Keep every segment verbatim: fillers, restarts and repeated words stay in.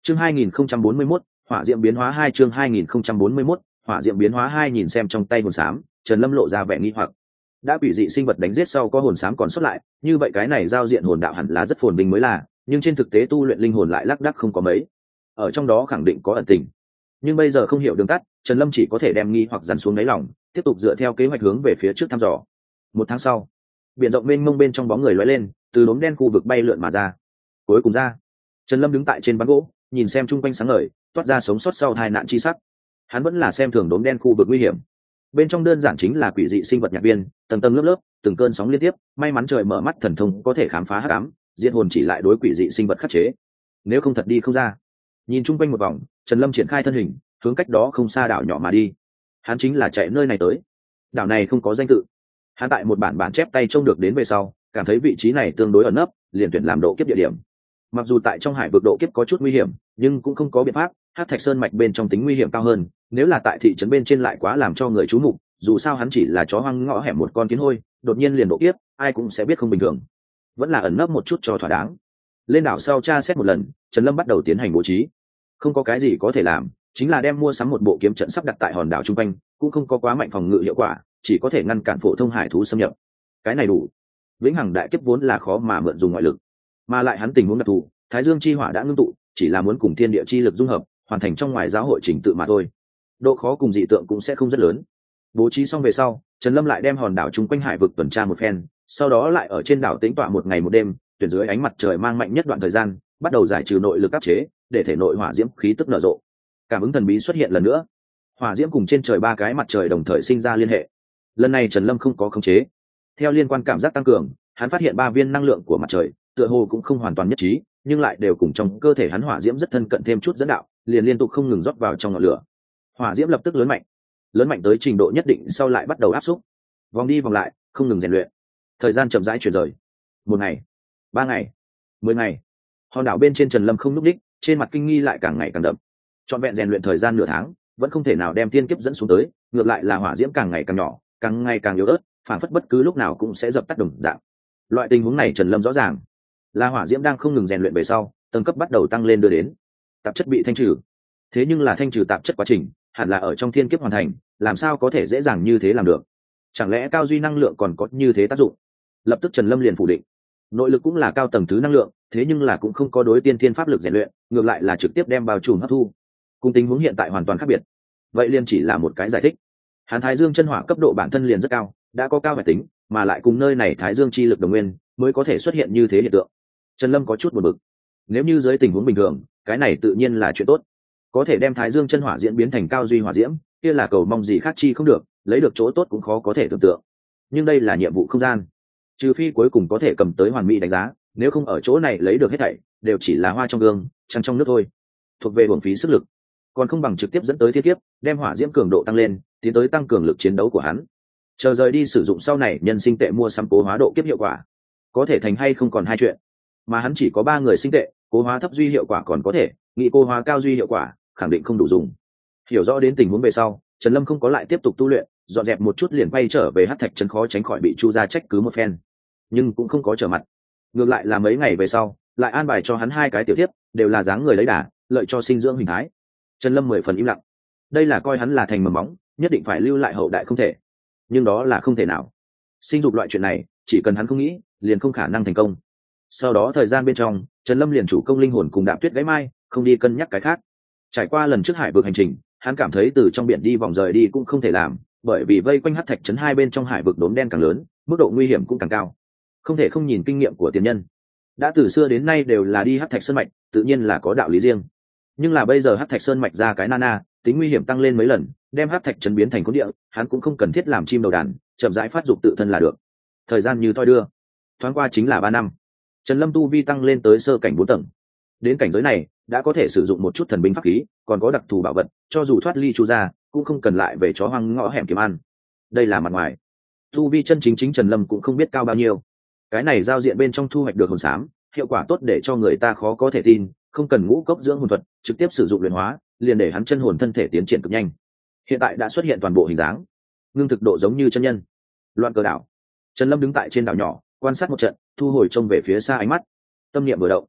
chương hai nghìn không trăm bốn mươi mốt hỏa diệm biến hóa hai chương hai nghìn không trăm bốn mươi mốt hỏa diệm biến hóa hai nhìn xem trong tay hồn xám, Trần Lâm lộ ra vẻ nghi hoặc. Đã quỷ dị sinh vật đánh giết sau có hồn xám còn sót lại, như vậy cái này giao diện hồn đạo hẳn là rất phồn vinh mới là, nhưng trên thực tế tu luyện linh hồn lại lác đác không có mấy. Ở trong đó khẳng định có ẩn tình. Nhưng bây giờ không hiểu đường tắt, Trần Lâm chỉ có thể đem nghi hoặc dằn xuống đáy lòng, tiếp tục dựa theo kế hoạch hướng về phía trước thăm dò. Một tháng sau, biển rộng mênh mông bên trong bóng người lóe lên, từ đốm đen khu vực bay lượn mà ra. Cuối cùng ra, Trần Lâm đứng tại trên ván gỗ, nhìn xem chung quanh sáng ngời, toát ra sống sót sau tai nạn chi sắc. Hắn vẫn là xem thường đốm đen khu vực nguy hiểm. Bên trong đơn giản chính là quỷ dị sinh vật nhạc viên, tầng tầng lớp lớp, từng cơn sóng liên tiếp, may mắn trời mở mắt thần thông có thể khám phá hắc ám, diện hồn chỉ lại đối quỷ dị sinh vật khắc chế. Nếu không thật đi không ra. Nhìn chung quanh một vòng, Trần Lâm triển khai thân hình, hướng cách đó không xa đảo nhỏ mà đi. Hắn chính là chạy nơi này tới. Đảo này không có danh tự. Hắn tại một bản bản chép tay trông được đến về sau, cảm thấy vị trí này tương đối ẩn nấp, liền tuyển làm độ kiếp địa điểm. Mặc dù tại trong hải vực độ kiếp có chút nguy hiểm, nhưng cũng không có biện pháp, Hắc Thạch Sơn mạch bên trong tính nguy hiểm cao hơn, nếu là tại thị trấn bên trên lại quá làm cho người chú mục, dù sao hắn chỉ là chó hoang ngõ hẻm một con kiến hôi, đột nhiên liền độ kiếp, ai cũng sẽ biết không bình thường. Vẫn là ẩn nấp một chút cho thỏa đáng. Lên đảo sau tra xét một lần, Trần Lâm bắt đầu tiến hành bố trí. Không có cái gì có thể làm, chính là đem mua sắm một bộ kiếm trận sắp đặt tại hòn đảo trung quanh, cũng không có quá mạnh phòng ngự hiệu quả, chỉ có thể ngăn cản phổ thông hải thú xâm nhập. Cái này đủ. Vĩnh hằng đại kiếp vốn là khó mà mượn dùng ngoại lực, mà lại hắn tình huống đặc thù, Thái Dương chi hỏa đã ngưng tụ, chỉ là muốn cùng thiên địa chi lực dung hợp, hoàn thành trong ngoài giáo hội trình tự mà thôi. Độ khó cùng dị tượng cũng sẽ không rất lớn. Bố trí xong về sau, Trần Lâm lại đem hòn đảo chung quanh hải vực tuần tra một phen, sau đó lại ở trên đảo tĩnh tọa một ngày một đêm, tuyển dưới ánh mặt trời mang mạnh nhất đoạn thời gian, bắt đầu giải trừ nội lực áp chế, để thể nội hỏa diễm khí tức nở rộ. Cảm ứng thần bí xuất hiện lần nữa, hỏa diễm cùng trên trời ba cái mặt trời đồng thời sinh ra liên hệ. Lần này Trần Lâm không có khống chế. Theo liên quan cảm giác tăng cường, hắn phát hiện ba viên năng lượng của mặt trời, tựa hồ cũng không hoàn toàn nhất trí, nhưng lại đều cùng trong cơ thể hắn hỏa diễm rất thân cận thêm chút dẫn đạo, liền liên tục không ngừng rót vào trong ngọn lửa. Hỏa diễm lập tức lớn mạnh, lớn mạnh tới trình độ nhất định sau lại bắt đầu áp xúc, vòng đi vòng lại, không ngừng rèn luyện. Thời gian chậm rãi chuyển rời, một ngày, ba ngày, mười ngày, hòn đảo bên trên Trần Lâm không núp đích, trên mặt kinh nghi lại càng ngày càng đậm. Trọn vẹn rèn luyện thời gian nửa tháng, vẫn không thể nào đem tiên kiếp dẫn xuống tới, ngược lại là hỏa diễm càng ngày càng nhỏ, càng ngày càng yếu ớt, phản phất bất cứ lúc nào cũng sẽ dập tắt đồng dạng. Loại tình huống này Trần Lâm rõ ràng, là hỏa diễm đang không ngừng rèn luyện về sau, tầng cấp bắt đầu tăng lên đưa đến, tạp chất bị thanh trừ. Thế nhưng là thanh trừ tạp chất quá trình, hẳn là ở trong thiên kiếp hoàn thành, làm sao có thể dễ dàng như thế làm được? Chẳng lẽ cao duy năng lượng còn có như thế tác dụng? Lập tức Trần Lâm liền phủ định. Nội lực cũng là cao tầng thứ năng lượng, thế nhưng là cũng không có đối tiên thiên pháp lực rèn luyện, ngược lại là trực tiếp đem bao trùm hấp thu. Cùng tình huống hiện tại hoàn toàn khác biệt. Vậy liền chỉ là một cái giải thích. Hàn Thái Dương chân hỏa cấp độ bản thân liền rất cao, đã có cao về tính, mà lại cùng nơi này Thái Dương chi lực đồng nguyên, mới có thể xuất hiện như thế hiện tượng. Trần Lâm có chút buồn bực. Nếu như dưới tình huống bình thường, cái này tự nhiên là chuyện tốt, có thể đem Thái Dương chân hỏa diễn biến thành cao duy hỏa diễm, kia là cầu mong gì khác chi không được, lấy được chỗ tốt cũng khó có thể tưởng tượng. Nhưng đây là nhiệm vụ không gian, trừ phi cuối cùng có thể cầm tới hoàn mỹ đánh giá, nếu không ở chỗ này lấy được hết thảy đều chỉ là hoa trong gương, trăng trong nước thôi, thuộc về uổng phí sức lực. Còn không bằng trực tiếp dẫn tới thiên kiếp, đem hỏa diễm cường độ tăng lên, tiến tới tăng cường lực chiến đấu của hắn. Chờ rời đi sử dụng sau này nhân sinh tệ mua sắm cố hóa độ kiếp hiệu quả, có thể thành hay không còn hai chuyện. Mà hắn chỉ có ba người sinh tệ, cố hóa thấp duy hiệu quả còn có thể, nghị cố hóa cao duy hiệu quả khẳng định không đủ dùng. Hiểu rõ đến tình huống về sau, Trần Lâm không có lại tiếp tục tu luyện, dọn dẹp một chút liền quay trở về Hắc Thạch trấn, khó tránh khỏi bị Chu gia trách cứ một phen, nhưng cũng không có trở mặt. Ngược lại là mấy ngày về sau, lại an bài cho hắn hai cái tiểu tiếp, đều là dáng người lấy đà, lợi cho sinh dưỡng hình thái. Trần Lâm mười phần im lặng. Đây là coi hắn là thành mầm móng, nhất định phải lưu lại hậu đại không thể. Nhưng đó là không thể nào. Sinh dục loại chuyện này, chỉ cần hắn không nghĩ, liền không khả năng thành công. Sau đó thời gian bên trong, Trần Lâm liền chủ công linh hồn cùng Đạm Tuyết gãy mai, không đi cân nhắc cái khác. Trải qua lần trước hải vực hành trình, hắn cảm thấy từ trong biển đi vòng rời đi cũng không thể làm, bởi vì vây quanh Hắc Thạch trấn hai bên trong hải vực đốm đen càng lớn, mức độ nguy hiểm cũng càng cao. Không thể không nhìn kinh nghiệm của tiền nhân, đã từ xưa đến nay đều là đi Hắc Thạch sơn mạch, tự nhiên là có đạo lý riêng. Nhưng là bây giờ Hắc Thạch sơn mạch ra cái nana, tính nguy hiểm tăng lên mấy lần, đem Hắc Thạch trấn biến thành cốt địa, hắn cũng không cần thiết làm chim đầu đàn, chậm rãi phát dục tự thân là được. Thời gian như thoi đưa, thoáng qua chính là ba năm. Trần Lâm tu vi tăng lên tới sơ cảnh bốn tầng. Đến cảnh giới này, đã có thể sử dụng một chút thần binh pháp khí, còn có đặc thù bảo vật, cho dù thoát ly Chu gia, cũng không cần lại về chó hoang ngõ hẻm kiếm ăn. Đây là mặt ngoài. Tu vi chân chính chính Trần Lâm cũng không biết cao bao nhiêu. Cái này giao diện bên trong thu hoạch được hồn xám, hiệu quả tốt để cho người ta khó có thể tin, không cần ngũ cốc dưỡng hồn thuật, trực tiếp sử dụng luyện hóa, liền để hắn chân hồn thân thể tiến triển cực nhanh. Hiện tại đã xuất hiện toàn bộ hình dáng, ngưng thực độ giống như chân nhân. Loạn cờ đảo. Trần Lâm đứng tại trên đảo nhỏ, quan sát một trận, thu hồi trông về phía xa ánh mắt. Tâm niệm vừa động,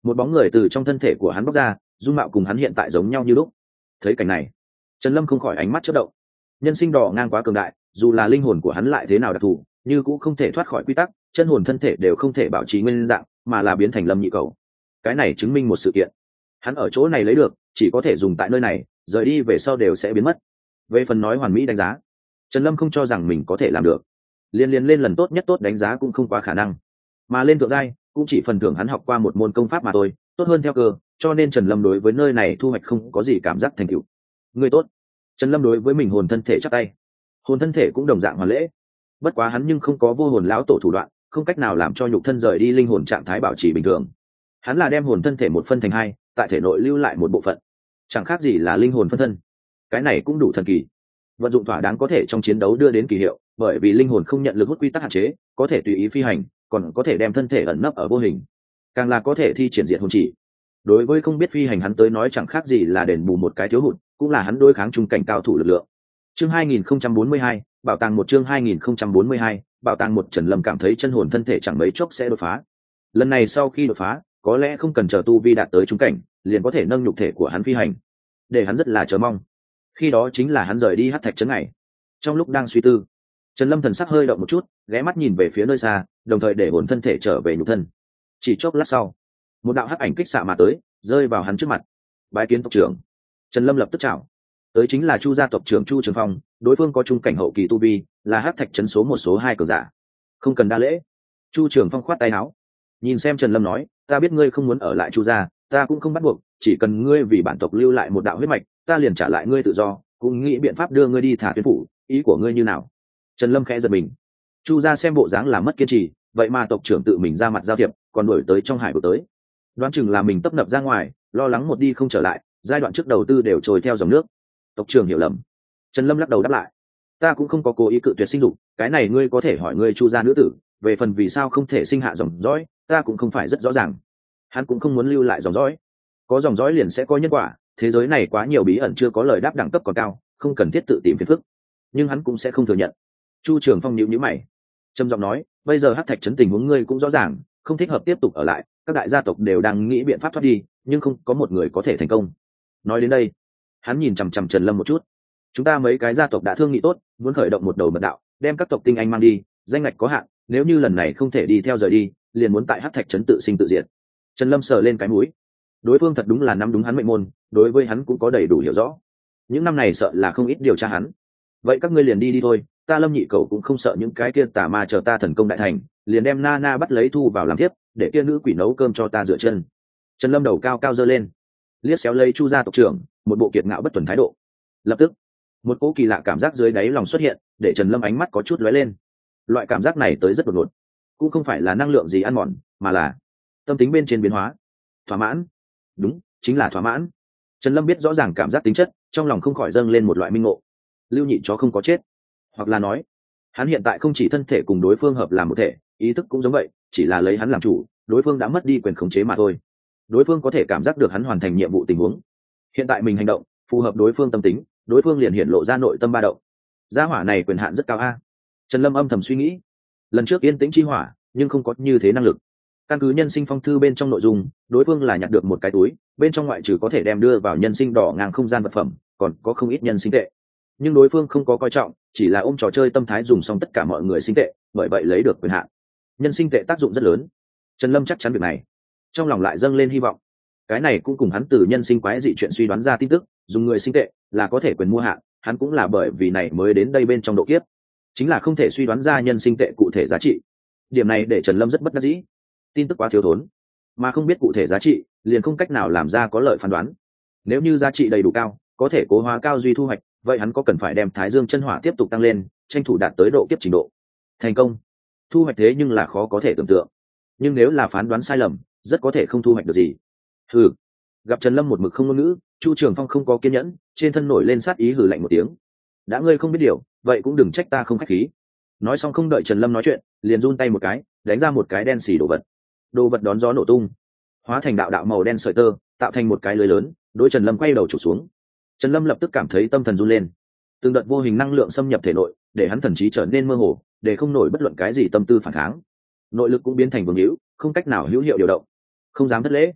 một bóng người từ trong thân thể của hắn bóc ra, dung mạo cùng hắn hiện tại giống nhau như lúc. Thấy cảnh này, Trần Lâm không khỏi ánh mắt chớp động. Nhân sinh đỏ ngang quá cường đại, dù là linh hồn của hắn lại thế nào đặc thù, như cũng không thể thoát khỏi quy tắc, chân hồn thân thể đều không thể bảo trì nguyên dạng, mà là biến thành Lâm Nhị Cầu. Cái này chứng minh một sự kiện, hắn ở chỗ này lấy được, chỉ có thể dùng tại nơi này, rời đi về sau đều sẽ biến mất. Về phần nói hoàn mỹ đánh giá, Trần Lâm không cho rằng mình có thể làm được. Liên liên lên lần tốt nhất tốt đánh giá cũng không quá khả năng, mà lên thượng giai cũng chỉ phần thưởng hắn học qua một môn công pháp mà thôi, tốt hơn theo cơ, cho nên Trần Lâm đối với nơi này thu hoạch không có gì cảm giác thành tựu. Người tốt. Trần Lâm đối với mình hồn thân thể chắp tay. Hồn thân thể cũng đồng dạng hoàn lễ. Bất quá hắn nhưng không có vô hồn lão tổ thủ đoạn, không cách nào làm cho nhục thân rời đi linh hồn trạng thái bảo trì bình thường. Hắn là đem hồn thân thể một phân thành hai, tại thể nội lưu lại một bộ phận, chẳng khác gì là linh hồn phân thân. Cái này cũng đủ thần kỳ. Vận dụng thỏa đáng có thể trong chiến đấu đưa đến kỳ hiệu, bởi vì linh hồn không nhận lực hút quy tắc hạn chế, có thể tùy ý phi hành, còn có thể đem thân thể ẩn nấp ở vô hình, càng là có thể thi triển diện hồn chỉ. Đối với không biết phi hành hắn tới nói chẳng khác gì là đền bù một cái thiếu hụt, cũng là hắn đối kháng trung cảnh cao thủ lực lượng. Chương hai nghìn không trăm bốn mươi hai, bảo tàng một chương hai nghìn không trăm bốn mươi hai, bảo tàng một. Trần Lâm cảm thấy chân hồn thân thể chẳng mấy chốc sẽ đột phá. Lần này sau khi đột phá, có lẽ không cần chờ tu vi đạt tới trung cảnh, liền có thể nâng nhục thể của hắn phi hành. Để hắn rất là chờ mong. Khi đó chính là hắn rời đi Hắc Thạch trấn này. Trong lúc đang suy tư, Trần Lâm thần sắc hơi động một chút, ghé mắt nhìn về phía nơi xa, đồng thời để hồn thân thể trở về nhục thân. Chỉ chốc lát sau, một đạo hắc ảnh kích xạ mà tới, rơi vào hắn trước mặt. Bái kiến tộc trưởng. Trần Lâm lập tức chào. Tới chính là Chu gia tộc trưởng Chu Trường Phong, đối phương có trung cảnh hậu kỳ tu vi, là Hắc Thạch trấn số một số hai cường giả. Không cần đa lễ. Chu Trường Phong khoát tay áo, nhìn xem Trần Lâm nói, ta biết ngươi không muốn ở lại Chu gia, ta cũng không bắt buộc, chỉ cần ngươi vì bản tộc lưu lại một đạo huyết mạch, ta liền trả lại ngươi tự do, cũng nghĩ biện pháp đưa ngươi đi thả tuyến phủ, ý của ngươi như nào? Trần Lâm khẽ giật mình. Chu gia xem bộ dáng là mất kiên trì, vậy mà tộc trưởng tự mình ra mặt giao thiệp, còn đuổi tới trong hải vực tới. Đoán chừng là mình tấp nập ra ngoài, lo lắng một đi không trở lại, giai đoạn trước đầu tư đều trôi theo dòng nước. Tộc trưởng hiểu lầm. Trần Lâm lắc đầu đáp lại, ta cũng không có cố ý cự tuyệt sinh dục, cái này ngươi có thể hỏi ngươi Chu gia nữ tử, về phần vì sao không thể sinh hạ dòng dõi, ta cũng không phải rất rõ ràng. Hắn cũng không muốn lưu lại dòng dõi, có dòng dõi liền sẽ có nhân quả, thế giới này quá nhiều bí ẩn chưa có lời đáp đẳng cấp còn cao, không cần thiết tự tìm phiền phức, nhưng hắn cũng sẽ không thừa nhận. Chu Trường Phong nhíu nhíu mày, trầm giọng nói, bây giờ Hắc Thạch trấn tình huống ngươi cũng rõ ràng, không thích hợp tiếp tục ở lại, các đại gia tộc đều đang nghĩ biện pháp thoát đi, nhưng không có một người có thể thành công. Nói đến đây, hắn nhìn chằm chằm Trần Lâm một chút. Chúng ta mấy cái gia tộc đã thương nghị tốt, muốn khởi động một đầu mật đạo, đem các tộc tinh anh mang đi, danh ngạch có hạn, nếu như lần này không thể đi theo rời đi, liền muốn tại Hắc Thạch trấn tự sinh tự diệt. Trần Lâm sờ lên cái mũi, đối phương thật đúng là nắm đúng hắn mệnh môn, đối với hắn cũng có đầy đủ hiểu rõ. Những năm này sợ là không ít điều tra hắn. Vậy các ngươi liền đi đi thôi, ta Lâm Nhị Cầu cũng không sợ những cái kia tà ma, chờ ta thần công đại thành, liền đem na na bắt lấy thu vào làm tiếp, để kia nữ quỷ nấu cơm cho ta rửa chân. Trần Lâm đầu cao cao giơ lên, liếc xéo lấy Chu gia tộc trưởng, một bộ kiệt ngạo bất tuần thái độ. Lập tức, một cỗ kỳ lạ cảm giác dưới đáy lòng xuất hiện, để Trần Lâm ánh mắt có chút lóe lên. Loại cảm giác này tới rất đột ngột, cũng không phải là năng lượng gì ăn mòn, mà là tâm tính bên trên biến hóa. Thỏa mãn. Đúng, chính là thỏa mãn. Trần Lâm biết rõ ràng cảm giác tính chất, trong lòng không khỏi dâng lên một loại minh ngộ. Lưu Nhị chó không có chết, hoặc là nói, hắn hiện tại không chỉ thân thể cùng đối phương hợp làm một thể, ý thức cũng giống vậy, chỉ là lấy hắn làm chủ, đối phương đã mất đi quyền khống chế mà thôi. Đối phương có thể cảm giác được hắn hoàn thành nhiệm vụ tình huống. Hiện tại mình hành động phù hợp đối phương tâm tính, đối phương liền hiện lộ ra nội tâm ba động. Gia hỏa này quyền hạn rất cao a. Trần Lâm âm thầm suy nghĩ. Lần trước yên tĩnh chi hỏa, nhưng không có như thế năng lực. Căn cứ nhân sinh phong thư bên trong nội dung, đối phương là nhặt được một cái túi, bên trong ngoại trừ có thể đem đưa vào nhân sinh đỏ ngang không gian vật phẩm, còn có không ít nhân sinh tệ. Nhưng đối phương không có coi trọng, chỉ là ôm trò chơi tâm thái dùng xong tất cả mọi người sinh tệ, bởi vậy lấy được quyền hạn. Nhân sinh tệ tác dụng rất lớn. Trần Lâm chắc chắn việc này, trong lòng lại dâng lên hy vọng. Cái này cũng cùng hắn từ nhân sinh quái dị chuyện suy đoán ra tin tức, dùng người sinh tệ là có thể quyền mua hạn, hắn cũng là bởi vì này mới đến đây bên trong độ kiếp, chính là không thể suy đoán ra nhân sinh tệ cụ thể giá trị. Điểm này để Trần Lâm rất bất đắc dĩ. Tin tức quá thiếu thốn, mà không biết cụ thể giá trị, liền không cách nào làm ra có lợi phán đoán. Nếu như giá trị đầy đủ cao, có thể cố hóa cao duy thu hoạch, vậy hắn có cần phải đem Thái Dương chân hỏa tiếp tục tăng lên, tranh thủ đạt tới độ kiếp trình độ. Thành công, thu hoạch thế nhưng là khó có thể tưởng tượng. Nhưng nếu là phán đoán sai lầm, rất có thể không thu hoạch được gì. Hừ. Gặp Trần Lâm một mực không ngôn ngữ, Chu Trường Phong không có kiên nhẫn, trên thân nổi lên sát ý, hừ lạnh một tiếng. Đã ngươi không biết điều, vậy cũng đừng trách ta không khách khí. Nói xong không đợi Trần Lâm nói chuyện, liền run tay một cái, đánh ra một cái đen xì đồ vật. Đồ vật đón gió nổ tung, hóa thành đạo đạo màu đen sợi tơ, tạo thành một cái lưới lớn, đối Trần Lâm quay đầu chụp xuống. Trần Lâm lập tức cảm thấy tâm thần run lên. Từng đợt vô hình năng lượng xâm nhập thể nội, để hắn thần trí trở nên mơ hồ, để không nổi bất luận cái gì tâm tư phản kháng. Nội lực cũng biến thành vương hữu, không cách nào hữu hiệu điều động. Không dám thất lễ.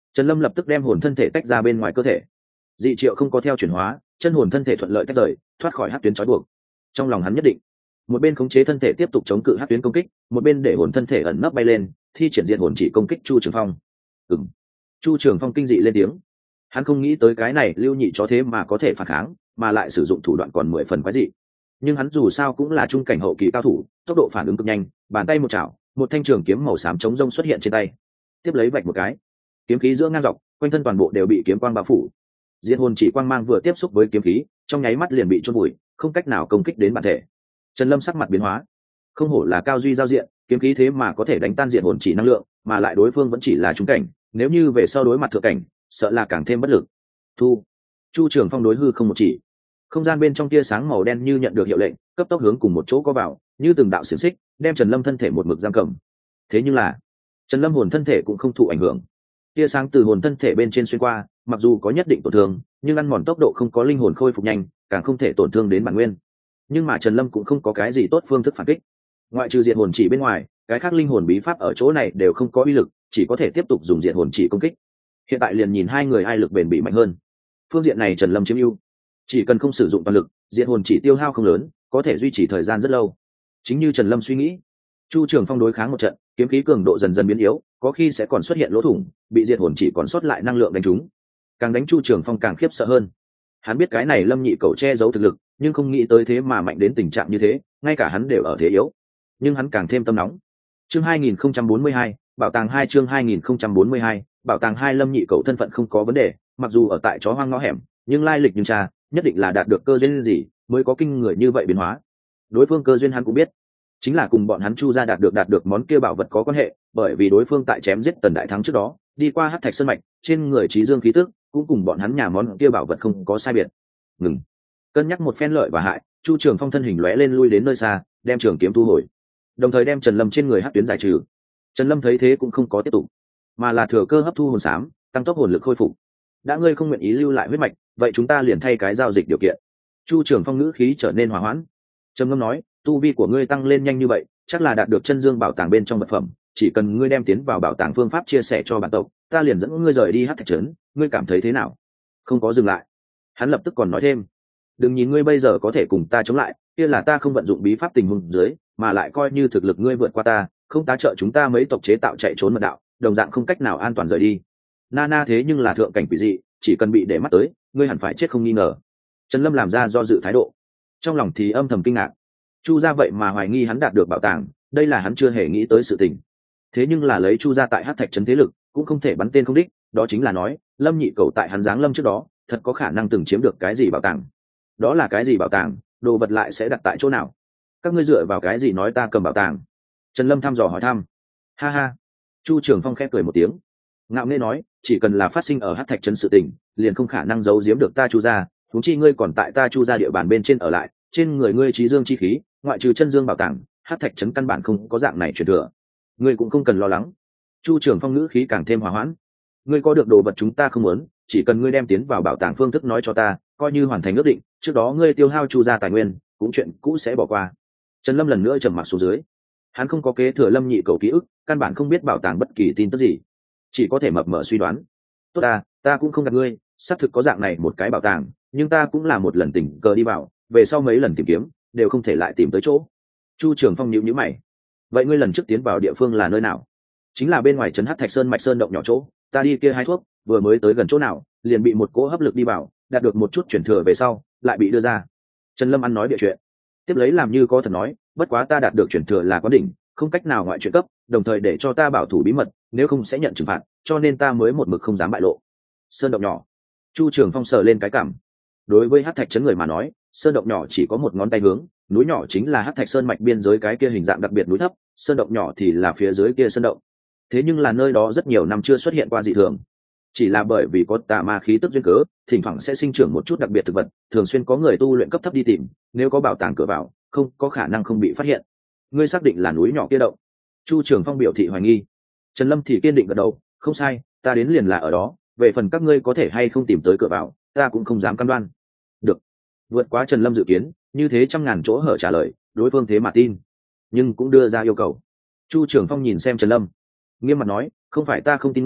Trần Lâm lập tức đem hồn thân thể tách ra bên ngoài cơ thể. Dị triệu không có theo chuyển hóa, chân hồn thân thể thuận lợi tách rời, thoát khỏi hắc tuyến trói buộc. Trong lòng hắn nhất định, một bên khống chế thân thể tiếp tục chống cự hắc tuyến công kích, một bên để hồn thân thể ẩn nấp bay lên, thi triển diện hồn chỉ công kích Chu Trường Phong. Ừm. Chu Trường Phong kinh dị lên tiếng. Hắn không nghĩ tới cái này lưu nhị chó thế mà có thể phản kháng, mà lại sử dụng thủ đoạn còn mười phần quái dị. Nhưng hắn dù sao cũng là trung cảnh hậu kỳ cao thủ, tốc độ phản ứng cực nhanh, bàn tay một chảo, một thanh trường kiếm màu xám chống rông xuất hiện trên tay. Tiếp lấy vạch một cái, kiếm khí giữa ngang dọc, quanh thân toàn bộ đều bị kiếm quang bao phủ. Diệt hồn chỉ quang mang vừa tiếp xúc với kiếm khí, trong nháy mắt liền bị chôn vùi, không cách nào công kích đến bản thể. Trần Lâm sắc mặt biến hóa, không hổ là cao duy giao diện, kiếm khí thế mà có thể đánh tan diệt hồn chỉ năng lượng, mà lại đối phương vẫn chỉ là trung cảnh, nếu như về sau đối mặt thượng cảnh, sợ là càng thêm bất lực. Thu. Chu Trường Phong đối hư không một chỉ, không gian bên trong tia sáng màu đen như nhận được hiệu lệnh, cấp tốc hướng cùng một chỗ có vào, như từng đạo xiềng xích, đem Trần Lâm thân thể một mực giam cầm. Thế nhưng là, Trần Lâm hồn thân thể cũng không thụ ảnh hưởng. Tia sáng từ hồn thân thể bên trên xuyên qua, mặc dù có nhất định tổn thương, nhưng ăn mòn tốc độ không có linh hồn khôi phục nhanh, càng không thể tổn thương đến bản nguyên. Nhưng mà Trần Lâm cũng không có cái gì tốt phương thức phản kích. Ngoại trừ diệt hồn chỉ bên ngoài, cái khác linh hồn bí pháp ở chỗ này đều không có uy lực, chỉ có thể tiếp tục dùng diệt hồn chỉ công kích. Hiện tại liền nhìn hai người ai lực bền bỉ mạnh hơn. Phương diện này Trần Lâm chiếm ưu, chỉ cần không sử dụng toàn lực, diệt hồn chỉ tiêu hao không lớn, có thể duy trì thời gian rất lâu. Chính như Trần Lâm suy nghĩ, Chu Trường Phong đối kháng một trận, kiếm khí cường độ dần dần biến yếu, có khi sẽ còn xuất hiện lỗ thủng, bị diệt hồn chỉ còn sót lại năng lượng đánh trúng. Càng đánh Chu Trường Phong càng khiếp sợ hơn. Hắn biết cái này Lâm Nhị Cẩu che giấu thực lực, nhưng không nghĩ tới thế mà mạnh đến tình trạng như thế, ngay cả hắn đều ở thế yếu. Nhưng hắn càng thêm tâm nóng. Chương hai nghìn không trăm bốn mươi hai, bảo tàng hai chương hai nghìn không trăm bốn mươi hai, bảo tàng hai Lâm Nhị Cẩu thân phận không có vấn đề, mặc dù ở tại chó hoang ngõ hẻm, nhưng lai lịch nhưng cha, nhất định là đạt được cơ duyên gì, mới có kinh người như vậy biến hóa. Đối phương cơ duyên hắn cũng biết, chính là cùng bọn hắn Chu gia đạt được đạt được món kia bảo vật có quan hệ, bởi vì đối phương tại chém giết Tần Đại Thắng trước đó, đi qua Hắc Thạch Sơn mạch, trên người trí dương khí tức, cũng cùng bọn hắn nhà món kia bảo vật không có sai biệt. Ngừng. Cân nhắc một phen lợi và hại, Chu Trường Phong thân hình lóe lên lui đến nơi xa, đem trường kiếm thu hồi, đồng thời đem Trần Lâm trên người hắc tuyến giải trừ. Trần Lâm thấy thế cũng không có tiếp tục, mà là thừa cơ hấp thu hồn xám, tăng tốc hồn lực khôi phục. Đã ngươi không nguyện ý lưu lại huyết mạch, vậy chúng ta liền thay cái giao dịch điều kiện. Chu Trường Phong ngữ khí trở nên hòa hoãn, trầm ngâm nói, tu vi của ngươi tăng lên nhanh như vậy, chắc là đạt được chân dương bảo tàng bên trong vật phẩm, chỉ cần ngươi đem tiến vào bảo tàng phương pháp chia sẻ cho bản tộc, ta liền dẫn ngươi rời đi Hắc Thạch trấn, ngươi cảm thấy thế nào? Không có dừng lại, hắn lập tức còn nói thêm, đừng nhìn ngươi bây giờ có thể cùng ta chống lại, kia là ta không vận dụng bí pháp tình huống dưới, mà lại coi như thực lực ngươi vượt qua ta, không tá trợ chúng ta mấy tộc chế tạo chạy trốn mật đạo, đồng dạng không cách nào an toàn rời đi. Nana thế nhưng là thượng cảnh quỷ dị, chỉ cần bị để mắt tới, ngươi hẳn phải chết không nghi ngờ. Trần Lâm làm ra do dự thái độ, trong lòng thì âm thầm kinh ngạc. Chu gia vậy mà hoài nghi hắn đạt được bảo tàng, đây là hắn chưa hề nghĩ tới sự tình. Thế nhưng là lấy Chu gia tại Hắc Thạch trấn thế lực, cũng không thể bắn tên không đích, đó chính là nói, Lâm Nhị Cẩu tại hắn giáng lâm trước đó, thật có khả năng từng chiếm được cái gì bảo tàng. Đó là cái gì bảo tàng, đồ vật lại sẽ đặt tại chỗ nào? Các ngươi dựa vào cái gì nói ta cầm bảo tàng? Trần Lâm thăm dò hỏi thăm. Ha ha. Chu Trường Phong khép cười một tiếng, ngạo nghễ nói, chỉ cần là phát sinh ở Hắc Thạch trấn sự tình, liền không khả năng giấu giếm được ta Chu gia, huống chi ngươi còn tại ta Chu gia địa bàn bên trên ở lại, trên người ngươi trí dương chi khí, ngoại trừ chân dương bảo tàng, Hắc Thạch trấn căn bản không có dạng này truyền thừa. Ngươi cũng không cần lo lắng. Chu Trường Phong ngữ khí càng thêm hòa hoãn. Ngươi có được đồ vật chúng ta không muốn, chỉ cần ngươi đem tiến vào bảo tàng phương thức nói cho ta, coi như hoàn thành ước định, trước đó ngươi tiêu hao Chu gia tài nguyên, cũng chuyện cũ sẽ bỏ qua. Trần Lâm lần nữa trầm mặc xuống dưới. Hắn không có kế thừa Lâm Nhị Cẩu ký ức, căn bản không biết bảo tàng bất kỳ tin tức gì, chỉ có thể mập mờ suy đoán. Tốt ta, ta cũng không gạt ngươi, xác thực có dạng này một cái bảo tàng, nhưng ta cũng là một lần tình cờ đi vào, về sau mấy lần tìm kiếm đều không thể lại tìm tới chỗ. Chu Trường Phong nhíu nhíu mày. Vậy ngươi lần trước tiến vào địa phương là nơi nào? Chính là bên ngoài trấn Hắc Thạch Sơn mạch sơn động nhỏ chỗ, ta đi kia hái thuốc, vừa mới tới gần chỗ nào, liền bị một cỗ hấp lực đi vào, đạt được một chút chuyển thừa về sau, lại bị đưa ra. Trần Lâm ăn nói địa chuyện, tiếp lấy làm như có thật nói, bất quá ta đạt được chuyển thừa là quán đỉnh, không cách nào ngoại chuyện cấp, đồng thời để cho ta bảo thủ bí mật, nếu không sẽ nhận trừng phạt, cho nên ta mới một mực không dám bại lộ. Sơn động nhỏ. Chu Trường Phong sờ lên cái cảm. Đối với Hắc Thạch trấn người mà nói, sơn động nhỏ chỉ có một ngón tay hướng, núi nhỏ chính là Hắc Thạch Sơn mạch biên giới cái kia hình dạng đặc biệt núi thấp, sơn động nhỏ thì là phía dưới kia sơn động. Thế nhưng là nơi đó rất nhiều năm chưa xuất hiện qua dị thường, chỉ là bởi vì có tà ma khí tức duyên cớ, thỉnh thoảng sẽ sinh trưởng một chút đặc biệt thực vật, thường xuyên có người tu luyện cấp thấp đi tìm, nếu có bảo tàng cửa vào, không có khả năng không bị phát hiện. Ngươi xác định là núi nhỏ kia động? Chu Trường Phong biểu thị hoài nghi. Trần Lâm thì kiên định gật đầu, không sai, ta đến liền là ở đó, về phần các ngươi có thể hay không tìm tới cửa vào, ta cũng không dám cam đoan. Được. Vượt quá Trần Lâm dự kiến, như thế trăm ngàn chỗ hở trả lời, đối phương thế mà tin, nhưng cũng đưa ra yêu cầu. Chu Trường Phong nhìn xem Trần Lâm, nghiêm mặt nói, không phải ta không tin ngươi,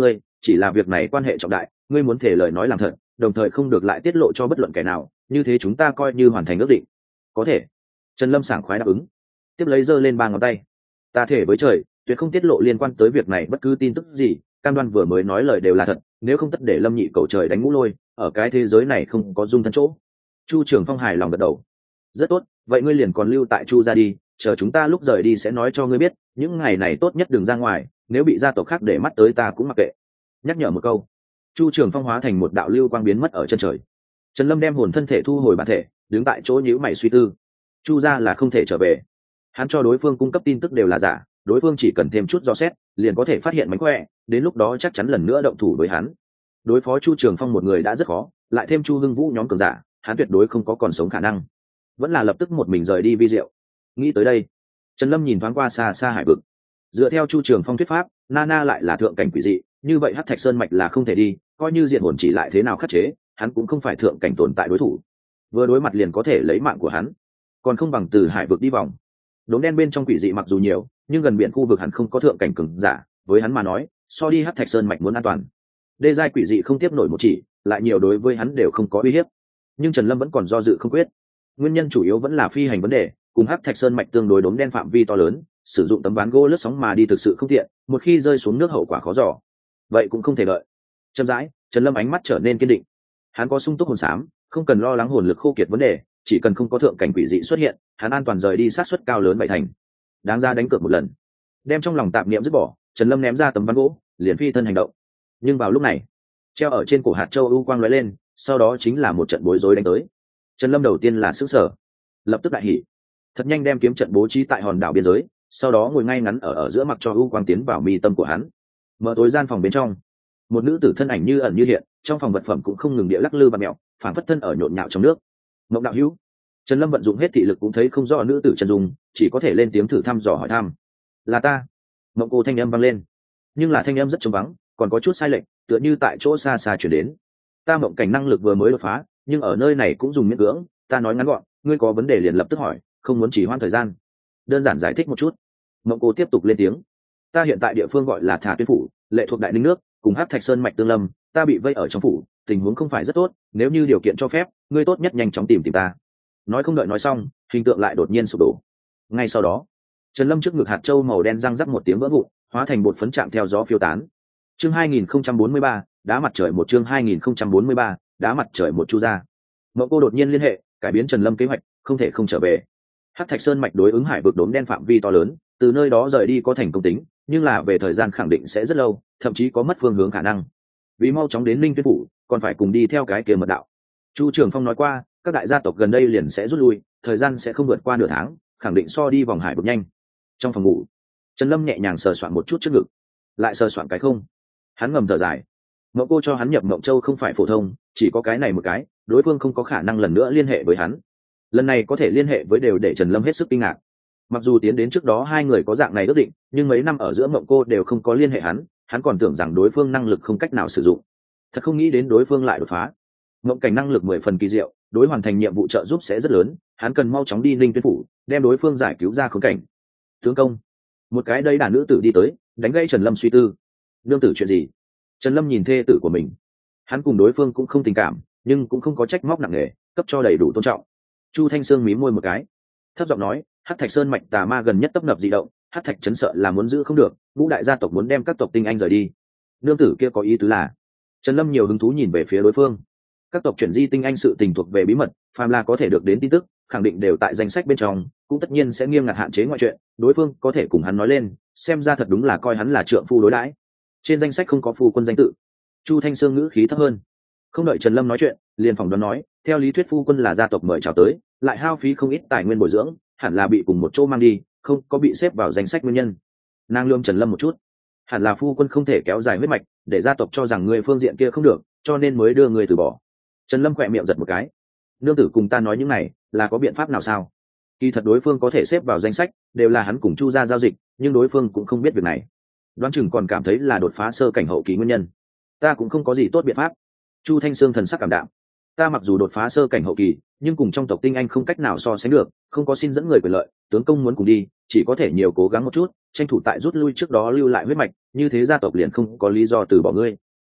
chỉ là việc này quan hệ trọng đại, ngươi muốn thể lời nói làm thật, đồng thời không được lại tiết lộ cho bất luận kẻ nào, như thế chúng ta coi như hoàn thành ước định. Có thể. Trần Lâm sảng khoái đáp ứng, tiếp lấy giơ lên ba ngón tay. Ta thể với trời, tuyệt không tiết lộ liên quan tới việc này bất cứ tin tức gì, cam đoan vừa mới nói lời đều là thật, nếu không tất để Lâm Nhị cầu trời đánh ngũ lôi, ở cái thế giới này không có dung thân chỗ. Chu Trường Phong hài lòng gật đầu. Rất tốt, vậy ngươi liền còn lưu tại Chu gia đi, chờ chúng ta lúc rời đi sẽ nói cho ngươi biết, những ngày này tốt nhất đừng ra ngoài, nếu bị gia tộc khác để mắt tới ta cũng mặc kệ. Nhắc nhở một câu. Chu Trường Phong hóa thành một đạo lưu quang biến mất ở chân trời. Trần Lâm đem hồn thân thể thu hồi bản thể, đứng tại chỗ nhíu mày suy tư. Chu gia là không thể trở về, hắn cho đối phương cung cấp tin tức đều là giả, đối phương chỉ cần thêm chút dò xét liền có thể phát hiện mánh khỏe, đến lúc đó chắc chắn lần nữa động thủ với hắn. Đối phó Chu Trường Phong một người đã rất khó, lại thêm Chu Hưng Vũ nhóm cường giả, hắn tuyệt đối không có còn sống khả năng, vẫn là lập tức một mình rời đi vi diệu. Nghĩ tới đây, Trần Lâm nhìn thoáng qua xa xa hải vực. Dựa theo Chu Trường Phong thuyết pháp, Nana lại là thượng cảnh quỷ dị, như vậy Hắc Thạch Sơn mạch là không thể đi, coi như diện hồn chỉ lại thế nào khắc chế, hắn cũng không phải thượng cảnh tồn tại đối thủ. Vừa đối mặt liền có thể lấy mạng của hắn, còn không bằng từ hải vực đi vòng. Đốm đen bên trong quỷ dị mặc dù nhiều, nhưng gần biển khu vực hắn không có thượng cảnh cường giả, với hắn mà nói, so đi Hắc Thạch Sơn mạch muốn an toàn. Đê giai quỷ dị không tiếp nổi một chỉ, lại nhiều đối với hắn đều không có uy hiếp. Nhưng Trần Lâm vẫn còn do dự không quyết. Nguyên nhân chủ yếu vẫn là phi hành vấn đề, cùng Hắc Thạch Sơn mạch tương đối đốm đen phạm vi to lớn, sử dụng tấm ván gỗ lướt sóng mà đi thực sự không tiện, một khi rơi xuống nước hậu quả khó dò. Vậy cũng không thể đợi. Chậm rãi, Trần Lâm ánh mắt trở nên kiên định. Hắn có sung túc hồn xám, không cần lo lắng hồn lực khô kiệt vấn đề, chỉ cần không có thượng cảnh quỷ dị xuất hiện, hắn an toàn rời đi sát suất cao lớn bảy thành. Đáng ra đánh cược một lần. Đem trong lòng tạp niệm dứt bỏ, Trần Lâm ném ra tấm ván gỗ, liền phi thân hành động. Nhưng vào lúc này, treo ở trên cổ hạt châu u quang lóe lên, sau đó chính là một trận bối rối đánh tới. Trần Lâm đầu tiên là sửng sở, lập tức đại hỉ, thật nhanh đem kiếm trận bố trí tại hòn đảo biên giới, sau đó ngồi ngay ngắn ở ở giữa mặc cho u quang tiến vào mi tâm của hắn. Mở tối gian phòng bên trong, một nữ tử thân ảnh như ẩn như hiện, trong phòng vật phẩm cũng không ngừng địa lắc lư và mèo, phản phất thân ở nhộn nhạo trong nước. Mộng đạo hữu. Trần Lâm vận dụng hết thị lực cũng thấy không rõ nữ tử chân dung, chỉ có thể lên tiếng thử thăm dò hỏi thăm. Là ta. Mộng cô thanh âm vang lên, nhưng là thanh âm rất trống vắng, còn có chút sai lệch, tựa như tại chỗ xa xa chuyển đến. Ta mộng cảnh năng lực vừa mới đột phá, nhưng ở nơi này cũng dùng miễn cưỡng, ta nói ngắn gọn, ngươi có vấn đề liền lập tức hỏi, không muốn chỉ hoãn thời gian. Đơn giản giải thích một chút. Mộng cô tiếp tục lên tiếng. Ta hiện tại địa phương gọi là Thả Tuyên phủ, lệ thuộc Đại Ninh nước, cùng Hắc Thạch Sơn mạch tương lâm, ta bị vây ở trong phủ, tình huống không phải rất tốt, nếu như điều kiện cho phép, ngươi tốt nhất nhanh chóng tìm tìm ta. Nói không đợi nói xong, hình tượng lại đột nhiên sụp đổ. Ngay sau đó, Trần Lâm trước ngực hạt châu màu đen răng rắc một tiếng vỡ vụn, hóa thành bột phấn chạm theo gió phiêu tán. Chương hai nghìn không trăm bốn mươi ba, đá mặt trời một chương hai nghìn không trăm bốn mươi ba, đá mặt trời một chu ra. Mộng cô đột nhiên liên hệ, cải biến Trần Lâm kế hoạch, không thể không trở về. Hắc Thạch Sơn mạch đối ứng hải vực đốm đen phạm vi to lớn, từ nơi đó rời đi có thành công tính, nhưng là về thời gian khẳng định sẽ rất lâu, thậm chí có mất phương hướng khả năng. Vì mau chóng đến Linh Tuyên phủ, còn phải cùng đi theo cái kia mật đạo. Chu Trường Phong nói qua, các đại gia tộc gần đây liền sẽ rút lui, thời gian sẽ không vượt qua nửa tháng, khẳng định so đi vòng hải vực nhanh. Trong phòng ngủ, Trần Lâm nhẹ nhàng sờ soạn một chút trước ngực, lại sờ soạn cái không. Hắn ngầm thở dài. Mộng cô cho hắn nhập Mộng Châu không phải phổ thông, chỉ có cái này một cái, đối phương không có khả năng lần nữa liên hệ với hắn. Lần này có thể liên hệ với đều để Trần Lâm hết sức kinh ngạc. Mặc dù tiến đến trước đó hai người có dạng này ước định, nhưng mấy năm ở giữa Mộng cô đều không có liên hệ hắn, hắn còn tưởng rằng đối phương năng lực không cách nào sử dụng. Thật không nghĩ đến đối phương lại đột phá. Mộng cảnh năng lực mười phần kỳ diệu, đối hoàn thành nhiệm vụ trợ giúp sẽ rất lớn, hắn cần mau chóng đi Ninh Tuyên phủ, đem đối phương giải cứu ra khốn cảnh. Tướng công. Một cái đây đàn nữ tử đi tới, đánh gây Trần Lâm suy tư. Nương tử chuyện gì? Trần Lâm nhìn thê tử của mình, hắn cùng đối phương cũng không tình cảm, nhưng cũng không có trách móc nặng nề, cấp cho đầy đủ tôn trọng. Chu Thanh Sương mím môi một cái, thấp giọng nói, Hắc Thạch Sơn mạch tà ma gần nhất tấp nập dị động, Hắc Thạch chấn sợ là muốn giữ không được, ngũ đại gia tộc muốn đem các tộc tinh anh rời đi. Nương tử kia có ý tứ là? Trần Lâm nhiều hứng thú nhìn về phía đối phương. Các tộc chuyển di tinh anh sự tình thuộc về bí mật, phàm là có thể được đến tin tức, khẳng định đều tại danh sách bên trong, cũng tất nhiên sẽ nghiêm ngặt hạn chế ngoại chuyện, đối phương có thể cùng hắn nói lên, xem ra thật đúng là coi hắn là trượng phu đối đãi. Trên danh sách không có phu quân danh tự. Chu Thanh Sương ngữ khí thấp hơn. Không đợi Trần Lâm nói chuyện, liền phỏng đoán nói, theo lý thuyết phu quân là gia tộc mời chào tới, lại hao phí không ít tài nguyên bồi dưỡng, hẳn là bị cùng một chỗ mang đi, không có bị xếp vào danh sách nguyên nhân. Nàng lườm Trần Lâm một chút, hẳn là phu quân không thể kéo dài huyết mạch, để gia tộc cho rằng người phương diện kia không được, cho nên mới đưa người từ bỏ. Trần Lâm khỏe miệng giật một cái. Nương tử cùng ta nói những này, là có biện pháp nào sao? Kỳ thật đối phương có thể xếp vào danh sách, đều là hắn cùng Chu gia giao dịch, nhưng đối phương cũng không biết việc này. Đoán chừng còn cảm thấy là đột phá sơ cảnh hậu kỳ nguyên nhân. Ta cũng không có gì tốt biện pháp. Chu Thanh Sương thần sắc cảm đạm. Ta mặc dù đột phá sơ cảnh hậu kỳ, nhưng cùng trong tộc tinh anh không cách nào so sánh được, không có xin dẫn người quyền lợi, tướng công muốn cùng đi, chỉ có thể nhiều cố gắng một chút, tranh thủ tại rút lui trước đó lưu lại huyết mạch, như thế gia tộc liền không có lý do từ bỏ ngươi.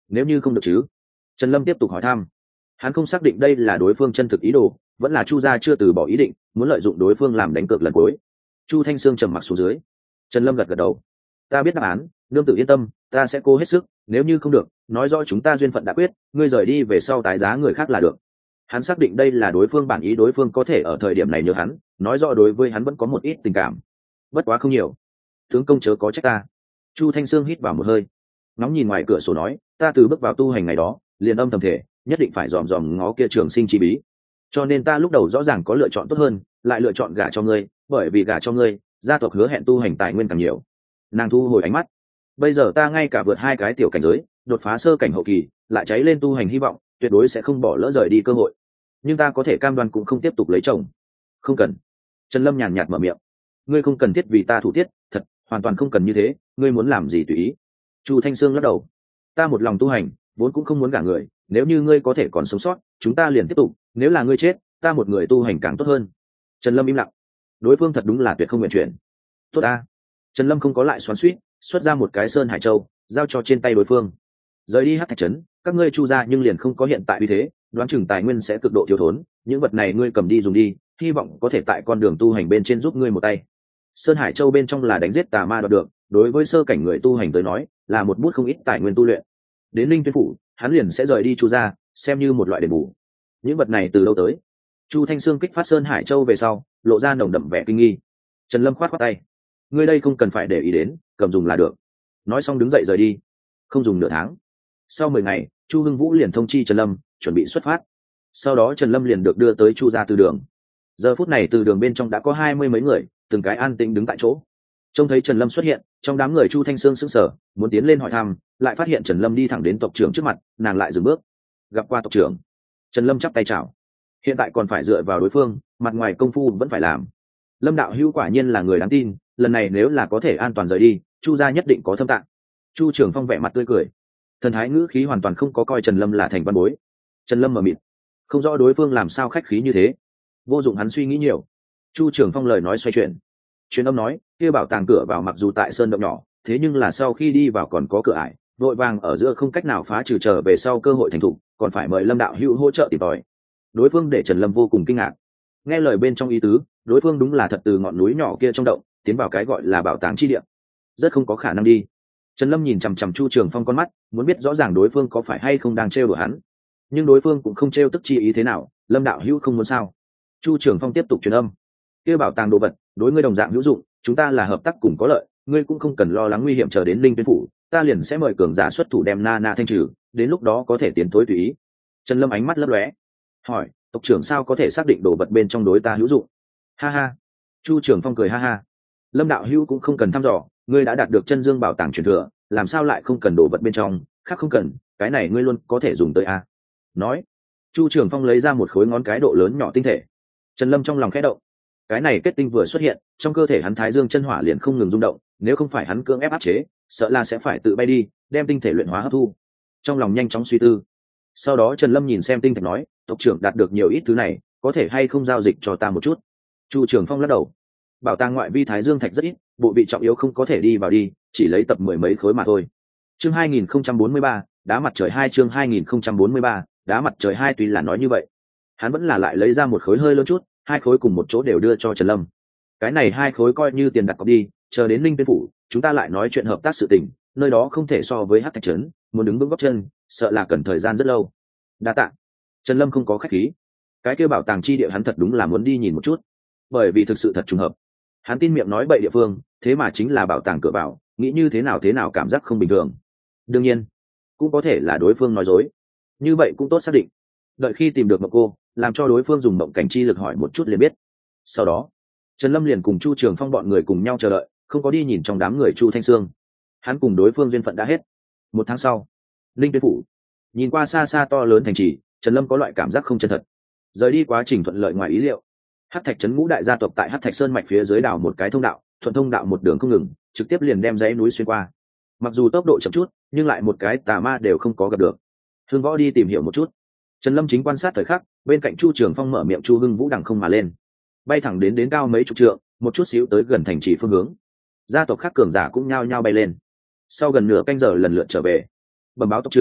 nếu như không được chứ? Trần Lâm tiếp tục hỏi thăm. Hắn không xác định đây là đối phương chân thực ý đồ, vẫn là Chu gia chưa từ bỏ ý định muốn lợi dụng đối phương làm đánh cược lần cuối. Chu Thanh Sương trầm mặc xuống dưới. Trần Lâm gật gật đầu. Ta biết đáp án, nương tử yên tâm, ta sẽ cố hết sức, nếu như không được, nói rõ chúng ta duyên phận đã quyết, ngươi rời đi về sau tái giá người khác là được. Hắn xác định đây là đối phương bản ý, đối phương có thể ở thời điểm này nhớ hắn, nói rõ đối với hắn vẫn có một ít tình cảm, bất quá không nhiều. Tướng công chớ có trách ta. Chu Thanh Sương hít vào một hơi, ngóng nhìn ngoài cửa sổ nói, ta từ bước vào tu hành ngày đó liền âm thầm thể nhất định phải dòm dòm ngó kia trường sinh chi bí, cho nên ta lúc đầu rõ ràng có lựa chọn tốt hơn, lại lựa chọn gả cho ngươi, bởi vì gả cho ngươi gia tộc hứa hẹn tu hành tài nguyên càng nhiều. Nàng thu hồi ánh mắt. Bây giờ ta ngay cả vượt hai cái tiểu cảnh giới, đột phá sơ cảnh hậu kỳ, lại cháy lên tu hành hy vọng, tuyệt đối sẽ không bỏ lỡ rời đi cơ hội. Nhưng ta có thể cam đoan cũng không tiếp tục lấy chồng. Không cần. Trần Lâm nhàn nhạt mở miệng. Ngươi không cần thiết vì ta thủ tiết, thật, hoàn toàn không cần như thế, ngươi muốn làm gì tùy ý. Chu Thanh Sương lắc đầu. Ta một lòng tu hành, vốn cũng không muốn gả người, nếu như ngươi có thể còn sống sót, chúng ta liền tiếp tục, nếu là ngươi chết, ta một người tu hành càng tốt hơn. Trần Lâm im lặng. Đối phương thật đúng là tuyệt không nguyện chuyển. Tốt ta. Trần Lâm không có lại xoắn xuýt, xuất ra một cái sơn hải châu, giao cho trên tay đối phương. Rời đi Hắc Thạch trấn, các ngươi Chu gia nhưng liền không có hiện tại uy thế, đoán chừng tài nguyên sẽ cực độ thiếu thốn, những vật này ngươi cầm đi dùng đi, hy vọng có thể tại con đường tu hành bên trên giúp ngươi một tay. Sơn hải châu bên trong là đánh giết tà ma đoạt được, đối với sơ cảnh người tu hành tới nói, là một bút không ít tài nguyên tu luyện. Đến Linh Tuyên phủ, hắn liền sẽ rời đi Chu gia, xem như một loại đền bù. Những vật này từ đâu tới? Chu Thanh Sương kích phát Sơn hải châu về sau, lộ ra nồng đậm vẻ kinh nghi. Trần Lâm khoát khoát tay. Ngươi đây không cần phải để ý đến, cầm dùng là được. Nói xong đứng dậy rời đi. Không dùng nửa tháng. Sau mười ngày, Chu Hưng Vũ liền thông chi Trần Lâm chuẩn bị xuất phát. Sau đó Trần Lâm liền được đưa tới Chu gia từ đường. Giờ phút này từ đường bên trong đã có hai mươi mấy người, từng cái an tĩnh đứng tại chỗ. Trông thấy Trần Lâm xuất hiện, trong đám người Chu Thanh Sương sững sờ, muốn tiến lên hỏi thăm, lại phát hiện Trần Lâm đi thẳng đến tộc trưởng trước mặt, nàng lại dừng bước. Gặp qua tộc trưởng. Trần Lâm chắp tay chào. Hiện tại còn phải dựa vào đối phương, mặt ngoài công phu vẫn phải làm. Lâm đạo hữu quả nhiên là người đáng tin, lần này nếu là có thể an toàn rời đi, Chu gia nhất định có thâm tạng. Chu Trường Phong vẻ mặt tươi cười, thần thái ngữ khí hoàn toàn không có coi Trần Lâm là thành văn bối. Trần Lâm mờ mịt, không rõ đối phương làm sao khách khí như thế, vô dụng hắn suy nghĩ nhiều. Chu Trường Phong lời nói xoay chuyển, truyền âm nói, kia bảo tàng cửa vào mặc dù tại sơn động nhỏ, thế nhưng là sau khi đi vào còn có cửa ải, vội vàng ở giữa không cách nào phá trừ, trở về sau cơ hội thành thục, còn phải mời Lâm đạo hữu hỗ trợ tìm tòi. Đối phương để Trần Lâm vô cùng kinh ngạc. Nghe lời bên trong ý tứ, đối phương đúng là thật từ ngọn núi nhỏ kia trong động tiến vào cái gọi là bảo tàng chi địa, rất không có khả năng đi. Trần Lâm nhìn chằm chằm Chu Trường Phong con mắt, muốn biết rõ ràng đối phương có phải hay không đang trêu đùa hắn, nhưng đối phương cũng không trêu tức chi ý thế nào. Lâm đạo hữu không muốn sao? Chu Trường Phong tiếp tục truyền âm, kia bảo tàng đồ vật đối ngươi đồng dạng hữu dụng, chúng ta là hợp tác cùng có lợi, ngươi cũng không cần lo lắng nguy hiểm, chờ đến Linh Tuyên phủ, ta liền sẽ mời cường giả xuất thủ đem na na thanh trừ, đến lúc đó có thể tiến tối tùy ý. Trần Lâm ánh mắt lấp lóe, hỏi, tộc trưởng sao có thể xác định đồ vật bên trong đối ta hữu dụng? Ha ha. Chu Trường Phong cười ha ha. Lâm đạo hữu cũng không cần thăm dò, ngươi đã đạt được chân dương bảo tàng truyền thừa, làm sao lại không cần đồ vật bên trong, khác không cần, cái này ngươi luôn có thể dùng tới a. Nói, Chu Trường Phong lấy ra một khối ngón cái độ lớn nhỏ tinh thể. Trần Lâm trong lòng khẽ động, cái này kết tinh vừa xuất hiện, trong cơ thể hắn thái dương chân hỏa liền không ngừng rung động, nếu không phải hắn cưỡng ép áp chế, sợ là sẽ phải tự bay đi, đem tinh thể luyện hóa hấp thu. Trong lòng nhanh chóng suy tư. Sau đó Trần Lâm nhìn xem tinh thạch nói, tộc trưởng đạt được nhiều ít thứ này, có thể hay không giao dịch cho ta một chút? Chu Trường Phong lắc đầu, bảo tàng ngoại vi thái dương thạch rất ít, bộ vị trọng yếu không có thể đi vào đi, chỉ lấy tập mười mấy khối mà thôi. Chương hai nghìn không trăm bốn mươi ba, đá mặt trời hai, chương hai nghìn không trăm bốn mươi ba, đá mặt trời hai. Tuy là nói như vậy, hắn vẫn là lại lấy ra một khối hơi lớn chút, hai khối cùng một chỗ đều đưa cho Trần Lâm. Cái này hai khối coi như tiền đặt cọc đi, chờ đến Linh Tuyên phủ, chúng ta lại nói chuyện hợp tác sự tình, nơi đó không thể so với Hắc Thạch trấn, muốn đứng vững gót chân, sợ là cần thời gian rất lâu. Đa tạ. Trần Lâm không có khách khí, cái kia bảo tàng chi địa hắn thật đúng là muốn đi nhìn một chút, bởi vì thực sự thật trùng hợp. Hắn tin miệng nói bậy địa phương, thế mà chính là bảo tàng cửa vào, nghĩ như thế nào thế nào cảm giác không bình thường. Đương nhiên, cũng có thể là đối phương nói dối, như vậy cũng tốt xác định. Đợi khi tìm được mộng cô, làm cho đối phương dùng mộng cảnh chi lực hỏi một chút liền biết. Sau đó, Trần Lâm liền cùng Chu Trường Phong bọn người cùng nhau chờ đợi, không có đi nhìn trong đám người Chu Thanh Sương. Hắn cùng đối phương duyên phận đã hết. Một tháng sau, Linh Tuyên phủ, nhìn qua xa xa to lớn thành trì, Trần Lâm có loại cảm giác không chân thật. Rời đi quá trình thuận lợi ngoài ý liệu. Hắc Thạch trấn ngũ đại gia tộc tại Hắc Thạch Sơn mạch phía dưới đảo một cái thông đạo, thuận thông đạo một đường không ngừng, trực tiếp liền đem dãy núi xuyên qua. Mặc dù tốc độ chậm chút, nhưng lại một cái tà ma đều không có gặp được. Hưng Võ đi tìm hiểu một chút. Trần Lâm chính quan sát thời khắc, bên cạnh Chu Trường Phong mở miệng, Chu Hưng Vũ đằng không mà lên, bay thẳng đến đến cao mấy chục trượng, một chút xíu tới gần thành trì phương hướng. Gia tộc khác cường giả cũng nhao nhao bay lên. Sau gần nửa canh giờ lần lượt trở về, bẩm báo tộc trưởng,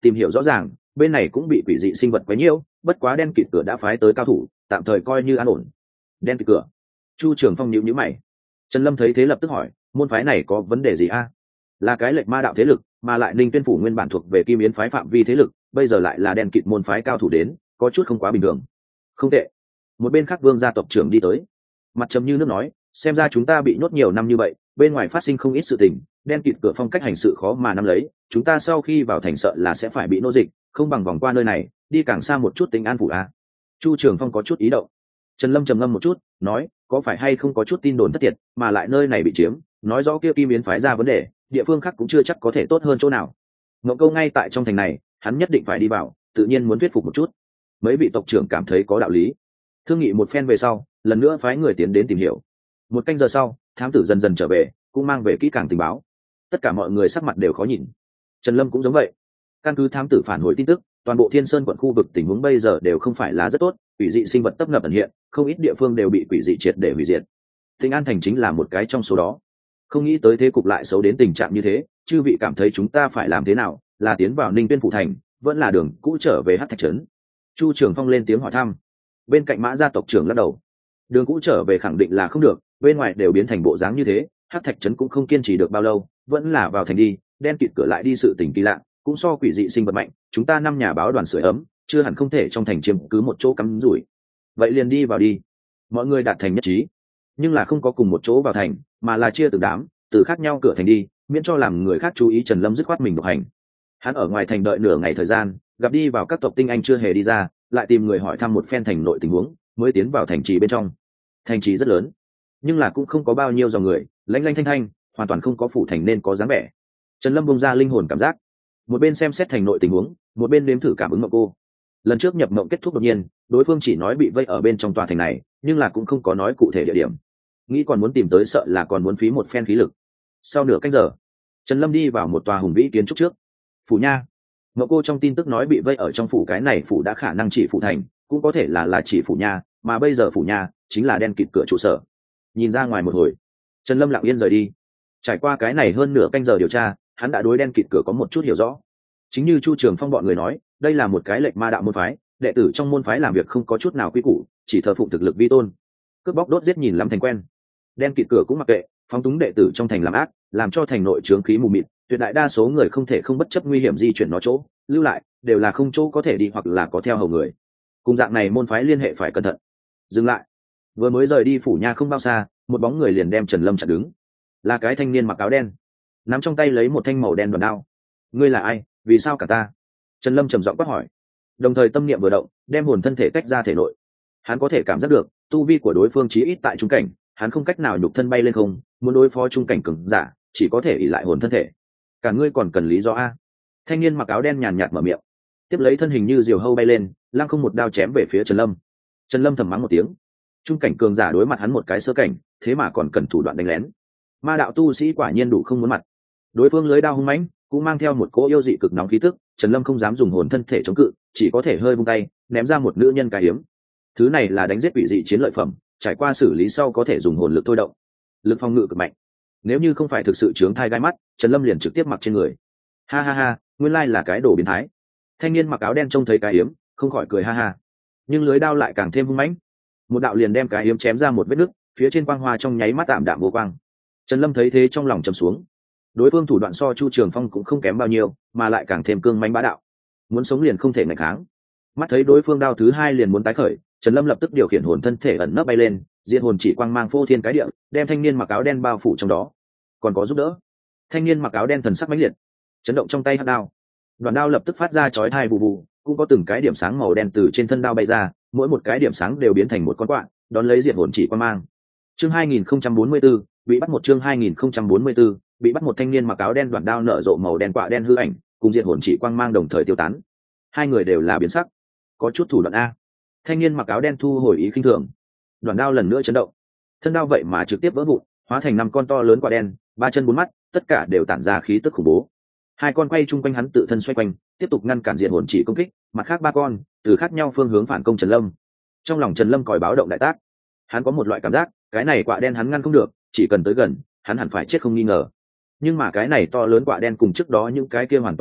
tìm hiểu rõ ràng bên này cũng bị quỷ dị sinh vật quấy nhiễu, bất quá đen kịt cửa đã phái tới cao thủ, tạm thời coi như an ổn. Đen kịt cửa. Chu Trường Phong nhíu nhíu mày. Trần Lâm thấy thế lập tức hỏi, môn phái này có vấn đề gì a? Là cái lệch ma đạo thế lực, mà lại Ninh Tuyên phủ nguyên bản thuộc về Kim Yến phái phạm vi thế lực, bây giờ lại là đen kịt môn phái cao thủ đến, có chút không quá bình thường. Không tệ. Một bên khác Vương gia tộc trưởng đi tới, mặt trầm như nước nói, xem ra chúng ta bị nhốt nhiều năm như vậy, bên ngoài phát sinh không ít sự tình, đen kịt cửa phong cách hành sự khó mà nắm lấy, chúng ta sau khi vào thành sợ là sẽ phải bị nô dịch, không bằng vòng qua nơi này, đi càng xa một chút tính an phủ a. Chu Trường Phong có chút ý động. Trần Lâm trầm ngâm một chút, nói, có phải hay không có chút tin đồn thất thiệt, mà lại nơi này bị chiếm, nói rõ kia Kim Yến phái ra vấn đề, địa phương khác cũng chưa chắc có thể tốt hơn chỗ nào. Ngộng Câu ngay tại trong thành này, hắn nhất định phải đi vào, tự nhiên muốn thuyết phục một chút. Mấy vị tộc trưởng cảm thấy có đạo lý. Thương nghị một phen về sau, lần nữa phái người tiến đến tìm hiểu. Một canh giờ sau, thám tử dần dần trở về, cũng mang về kỹ càng tình báo. Tất cả mọi người sắc mặt đều khó nhìn. Trần Lâm cũng giống vậy. Căn cứ thám tử phản hồi tin tức, toàn bộ Thiên Sơn quận khu vực tình huống bây giờ đều không phải là rất tốt, quỷ dị sinh vật tấp nập ẩn hiện, không ít địa phương đều bị quỷ dị triệt để hủy diệt. Thịnh An thành chính là một cái trong số đó. Không nghĩ tới thế cục lại xấu đến tình trạng như thế, chư vị cảm thấy chúng ta phải làm thế nào, là tiến vào Ninh Tuyên phủ thành, vẫn là đường cũ trở về Hắc Thạch trấn? Chu Trường Phong lên tiếng hỏi thăm. Bên cạnh Mã gia tộc trưởng lắc đầu. Đường cũ trở về khẳng định là không được, bên ngoài đều biến thành bộ dáng như thế, Hắc Thạch trấn cũng không kiên trì được bao lâu, vẫn là vào thành đi, đen kịt cửa lại đi sự tình kỳ lạ, cũng so quỷ dị sinh vật mạnh, chúng ta năm nhà báo đoàn sưởi ấm, chưa hẳn không thể trong thành chiếm cứ một chỗ cắm rủi. Vậy liền đi vào đi. Mọi người đạt thành nhất trí, nhưng là không có cùng một chỗ vào thành, mà là chia từng đám, từ khác nhau cửa thành đi, miễn cho làm người khác chú ý. Trần Lâm dứt khoát mình độc hành. Hắn ở ngoài thành đợi nửa ngày thời gian, gặp đi vào các tộc tinh anh chưa hề đi ra, lại tìm người hỏi thăm một phen thành nội tình huống, mới tiến vào thành trì bên trong. Thành trì rất lớn, nhưng là cũng không có bao nhiêu dòng người, lanh lanh thanh thanh, hoàn toàn không có phủ thành nên có dáng vẻ. Trần Lâm bung ra linh hồn cảm giác, một bên xem xét thành nội tình huống, một bên nếm thử cảm ứng mộng cô. Lần trước nhập mộng kết thúc đột nhiên, đối phương chỉ nói bị vây ở bên trong tòa thành này, nhưng là cũng không có nói cụ thể địa điểm. Nghĩ còn muốn tìm tới sợ là còn muốn phí một phen khí lực. Sau nửa canh giờ, Trần Lâm đi vào một tòa hùng vĩ kiến trúc trước. Phủ nha. Mộng cô trong tin tức nói bị vây ở trong phủ, cái này phủ đã khả năng chỉ phủ thành, cũng có thể là là chỉ phủ nha, mà bây giờ phủ nha chính là đen kịt cửa trụ sở. Nhìn ra ngoài một hồi, Trần Lâm lặng yên rời đi. Trải qua cái này hơn nửa canh giờ điều tra, hắn đã đối đen kịt cửa có một chút hiểu rõ. Chính như Chu Trường Phong bọn người nói, đây là một cái lệch ma đạo môn phái, đệ tử trong môn phái làm việc không có chút nào quy củ, chỉ thờ phụng thực lực vi tôn, cướp bóc đốt giết nhìn lắm thành quen. Đen kịt cửa cũng mặc kệ, phóng túng đệ tử trong thành làm ác, làm cho thành nội trướng khí mù mịt, tuyệt đại đa số người không thể không bất chấp nguy hiểm di chuyển nó chỗ, lưu lại đều là không chỗ có thể đi hoặc là có theo hầu người. Cùng dạng này môn phái liên hệ phải cẩn thận. Dừng lại. Vừa mới rời đi phủ nha không bao xa, một bóng người liền đem Trần Lâm chặn đứng. Là cái thanh niên mặc áo đen, nắm trong tay lấy một thanh màu đen đoàn đao. Ngươi là ai, vì sao cả ta? Trần Lâm trầm giọng quát hỏi, đồng thời tâm niệm vừa động, đem hồn thân thể tách ra thể nội. Hắn có thể cảm giác được tu vi của đối phương chí ít tại trung cảnh, hắn không cách nào nhục thân bay lên không, muốn đối phó trung cảnh cường giả chỉ có thể ỷ lại hồn thân thể. Cả ngươi còn cần lý do a? Thanh niên mặc áo đen nhàn nhạt mở miệng, tiếp lấy thân hình như diều hâu bay lên, lăng không một đao chém về phía Trần Lâm. Trần Lâm thầm mắng một tiếng, trung cảnh cường giả đối mặt hắn một cái sơ cảnh, thế mà còn cần thủ đoạn đánh lén. Ma đạo tu sĩ quả nhiên đủ không muốn mặt. Đối phương lưới đao hung mãnh, cũng mang theo một cỗ yêu dị cực nóng khí tức. Trần Lâm không dám dùng hồn thân thể chống cự, chỉ có thể hơi vung tay ném ra một nữ nhân cái hiếm. Thứ này là đánh giết quỷ dị chiến lợi phẩm, trải qua xử lý sau có thể dùng hồn lực thôi động, lực phòng ngự cực mạnh. Nếu như không phải thực sự chướng thai gai mắt, Trần Lâm liền trực tiếp mặc trên người. Ha ha ha, nguyên lai là cái đồ biến thái. Thanh niên mặc áo đen trông thấy cái hiếm, không khỏi cười ha ha. Nhưng lưới đao lại càng thêm hung mãnh, một đạo liền đem cái hiếm chém ra một vết nứt, phía trên quang hoa trong nháy mắt tạm đạm vô quang. Trần Lâm thấy thế trong lòng trầm xuống. Đối phương thủ đoạn so Chu Trường Phong cũng không kém bao nhiêu, mà lại càng thêm cương mãnh bá đạo, muốn sống liền không thể ngạch kháng. Mắt thấy đối phương đao thứ hai liền muốn tái khởi, Trần Lâm lập tức điều khiển hồn thân thể ẩn nấp bay lên, diệt hồn chỉ quang mang phô thiên cái địa, đem thanh niên mặc áo đen bao phủ trong đó. Còn có giúp đỡ. Thanh niên mặc áo đen thần sắc mãnh liệt, chấn động trong tay hắc đao. Đoạn đao lập tức phát ra chói tai bù bù, cũng có từng cái điểm sáng màu đen từ trên thân đao bay ra, mỗi một cái điểm sáng đều biến thành một con quạ, đón lấy diệt hồn chỉ quang mang. Chương hai nghìn không trăm bốn mươi tư, bị bắt một chương hai nghìn không trăm bốn mươi tư, bị bắt một thanh niên mặc áo đen đoạn đao nở rộ màu đen quạ đen hư ảnh, cùng diệt hồn chỉ quang mang đồng thời tiêu tán. Hai người đều là biến sắc, có chút thủ đoạn a. Thanh niên mặc áo đen thu hồi ý khinh thường, đoạn đao lần nữa chấn động, thân đao vậy mà trực tiếp vỡ vụn, hóa thành năm con to lớn quạ đen, ba chân bốn mắt, tất cả đều tản ra khí tức khủng bố. Hai con quay chung quanh hắn tự thân xoay quanh, tiếp tục ngăn cản diệt hồn chỉ công kích, mặt khác ba con từ khác nhau phương hướng phản công Trần Lâm. Trong lòng Trần Lâm còi báo động đại tác, hắn có một loại cảm giác, cái này quạ đen hắn ngăn không được, chỉ cần tới gần hắn hẳn phải chết không nghi ngờ. Nhưng mà cái này to lớn quạ đen cùng trước đó những cái kia hoàn toàn khác biệt,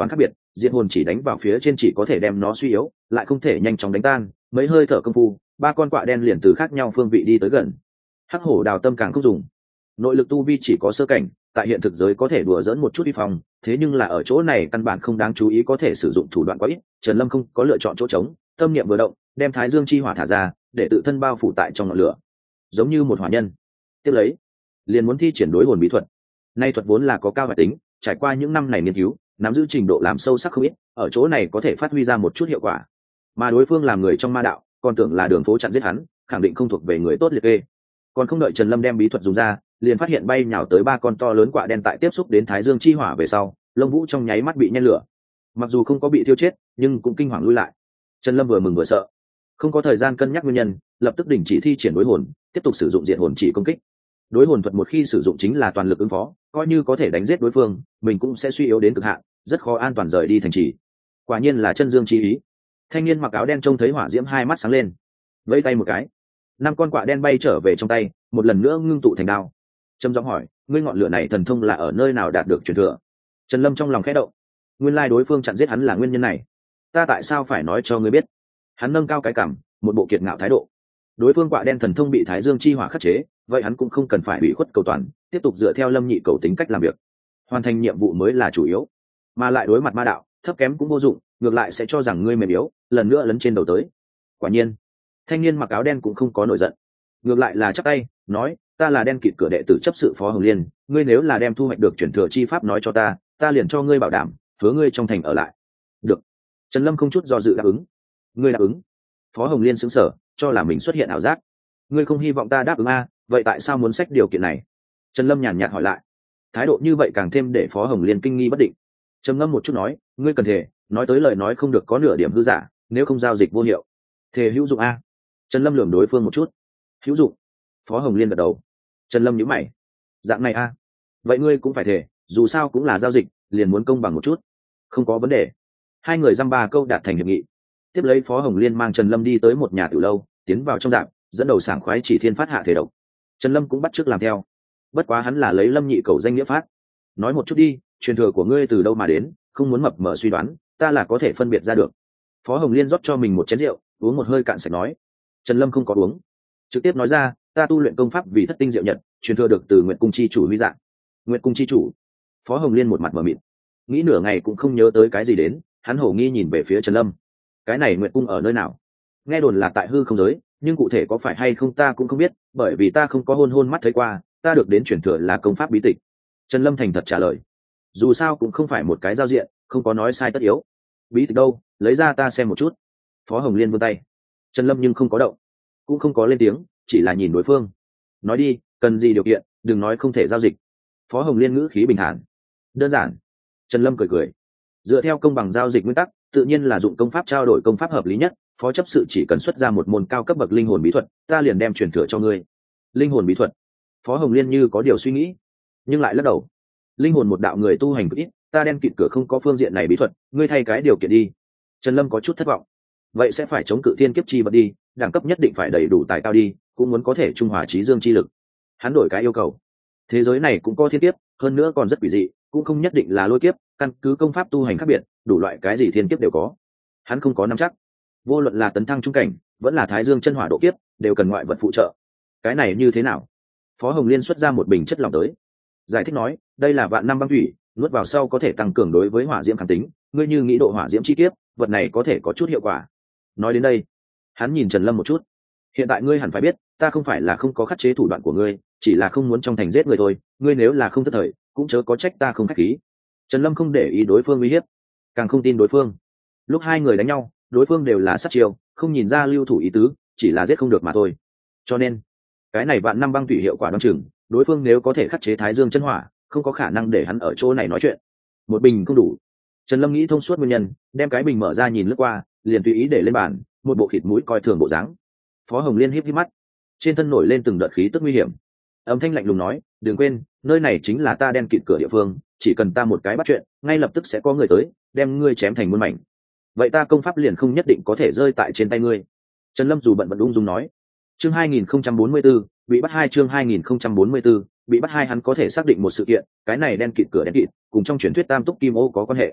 diệt hồn chỉ đánh vào phía trên chỉ có thể đem nó suy yếu, lại không thể nhanh chóng đánh tan. Mấy hơi thở công phu, ba con quạ đen liền từ khác nhau phương vị đi tới gần. Hắc hổ đào tâm càng không dùng, nội lực tu vi chỉ có sơ cảnh, tại hiện thực giới có thể đùa dỡn một chút đi phòng, thế nhưng là ở chỗ này căn bản không đáng chú ý, có thể sử dụng thủ đoạn quá ít. Trần Lâm không có lựa chọn chỗ trống, tâm niệm vừa động, đem Thái Dương chi hỏa thả ra, để tự thân bao phủ tại trong ngọn lửa, giống như một hỏa nhân. Tiếp lấy, liền muốn thi triển đối hồn bí thuật. Nay thuật vốn là có cao và tính, trải qua những năm này nghiên cứu, nắm giữ trình độ làm sâu sắc không ít, ở chỗ này có thể phát huy ra một chút hiệu quả. Mà đối phương làm người trong ma đạo, còn tưởng là đường phố chặn giết hắn, khẳng định không thuộc về người tốt liệt kê. Còn không đợi Trần Lâm đem bí thuật dùng ra, liền phát hiện bay nhào tới ba con to lớn quạ đen tại tiếp xúc đến Thái Dương chi hỏa về sau, lông vũ trong nháy mắt bị nhen lửa. Mặc dù không có bị thiêu chết, nhưng cũng kinh hoàng lui lại. Trần Lâm vừa mừng vừa sợ, không có thời gian cân nhắc nguyên nhân, lập tức đình chỉ thi triển đối hồn, tiếp tục sử dụng diện hồn chỉ công kích. Đối hồn thuật một khi sử dụng chính là toàn lực ứng phó, coi như có thể đánh giết đối phương, mình cũng sẽ suy yếu đến cực hạn, rất khó an toàn rời đi thành trì. Quả nhiên là chân dương chi ý. Thanh niên mặc áo đen trông thấy hỏa diễm hai mắt sáng lên, vẫy tay một cái, năm con quạ đen bay trở về trong tay, một lần nữa ngưng tụ thành đao. Trầm giọng hỏi, ngươi ngọn lửa này thần thông là ở nơi nào đạt được truyền thừa? Trần Lâm trong lòng khẽ động, nguyên lai đối phương chặn giết hắn là nguyên nhân này. Ta tại sao phải nói cho ngươi biết? Hắn nâng cao cái cằm, một bộ kiệt ngạo thái độ. Đối phương quạ đen thần thông bị Thái Dương chi hỏa khắc chế, vậy hắn cũng không cần phải bị khuất cầu toàn, tiếp tục dựa theo Lâm Nhị cầu tính cách làm việc, hoàn thành nhiệm vụ mới là chủ yếu. Mà lại đối mặt ma đạo, thấp kém cũng vô dụng, ngược lại sẽ cho rằng ngươi mềm yếu, lần nữa lấn trên đầu tới. Quả nhiên, thanh niên mặc áo đen cũng không có nổi giận, ngược lại là chắp tay nói, ta là đen kịt cửa đệ tử chấp sự Phó Hồng Liên, ngươi nếu là đem thu hoạch được chuyển thừa chi pháp nói cho ta, ta liền cho ngươi bảo đảm, hứa ngươi trong thành ở lại. Được. Trần Lâm không chút do dự đáp ứng. Ngươi đáp ứng? Phó Hồng Liên sững sờ, cho là mình xuất hiện ảo giác. Ngươi không hy vọng ta đáp ứng a, vậy tại sao muốn xách điều kiện này? Trần Lâm nhàn nhạt hỏi lại. Thái độ như vậy càng thêm để Phó Hồng Liên kinh nghi bất định. Trầm ngâm một chút nói, ngươi cần thể, nói tới lời nói không được có nửa điểm hư giả, nếu không giao dịch vô hiệu. Thể hữu dụng a? Trần Lâm lườm đối phương một chút. Hữu dụng. Phó Hồng Liên gật đầu. Trần Lâm nhíu mày. Dạng này a? Vậy ngươi cũng phải thể, dù sao cũng là giao dịch, liền muốn công bằng một chút. Không có vấn đề. Hai người dăm ba câu đạt thành hiệp nghị. Tiếp lấy Phó Hồng Liên mang Trần Lâm đi tới một nhà tử lâu, tiến vào trong dạp, dẫn đầu sảng khoái chỉ thiên phát hạ thể độc. Trần Lâm cũng bắt chước làm theo. Bất quá hắn là lấy Lâm Nhị cầu danh nghĩa phát. Nói một chút đi, truyền thừa của ngươi từ đâu mà đến, không muốn mập mờ suy đoán, ta là có thể phân biệt ra được. Phó Hồng Liên rót cho mình một chén rượu, uống một hơi cạn sạch nói. Trần Lâm không có uống, trực tiếp nói ra, ta tu luyện công pháp vì thất tinh diệu nhật, truyền thừa được từ Nguyệt cung chi chủ Huy Dạng. Nguyệt cung chi chủ? Phó Hồng Liên một mặt mờ mịt, nghĩ nửa ngày cũng không nhớ tới cái gì đến, hắn hổ nghi nhìn về phía Trần Lâm. Cái này Nguyệt cung ở nơi nào? Nghe đồn là tại hư không giới, nhưng cụ thể có phải hay không ta cũng không biết, bởi vì ta không có hôn hôn mắt thấy qua, ta được đến truyền thừa là công pháp bí tịch. Trần Lâm thành thật trả lời. Dù sao cũng không phải một cái giao diện, không có nói sai tất yếu. Bí tịch đâu, lấy ra ta xem một chút. Phó Hồng Liên vươn tay. Trần Lâm nhưng không có động, cũng không có lên tiếng, chỉ là nhìn đối phương. Nói đi, cần gì điều kiện, đừng nói không thể giao dịch. Phó Hồng Liên ngữ khí bình thản. Đơn giản. Trần Lâm cười cười. Dựa theo công bằng giao dịch nguyên tắc, tự nhiên là dụng công pháp trao đổi công pháp hợp lý nhất. Phó chấp sự chỉ cần xuất ra một môn cao cấp bậc linh hồn bí thuật, ta liền đem truyền thừa cho ngươi. Linh hồn bí thuật? Phó Hồng Liên như có điều suy nghĩ, nhưng lại lắc đầu. Linh hồn một đạo người tu hành cực ít, ta đen kịt cửa không có phương diện này bí thuật, ngươi thay cái điều kiện đi. Trần Lâm có chút thất vọng. Vậy sẽ phải chống cự thiên kiếp chi vật đi, đẳng cấp nhất định phải đầy đủ tài cao đi, cũng muốn có thể trung hòa trí dương chi lực. Hắn đổi cái yêu cầu. Thế giới này cũng có thiên kiếp, hơn nữa còn rất quỷ dị, cũng không nhất định là lôi kiếp, căn cứ công pháp tu hành khác biệt, đủ loại cái gì thiên kiếp đều có. Hắn không có nắm chắc. Vô luận là tấn thăng trung cảnh, vẫn là thái dương chân hỏa độ kiếp, đều cần ngoại vật phụ trợ. Cái này như thế nào? Phó Hồng Liên xuất ra một bình chất lỏng tới, giải thích nói, đây là vạn năm băng thủy, nuốt vào sau có thể tăng cường đối với hỏa diễm kháng tính, ngươi như nghĩ độ hỏa diễm chi kiếp, vật này có thể có chút hiệu quả. Nói đến đây, hắn nhìn Trần Lâm một chút. Hiện tại ngươi hẳn phải biết, ta không phải là không có khắc chế thủ đoạn của ngươi, chỉ là không muốn trong thành giết người thôi, ngươi nếu là không thất thời, cũng chớ có trách ta không khách khí. Trần Lâm không để ý đối phương uy hiếp, càng không tin đối phương. Lúc hai người đánh nhau, đối phương đều là sát chiêu, không nhìn ra lưu thủ ý tứ, chỉ là giết không được mà thôi. Cho nên, cái này vạn năm băng thủy hiệu quả đoán chừng, đối phương nếu có thể khắc chế thái dương chân hỏa, không có khả năng để hắn ở chỗ này nói chuyện. Một bình không đủ. Trần Lâm nghĩ thông suốt nguyên nhân, đem cái bình mở ra nhìn lướt qua, liền tùy ý để lên bàn, một bộ khịt mũi coi thường bộ dáng. Phó Hồng Liên híp híp mắt, trên thân nổi lên từng đợt khí tức nguy hiểm. Âm thanh lạnh lùng nói, đừng quên, nơi này chính là ta đen kịt cửa địa phương, chỉ cần ta một cái bắt chuyện, ngay lập tức sẽ có người tới, đem ngươi chém thành muôn mảnh. Vậy ta công pháp liền không nhất định có thể rơi tại trên tay ngươi. Trần Lâm dù bận vẫn ung dung nói. Chương hai nghìn không trăm bốn mươi tư, bị bắt hai chương hai nghìn không trăm bốn mươi tư, bị bắt hai hắn có thể xác định một sự kiện, cái này đen kịt cửa đen kịt, cùng trong truyền thuyết Tam Túc Kim Ô có quan hệ.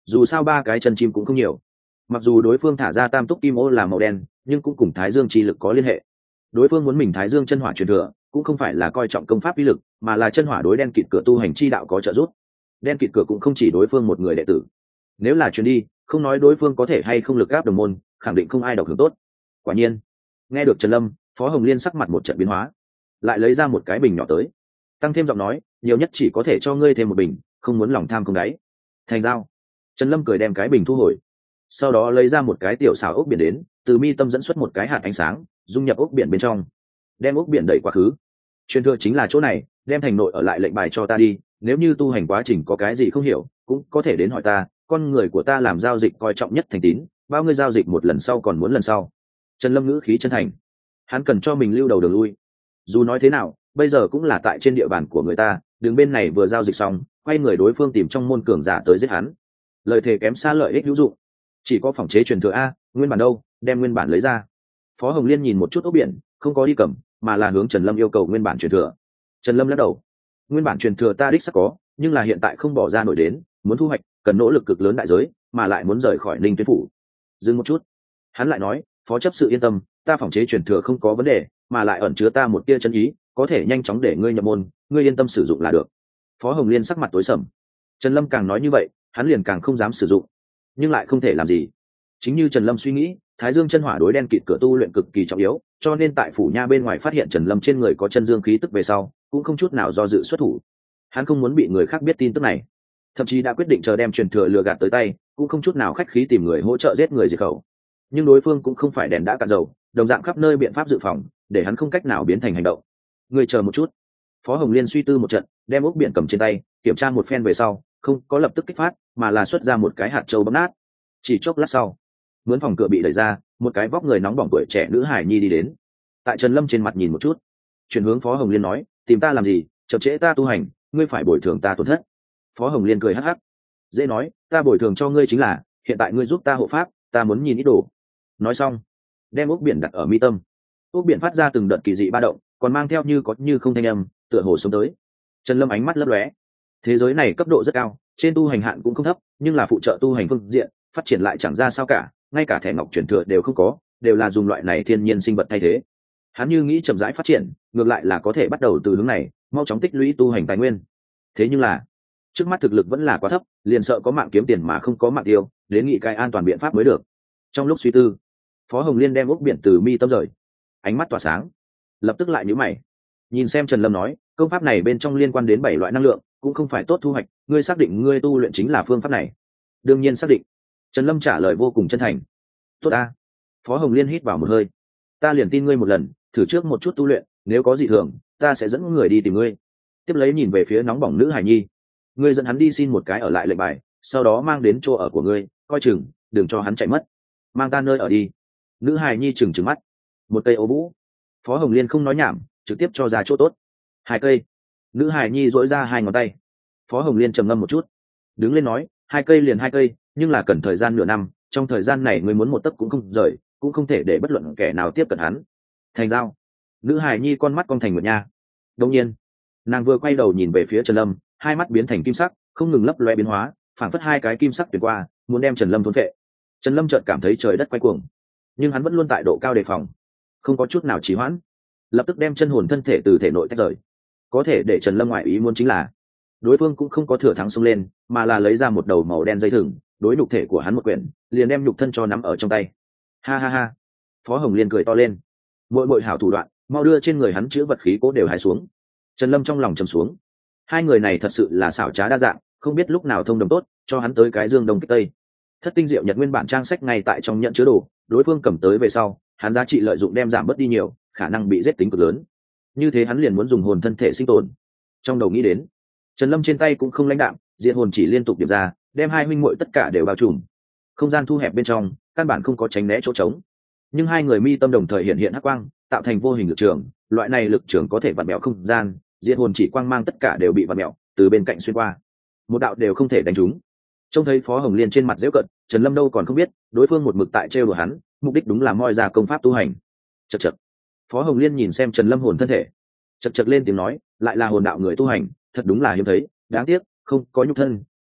dù sao ba cái chân chim cũng không nhiều. Mặc dù đối phương thả ra tam túc kim ô là màu đen, nhưng cũng cùng thái dương chi lực có liên hệ. Đối phương muốn mình thái dương chân hỏa truyền thừa, cũng không phải là coi trọng công pháp uy lực, mà là chân hỏa đối đen kịt cửa tu hành chi đạo có trợ giúp. Đen kịt cửa cũng không chỉ đối phương một người đệ tử, nếu là truyền đi, không nói đối phương có thể hay không lực gáp đồng môn, khẳng định không ai độc hưởng tốt. Quả nhiên, nghe được Trần Lâm, Phó Hồng Liên sắc mặt một trận biến hóa, lại lấy ra một cái bình nhỏ tới, tăng thêm giọng nói, nhiều nhất chỉ có thể cho ngươi thêm một bình, không muốn lòng tham không đáy. Thành giao. Trần Lâm cười đem cái bình thu hồi, sau đó lấy ra một cái tiểu xảo ốc biển đến, từ mi tâm dẫn xuất một cái hạt ánh sáng, dung nhập ốc biển bên trong, đem ốc biển đẩy quá khứ. Truyền thừa chính là chỗ này, đem thành nội ở lại lệnh bài cho ta đi, nếu như tu hành quá trình có cái gì không hiểu, cũng có thể đến hỏi ta, con người của ta làm giao dịch coi trọng nhất thành tín, bao ngươi giao dịch một lần sau còn muốn lần sau. Trần Lâm ngữ khí chân thành, hắn cần cho mình lưu đầu đường lui. Dù nói thế nào, bây giờ cũng là tại trên địa bàn của người ta, đường bên này vừa giao dịch xong, quay người đối phương tìm trong môn cường giả tới giết hắn, lời thề kém xa lợi ích hữu dụng. Chỉ có phòng chế truyền thừa a, nguyên bản đâu, đem nguyên bản lấy ra. Phó Hồng Liên nhìn một chút ốc biển, không có đi cầm, mà là hướng Trần Lâm yêu cầu nguyên bản truyền thừa. Trần Lâm lắc đầu, nguyên bản truyền thừa ta đích xác có, nhưng là hiện tại không bỏ ra nổi đến, muốn thu hoạch cần nỗ lực cực lớn đại giới, mà lại muốn rời khỏi Ninh Tuyết phủ. Dừng một chút, hắn lại nói, phó chấp sự yên tâm, ta phòng chế truyền thừa không có vấn đề, mà lại ẩn chứa ta một tia chân ý, có thể nhanh chóng để ngươi nhập môn, ngươi yên tâm sử dụng là được. Phó Hồng Liên sắc mặt tối sầm. Trần Lâm càng nói như vậy, hắn liền càng không dám sử dụng, nhưng lại không thể làm gì. Chính như Trần Lâm suy nghĩ, thái dương chân hỏa đối đen kịt cửa tu luyện cực kỳ trọng yếu, cho nên tại phủ nha bên ngoài phát hiện Trần Lâm trên người có chân dương khí tức về sau, cũng không chút nào do dự xuất thủ. Hắn không muốn bị người khác biết tin tức này, thậm chí đã quyết định chờ đem truyền thừa lừa gạt tới tay, cũng không chút nào khách khí tìm người hỗ trợ giết người diệt khẩu. Nhưng đối phương cũng không phải đèn đã cạn dầu, đồng dạng khắp nơi biện pháp dự phòng, để hắn không cách nào biến thành hành động. Người chờ một chút. Phó Hồng Liên suy tư một trận, đem ốc biển cầm trên tay, kiểm tra một phen về sau, không có lập tức kích phát, mà là xuất ra một cái hạt châu bấm nát. Chỉ chốc lát sau, mướn phòng cửa bị đẩy ra, một cái vóc người nóng bỏng tuổi trẻ nữ hải nhi đi đến. Tại Trần Lâm trên mặt nhìn một chút, chuyển hướng Phó Hồng Liên nói, tìm ta làm gì, chậm trễ ta tu hành, ngươi phải bồi thường ta tổn thất. Phó Hồng Liên cười hắc hắc, dễ nói, ta bồi thường cho ngươi chính là, hiện tại ngươi giúp ta hộ pháp, ta muốn nhìn ít đồ. Nói xong, đem ốc biển đặt ở mi tâm. Ốc biển phát ra từng đợt kỳ dị ba động, còn mang theo như có như không thanh âm, tựa hồ sống tới. Trần Lâm ánh mắt lấp lóe, thế giới này cấp độ rất cao, trên tu hành hạn cũng không thấp, nhưng là phụ trợ tu hành phương diện phát triển lại chẳng ra sao cả, ngay cả thẻ ngọc truyền thừa đều không có, đều là dùng loại này thiên nhiên sinh vật thay thế. Hắn như nghĩ chậm rãi phát triển, ngược lại là có thể bắt đầu từ hướng này, mau chóng tích lũy tu hành tài nguyên. Thế nhưng là, trước mắt thực lực vẫn là quá thấp, liền sợ có mạng kiếm tiền mà không có mạng tiêu, đến nghị cái an toàn biện pháp mới được. Trong lúc suy tư, Phó Hồng Liên đem ốc biển từ mi tâm rời, ánh mắt tỏa sáng, lập tức lại nhíu mày, nhìn xem Trần Lâm nói, công pháp này bên trong liên quan đến bảy loại năng lượng, cũng không phải tốt thu hoạch, ngươi xác định ngươi tu luyện chính là phương pháp này? Đương nhiên xác định. Trần Lâm trả lời vô cùng chân thành. Tốt a. Phó Hồng Liên hít vào một hơi, ta liền tin ngươi một lần, thử trước một chút tu luyện, nếu có gì thường, ta sẽ dẫn người đi tìm ngươi. Tiếp lấy nhìn về phía nóng bỏng nữ hải nhi, ngươi dẫn hắn đi xin một cái ở lại lệnh bài, sau đó mang đến chỗ ở của ngươi, coi chừng đừng cho hắn chạy mất. Mang ta nơi ở đi. Nữ hải nhi chừng chừng mắt. Một cây ô vũ. Phó Hồng Liên không nói nhảm, trực tiếp cho ra chỗ tốt. Hai cây. Nữ hải nhi dỗi ra hai ngón tay. Phó Hồng Liên trầm ngâm một chút, đứng lên nói, hai cây liền hai cây, nhưng là cần thời gian nửa năm, trong thời gian này ngươi muốn một tấc cũng không rời, cũng không thể để bất luận kẻ nào tiếp cận hắn. Thành giao. Nữ hải nhi con mắt cong thành một nha. Đột nhiên, nàng vừa quay đầu nhìn về phía Trần Lâm, hai mắt biến thành kim sắc, không ngừng lấp loe biến hóa, phảng phất hai cái kim sắc tuyệt qua, muốn đem Trần Lâm thôn phệ. Trần Lâm chợt cảm thấy trời đất quay cuồng, nhưng hắn vẫn luôn tại độ cao đề phòng, không có chút nào trì hoãn, lập tức đem chân hồn thân thể từ thể nội tách rời. Có thể để Trần Lâm ngoại ý muốn chính là, đối phương cũng không có thừa thắng xông lên, mà là lấy ra một đầu màu đen dây thừng, đối nhục thể của hắn một quyển, liền đem nhục thân cho nắm ở trong tay. Ha ha ha. Phó Hồng Liên cười to lên, mỗi mỗi hảo thủ đoạn, mau đưa trên người hắn chữ vật khí cố đều hái xuống. Trần Lâm trong lòng trầm xuống, hai người này thật sự là xảo trá đa dạng, không biết lúc nào thông đồng tốt, cho hắn tới cái dương đông kích tây. Thất tinh diệu nhật nguyên bản trang sách ngay tại trong nhận chứa đồ, đối phương cầm tới về sau, hắn giá trị lợi dụng đem giảm bớt đi nhiều, khả năng bị giết tính cực lớn. Như thế hắn liền muốn dùng hồn thân thể sinh tồn. Trong đầu nghĩ đến, Trần Lâm trên tay cũng không lãnh đạm, diệt hồn chỉ liên tục điệp ra, đem hai huynh muội tất cả đều bao trùm. Không gian thu hẹp bên trong, căn bản không có tránh né chỗ trống. Nhưng hai người mi tâm đồng thời hiện hiện hắc quang, tạo thành vô hình lực trường, loại này lực trường có thể vặn mèo không gian, diệt hồn chỉ quang mang tất cả đều bị vặn mèo, từ bên cạnh xuyên qua. Một đạo đều không thể đánh trúng. Trông thấy Phó Hồng Liên trên mặt giễu cợt, Trần Lâm đâu còn không biết, đối phương một mực tại trêu đùa hắn, mục đích đúng là moi ra công pháp tu hành. Chậc chậc. Phó Hồng Liên nhìn xem Trần Lâm hồn thân thể, chậc chậc lên tiếng nói, lại là hồn đạo người tu hành, thật đúng là hiếm thấy, đáng tiếc không có nhục thân,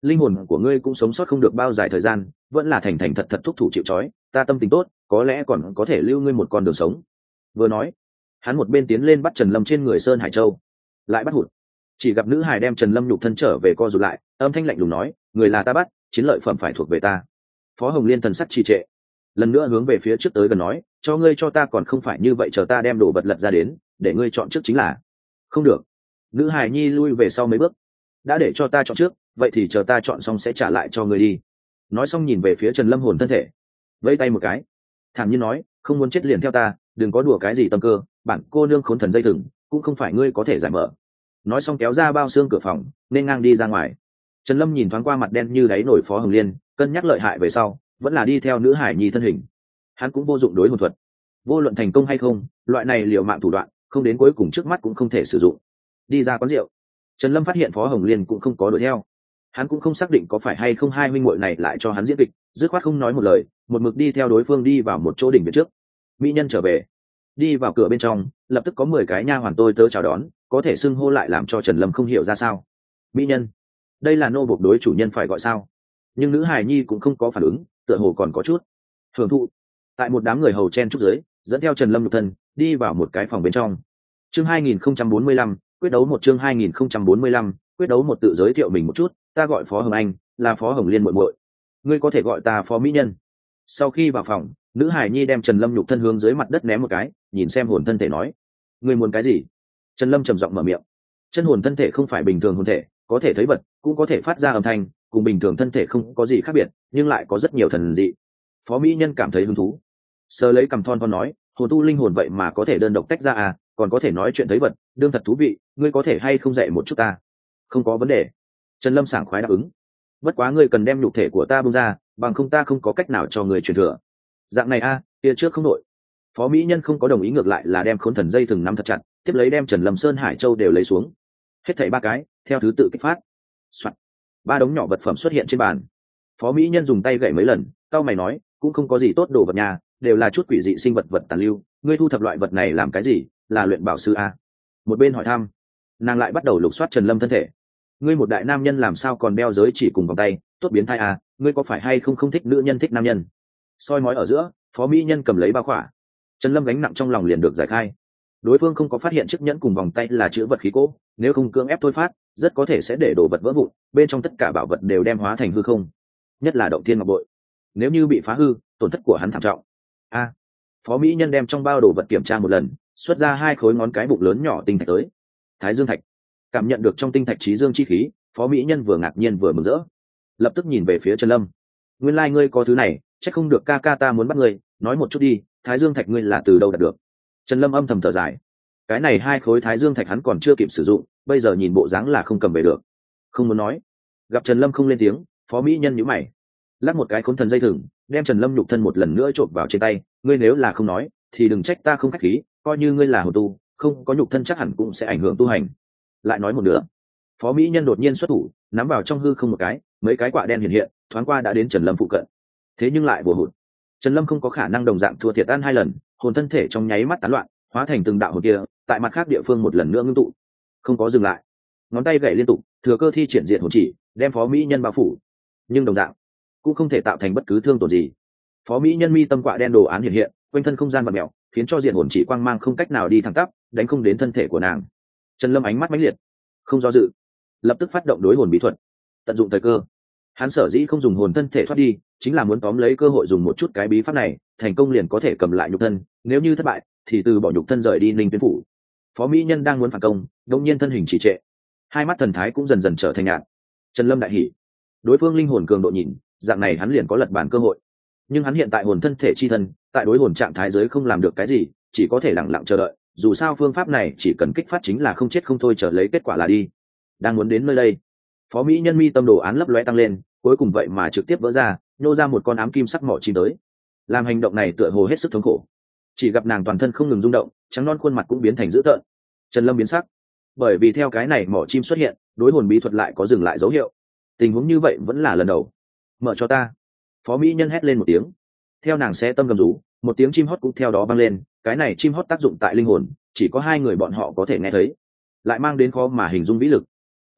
linh hồn của ngươi cũng sống sót không được bao dài thời gian, vẫn là thành thành thật thật thúc thủ chịu trói, ta tâm tình tốt, có lẽ còn có thể lưu ngươi một con đường sống. Vừa nói, hắn một bên tiến lên bắt Trần Lâm trên người Sơn Hải Châu, lại bắt hụt. Chỉ gặp nữ hài đem Trần Lâm nhục thân trở về co rụt lại, âm thanh lạnh lùng nói, người là ta bắt, chiến lợi phẩm phải thuộc về ta. Phó Hồng Liên thần sắc trì trệ, lần nữa hướng về phía trước tới gần nói, cho ngươi cho ta còn không phải như vậy, chờ ta đem đồ vật lật ra đến, để ngươi chọn trước chính là. Không được. Nữ hài nhi lui về sau mấy bước, đã để cho ta chọn trước, vậy thì chờ ta chọn xong sẽ trả lại cho ngươi đi. Nói xong nhìn về phía Trần Lâm hồn thân thể, vẫy tay một cái, thản nhiên nói, không muốn chết liền theo ta, đừng có đùa cái gì tâm cơ, bản cô nương khốn thần dây thừng cũng không phải ngươi có thể giải mở. Nói xong kéo ra bao xương cửa phòng, nên ngang đi ra ngoài. Trần Lâm nhìn thoáng qua mặt đen như đáy nổi Phó Hồng Liên, cân nhắc lợi hại về sau, vẫn là đi theo nữ hải nhi thân hình. Hắn cũng vô dụng đối hồn thuật, vô luận thành công hay không, loại này liều mạng thủ đoạn, không đến cuối cùng trước mắt cũng không thể sử dụng. Đi ra quán rượu, Trần Lâm phát hiện Phó Hồng Liên cũng không có đuổi theo. Hắn cũng không xác định có phải hay không hai huynh muội này lại cho hắn diễn kịch, dứt khoát không nói một lời, một mực đi theo đối phương đi vào một chỗ đỉnh viện trước. Mỹ nhân trở về, đi vào cửa bên trong, lập tức có mười cái nha hoàn tôi tớ chào đón, có thể xưng hô lại làm cho Trần Lâm không hiểu ra sao. Mỹ nhân, đây là nô bộc đối chủ nhân phải gọi sao? Nhưng nữ hài nhi cũng không có phản ứng, tựa hồ còn có chút hưởng thụ. Tại một đám người hầu chen trúc dưới, dẫn theo Trần Lâm nhục thân đi vào một cái phòng bên trong. Chương hai nghìn không trăm bốn mươi lăm, quyết đấu một chương hai nghìn không trăm bốn mươi lăm, quyết đấu một. Tự giới thiệu mình một chút, ta gọi Phó Hồng Anh, là Phó Hồng Liên muội muội. Ngươi có thể gọi ta Phó Mỹ Nhân. Sau khi vào phòng, nữ hải nhi đem Trần Lâm nhục thân hướng dưới mặt đất ném một cái, nhìn xem hồn thân thể nói, ngươi muốn cái gì? Trần Lâm trầm giọng mở miệng. Chân hồn thân thể không phải bình thường hồn thể, có thể thấy vật, cũng có thể phát ra âm thanh, cùng bình thường thân thể không có gì khác biệt, nhưng lại có rất nhiều thần dị. Phó Mỹ Nhân cảm thấy hứng thú, sờ lấy cằm thon thon nói, hồn tu linh hồn vậy mà có thể đơn độc tách ra à, còn có thể nói chuyện thấy vật, đương thật thú vị, ngươi có thể hay không dạy một chút ta? Không có vấn đề. Trần Lâm sảng khoái đáp ứng. Bất quá ngươi cần đem nhục thể của ta bung ra, bằng không ta không có cách nào cho người truyền thừa. Dạng này a, à, kia trước không đội. Phó Mỹ Nhân không có đồng ý, ngược lại là đem khốn thần dây thừng nắm thật chặt, tiếp lấy đem Trần Lâm Sơn Hải Châu đều lấy xuống. Hết thảy ba cái, theo thứ tự kích phát. Soạn. Ba đống nhỏ vật phẩm xuất hiện trên bàn. Phó Mỹ Nhân dùng tay gậy mấy lần, cau mày nói, cũng không có gì tốt đồ vật nhà, đều là chút quỷ dị sinh vật vật tàn lưu, ngươi thu thập loại vật này làm cái gì? Là luyện bảo sư a? Một bên hỏi thăm, nàng lại bắt đầu lục soát Trần Lâm thân thể. Ngươi một đại nam nhân làm sao còn đeo giới chỉ cùng vòng tay, tốt biến thái à, ngươi có phải hay không không thích nữ nhân thích nam nhân? Soi mói ở giữa, Phó Mỹ Nhân cầm lấy bao khỏa. Trần Lâm gánh nặng trong lòng liền được giải khai. Đối phương không có phát hiện chiếc nhẫn cùng vòng tay là chữ vật khí cố, nếu không cưỡng ép thôi phát, rất có thể sẽ để đồ vật vỡ vụn, bên trong tất cả bảo vật đều đem hóa thành hư không. Nhất là động thiên ngọc bội, nếu như bị phá hư, tổn thất của hắn thảm trọng. A. À, Phó Mỹ Nhân đem trong bao đồ vật kiểm tra một lần, xuất ra hai khối ngón cái bụng lớn nhỏ tinh thạch tới. Thái Dương thạch. Cảm nhận được trong tinh thạch trí dương chi khí, Phó Mỹ Nhân vừa ngạc nhiên vừa mừng rỡ, lập tức nhìn về phía Trần Lâm. Nguyên lai like ngươi có thứ này, chắc không được ca ca ta muốn bắt ngươi, nói một chút đi, Thái Dương thạch ngươi là từ đâu đạt được? Trần Lâm âm thầm thở dài, cái này hai khối Thái Dương thạch hắn còn chưa kịp sử dụng, bây giờ nhìn bộ dáng là không cầm về được. Không muốn nói. Gặp Trần Lâm không lên tiếng, Phó Mỹ Nhân nhíu mày, lắc một cái khốn thần dây thừng, đem Trần Lâm nhục thân một lần nữa trộn vào trên tay. Ngươi nếu là không nói, thì đừng trách ta không khách khí, coi như ngươi là hồn tu, không có nhục thân chắc hẳn cũng sẽ ảnh hưởng tu hành. Lại nói một nữa. Phó Mỹ Nhân đột nhiên xuất thủ, nắm vào trong hư không một cái, mấy cái quạ đen hiện hiện, thoáng qua đã đến Trần Lâm phụ cận. Thế nhưng lại vừa hụt. Trần Lâm không có khả năng đồng dạng thua thiệt ăn hai lần, hồn thân thể trong nháy mắt tán loạn, hóa thành từng đạo hồn kia, tại mặt khác địa phương một lần nữa ngưng tụ. Không có dừng lại, ngón tay gảy liên tục, thừa cơ thi triển diện hồn chỉ, đem Phó Mỹ Nhân bao phủ. Nhưng đồng dạng cũng không thể tạo thành bất cứ thương tổn gì. Phó Mỹ Nhân mi tâm quạ đen đồ án hiện hiện, quanh thân không gian vặn mèo, khiến cho diện hồn chỉ quang mang không cách nào đi thẳng tắp, đánh không đến thân thể của nàng. Trần Lâm ánh mắt mãnh liệt, không do dự, lập tức phát động đối hồn bí thuật, tận dụng thời cơ. Hắn sở dĩ không dùng hồn thân thể thoát đi, chính là muốn tóm lấy cơ hội dùng một chút cái bí pháp này, thành công liền có thể cầm lại nhục thân, nếu như thất bại thì từ bỏ nhục thân rời đi Ninh Tuyến phủ. Phó Mỹ Nhân đang muốn phản công, đột nhiên thân hình trì trệ, hai mắt thần thái cũng dần dần trở thành nhạt. Trần Lâm đại hỉ, đối phương linh hồn cường độ nhìn, dạng này hắn liền có lật bàn cơ hội. Nhưng hắn hiện tại hồn thân thể chi thân, tại đối hồn trạng thái giới không làm được cái gì, chỉ có thể lặng lặng chờ đợi, dù sao phương pháp này chỉ cần kích phát chính là không chết không thôi, chờ lấy kết quả là đi. Đang muốn đến nơi đây, Phó Mỹ Nhân mi tâm đồ án lấp lóe tăng lên, cuối cùng vậy mà trực tiếp vỡ ra, nhô ra một con ám kim sắc mỏ chim tới. Làm hành động này tựa hồ hết sức thống khổ, chỉ gặp nàng toàn thân không ngừng rung động, trắng non khuôn mặt cũng biến thành dữ tợn. Trần Lâm biến sắc, bởi vì theo cái này mỏ chim xuất hiện, đối hồn bí thuật lại có dừng lại dấu hiệu. Tình huống như vậy vẫn là lần đầu. Mở cho ta. Phó Mỹ Nhân hét lên một tiếng, theo nàng xé tâm gầm rú, một tiếng chim hót cũng theo đó vang lên. Cái này chim hót tác dụng tại linh hồn, chỉ có hai người bọn họ có thể nghe thấy, lại mang đến khó mà hình dung vĩ lực.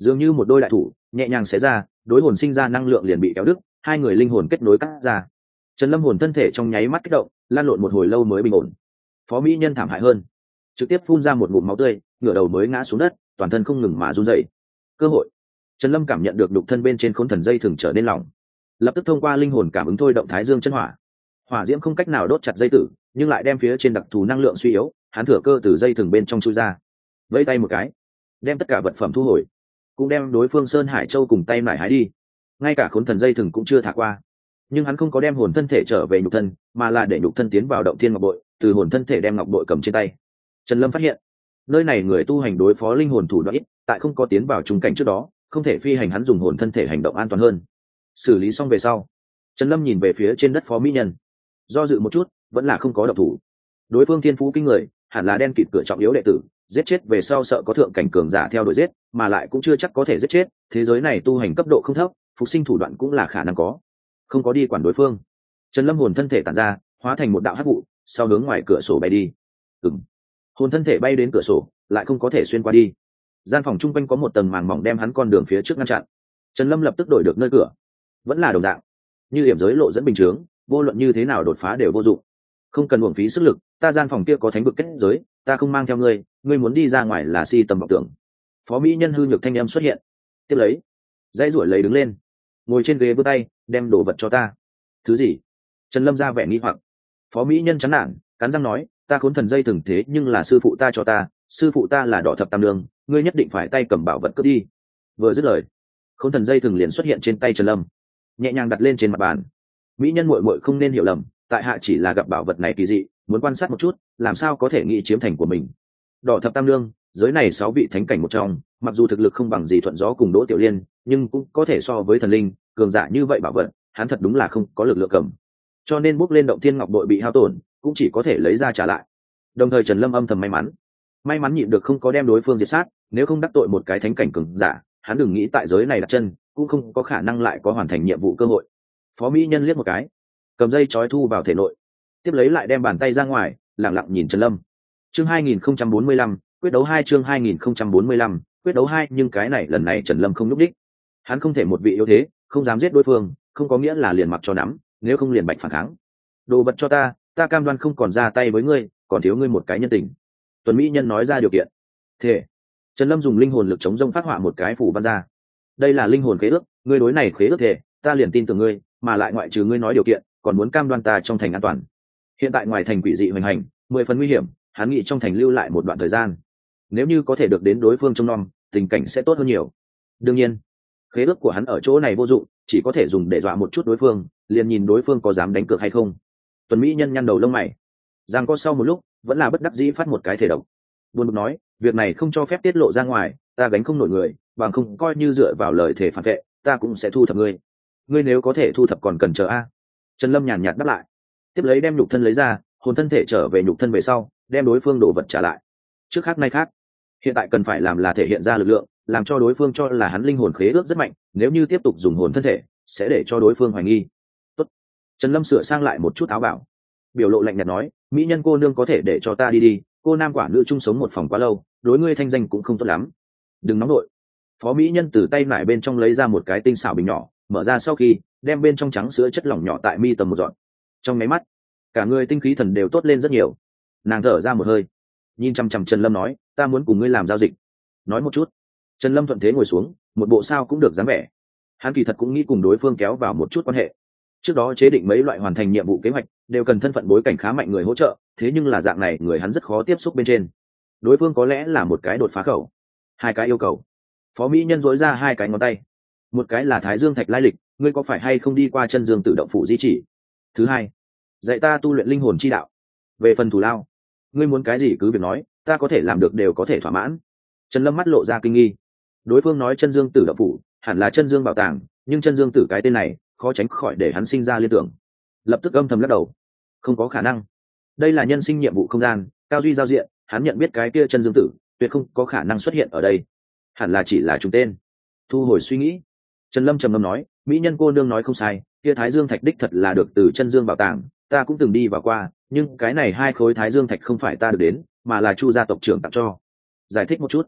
dường như một đôi đại thủ nhẹ nhàng xé ra, đối hồn sinh ra năng lượng liền bị kéo đứt, hai người linh hồn kết nối cắt ra. Trần Lâm hồn thân thể trong nháy mắt kích động, lan lộn một hồi lâu mới bình ổn. Phó mỹ nhân thảm hại hơn, trực tiếp phun ra một ngụm máu tươi, ngửa đầu mới ngã xuống đất, toàn thân không ngừng mà run rẩy. Cơ hội. Trần Lâm cảm nhận được đục thân bên trên khốn thần dây thừng trở nên lỏng, lập tức thông qua linh hồn cảm ứng thôi động thái dương chân hỏa. Hỏa diễm không cách nào đốt chặt dây tử, nhưng lại đem phía trên đặc thù năng lượng suy yếu, hắn thừa cơ từ dây thừng bên trong chui ra, vẫy tay một cái, đem tất cả vật phẩm thu hồi, cũng đem đối phương Sơn Hải Châu cùng tay nải hái đi, ngay cả khốn thần dây thừng cũng chưa thả qua. Nhưng hắn không có đem hồn thân thể trở về nhục thân, mà là để nhục thân tiến vào động thiên ngọc bội, từ hồn thân thể đem ngọc bội cầm trên tay. Trần Lâm phát hiện, nơi này người tu hành đối phó linh hồn thủ đoạn ít, tại không có tiến vào trung cảnh trước đó, không thể phi hành, hắn dùng hồn thân thể hành động an toàn hơn. Xử lý xong về sau, Trần Lâm nhìn về phía trên đất phó mỹ nhân, do dự một chút, vẫn là không có động thủ. Đối phương thiên phú kinh người, hẳn là đen kịt cửa trọng yếu đệ tử, giết chết về sau sợ có thượng cảnh cường giả theo đuổi giết, mà lại cũng chưa chắc có thể giết chết, thế giới này tu hành cấp độ không thấp, phục sinh thủ đoạn cũng là khả năng có. Không có đi quản đối phương, Trần Lâm hồn thân thể tản ra, hóa thành một đạo hắc vụ, sau hướng ngoài cửa sổ bay đi. Ừm. Hồn thân thể bay đến cửa sổ, lại không có thể xuyên qua đi. Gian phòng trung quanh có một tầng màng mỏng đem hắn con đường phía trước ngăn chặn. Trần Lâm lập tức đổi được nơi cửa, vẫn là đồng dạng, như điểm giới lộ dẫn bình chướng, vô luận như thế nào đột phá đều vô dụng. Không cần uổng phí sức lực, ta gian phòng kia có thánh vực kết giới, ta không mang theo ngươi, ngươi muốn đi ra ngoài là si tầm vọng tưởng. Phó mỹ nhân hư nhược thanh em xuất hiện, tiếp lấy, dãy ruổi lấy đứng lên, ngồi trên ghế vươn tay, đem đồ vật cho ta. Thứ gì? Trần Lâm ra vẻ nghi hoặc. Phó mỹ nhân chán nản, cắn răng nói, ta khốn thần dây từng thế nhưng là sư phụ ta cho ta, sư phụ ta là đỏ thập tam nương, ngươi nhất định phải tay cầm bảo vật cướp đi. Vừa dứt lời, khốn thần dây từng liền xuất hiện trên tay Trần Lâm, nhẹ nhàng đặt lên trên mặt bàn. Mỹ nhân muội muội không nên hiểu lầm, tại hạ chỉ là gặp bảo vật này kỳ dị, muốn quan sát một chút, làm sao có thể nghĩ chiếm thành của mình. Đỏ thập tam nương, giới này sáu vị thánh cảnh một trong, mặc dù thực lực không bằng gì Thuận Gió cùng Đỗ Tiểu Liên, nhưng cũng có thể so với thần linh cường giả như vậy bảo vật, hắn thật đúng là không có lực lượng cầm, cho nên bước lên động thiên ngọc bội bị hao tổn, cũng chỉ có thể lấy ra trả lại. Đồng thời Trần Lâm âm thầm may mắn, may mắn nhịn được không có đem đối phương diệt sát, nếu không đắc tội một cái thánh cảnh cường giả, hắn đừng nghĩ tại giới này đặt chân, cũng không có khả năng lại có hoàn thành nhiệm vụ cơ hội. Phó mỹ nhân liếc một cái, cầm dây trói thu vào thể nội, tiếp lấy lại đem bàn tay ra ngoài, lặng lặng nhìn Trần Lâm. Chương hai nghìn không trăm bốn mươi lăm, quyết đấu hai chương hai nghìn không trăm bốn mươi lăm, quyết đấu hai, nhưng cái này lần này Trần Lâm không nhúc đích. Hắn không thể một vị yếu thế, không dám giết đối phương, không có nghĩa là liền mặc cho nắm, nếu không liền bạch phản kháng. Đồ vật cho ta, ta cam đoan không còn ra tay với ngươi, còn thiếu ngươi một cái nhân tình. Tuấn mỹ nhân nói ra điều kiện. Thế, Trần Lâm dùng linh hồn lực chống rông phát họa một cái phủ văn ra. Đây là linh hồn khế ước, ngươi đối này khế ước thể, ta liền tin tưởng ngươi, mà lại ngoại trừ ngươi nói điều kiện, còn muốn cam đoan ta trong thành an toàn. Hiện tại ngoài thành quỷ dị hoành hành, mười phần nguy hiểm, hắn nghĩ trong thành lưu lại một đoạn thời gian. Nếu như có thể được đến đối phương trông nom, tình cảnh sẽ tốt hơn nhiều. Đương nhiên, khế ước của hắn ở chỗ này vô dụng, chỉ có thể dùng để dọa một chút đối phương, liền nhìn đối phương có dám đánh cược hay không. Tuấn mỹ nhân nhăn đầu lông mày, giang có sau một lúc, vẫn là bất đắc dĩ phát một cái thể độc. Buồn bực nói, việc này không cho phép tiết lộ ra ngoài, ta gánh không nổi người, bằng không coi như dựa vào lời thể phản vệ, ta cũng sẽ thu thập ngươi. Ngươi nếu có thể thu thập còn cần chờ a. Trần Lâm nhàn nhạt đáp lại, tiếp lấy đem nhục thân lấy ra, hồn thân thể trở về nhục thân về sau, đem đối phương đồ vật trả lại. Trước khác nay khác, hiện tại cần phải làm là thể hiện ra lực lượng, làm cho đối phương cho là hắn linh hồn khế ước rất mạnh, nếu như tiếp tục dùng hồn thân thể, sẽ để cho đối phương hoài nghi. Tốt. Trần Lâm sửa sang lại một chút áo bảo, biểu lộ lạnh nhạt nói, mỹ nhân cô nương có thể để cho ta đi đi, cô nam quả nữ chung sống một phòng quá lâu, đối ngươi thanh danh cũng không tốt lắm. Đừng nóng nội. Phó mỹ nhân từ tay nải bên trong lấy ra một cái tinh xảo bình nhỏ, mở ra sau khi, đem bên trong trắng sữa chất lỏng nhỏ tại mi tầm một dọn. Trong máy mắt, cả người tinh khí thần đều tốt lên rất nhiều. Nàng thở ra một hơi, nhìn chăm chăm Trần Lâm nói, ta muốn cùng ngươi làm giao dịch. Nói một chút. Trần Lâm thuận thế ngồi xuống, một bộ sao cũng được dáng vẻ. Hắn kỳ thật cũng nghĩ cùng đối phương kéo vào một chút quan hệ. Trước đó chế định mấy loại hoàn thành nhiệm vụ kế hoạch, đều cần thân phận bối cảnh khá mạnh người hỗ trợ, thế nhưng là dạng này người hắn rất khó tiếp xúc bên trên. Đối phương có lẽ là một cái đột phá khẩu. Hai cái yêu cầu. Phó mỹ nhân dối ra hai cái ngón tay. Một cái là Thái Dương Thạch lai lịch, ngươi có phải hay không đi qua Chân Dương Tử động phủ di chỉ? Thứ hai, dạy ta tu luyện linh hồn chi đạo. Về phần thù lao, ngươi muốn cái gì cứ việc nói, ta có thể làm được đều có thể thỏa mãn. Trần Lâm mắt lộ ra kinh nghi. Đối phương nói Chân Dương Tử động phủ hẳn là Chân Dương bảo tàng, nhưng Chân Dương Tử cái tên này khó tránh khỏi để hắn sinh ra liên tưởng. Lập tức âm thầm lắc đầu, không có khả năng. Đây là nhân sinh nhiệm vụ không gian, cao duy giao diện, hắn nhận biết cái kia Chân Dương Tử tuyệt không có khả năng xuất hiện ở đây, hẳn là chỉ là trùng tên. Thu hồi suy nghĩ, Trần Lâm trầm ngâm nói, mỹ nhân cô nương nói không sai, kia Thái Dương Thạch đích thật là được từ Chân Dương bảo tàng, ta cũng từng đi vào qua, nhưng cái này hai khối Thái Dương Thạch không phải ta được đến, mà là Chu gia tộc trưởng tặng cho. Giải thích một chút.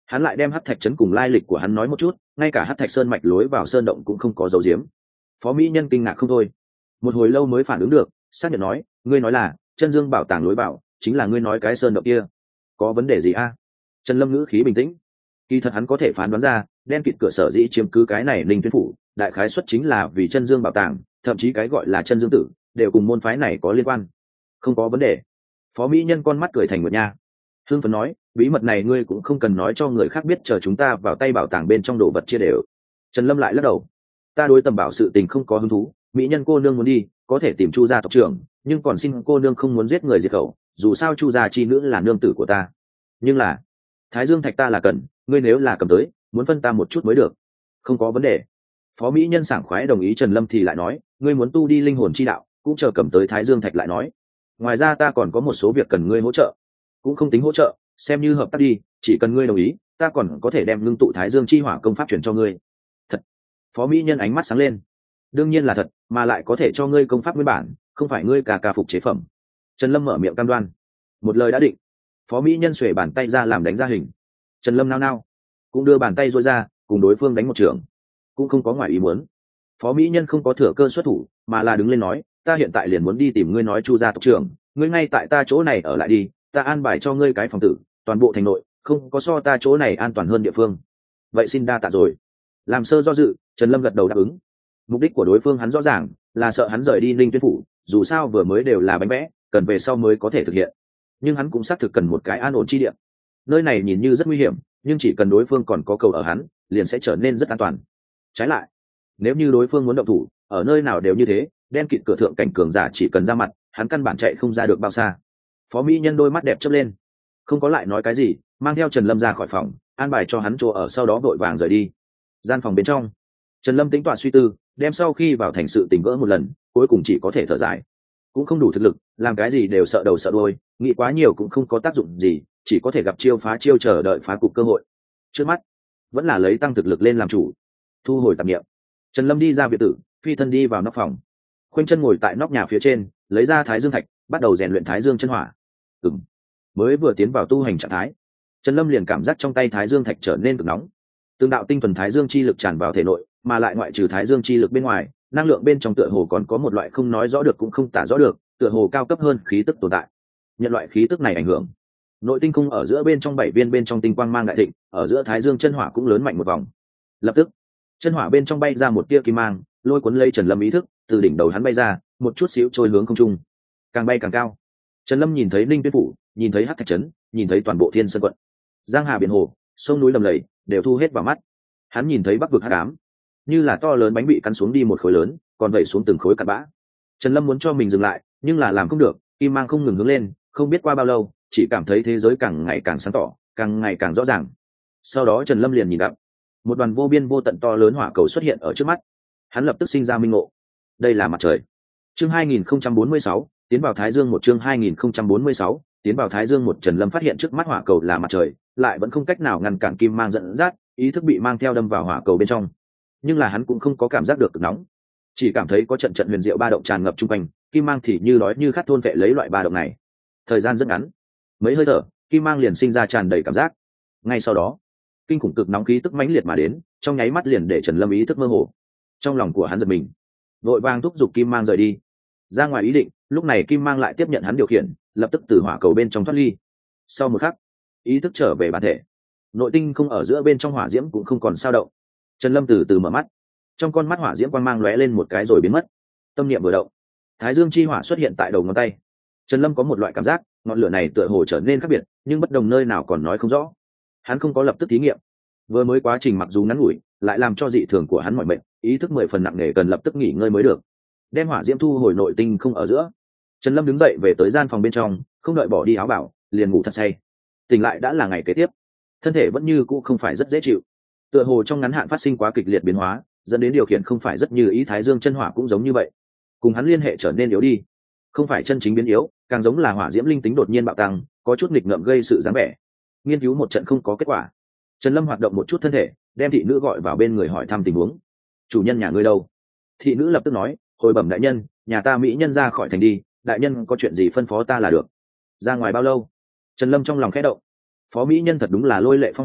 Hắn lại đem hắc thạch trấn cùng lai lịch của hắn nói một chút, ngay cả hắc thạch sơn mạch lối vào sơn động cũng không có dấu diếm. Phó mỹ nhân kinh ngạc không thôi, một hồi lâu mới phản ứng được, xác nhận nói, ngươi nói là chân dương bảo tàng lối vào chính là ngươi nói cái sơn động kia, có vấn đề gì a? Trần Lâm ngữ khí bình tĩnh, kỳ thật hắn có thể phán đoán ra đen kịt cửa sở dĩ chiếm cứ cái này linh tuyên phủ, đại khái xuất chính là vì chân dương bảo tàng, thậm chí cái gọi là chân dương tử đều cùng môn phái này có liên quan. Không có vấn đề. Phó mỹ nhân con mắt cười thành nguyệt nha, hương phấn nói, bí mật này ngươi cũng không cần nói cho người khác biết, chờ chúng ta vào tay bảo tàng bên trong đồ vật chia đều. Trần Lâm lại lắc đầu, ta đối tầm bảo sự tình không có hứng thú, mỹ nhân cô nương muốn đi có thể tìm chu gia tộc trưởng, nhưng còn xin cô nương không muốn giết người diệt khẩu, dù sao chu gia chi nữ là nương tử của ta. Nhưng là thái dương thạch ta là cần, ngươi nếu là cầm tới muốn phân ta một chút mới được. Không có vấn đề. Phó mỹ nhân sảng khoái đồng ý. Trần Lâm thì lại nói, ngươi muốn tu đi linh hồn chi đạo cũng chờ cầm tới thái dương thạch lại nói, ngoài ra ta còn có một số việc cần ngươi hỗ trợ. Cũng không tính hỗ trợ, xem như hợp tác đi, chỉ cần ngươi đồng ý ta còn có thể đem ngưng tụ thái dương chi hỏa công pháp chuyển cho ngươi. Thật? Phó mỹ nhân ánh mắt sáng lên, đương nhiên là thật, mà lại có thể cho ngươi công pháp nguyên bản, không phải ngươi cà cà phục chế phẩm. Trần Lâm mở miệng cam đoan, một lời đã định. Phó mỹ nhân xuề bàn tay ra làm đánh ra hình. Trần Lâm nao nao cũng đưa bàn tay dối ra cùng đối phương đánh một trường, cũng không có ngoài ý muốn. Phó mỹ nhân không có thừa cơ xuất thủ, mà là đứng lên nói, ta hiện tại liền muốn đi tìm ngươi nói chu gia tộc trưởng, ngươi ngay tại ta chỗ này ở lại đi, ta an bài cho ngươi cái phòng tử, toàn bộ thành nội không có so ta chỗ này an toàn hơn địa phương. Vậy xin đa tạ rồi. Làm sơ do dự, Trần Lâm gật đầu đáp ứng. Mục đích của đối phương hắn rõ ràng, là sợ hắn rời đi Ninh Tuyên phủ, dù sao vừa mới đều là bánh vẽ, cần về sau mới có thể thực hiện. Nhưng hắn cũng xác thực cần một cái an ổn chi địa. Nơi này nhìn như rất nguy hiểm, nhưng chỉ cần đối phương còn có cầu ở hắn, liền sẽ trở nên rất an toàn. Trái lại, nếu như đối phương muốn động thủ, ở nơi nào đều như thế, đen kịt cửa thượng cảnh cường giả chỉ cần ra mặt, hắn căn bản chạy không ra được bao xa. Phó mỹ nhân đôi mắt đẹp chớp lên, không có lại nói cái gì, mang theo Trần Lâm ra khỏi phòng, an bài cho hắn chỗ ở, sau đó vội vàng rời đi. Gian phòng bên trong, Trần Lâm tính toán suy tư, đem sau khi vào thành sự tỉnh vỡ một lần, cuối cùng chỉ có thể thở dài. Cũng không đủ thực lực, làm cái gì đều sợ đầu sợ đuôi, nghĩ quá nhiều cũng không có tác dụng gì, chỉ có thể gặp chiêu phá chiêu, chờ đợi phá cục cơ hội. Trước mắt, vẫn là lấy tăng thực lực lên làm chủ. Thu hồi tạp niệm, Trần Lâm đi ra biệt tử, phi thân đi vào nóc phòng, khoanh chân ngồi tại nóc nhà phía trên, lấy ra thái dương thạch, bắt đầu rèn luyện thái dương chân hỏa. Ừm, mới vừa tiến vào tu hành trạng thái, Trần Lâm liền cảm giác trong tay thái dương thạch trở nên cực nóng. Từng đạo tinh thuần thái dương chi lực tràn vào thể nội, mà lại ngoại trừ thái dương chi lực bên ngoài, năng lượng bên trong tựa hồ còn có một loại không nói rõ được cũng không tả rõ được, tựa hồ cao cấp hơn khí tức tồn tại. Nhận loại khí tức này ảnh hưởng, nội tinh cung ở giữa bên trong bảy viên bên trong tinh quang mang đại thịnh, ở giữa thái dương chân hỏa cũng lớn mạnh một vòng. Lập tức, chân hỏa bên trong bay ra một tia kim mang, lôi cuốn lấy Trần Lâm ý thức, từ đỉnh đầu hắn bay ra, một chút xíu trôi hướng không trung, càng bay càng cao. Trần Lâm nhìn thấy Ninh Tuyết phủ, nhìn thấy Hắc Thạch trấn, nhìn thấy toàn bộ Thiên Sơn quận, giang hà biển hồ, sông núi lầm lầy đều thu hết vào mắt. Hắn nhìn thấy bắc vực hắc ám, như là to lớn bánh bị cắn xuống đi một khối lớn, còn vẩy xuống từng khối cặn bã. Trần Lâm muốn cho mình dừng lại, nhưng là làm không được, kim mang không ngừng hướng lên, không biết qua bao lâu, chỉ cảm thấy thế giới càng ngày càng sáng tỏ, càng ngày càng rõ ràng. Sau đó Trần Lâm liền nhìn gặp một đoàn vô biên vô tận to lớn hỏa cầu xuất hiện ở trước mắt. Hắn lập tức sinh ra minh ngộ, đây là mặt trời. Chương hai nghìn không trăm bốn mươi sáu, tiến vào Thái Dương một. Chương hai nghìn không trăm bốn mươi sáu, tiến vào Thái Dương một. Trần Lâm phát hiện trước mắt hỏa cầu là mặt trời, lại vẫn không cách nào ngăn cản kim mang dẫn dắt, ý thức bị mang theo đâm vào hỏa cầu bên trong. Nhưng là hắn cũng không có cảm giác được cực nóng, chỉ cảm thấy có trận trận huyền diệu ba động tràn ngập chung quanh, kim mang thì như đói như khát thôn vệ lấy loại ba động này. Thời gian rất ngắn, mấy hơi thở, kim mang liền sinh ra tràn đầy cảm giác. Ngay sau đó, kinh khủng cực nóng khí tức mãnh liệt mà đến, trong nháy mắt liền để Trần Lâm ý thức mơ hồ. Trong lòng của hắn giật mình, vội vàng thúc giục kim mang rời đi ra ngoài ý định. Lúc này kim mang lại tiếp nhận hắn điều khiển, lập tức từ hỏa cầu bên trong thoát ly. Sau một khắc, ý thức trở về bản thể, nội tinh không ở giữa bên trong hỏa diễm cũng không còn sao động. Trần Lâm từ từ mở mắt, trong con mắt hỏa diễm quang mang lóe lên một cái rồi biến mất. Tâm niệm vừa động, thái dương chi hỏa xuất hiện tại đầu ngón tay. Trần Lâm có một loại cảm giác, ngọn lửa này tựa hồ trở nên khác biệt, nhưng bất đồng nơi nào còn nói không rõ. Hắn không có lập tức thí nghiệm, vừa mới quá trình mặc dù ngắn ngủi, lại làm cho dị thường của hắn mỏi mệt, ý thức mười phần nặng nề, cần lập tức nghỉ ngơi mới được. Đem hỏa diễm thu hồi nội tinh không ở giữa, Trần Lâm đứng dậy về tới gian phòng bên trong, không đợi bỏ đi áo bảo, liền ngủ thật say. Tỉnh lại đã là ngày kế tiếp, thân thể vẫn như cũ không phải rất dễ chịu, tựa hồ trong ngắn hạn phát sinh quá kịch liệt biến hóa, dẫn đến điều khiển không phải rất như ý. Thái dương chân hỏa cũng giống như vậy, cùng hắn liên hệ trở nên yếu đi, không phải chân chính biến yếu, càng giống là hỏa diễm linh tính đột nhiên bạo tăng, có chút nghịch ngợm gây sự dáng vẻ. Nghiên cứu một trận không có kết quả, Trần Lâm hoạt động một chút thân thể, đem thị nữ gọi vào bên người hỏi thăm tình huống. Chủ nhân nhà ngươi đâu? Thị nữ lập tức nói, hồi bẩm đại nhân, nhà ta mỹ nhân ra khỏi thành đi, đại nhân có chuyện gì phân phó ta là được. Ra ngoài bao lâu? Trần Lâm trong lòng khẽ động, phó mỹ nhân thật đúng là lôi lệ phong hành,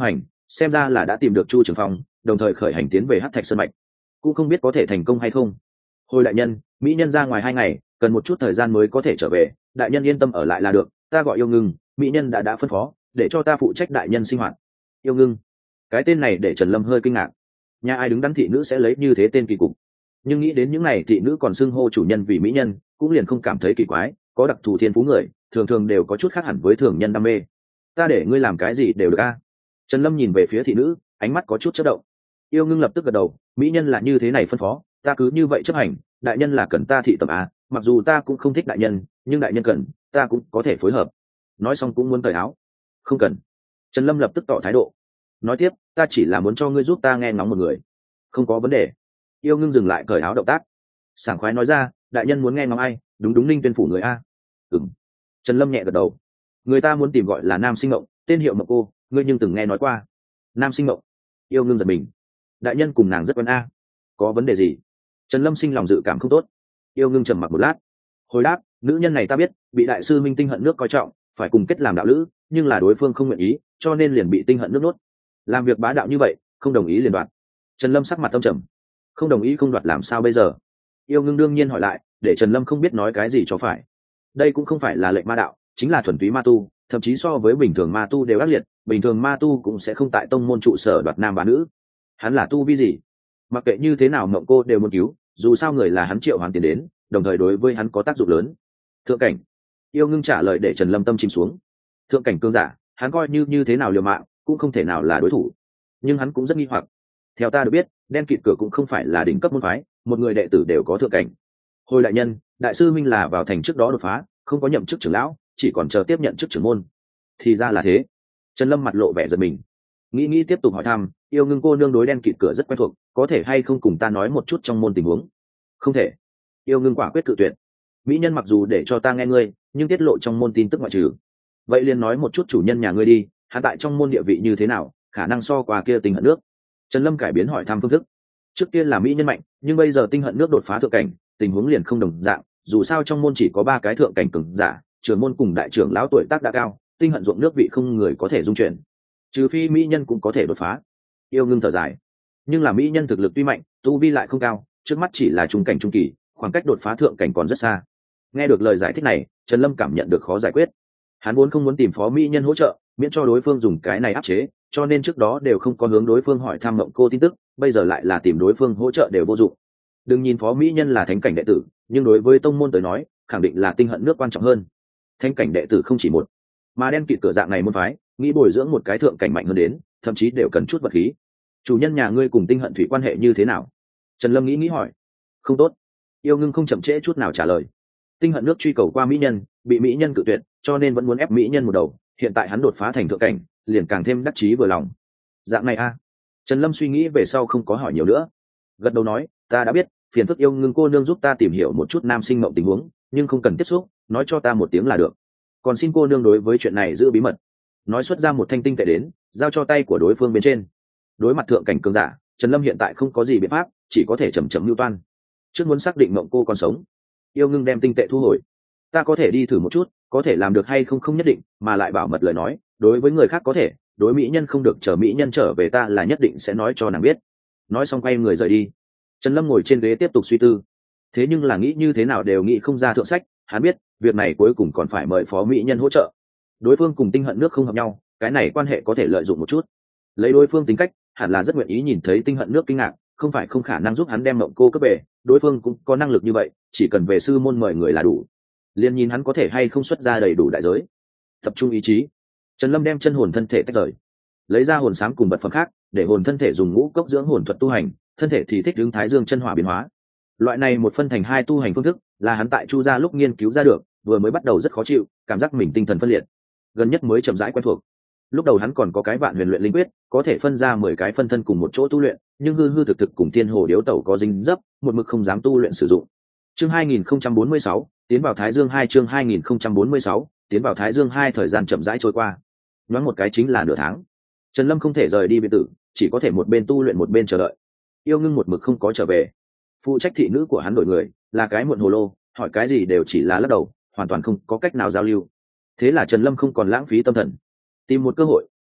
xem ra là đã tìm được Chu Trường Phong, đồng thời khởi hành tiến về Hắc Thạch Sơn mạch, cũng không biết có thể thành công hay không. Hồi đại nhân, mỹ nhân ra ngoài hai ngày, cần một chút thời gian mới có thể trở về, đại nhân yên tâm ở lại là được. Ta gọi Yêu Ngưng, mỹ nhân đã đã phân phó để cho ta phụ trách đại nhân sinh hoạt. Yêu Ngưng, cái tên này để Trần Lâm hơi kinh ngạc. Nhà ai đứng đắn thị nữ sẽ lấy như thế tên kỳ cục, nhưng nghĩ đến những này thị nữ còn xưng hô chủ nhân vì mỹ nhân, cũng liền không cảm thấy kỳ quái. Có đặc thù thiên phú người thường thường đều có chút khác hẳn với thường nhân đam mê. Ta để ngươi làm cái gì đều được a. Trần Lâm nhìn về phía thị nữ, ánh mắt có chút chớp động. Yêu Ngưng lập tức gật đầu, mỹ nhân là như thế này phân phó, ta cứ như vậy chấp hành. Đại nhân là cần ta thị tẩm a, mặc dù ta cũng không thích đại nhân, nhưng đại nhân cần, ta cũng có thể phối hợp. Nói xong cũng muốn cởi áo. Không cần. Trần Lâm lập tức tỏ thái độ. Nói tiếp, ta chỉ là muốn cho ngươi giúp ta nghe ngóng một người. Không có vấn đề. Yêu Ngưng dừng lại cởi áo động tác, sảng khoái nói ra, đại nhân muốn nghe ngóng ai? Đúng đúng, Ninh Tuyên phủ người a. Ừm. Trần Lâm nhẹ gật đầu. Người ta muốn tìm gọi là Nam Sinh Mộng, tên hiệu Mộng Cô, ngươi nhưng từng nghe nói qua? Nam Sinh Mộng. Yêu Ngưng giật mình. Đại nhân cùng nàng rất quen a. Có vấn đề gì? Trần Lâm sinh lòng dự cảm không tốt. Yêu Ngưng trầm mặc một lát, hồi đáp, nữ nhân này ta biết, bị đại sư Minh Tinh Hận Nước coi trọng, phải cùng kết làm đạo lữ, nhưng là đối phương không nguyện ý, cho nên liền bị Tinh Hận Nước nuốt. Làm việc bá đạo như vậy, không đồng ý liền đoạt. Trần Lâm sắc mặt tâm trầm. Không đồng ý không đoạt làm sao bây giờ? Yêu Ngưng đương nhiên hỏi lại, để Trần Lâm không biết nói cái gì cho phải. Đây cũng không phải là lệnh ma đạo, chính là thuần túy ma tu, thậm chí so với bình thường ma tu đều ác liệt. Bình thường ma tu cũng sẽ không tại tông môn trụ sở đoạt nam và nữ. Hắn là tu vi gì? Mặc kệ như thế nào Mộng Cô đều muốn cứu, dù sao người là hắn triệu hoàn tiền đến, đồng thời đối với hắn có tác dụng lớn. Thượng cảnh. Yêu Ngưng trả lời để Trần Lâm tâm chìm xuống. Thượng cảnh cương giả, hắn coi như như thế nào liều mạng cũng không thể nào là đối thủ, nhưng hắn cũng rất nghi hoặc. Theo ta được biết, đen kịt cửa cũng không phải là đỉnh cấp môn phái, một người đệ tử đều có thượng cảnh. Hồi đại nhân, đại sư Minh là vào thành trước đó đột phá, không có nhậm chức trưởng lão, chỉ còn chờ tiếp nhận chức trưởng môn. Thì ra là thế. Trần Lâm mặt lộ vẻ giật mình, nghĩ nghĩ tiếp tục hỏi thăm, Yêu Ngưng cô nương đối đen kịt cửa rất quen thuộc, có thể hay không cùng ta nói một chút trong môn tình huống? Không thể. Yêu Ngưng quả quyết cự tuyệt. Mỹ nhân mặc dù để cho ta nghe ngươi, nhưng tiết lộ trong môn tin tức ngoại trừ. Vậy liền nói một chút chủ nhân nhà ngươi đi, hắn tại trong môn địa vị như thế nào, khả năng so qua kia Tinh Hận Nước. Trần Lâm cải biến hỏi thăm phương thức. Trước kia là mỹ nhân mạnh, nhưng bây giờ Tinh Hận Nước đột phá thượng cảnh, tình huống liền không đồng dạng. Dù sao trong môn chỉ có ba cái thượng cảnh cường giả, trưởng môn cùng đại trưởng lão tuổi tác đã cao, Tinh Hận ruộng nước vị không người có thể dung chuyển. Trừ phi mỹ nhân cũng có thể đột phá. Yêu Ngưng thở dài. Nhưng là mỹ nhân thực lực tuy mạnh, tu vi lại không cao, trước mắt chỉ là trung cảnh trung kỳ, khoảng cách đột phá thượng cảnh còn rất xa. Nghe được lời giải thích này, Trần Lâm cảm nhận được khó giải quyết. Hắn vốn không muốn tìm phó mỹ nhân hỗ trợ, miễn cho đối phương dùng cái này áp chế, cho nên trước đó đều không có hướng đối phương hỏi thăm Mộng Cô tin tức, bây giờ lại là tìm đối phương hỗ trợ đều vô dụng. Đừng nhìn phó mỹ nhân là thánh cảnh đệ tử, nhưng đối với tông môn tới nói, khẳng định là Tinh Hận Nước quan trọng hơn. Thánh cảnh đệ tử không chỉ một, mà đen kịt cửa dạng này môn phái, nghĩ bồi dưỡng một cái thượng cảnh mạnh hơn đến, thậm chí đều cần chút vật khí. Chủ nhân nhà ngươi cùng Tinh Hận Thủy quan hệ như thế nào? Trần Lâm nghĩ nghĩ hỏi. Không tốt. Yêu Ngưng không chậm trễ chút nào trả lời. Tinh Hận Nước truy cầu qua mỹ nhân, bị mỹ nhân cự tuyệt, cho nên vẫn muốn ép mỹ nhân một đầu, hiện tại hắn đột phá thành thượng cảnh, liền càng thêm đắc chí vừa lòng. Dạng này a. À? Trần Lâm suy nghĩ về sau không có hỏi nhiều nữa, gật đầu nói, ta đã biết, phiền phức Yêu Ngưng cô nương giúp ta tìm hiểu một chút Nam Sinh Mộng tình huống, nhưng không cần tiếp xúc, nói cho ta một tiếng là được. Còn xin cô nương đối với chuyện này giữ bí mật. Nói xuất ra một thanh tinh tệ đến, giao cho tay của đối phương bên trên. Đối mặt thượng cảnh cường giả, Trần Lâm hiện tại không có gì biện pháp, chỉ có thể chậm chậm lưu toan. Trước muốn xác định Mộng cô còn sống. Yêu Ngưng đem tinh tệ thu hồi. Ta có thể đi thử một chút, có thể làm được hay không không nhất định, mà lại bảo mật lời nói, đối với người khác có thể, đối mỹ nhân không được, chờ mỹ nhân trở về ta là nhất định sẽ nói cho nàng biết. Nói xong quay người rời đi. Trần Lâm ngồi trên ghế tiếp tục suy tư. Thế nhưng là nghĩ như thế nào đều nghĩ không ra thượng sách, hắn biết, việc này cuối cùng còn phải mời phó mỹ nhân hỗ trợ. Đối phương cùng Tinh Hận Nước không hợp nhau, cái này quan hệ có thể lợi dụng một chút. Lấy đối phương tính cách, hẳn là rất nguyện ý nhìn thấy Tinh Hận Nước kinh ngạc, không phải không khả năng giúp hắn đem Mộng cô cướp về, đối phương cũng có năng lực như vậy, chỉ cần về sư môn mời người là đủ. Liên nhìn hắn có thể hay không xuất ra đầy đủ đại giới. Tập trung ý chí, Trần Lâm đem chân hồn thân thể tách rời, lấy ra hồn sáng cùng vật phẩm khác, để hồn thân thể dùng ngũ cốc dưỡng hồn thuật tu hành, thân thể thì thích ứng Thái Dương chân hỏa biến hóa. Loại này một phân thành hai tu hành phương thức, là hắn tại Chu gia lúc nghiên cứu ra được, vừa mới bắt đầu rất khó chịu, cảm giác mình tinh thần phân liệt, gần nhất mới chậm rãi quen thuộc. Lúc đầu hắn còn có cái vạn huyền luyện linh quyết, có thể phân ra mười cái phân thân cùng một chỗ tu luyện, nhưng hư hư thực thực cùng Thiên Hồ Điếu Tẩu có dính dấp, một mực không dám tu luyện sử dụng. Chương hai nghìn không trăm bốn mươi sáu, tiến vào Thái Dương hai, chương hai nghìn không trăm bốn mươi sáu, tiến vào Thái Dương hai, thời gian chậm rãi trôi qua. Nhoáng một cái chính là nửa tháng. Trần Lâm không thể rời đi biệt tử, chỉ có thể một bên tu luyện một bên chờ đợi. Yêu Ngưng một mực không có trở về. Phụ trách thị nữ của hắn đổi người, là cái muộn hồ lô, hỏi cái gì đều chỉ là lắc đầu, hoàn toàn không có cách nào giao lưu. Thế là Trần Lâm không còn lãng phí tâm thần, tìm một cơ hội,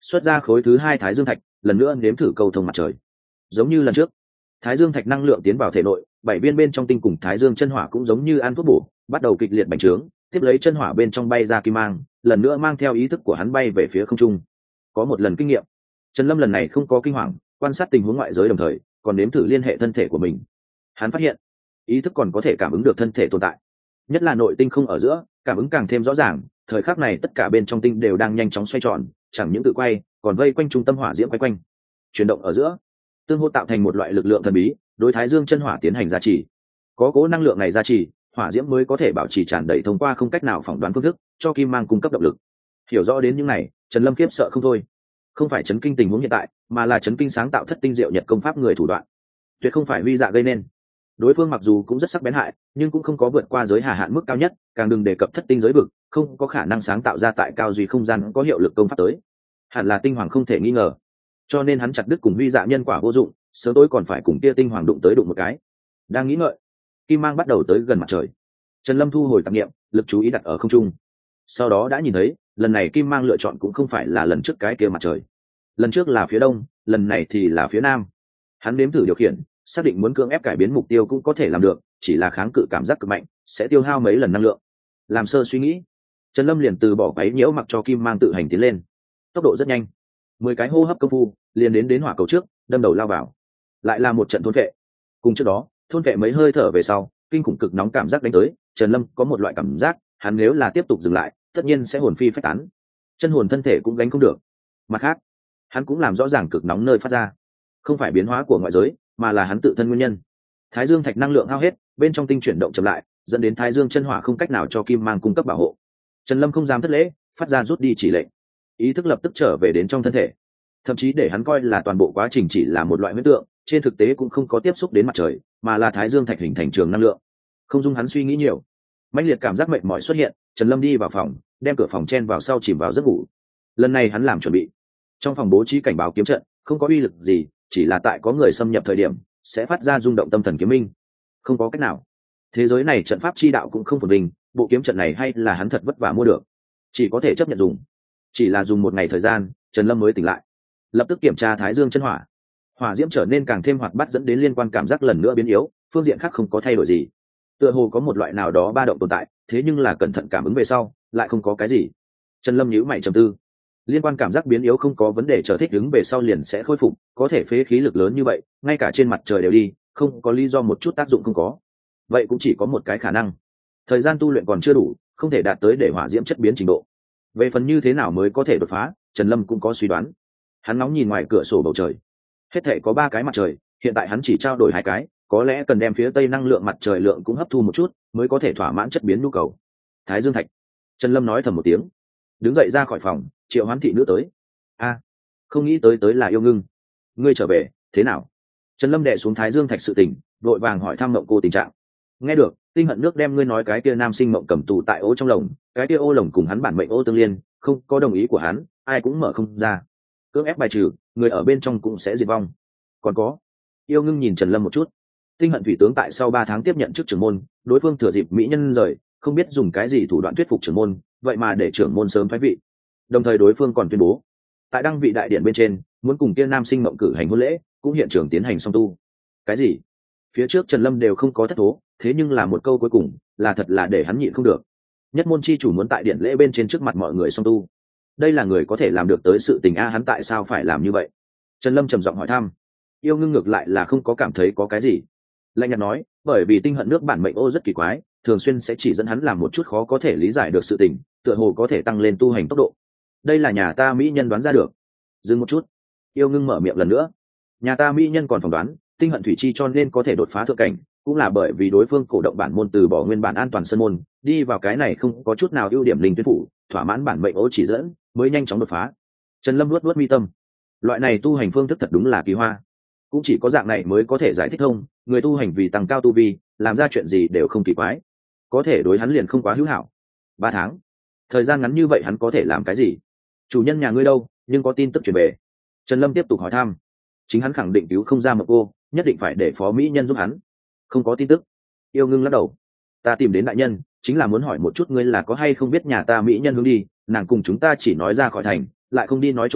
xuất ra khối thứ hai thái dương thạch, lần nữa nếm thử câu thông mặt trời. Giống như lần trước, thái dương thạch năng lượng tiến vào thể nội, bảy viên bên trong tinh cùng thái dương chân hỏa cũng giống như ăn thuốc bổ, bắt đầu kịch liệt bành trướng, tiếp lấy chân hỏa bên trong bay ra kim mang, lần nữa mang theo ý thức của hắn bay về phía không trung. Có một lần kinh nghiệm, Trần Lâm lần này không có kinh hoàng, quan sát tình huống ngoại giới đồng thời còn nếm thử liên hệ thân thể của mình. Hắn phát hiện ý thức còn có thể cảm ứng được thân thể tồn tại, nhất là nội tinh không ở giữa, cảm ứng càng thêm rõ ràng. Thời khắc này tất cả bên trong tinh đều đang nhanh chóng xoay tròn, chẳng những tự quay, còn vây quanh trung tâm hỏa diễm quay quanh, chuyển động ở giữa, tương hỗ tạo thành một loại lực lượng thần bí, đối thái dương chân hỏa tiến hành gia trì. Có cố năng lượng này gia trì, hỏa diễm mới có thể bảo trì tràn đầy thông qua không cách nào phỏng đoán phương thức, cho kim mang cung cấp động lực. Hiểu rõ đến những này, Trần Lâm khiếp sợ không thôi. Không phải chấn kinh tình huống hiện tại, mà là chấn kinh sáng tạo thất tinh diệu nhật công pháp người thủ đoạn, tuyệt không phải huy dạ gây nên. Đối phương mặc dù cũng rất sắc bén hại, nhưng cũng không có vượt qua giới hà hạn mức cao nhất, càng đừng đề cập thất tinh giới vực, không có khả năng sáng tạo ra tại cao duy không gian có hiệu lực công pháp tới. Hẳn là tinh hoàng không thể nghi ngờ, cho nên hắn chặt đứt cùng huy dạ nhân quả vô dụng, sớm tối còn phải cùng kia tinh hoàng đụng tới đụng một cái. Đang nghĩ ngợi, kim mang bắt đầu tới gần mặt trời. Trần Lâm thu hồi tạp niệm, lực chú ý đặt ở không trung. Sau đó đã nhìn thấy, lần này kim mang lựa chọn cũng không phải là lần trước cái kia mặt trời. Lần trước là phía đông, lần này thì là phía nam. Hắn nếm thử điều khiển, xác định muốn cưỡng ép cải biến mục tiêu cũng có thể làm được, chỉ là kháng cự cảm giác cực mạnh, sẽ tiêu hao mấy lần năng lượng. Làm sơ suy nghĩ, Trần Lâm liền từ bỏ váy nhiễu mặc cho kim mang tự hành tiến lên. Tốc độ rất nhanh, mười cái hô hấp công phu liền đến đến hỏa cầu trước, đâm đầu lao vào. Lại là một trận thôn vệ. Cùng trước đó, thôn vệ mấy hơi thở về sau, kinh khủng cực nóng cảm giác đánh tới, Trần Lâm có một loại cảm giác, hắn nếu là tiếp tục dừng lại, tất nhiên sẽ hồn phi phách tán, chân hồn thân thể cũng gánh không được. Mặt khác, hắn cũng làm rõ ràng cực nóng nơi phát ra, không phải biến hóa của ngoại giới, mà là hắn tự thân nguyên nhân. Thái dương thạch năng lượng hao hết, bên trong tinh chuyển động chậm lại, dẫn đến thái dương chân hỏa không cách nào cho kim mang cung cấp bảo hộ. Trần Lâm không dám thất lễ, phát ra rút đi chỉ lệnh, ý thức lập tức trở về đến trong thân thể, thậm chí để hắn coi là toàn bộ quá trình chỉ là một loại huyễn tượng, trên thực tế cũng không có tiếp xúc đến mặt trời, mà là thái dương thạch hình thành trường năng lượng. Không dung hắn suy nghĩ nhiều, mãnh liệt cảm giác mệt mỏi xuất hiện, Trần Lâm đi vào phòng, đem cửa phòng chen vào sau chìm vào giấc ngủ. Lần này hắn làm chuẩn bị, trong phòng bố trí cảnh báo kiếm trận, không có uy lực gì, chỉ là tại có người xâm nhập thời điểm sẽ phát ra rung động tâm thần kiếm minh. Không có cách nào, thế giới này trận pháp chi đạo cũng không phồn vinh, bộ kiếm trận này hay là hắn thật vất vả mua được, chỉ có thể chấp nhận dùng. Chỉ là dùng một ngày thời gian, Trần Lâm mới tỉnh lại, lập tức kiểm tra thái dương chân hỏa. Hỏa diễm trở nên càng thêm hoạt bát, dẫn đến liên quan cảm giác lần nữa biến yếu, phương diện khác không có thay đổi gì, tựa hồ có một loại nào đó ba động tồn tại, thế nhưng là cẩn thận cảm ứng về sau lại không có cái gì. Trần Lâm nhíu mày trầm tư, liên quan cảm giác biến yếu không có vấn đề, chờ thích ứng về sau liền sẽ khôi phục, có thể phế khí lực lớn như vậy, ngay cả trên mặt trời đều đi, không có lý do một chút tác dụng không có. Vậy cũng chỉ có một cái khả năng, thời gian tu luyện còn chưa đủ, không thể đạt tới để hỏa diễm chất biến trình độ. Về phần như thế nào mới có thể đột phá, Trần Lâm cũng có suy đoán. Hắn ngóng nhìn ngoài cửa sổ bầu trời, hết thảy có ba cái mặt trời, hiện tại hắn chỉ trao đổi hai cái, có lẽ cần đem phía tây năng lượng mặt trời lượng cũng hấp thu một chút, mới có thể thỏa mãn chất biến nhu cầu. Thái dương thạch, Trần Lâm nói thầm một tiếng, đứng dậy ra khỏi phòng, triệu hoán thị nữ tới. A, không nghĩ tới tới là Yêu Ngưng, ngươi trở về thế nào? Trần Lâm đệ xuống thái dương thạch sự tình, đội vàng hỏi thăm Mộng Cô tình trạng. Nghe được, tinh hận nước đem ngươi nói cái kia nam sinh mộng cầm tù tại ô trong lồng, cái kia ô lồng cùng hắn bản mệnh ô tương liên, không có đồng ý của hắn, ai cũng mở không ra, cưỡng ép bài trừ, người ở bên trong cũng sẽ diệt vong. Còn có, Yêu Ngưng nhìn Trần Lâm một chút, tinh hận thủy tướng tại sau ba tháng tiếp nhận chức trưởng môn, đối phương thừa dịp mỹ nhân rời, không biết dùng cái gì thủ đoạn thuyết phục trưởng môn, vậy mà để trưởng môn sớm thoái vị. Đồng thời đối phương còn tuyên bố, tại đăng vị đại điện bên trên, muốn cùng kia nam sinh mộng cử hành hôn lễ, cũng hiện trường tiến hành song tu. Cái gì? Phía trước Trần Lâm đều không có thất thố, thế nhưng là một câu cuối cùng, là thật là để hắn nhịn không được. Nhất môn chi chủ muốn tại điện lễ bên trên trước mặt mọi người song tu, đây là người có thể làm được tới sự tình a, hắn tại sao phải làm như vậy? Trần Lâm trầm giọng hỏi thăm. Yêu Ngưng ngược lại là không có cảm thấy có cái gì, lạnh nhạt nói, bởi vì tinh hận nước bản mệnh ô rất kỳ quái, thường xuyên sẽ chỉ dẫn hắn làm một chút khó có thể lý giải được sự tình, tựa hồ có thể tăng lên tu hành tốc độ. Đây là nhà ta mỹ nhân đoán ra được. Dừng một chút, Yêu Ngưng mở miệng lần nữa. Nhà ta mỹ nhân còn phỏng đoán, tinh hận thủy chi cho nên có thể đột phá thượng cảnh, cũng là bởi vì đối phương cổ động bản môn từ bỏ nguyên bản an toàn sân môn, đi vào cái này không có chút nào ưu điểm linh tuyến phủ, thỏa mãn bản mệnh ô chỉ dẫn, mới nhanh chóng đột phá. Trần Lâm luốt luốt mi tâm, loại này tu hành phương thức thật đúng là kỳ hoa, cũng chỉ có dạng này mới có thể giải thích thông, người tu hành vì tăng cao tu vi, làm ra chuyện gì đều không kỳ quái, có thể đối hắn liền không quá hữu hảo. Ba tháng, thời gian ngắn như vậy hắn có thể làm cái gì? Chủ nhân nhà ngươi đâu, nhưng có tin tức truyền về? Trần Lâm tiếp tục hỏi thăm. Chính hắn khẳng định cứu không ra một cô, nhất định phải để phó mỹ nhân giúp hắn. Không có tin tức. Yêu Ngưng lắc đầu. Ta tìm đến đại nhân, chính là muốn hỏi một chút ngươi là có hay không biết nhà ta mỹ nhân hướng đi, nàng cùng chúng ta chỉ nói ra khỏi thành, lại không đi nói chỗ nào,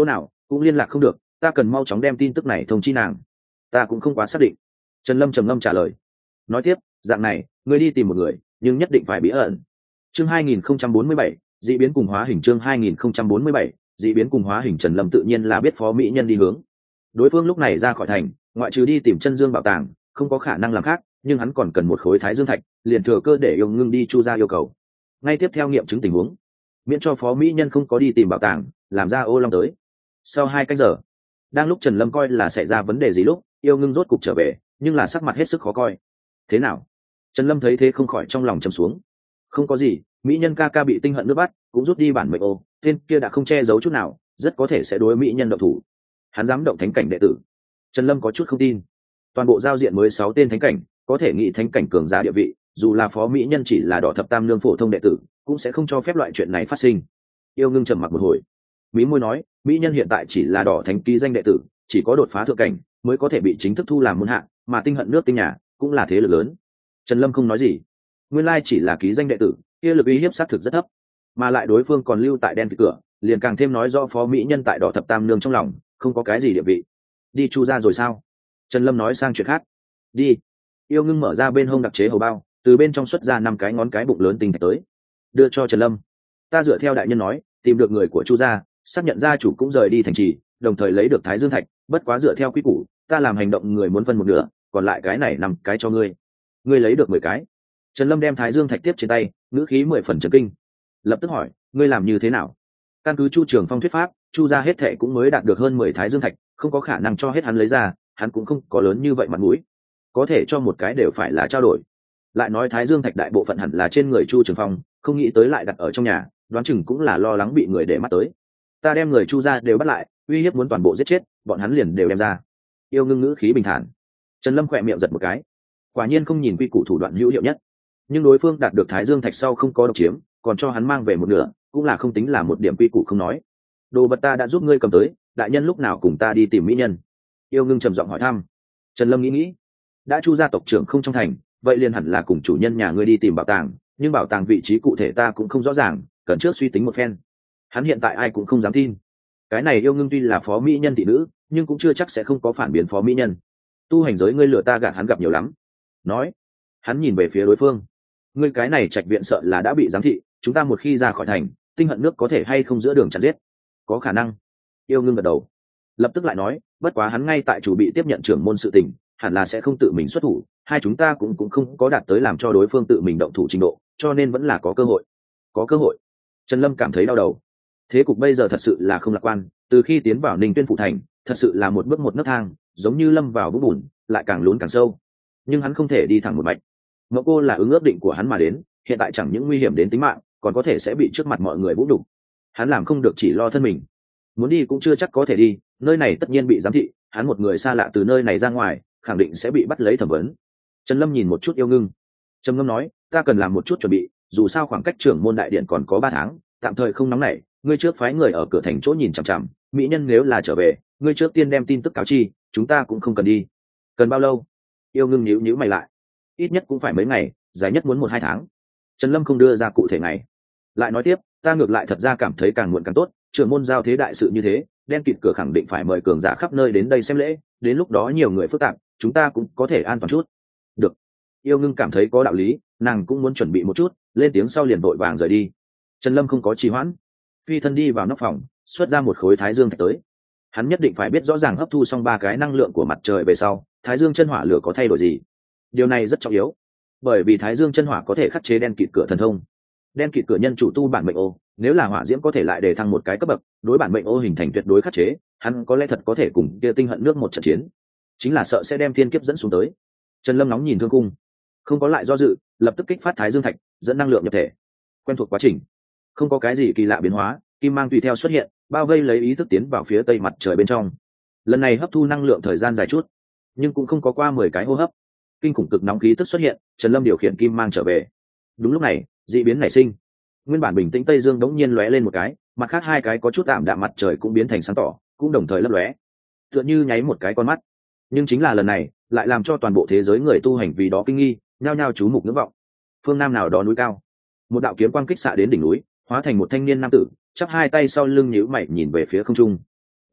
cũng liên lạc không được, ta cần mau chóng đem tin tức này thông chi nàng. Ta cũng không quá xác định. Trần Lâm trầm ngâm trả lời. Nói tiếp, dạng này, ngươi đi tìm một người, nhưng nhất định phải bí ẩn. Chương hai nghìn không trăm bốn mươi bảy, dị biến cùng hóa hình. Chương hai nghìn không trăm bốn mươi bảy, dị biến cùng hóa hình. Trần Lâm tự nhiên là biết Phó Mỹ Nhân đi hướng. Đối phương lúc này ra khỏi thành, ngoại trừ đi tìm chân dương bảo tàng, không có khả năng làm khác, nhưng hắn còn cần một khối Thái Dương thạch, liền thừa cơ để Yêu Ngưng đi chu ra yêu cầu. Ngay tiếp theo nghiệm chứng tình huống, miễn cho Phó Mỹ Nhân không có đi tìm bảo tàng, làm ra ô long tới. Sau hai canh giờ, đang lúc Trần Lâm coi là xảy ra vấn đề gì lúc, Yêu Ngưng rốt cục trở về, nhưng là sắc mặt hết sức khó coi. Thế nào? Trần Lâm thấy thế không khỏi trong lòng trầm xuống. Không có gì, Mỹ Nhân ca ca bị tinh hận nước bắt, cũng rút đi bản mệnh ô, tên kia đã không che giấu chút nào, rất có thể sẽ đối Mỹ Nhân động thủ. Hắn dám động thánh cảnh đệ tử. Trần Lâm có chút không tin. Toàn bộ giao diện mới sáu tên thánh cảnh, có thể nghĩ thánh cảnh cường giả địa vị, dù là Phó Mỹ Nhân chỉ là đỏ thập tam nương phổ thông đệ tử, cũng sẽ không cho phép loại chuyện này phát sinh. Yêu Ngưng trầm mặc một hồi, mí môi nói, Mỹ Nhân hiện tại chỉ là đỏ thánh ký danh đệ tử, chỉ có đột phá thượng cảnh mới có thể bị chính thức thu làm môn hạ, mà tinh hận nước tinh nhà cũng là thế lực lớn. Trần Lâm không nói gì. Nguyên lai chỉ là ký danh đệ tử, kia lực uy hiếp xác thực rất thấp, mà lại đối phương còn lưu tại đen kịt cửa, liền càng thêm nói rõ Phó Mỹ Nhân tại đỏ thập tam nương trong lòng không có cái gì địa vị. Đi chu ra rồi sao? Trần Lâm nói sang chuyện khác. Đi. Yêu Ngưng mở ra bên hông đặc chế hầu bao, từ bên trong xuất ra năm cái ngón cái bụng lớn tinh thạch tới, đưa cho Trần Lâm. Ta dựa theo đại nhân nói, tìm được người của chu gia, xác nhận gia chủ cũng rời đi thành trì, đồng thời lấy được Thái Dương thạch, bất quá dựa theo quy củ, ta làm hành động người muốn phân một nửa, còn lại cái này nằm cái cho ngươi. Ngươi lấy được mười cái. Trần Lâm đem Thái Dương thạch tiếp trên tay, ngữ khí mười phần chấn kinh. Lập tức hỏi, ngươi làm như thế nào? Căn cứ Chu Trường Phong thuyết pháp, chu gia hết thệ cũng mới đạt được hơn mười Thái Dương thạch, không có khả năng cho hết hắn lấy ra, hắn cũng không có lớn như vậy mặt mũi, có thể cho một cái đều phải là trao đổi. Lại nói Thái Dương thạch đại bộ phận hẳn là trên người Chu Trường Phong, không nghĩ tới lại đặt ở trong nhà, đoán chừng cũng là lo lắng bị người để mắt tới. Ta đem người Chu gia đều bắt lại, uy hiếp muốn toàn bộ giết chết, bọn hắn liền đều đem ra. Yêu Ngưng ngữ khí bình thản. Trần Lâm khỏe miệng giật một cái, quả nhiên không nhìn quy củ thủ đoạn hữu hiệu nhất, nhưng đối phương đạt được Thái Dương thạch sau không có độc chiếm, còn cho hắn mang về một nửa, cũng là không tính là một điểm quy củ không nói. Đồ vật ta đã giúp ngươi cầm tới, đại nhân lúc nào cùng ta đi tìm Mỹ Nhân? Yêu Ngưng trầm giọng hỏi thăm. Trần Lâm nghĩ nghĩ, đã Chu gia tộc trưởng không trong thành, vậy liền hẳn là cùng chủ nhân nhà ngươi đi tìm bảo tàng, nhưng bảo tàng vị trí cụ thể ta cũng không rõ ràng, cần trước suy tính một phen. Hắn hiện tại ai cũng không dám tin. Cái này Yêu Ngưng tuy là Phó Mỹ Nhân thị nữ, nhưng cũng chưa chắc sẽ không có phản biến Phó Mỹ Nhân. Tu hành giới ngươi lừa ta gạt hắn gặp nhiều lắm. Nói, hắn nhìn về phía đối phương. Ngươi cái này trạch viện sợ là đã bị giám thị, chúng ta một khi ra khỏi thành, tinh hận nước có thể hay không giữa đường chặn giết? Có khả năng. Yêu Ngưng gật đầu, lập tức lại nói, bất quá hắn ngay tại chủ bị tiếp nhận trưởng môn sự tình, hẳn là sẽ không tự mình xuất thủ, hai chúng ta cũng cũng không có đạt tới làm cho đối phương tự mình động thủ trình độ, cho nên vẫn là có cơ hội. Có cơ hội. Trần Lâm cảm thấy đau đầu. Thế cục bây giờ thật sự là không lạc quan, từ khi tiến vào Ninh Tuyên phụ thành, thật sự là một bước một nấc thang, giống như lâm vào vũng bùn, lại càng lún càng sâu. Nhưng hắn không thể đi thẳng một mạch. Ngộ cô là ứng ước định của hắn mà đến, hiện tại chẳng những nguy hiểm đến tính mạng, còn có thể sẽ bị trước mặt mọi người vũ nhục. Hắn làm không được chỉ lo thân mình, muốn đi cũng chưa chắc có thể đi, nơi này tất nhiên bị giám thị, hắn một người xa lạ từ nơi này ra ngoài, khẳng định sẽ bị bắt lấy thẩm vấn. Trần Lâm nhìn một chút Yêu Ngưng, trầm ngâm nói, ta cần làm một chút chuẩn bị, dù sao khoảng cách trưởng môn đại điện còn có ba tháng, tạm thời không nóng nảy, ngươi trước phái người ở cửa thành chỗ nhìn chằm chằm, Mỹ Nhân nếu là trở về, ngươi trước tiên đem tin tức cáo chi, chúng ta cũng không cần đi. Cần bao lâu? Yêu Ngưng nhíu nhíu mày lại. Ít nhất cũng phải mấy ngày, dài nhất muốn một hai tháng. Trần Lâm không đưa ra cụ thể ngày. Lại nói tiếp, ta ngược lại thật ra cảm thấy càng muộn càng tốt, trưởng môn giao thế đại sự như thế, đen kịt cửa khẳng định phải mời cường giả khắp nơi đến đây xem lễ, đến lúc đó nhiều người phức tạp, chúng ta cũng có thể an toàn chút. Được. Yêu Ngưng cảm thấy có đạo lý, nàng cũng muốn chuẩn bị một chút, lên tiếng sau liền vội vàng rời đi. Trần Lâm không có trì hoãn, phi thân đi vào nóc phòng, xuất ra một khối Thái Dương thạch tới. Hắn nhất định phải biết rõ ràng hấp thu xong ba cái năng lượng của mặt trời về sau, Thái Dương chân hỏa lửa có thay đổi gì. Điều này rất trọng yếu, bởi vì Thái Dương chân hỏa có thể khắc chế đen kịt cửa thần thông. Đen kịt cửa nhân chủ tu bản mệnh ô, nếu là hỏa diễm có thể lại đề thăng một cái cấp bậc, đối bản mệnh ô hình thành tuyệt đối khắc chế, hắn có lẽ thật có thể cùng kia tinh hận nước một trận chiến, chính là sợ sẽ đem thiên kiếp dẫn xuống tới. Trần Lâm nóng nhìn thương cung, không có lại do dự, lập tức kích phát Thái Dương thạch, dẫn năng lượng nhập thể. Quen thuộc quá trình, không có cái gì kỳ lạ biến hóa, kim mang tùy theo xuất hiện, bao vây lấy ý thức tiến vào phía tây mặt trời bên trong. Lần này hấp thu năng lượng thời gian dài chút, nhưng cũng không có qua mười cái hô hấp, kinh khủng cực nóng khí tức xuất hiện, Trần Lâm điều khiển kim mang trở về. Đúng lúc này, dị biến nảy sinh. Nguyên bản bình tĩnh tây dương đống nhiên lóe lên một cái, mặt khác hai cái có chút tạm đạm mặt trời cũng biến thành sáng tỏ, cũng đồng thời lấp lóe, tựa như nháy một cái con mắt. Nhưng chính là lần này, lại làm cho toàn bộ thế giới người tu hành vì đó kinh nghi, nhao nhao chú mục ngưỡng vọng. Phương nam nào đó núi cao, một đạo kiếm quang kích xạ đến đỉnh núi, hóa thành một thanh niên nam tử, chắp hai tay sau lưng nhíu mày nhìn về phía không trung.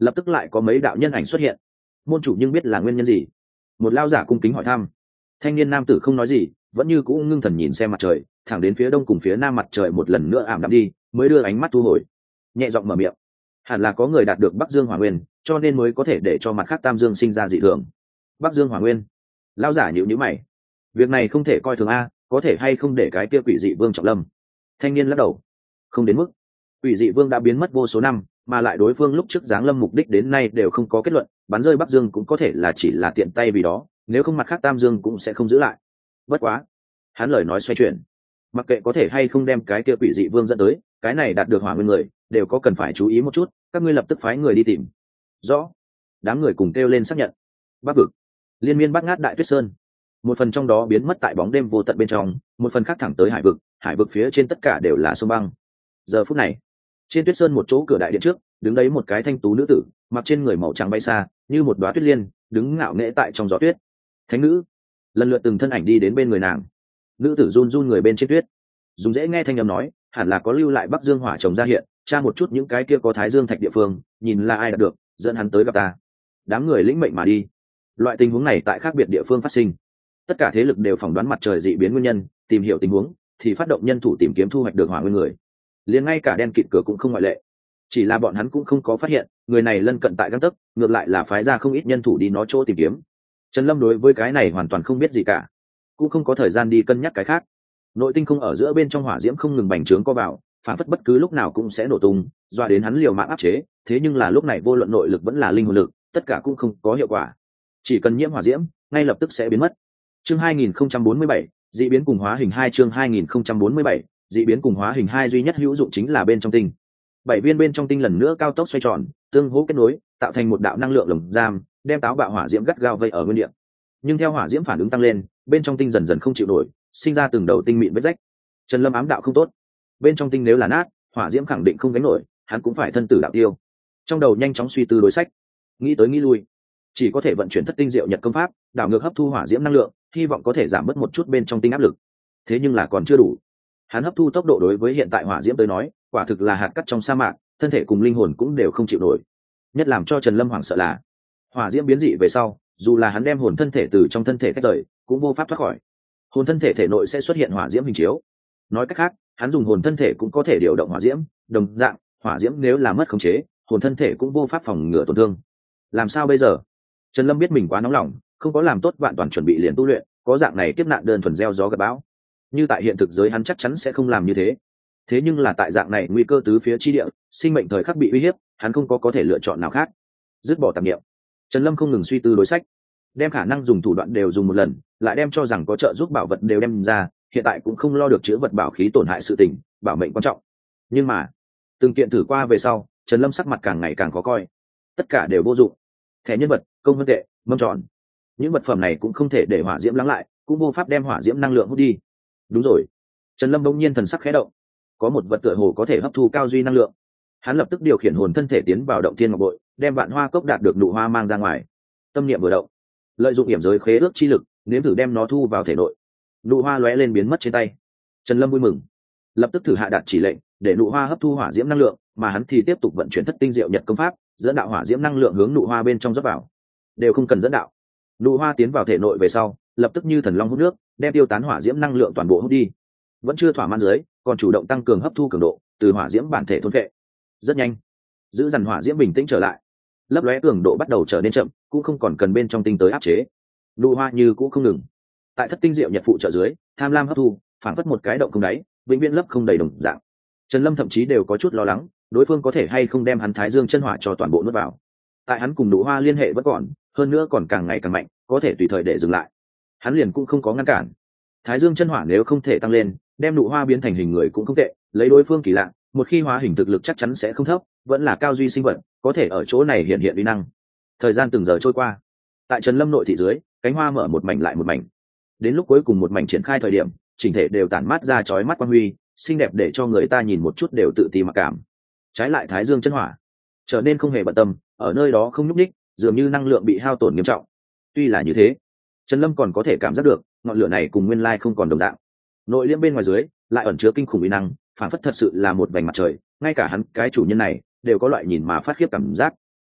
lập tức lại có mấy đạo nhân ảnh xuất hiện. Môn chủ nhưng biết là nguyên nhân gì? Một lao giả cung kính hỏi thăm. Thanh niên nam tử không nói gì, vẫn như cũ ngưng thần nhìn xem mặt trời, thẳng đến phía đông cùng phía nam mặt trời một lần nữa ảm đạm đi, mới đưa ánh mắt thu hồi, nhẹ giọng mở miệng. Hẳn là có người đạt được Bắc Dương Hỏa Nguyên, cho nên mới có thể để cho mặt khác Tam Dương sinh ra dị thường. Bắc Dương Hỏa Nguyên. Lao giả nhíu nhíu mày. Việc này không thể coi thường a, có thể hay không để cái kia quỷ dị vương trọng lâm? Thanh niên lắc đầu. Không đến mức. Quỷ dị vương đã biến mất vô số năm, mà lại đối phương lúc trước giáng lâm mục đích đến nay đều không có kết luận, bắn rơi Bắc Dương cũng có thể là chỉ là tiện tay vì đó, nếu không mặt khác Tam Dương cũng sẽ không giữ lại. Bất quá, hắn lời nói xoay chuyển, mặc kệ có thể hay không đem cái kia quỷ dị vương dẫn tới, cái này đạt được hỏa nguyên người đều có cần phải chú ý một chút, các ngươi lập tức phái người đi tìm. Rõ. Đám người cùng kêu lên xác nhận. Bắc vực, liên miên bát ngát đại tuyết sơn, một phần trong đó biến mất tại bóng đêm vô tận bên trong, một phần khác thẳng tới hải vực, hải vực phía trên tất cả đều là sông băng. Giờ phút này, trên tuyết sơn một chỗ cửa đại điện trước, đứng đấy một cái thanh tú nữ tử, mặc trên người màu trắng bay xa, như một đóa tuyết liên, đứng ngạo nghễ tại trong gió tuyết. Thánh nữ. Lần lượt từng thân ảnh đi đến bên người nàng. Nữ tử run run người bên trên tuyết, dùng dễ nghe thanh âm nói, hẳn là có lưu lại Bắc Dương hỏa chồng ra hiện, tra một chút những cái kia có Thái Dương thạch địa phương, nhìn là ai đạt được, dẫn hắn tới gặp ta. Đám người lĩnh mệnh mà đi. Loại tình huống này tại khác biệt địa phương phát sinh, tất cả thế lực đều phỏng đoán mặt trời dị biến nguyên nhân, tìm hiểu tình huống, thì phát động nhân thủ tìm kiếm thu hoạch được hỏa nguyên người. Liền ngay cả đen kịt cửa cũng không ngoại lệ. Chỉ là bọn hắn cũng không có phát hiện người này lân cận tại găng tấc, ngược lại là phái ra không ít nhân thủ đi nó chỗ tìm kiếm. Trần Lâm đối với cái này hoàn toàn không biết gì cả, cũng không có thời gian đi cân nhắc cái khác. Nội tinh không ở giữa bên trong hỏa diễm không ngừng bành trướng co vào, phản phất bất cứ lúc nào cũng sẽ nổ tung, doa đến hắn liều mạng áp chế. Thế nhưng là lúc này vô luận nội lực vẫn là linh hồn lực, tất cả cũng không có hiệu quả. Chỉ cần nhiễm hỏa diễm, ngay lập tức sẽ biến mất. Chương hai nghìn không trăm bốn mươi bảy, dị biến cùng hóa hình hai. Chương hai nghìn không trăm bốn mươi bảy, dị biến cùng hóa hình hai duy nhất hữu dụng chính là bên trong tinh. Bảy viên bên trong tinh lần nữa cao tốc xoay tròn, tương hỗ kết nối, tạo thành một đạo năng lượng lồng giam, đem táo bạo hỏa diễm gắt gao vây ở nguyên địa. Nhưng theo hỏa diễm phản ứng tăng lên, bên trong tinh dần dần không chịu nổi, sinh ra từng đầu tinh mịn vết rách. Trần Lâm ám đạo không tốt, bên trong tinh nếu là nát, hỏa diễm khẳng định không gánh nổi, hắn cũng phải thân tử đạo tiêu. Trong đầu nhanh chóng suy tư đối sách, nghĩ tới nghĩ lui, chỉ có thể vận chuyển thất tinh diệu nhật công pháp, đảo ngược hấp thu hỏa diễm năng lượng, hy vọng có thể giảm bớt một chút bên trong tinh áp lực. Thế nhưng là còn chưa đủ. Hắn hấp thu tốc độ đối với hiện tại hỏa diễm tới nói, quả thực là hạt cát trong sa mạc, thân thể cùng linh hồn cũng đều không chịu nổi. Nhất làm cho Trần Lâm hoảng sợ là, hỏa diễm biến dị về sau, dù là hắn đem hồn thân thể từ trong thân thể tách rời, cũng vô pháp thoát khỏi. Hồn thân thể thể nội sẽ xuất hiện hỏa diễm hình chiếu. Nói cách khác, hắn dùng hồn thân thể cũng có thể điều động hỏa diễm, đồng dạng, hỏa diễm nếu là mất khống chế, hồn thân thể cũng vô pháp phòng ngừa tổn thương. Làm sao bây giờ? Trần Lâm biết mình quá nóng lòng, không có làm tốt vạn toàn chuẩn bị liền tu luyện, có dạng này kiếp nạn đơn thuần gieo gió gặt bão. Như tại hiện thực giới hắn chắc chắn sẽ không làm như thế. Thế nhưng là tại dạng này nguy cơ tứ phía chi địa, sinh mệnh thời khắc bị uy hiếp, hắn không có có thể lựa chọn nào khác. Dứt bỏ tạp niệm, Trần Lâm không ngừng suy tư đối sách, đem khả năng dùng thủ đoạn đều dùng một lần, lại đem cho rằng có trợ giúp bảo vật đều đem ra, hiện tại cũng không lo được chữa vật bảo khí tổn hại sự tình, bảo mệnh quan trọng. Nhưng mà, từng kiện thử qua về sau, Trần Lâm sắc mặt càng ngày càng khó coi. Tất cả đều vô dụng. Thẻ nhân vật, công vân tệ, mâm tròn, những vật phẩm này cũng không thể để hỏa diễm lắng lại, cũng vô pháp đem hỏa diễm năng lượng hút đi. Đúng rồi, Trần Lâm bỗng nhiên thần sắc khẽ động, có một vật tựa hồ có thể hấp thu cao duy năng lượng. Hắn lập tức điều khiển hồn thân thể tiến vào động thiên ngọc bội, đem vạn hoa cốc đạt được nụ hoa mang ra ngoài. Tâm niệm vừa động, lợi dụng điểm giới khế ước chi lực, nếm thử đem nó thu vào thể nội. Nụ hoa lóe lên biến mất trên tay. Trần Lâm vui mừng, lập tức thử hạ đạt chỉ lệnh, để nụ hoa hấp thu hỏa diễm năng lượng, mà hắn thì tiếp tục vận chuyển thất tinh diệu nhật công pháp, dẫn đạo hỏa diễm năng lượng hướng nụ hoa bên trong rót vào. Đều không cần dẫn đạo, nụ hoa tiến vào thể nội về sau, lập tức như thần long hút nước, đem tiêu tán hỏa diễm năng lượng toàn bộ hút đi. Vẫn chưa thỏa mãn dưới, còn chủ động tăng cường hấp thu cường độ, từ hỏa diễm bản thể thôn phệ. Rất nhanh, giữ dằn hỏa diễm bình tĩnh trở lại, lấp lóe cường độ bắt đầu trở nên chậm, cũng không còn cần bên trong tinh tới áp chế. Nụ hoa như cũng không ngừng, tại thất tinh diệu nhật phụ trợ dưới, tham lam hấp thu, phản phất một cái động không đáy, vĩnh viễn lấp không đầy đồng dạng. Trần Lâm thậm chí đều có chút lo lắng, đối phương có thể hay không đem hắn Thái Dương chân hỏa cho toàn bộ nuốt vào. Tại hắn cùng nụ hoa liên hệ vẫn còn, hơn nữa còn càng ngày càng mạnh, có thể tùy thời để dừng lại. Hắn liền cũng không có ngăn cản. Thái Dương chân hỏa nếu không thể tăng lên, đem nụ hoa biến thành hình người cũng không tệ, lấy đối phương kỳ lạ, một khi hóa hình thực lực chắc chắn sẽ không thấp, vẫn là cao duy sinh vật, có thể ở chỗ này hiện hiện uy năng. Thời gian từng giờ trôi qua, tại Trần Lâm nội thị dưới, cánh hoa mở một mảnh lại một mảnh. Đến lúc cuối cùng một mảnh triển khai thời điểm, chỉnh thể đều tản mát ra chói mắt quang huy, xinh đẹp để cho người ta nhìn một chút đều tự ti mặc cảm. Trái lại Thái Dương chân hỏa trở nên không hề bận tâm, ở nơi đó không nhúc nhích, dường như năng lượng bị hao tổn nghiêm trọng. Tuy là như thế, Trần Lâm còn có thể cảm giác được ngọn lửa này cùng nguyên lai không còn đồng dạng. Nội liễm bên ngoài dưới lại ẩn chứa kinh khủng uy năng, phản phất thật sự là một vành mặt trời, ngay cả hắn cái chủ nhân này đều có loại nhìn mà phát khiếp cảm giác.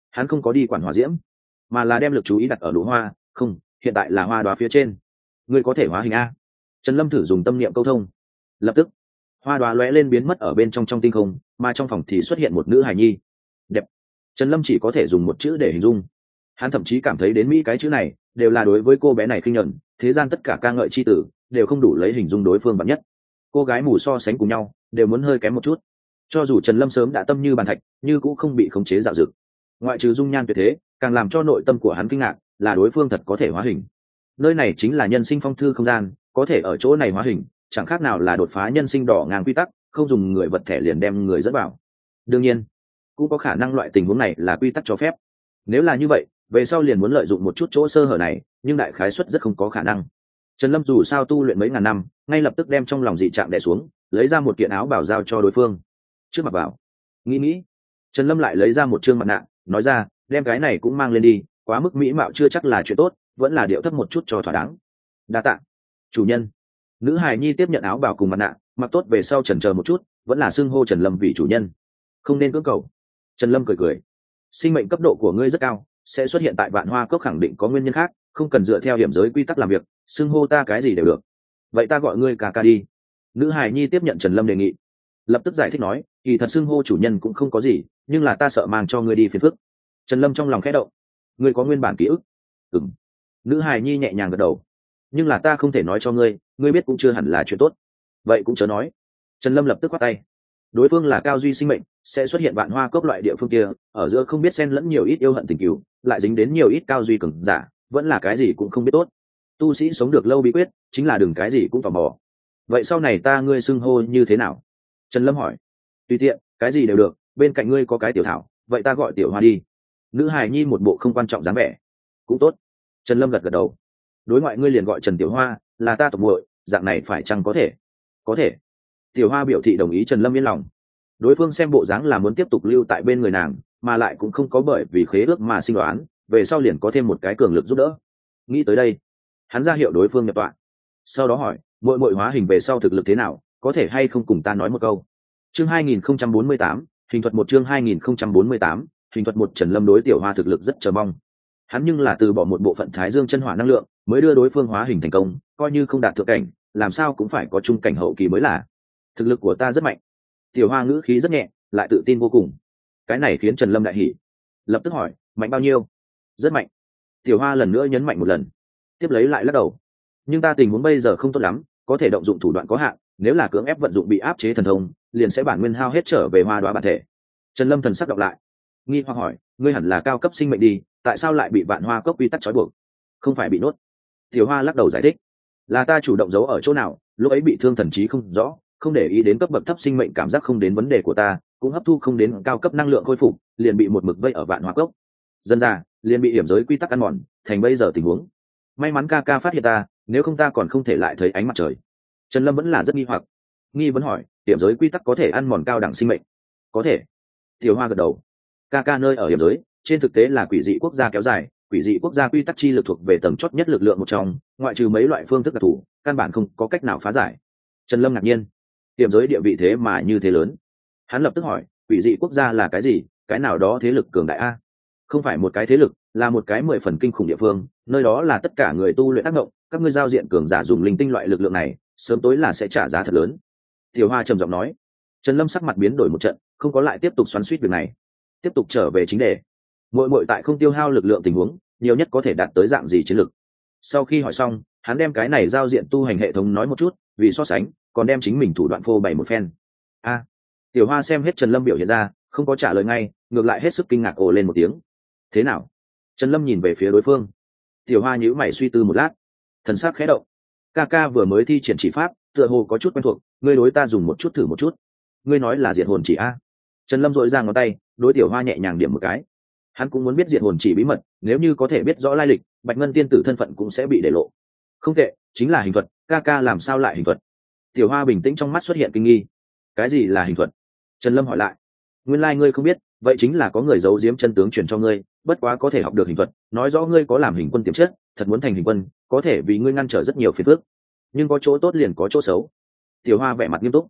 hắn không có đi quản hỏa diễm, mà là đem lực chú ý đặt ở lũ hoa. Không, hiện tại là hoa đoá phía trên. Ngươi có thể hóa hình a? Trần Lâm thử dùng tâm niệm câu thông. Lập tức hoa đoá lóe lên biến mất ở bên trong trong tinh không, mà trong phòng thì xuất hiện một nữ hài nhi. Đẹp. Trần Lâm chỉ có thể dùng một chữ để hình dung. Hắn thậm chí cảm thấy đến mỹ cái chữ này đều là đối với cô bé này khinh nhẫn, thế gian tất cả ca ngợi chi tử đều không đủ lấy hình dung đối phương bản nhất. Cô gái mù so sánh cùng nhau đều muốn hơi kém một chút. Cho dù Trần Lâm sớm đã tâm như bàn thạch, như cũng không bị khống chế dạo dực. Ngoại trừ dung nhan tuyệt thế, càng làm cho nội tâm của hắn kinh ngạc là đối phương thật có thể hóa hình. Nơi này chính là nhân sinh phong thư không gian, có thể ở chỗ này hóa hình, chẳng khác nào là đột phá nhân sinh đỏ ngang quy tắc, không dùng người vật thể liền đem người dẫn vào. Đương nhiên, cũng có khả năng loại tình huống này là quy tắc cho phép. Nếu là như vậy, về sau liền muốn lợi dụng một chút chỗ sơ hở này, nhưng đại khái suất rất không có khả năng. Trần Lâm dù sao tu luyện mấy ngàn năm, ngay lập tức đem trong lòng dị trạng đè xuống, lấy ra một kiện áo bảo giao cho đối phương. Trước mặc vào. Nghĩ nghĩ, Trần Lâm lại lấy ra một trương mặt nạ, nói ra, đem cái này cũng mang lên đi, quá mức mỹ mạo chưa chắc là chuyện tốt, vẫn là điệu thấp một chút cho thỏa đáng. Đa tạ, chủ nhân. Nữ hài nhi tiếp nhận áo bào cùng mặt nạ, mặc tốt về sau chần chờ một chút, vẫn là xưng hô Trần Lâm vì chủ nhân, không nên cưỡng cầu. Trần Lâm cười cười, sinh mệnh cấp độ của ngươi rất cao, sẽ xuất hiện tại Vạn Hoa Cốc khẳng định có nguyên nhân khác, không cần dựa theo điểm giới quy tắc làm việc, xưng hô ta cái gì đều được. Vậy ta gọi ngươi ca ca đi. Nữ hài nhi tiếp nhận Trần Lâm đề nghị, lập tức giải thích nói, kỳ thật xưng hô chủ nhân cũng không có gì, nhưng là ta sợ mang cho ngươi đi phiền phức. Trần Lâm trong lòng khẽ động, ngươi có nguyên bản ký ức? Ừm. Nữ hài nhi nhẹ nhàng gật đầu, nhưng là ta không thể nói cho ngươi, ngươi biết cũng chưa hẳn là chuyện tốt. Vậy cũng chớ nói. Trần Lâm lập tức quát tay, đối phương là cao duy sinh mệnh, sẽ xuất hiện Vạn Hoa Cốc loại địa phương kia, ở giữa không biết xen lẫn nhiều ít yêu hận tình cừu, lại dính đến nhiều ít cao duy cường giả, vẫn là cái gì cũng không biết tốt. Tu sĩ sống được lâu bí quyết chính là đừng cái gì cũng tò mò. Vậy sau này ta ngươi xưng hô như thế nào? Trần Lâm hỏi. Tùy tiện, cái gì đều được, bên cạnh ngươi có cái tiểu thảo, vậy ta gọi tiểu hoa đi. Nữ hài nhi một bộ không quan trọng dáng vẻ. Cũng tốt. Trần Lâm gật gật đầu. Đối ngoại ngươi liền gọi Trần Tiểu Hoa, là ta tộc muội, dạng này phải chăng có thể? Có thể. Tiểu Hoa biểu thị đồng ý. Trần Lâm yên lòng. Đối phương xem bộ dáng là muốn tiếp tục lưu tại bên người nàng, mà lại cũng không có bởi vì khế ước mà sinh đoán, về sau liền có thêm một cái cường lực giúp đỡ. Nghĩ tới đây, hắn ra hiệu đối phương nhập tọa, sau đó hỏi, muội muội hóa hình về sau thực lực thế nào, có thể hay không cùng ta nói một câu? Chương hai nghìn không trăm bốn mươi tám, hình thuật một chương hai nghìn không trăm bốn mươi tám, hình thuật một. Trần Lâm đối Tiểu Hoa thực lực rất chờ mong. Hắn nhưng là từ bỏ một bộ phận Thái Dương chân hỏa năng lượng, mới đưa đối phương hóa hình thành công, coi như không đạt thượng cảnh, làm sao cũng phải có trung cảnh hậu kỳ mới là. Thực lực của ta rất mạnh. Tiểu Hoa ngữ khí rất nhẹ, lại tự tin vô cùng. Cái này khiến Trần Lâm đại hỉ, lập tức hỏi, mạnh bao nhiêu? Rất mạnh. Tiểu Hoa lần nữa nhấn mạnh một lần, tiếp lấy lại lắc đầu. Nhưng ta tình huống bây giờ không tốt lắm, có thể động dụng thủ đoạn có hạn, nếu là cưỡng ép vận dụng bị áp chế thần thông, liền sẽ bản nguyên hao hết trở về hoa đoá bản thể. Trần Lâm thần sắc đọc lại, nghi hoặc hỏi, ngươi hẳn là cao cấp sinh mệnh đi, tại sao lại bị Vạn Hoa Cốc quy tắc trói buộc? Không phải bị nốt. Tiểu Hoa lắc đầu giải thích, là ta chủ động giấu ở chỗ nào, lúc ấy bị thương thần trí không rõ, không để ý đến cấp bậc thấp sinh mệnh cảm giác không đến vấn đề của ta, cũng hấp thu không đến cao cấp năng lượng khôi phục, liền bị một mực vây ở Vạn Hoa Cốc. Dần ra, liền bị hiểm giới quy tắc ăn mòn, thành bây giờ tình huống. May mắn ca ca phát hiện ta, nếu không ta còn không thể lại thấy ánh mặt trời. Trần Lâm vẫn là rất nghi hoặc, nghi vấn hỏi, hiểm giới quy tắc có thể ăn mòn cao đẳng sinh mệnh? Có thể. Tiểu Hoa gật đầu. Ca ca nơi ở hiểm giới, trên thực tế là quỷ dị quốc gia kéo dài, quỷ dị quốc gia quy tắc chi lực thuộc về tầng chót nhất lực lượng một trong, ngoại trừ mấy loại phương thức đặc thù, căn bản không có cách nào phá giải. Trần Lâm ngạc nhiên, hiểm giới địa vị thế mà như thế lớn. Hắn lập tức hỏi, quỷ dị quốc gia là cái gì? Cái nào đó thế lực cường đại a? Không phải một cái thế lực, là một cái mười phần kinh khủng địa phương, nơi đó là tất cả người tu luyện ác ngộng, các ngươi giao diện cường giả dùng linh tinh loại lực lượng này, sớm tối là sẽ trả giá thật lớn. Tiểu Hoa trầm giọng nói. Trần Lâm sắc mặt biến đổi một trận, không có lại tiếp tục xoắn xuýt việc này, tiếp tục trở về chính đề. Muội muội tại không tiêu hao lực lượng tình huống, nhiều nhất có thể đạt tới dạng gì chiến lực? Sau khi hỏi xong, hắn đem cái này giao diện tu hành hệ thống nói một chút, vì so sánh, còn đem chính mình thủ đoạn phô bày một phen. A. Tiểu Hoa xem hết Trần Lâm biểu hiện ra, không có trả lời ngay, ngược lại hết sức kinh ngạc ồ lên một tiếng. Thế nào? Trần Lâm nhìn về phía đối phương. Tiểu Hoa nhíu mày suy tư một lát, thần sắc khẽ động. Ca ca vừa mới thi triển chỉ pháp, tựa hồ có chút quen thuộc, ngươi đối ta dùng một chút thử một chút. Ngươi nói là diệt hồn chỉ a? Trần Lâm dội ra ngón tay, đối Tiểu Hoa nhẹ nhàng điểm một cái. Hắn cũng muốn biết diệt hồn chỉ bí mật, nếu như có thể biết rõ lai lịch, Bạch Ngân tiên tử thân phận cũng sẽ bị để lộ. Không tệ, chính là hình thuật, ca ca làm sao lại hình thuật? Tiểu Hoa bình tĩnh trong mắt xuất hiện kinh nghi. Cái gì là hình thuật? Trần Lâm hỏi lại. Nguyên lai like ngươi không biết, vậy chính là có người giấu giếm chân tướng truyền cho ngươi, bất quá có thể học được hình thuật, nói rõ ngươi có làm hình quân tiềm chất, thật muốn thành hình quân, có thể vì ngươi ngăn trở rất nhiều phiền phức. Nhưng có chỗ tốt liền có chỗ xấu. Tiểu Hoa vẻ mặt nghiêm túc.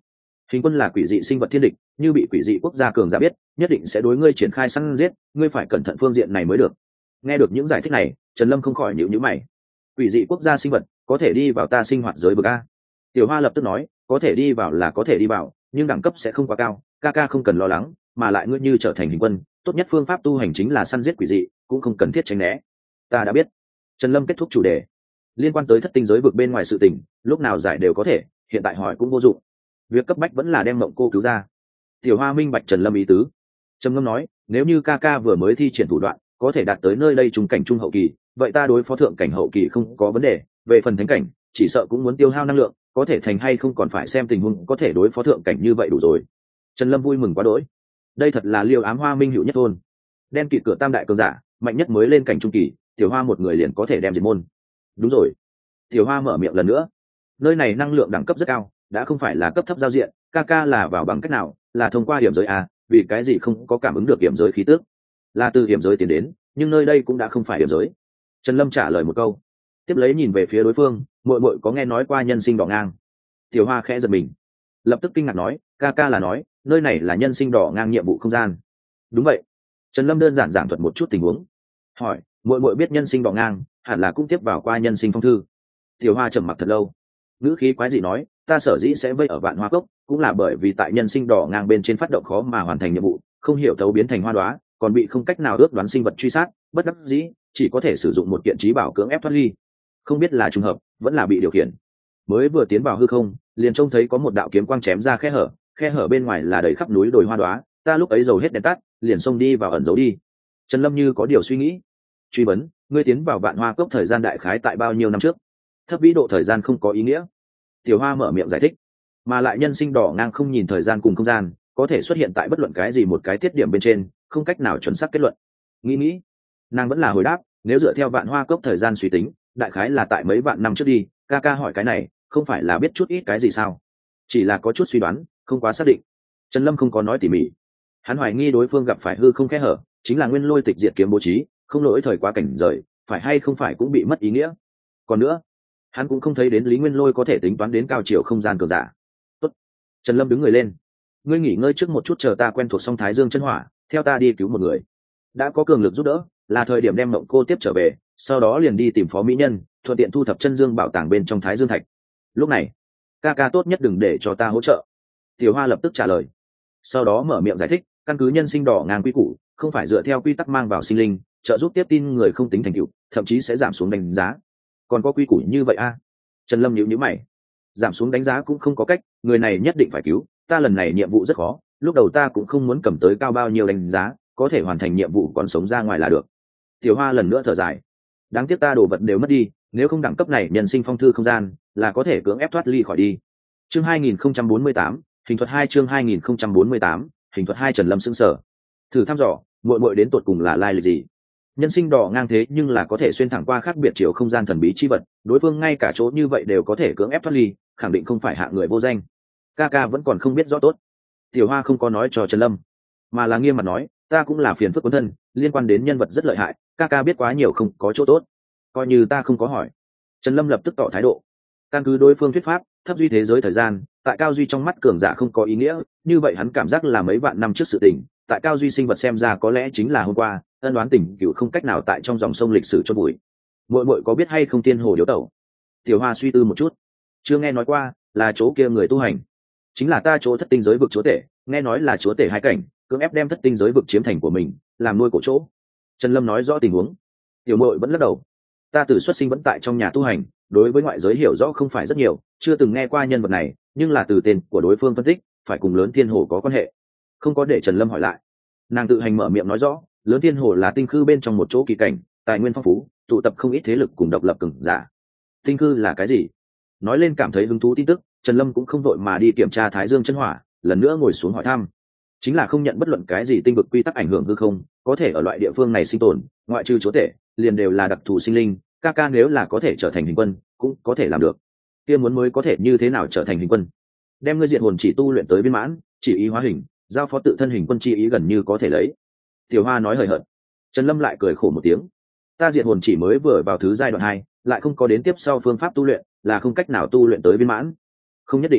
Hình quân là quỷ dị sinh vật thiên địch, như bị quỷ dị quốc gia cường giả biết, nhất định sẽ đối ngươi triển khai săn giết, ngươi phải cẩn thận phương diện này mới được. Nghe được những giải thích này, Trần Lâm không khỏi nhíu nhíu mày. Quỷ dị quốc gia sinh vật có thể đi vào ta sinh hoạt giới vực a? Tiểu Hoa lập tức nói, có thể đi vào là có thể đi vào, nhưng đẳng cấp sẽ không quá cao, ca ca không cần lo lắng, mà lại ngươi như trở thành hình quân, tốt nhất phương pháp tu hành chính là săn giết quỷ dị, cũng không cần thiết tránh né. Ta đã biết. Trần Lâm kết thúc chủ đề. Liên quan tới thất tinh giới vực bên ngoài sự tình, lúc nào giải đều có thể, hiện tại hỏi cũng vô dụng. Việc cấp bách vẫn là đem Mộng Cô cứu ra. Tiểu Hoa minh bạch Trần Lâm ý tứ. Trầm ngâm nói, nếu như ca ca vừa mới thi triển thủ đoạn, có thể đạt tới nơi đây trung cảnh trung hậu kỳ, vậy ta đối phó thượng cảnh hậu kỳ không có vấn đề, về phần thánh cảnh, chỉ sợ cũng muốn tiêu hao năng lượng, có thể thành hay không còn phải xem tình huống, có thể đối phó thượng cảnh như vậy đủ rồi. Trần Lâm vui mừng quá đỗi. Đây thật là Liêu Ám Hoa minh hữu nhất thôn. Đen kịt cửa tam đại cường giả, mạnh nhất mới lên cảnh trung kỳ, Tiểu Hoa một người liền có thể đem diệt môn. Đúng rồi. Tiểu Hoa mở miệng lần nữa. Nơi này năng lượng đẳng cấp rất cao, đã không phải là cấp thấp giao diện, ca ca là vào bằng cách nào, là thông qua hiểm giới à, vì cái gì không có cảm ứng được hiểm giới khí tức? Là từ hiểm giới tiến đến, nhưng nơi đây cũng đã không phải hiểm giới. Trần Lâm trả lời một câu, tiếp lấy nhìn về phía đối phương, muội muội có nghe nói qua nhân sinh đỏ ngang? Tiểu Hoa khẽ giật mình, lập tức kinh ngạc nói, ca ca là nói nơi này là nhân sinh đỏ ngang nhiệm vụ không gian? Đúng vậy. Trần Lâm đơn giản giảng thuật một chút tình huống, hỏi, muội muội biết nhân sinh đỏ ngang, hẳn là cũng tiếp vào qua nhân sinh phong thư. Tiểu Hoa trầm mặc thật lâu, ngữ khí quái dị nói, ta sở dĩ sẽ vây ở Vạn Hoa Cốc, cũng là bởi vì tại nhân sinh đỏ ngang bên trên phát động khó mà hoàn thành nhiệm vụ, không hiểu thấu biến thành hoa đóa, còn bị không cách nào ước đoán sinh vật truy sát, bất đắc dĩ chỉ có thể sử dụng một kiện trí bảo cưỡng ép thoát ly. Không biết là trùng hợp, vẫn là bị điều khiển. Mới vừa tiến vào hư không, liền trông thấy có một đạo kiếm quang chém ra khe hở, khe hở bên ngoài là đầy khắp núi đồi hoa đóa, ta lúc ấy dầu hết đèn tắt, liền xông đi vào ẩn giấu đi. Trần Lâm như có điều suy nghĩ, truy vấn, ngươi tiến vào Vạn Hoa Cốc thời gian đại khái tại bao nhiêu năm trước? Thấp vĩ độ thời gian không có ý nghĩa. Tiểu Hoa mở miệng giải thích, mà lại nhân sinh đỏ ngang không nhìn thời gian cùng không gian, có thể xuất hiện tại bất luận cái gì một cái tiết điểm bên trên, không cách nào chuẩn xác kết luận. Nghĩ nghĩ, nàng vẫn là hồi đáp, nếu dựa theo Vạn Hoa Cốc thời gian suy tính, đại khái là tại mấy vạn năm trước đi. Ca ca hỏi cái này, không phải là biết chút ít cái gì sao? Chỉ là có chút suy đoán, không quá xác định. Trần Lâm không có nói tỉ mỉ, hắn hoài nghi đối phương gặp phải hư không khe hở, chính là nguyên lôi tịch diệt kiếm bố trí, không lỗi thời quá cảnh rời, phải hay không phải cũng bị mất ý nghĩa. Còn nữa, hắn cũng không thấy đến Lý Nguyên Lôi có thể tính toán đến cao chiều không gian cường giả. Tốt. Trần Lâm đứng người lên, ngươi nghỉ ngơi trước một chút, chờ ta quen thuộc xong Thái Dương chân hỏa, theo ta đi cứu một người. Đã có cường lực giúp đỡ, là thời điểm đem Mộng Cô tiếp trở về, sau đó liền đi tìm Phó Mỹ Nhân, thuận tiện thu thập chân dương bảo tàng bên trong Thái Dương thạch. Lúc này, ca ca tốt nhất đừng để cho ta hỗ trợ. Tiểu Hoa lập tức trả lời, sau đó mở miệng giải thích, căn cứ nhân sinh đỏ ngang quy củ, không phải dựa theo quy tắc mang vào sinh linh, trợ giúp tiếp tin người không tính thành tựu, thậm chí sẽ giảm xuống đánh giá. Còn có quy củ như vậy a? À? Trần Lâm nhíu nhíu mày, giảm xuống đánh giá cũng không có cách, người này nhất định phải cứu, ta lần này nhiệm vụ rất khó, lúc đầu ta cũng không muốn cầm tới cao bao nhiêu đánh giá, có thể hoàn thành nhiệm vụ còn sống ra ngoài là được. Tiểu Hoa lần nữa thở dài, đáng tiếc ta đồ vật đều mất đi, nếu không đẳng cấp này nhân sinh phong thư không gian là có thể cưỡng ép thoát ly khỏi đi. Chương hai nghìn không trăm bốn mươi tám, hình thuật hai, chương hai nghìn không trăm bốn mươi tám, hình thuật hai. Trần Lâm sững sờ, thử thăm dò, muội muội đến tột cùng là lai lịch gì? Nhân sinh đỏ ngang thế nhưng là có thể xuyên thẳng qua khác biệt chiều không gian thần bí chi vật, đối phương ngay cả chỗ như vậy đều có thể cưỡng ép thoát ly, khẳng định không phải hạ người vô danh. Ca ca vẫn còn không biết rõ tốt. Tiểu Hoa không có nói cho Trần Lâm, mà là nghiêm mặt nói, ta cũng là phiền phức quân thân, liên quan đến nhân vật rất lợi hại, ca ca biết quá nhiều không có chỗ tốt, coi như ta không có hỏi. Trần Lâm lập tức tỏ thái độ, căn cứ đối phương thuyết pháp, thấp duy thế giới thời gian tại cao duy trong mắt cường giả không có ý nghĩa, như vậy hắn cảm giác là mấy vạn năm trước sự tình, tại cao duy sinh vật xem ra có lẽ chính là hôm qua, ân đoán tình cựu không cách nào tại trong dòng sông lịch sử cho bụi. Muội muội có biết hay không tiên hồ điếu tẩu? Tiểu Hoa suy tư một chút, chưa nghe nói qua, là chỗ kia người tu hành, chính là ta chỗ thất tinh giới vực chúa tể, nghe nói là chúa tể hai cảnh, cưỡng ép đem thất tinh giới vực chiếm thành của mình, làm nuôi cổ chỗ. Trần Lâm nói rõ tình huống. Tiểu muội vẫn lắc đầu, ta từ xuất sinh vẫn tại trong nhà tu hành, đối với ngoại giới hiểu rõ không phải rất nhiều, chưa từng nghe qua nhân vật này, nhưng là từ tên của đối phương phân tích, phải cùng lớn thiên hồ có quan hệ. Không có để Trần Lâm hỏi lại, nàng tự hành mở miệng nói rõ, lớn thiên hồ là tinh khư bên trong một chỗ kỳ cảnh, tài nguyên phong phú, tụ tập không ít thế lực cùng độc lập cường giả. Tinh khư là cái gì? Nói lên cảm thấy hứng thú tin tức, Trần Lâm cũng không vội mà đi kiểm tra Thái Dương chân hỏa, lần nữa ngồi xuống hỏi thăm. Chính là không nhận bất luận cái gì tinh vực quy tắc ảnh hưởng hư không, có thể ở loại địa phương này sinh tồn, ngoại trừ chúa tể, liền đều là đặc thù sinh linh, ca ca nếu là có thể trở thành hình quân, cũng có thể làm được. Kia muốn mới có thể như thế nào trở thành hình quân? Đem ngươi diện hồn chỉ tu luyện tới viên mãn, chỉ ý hóa hình, giao phó tự thân hình quân chi ý gần như có thể lấy. Tiểu Hoa nói hời hợt. Trần Lâm lại cười khổ một tiếng, ta diện hồn chỉ mới vừa vào thứ giai đoạn hai, lại không có đến tiếp sau phương pháp tu luyện, là không cách nào tu luyện tới viên mãn. Không nhất định.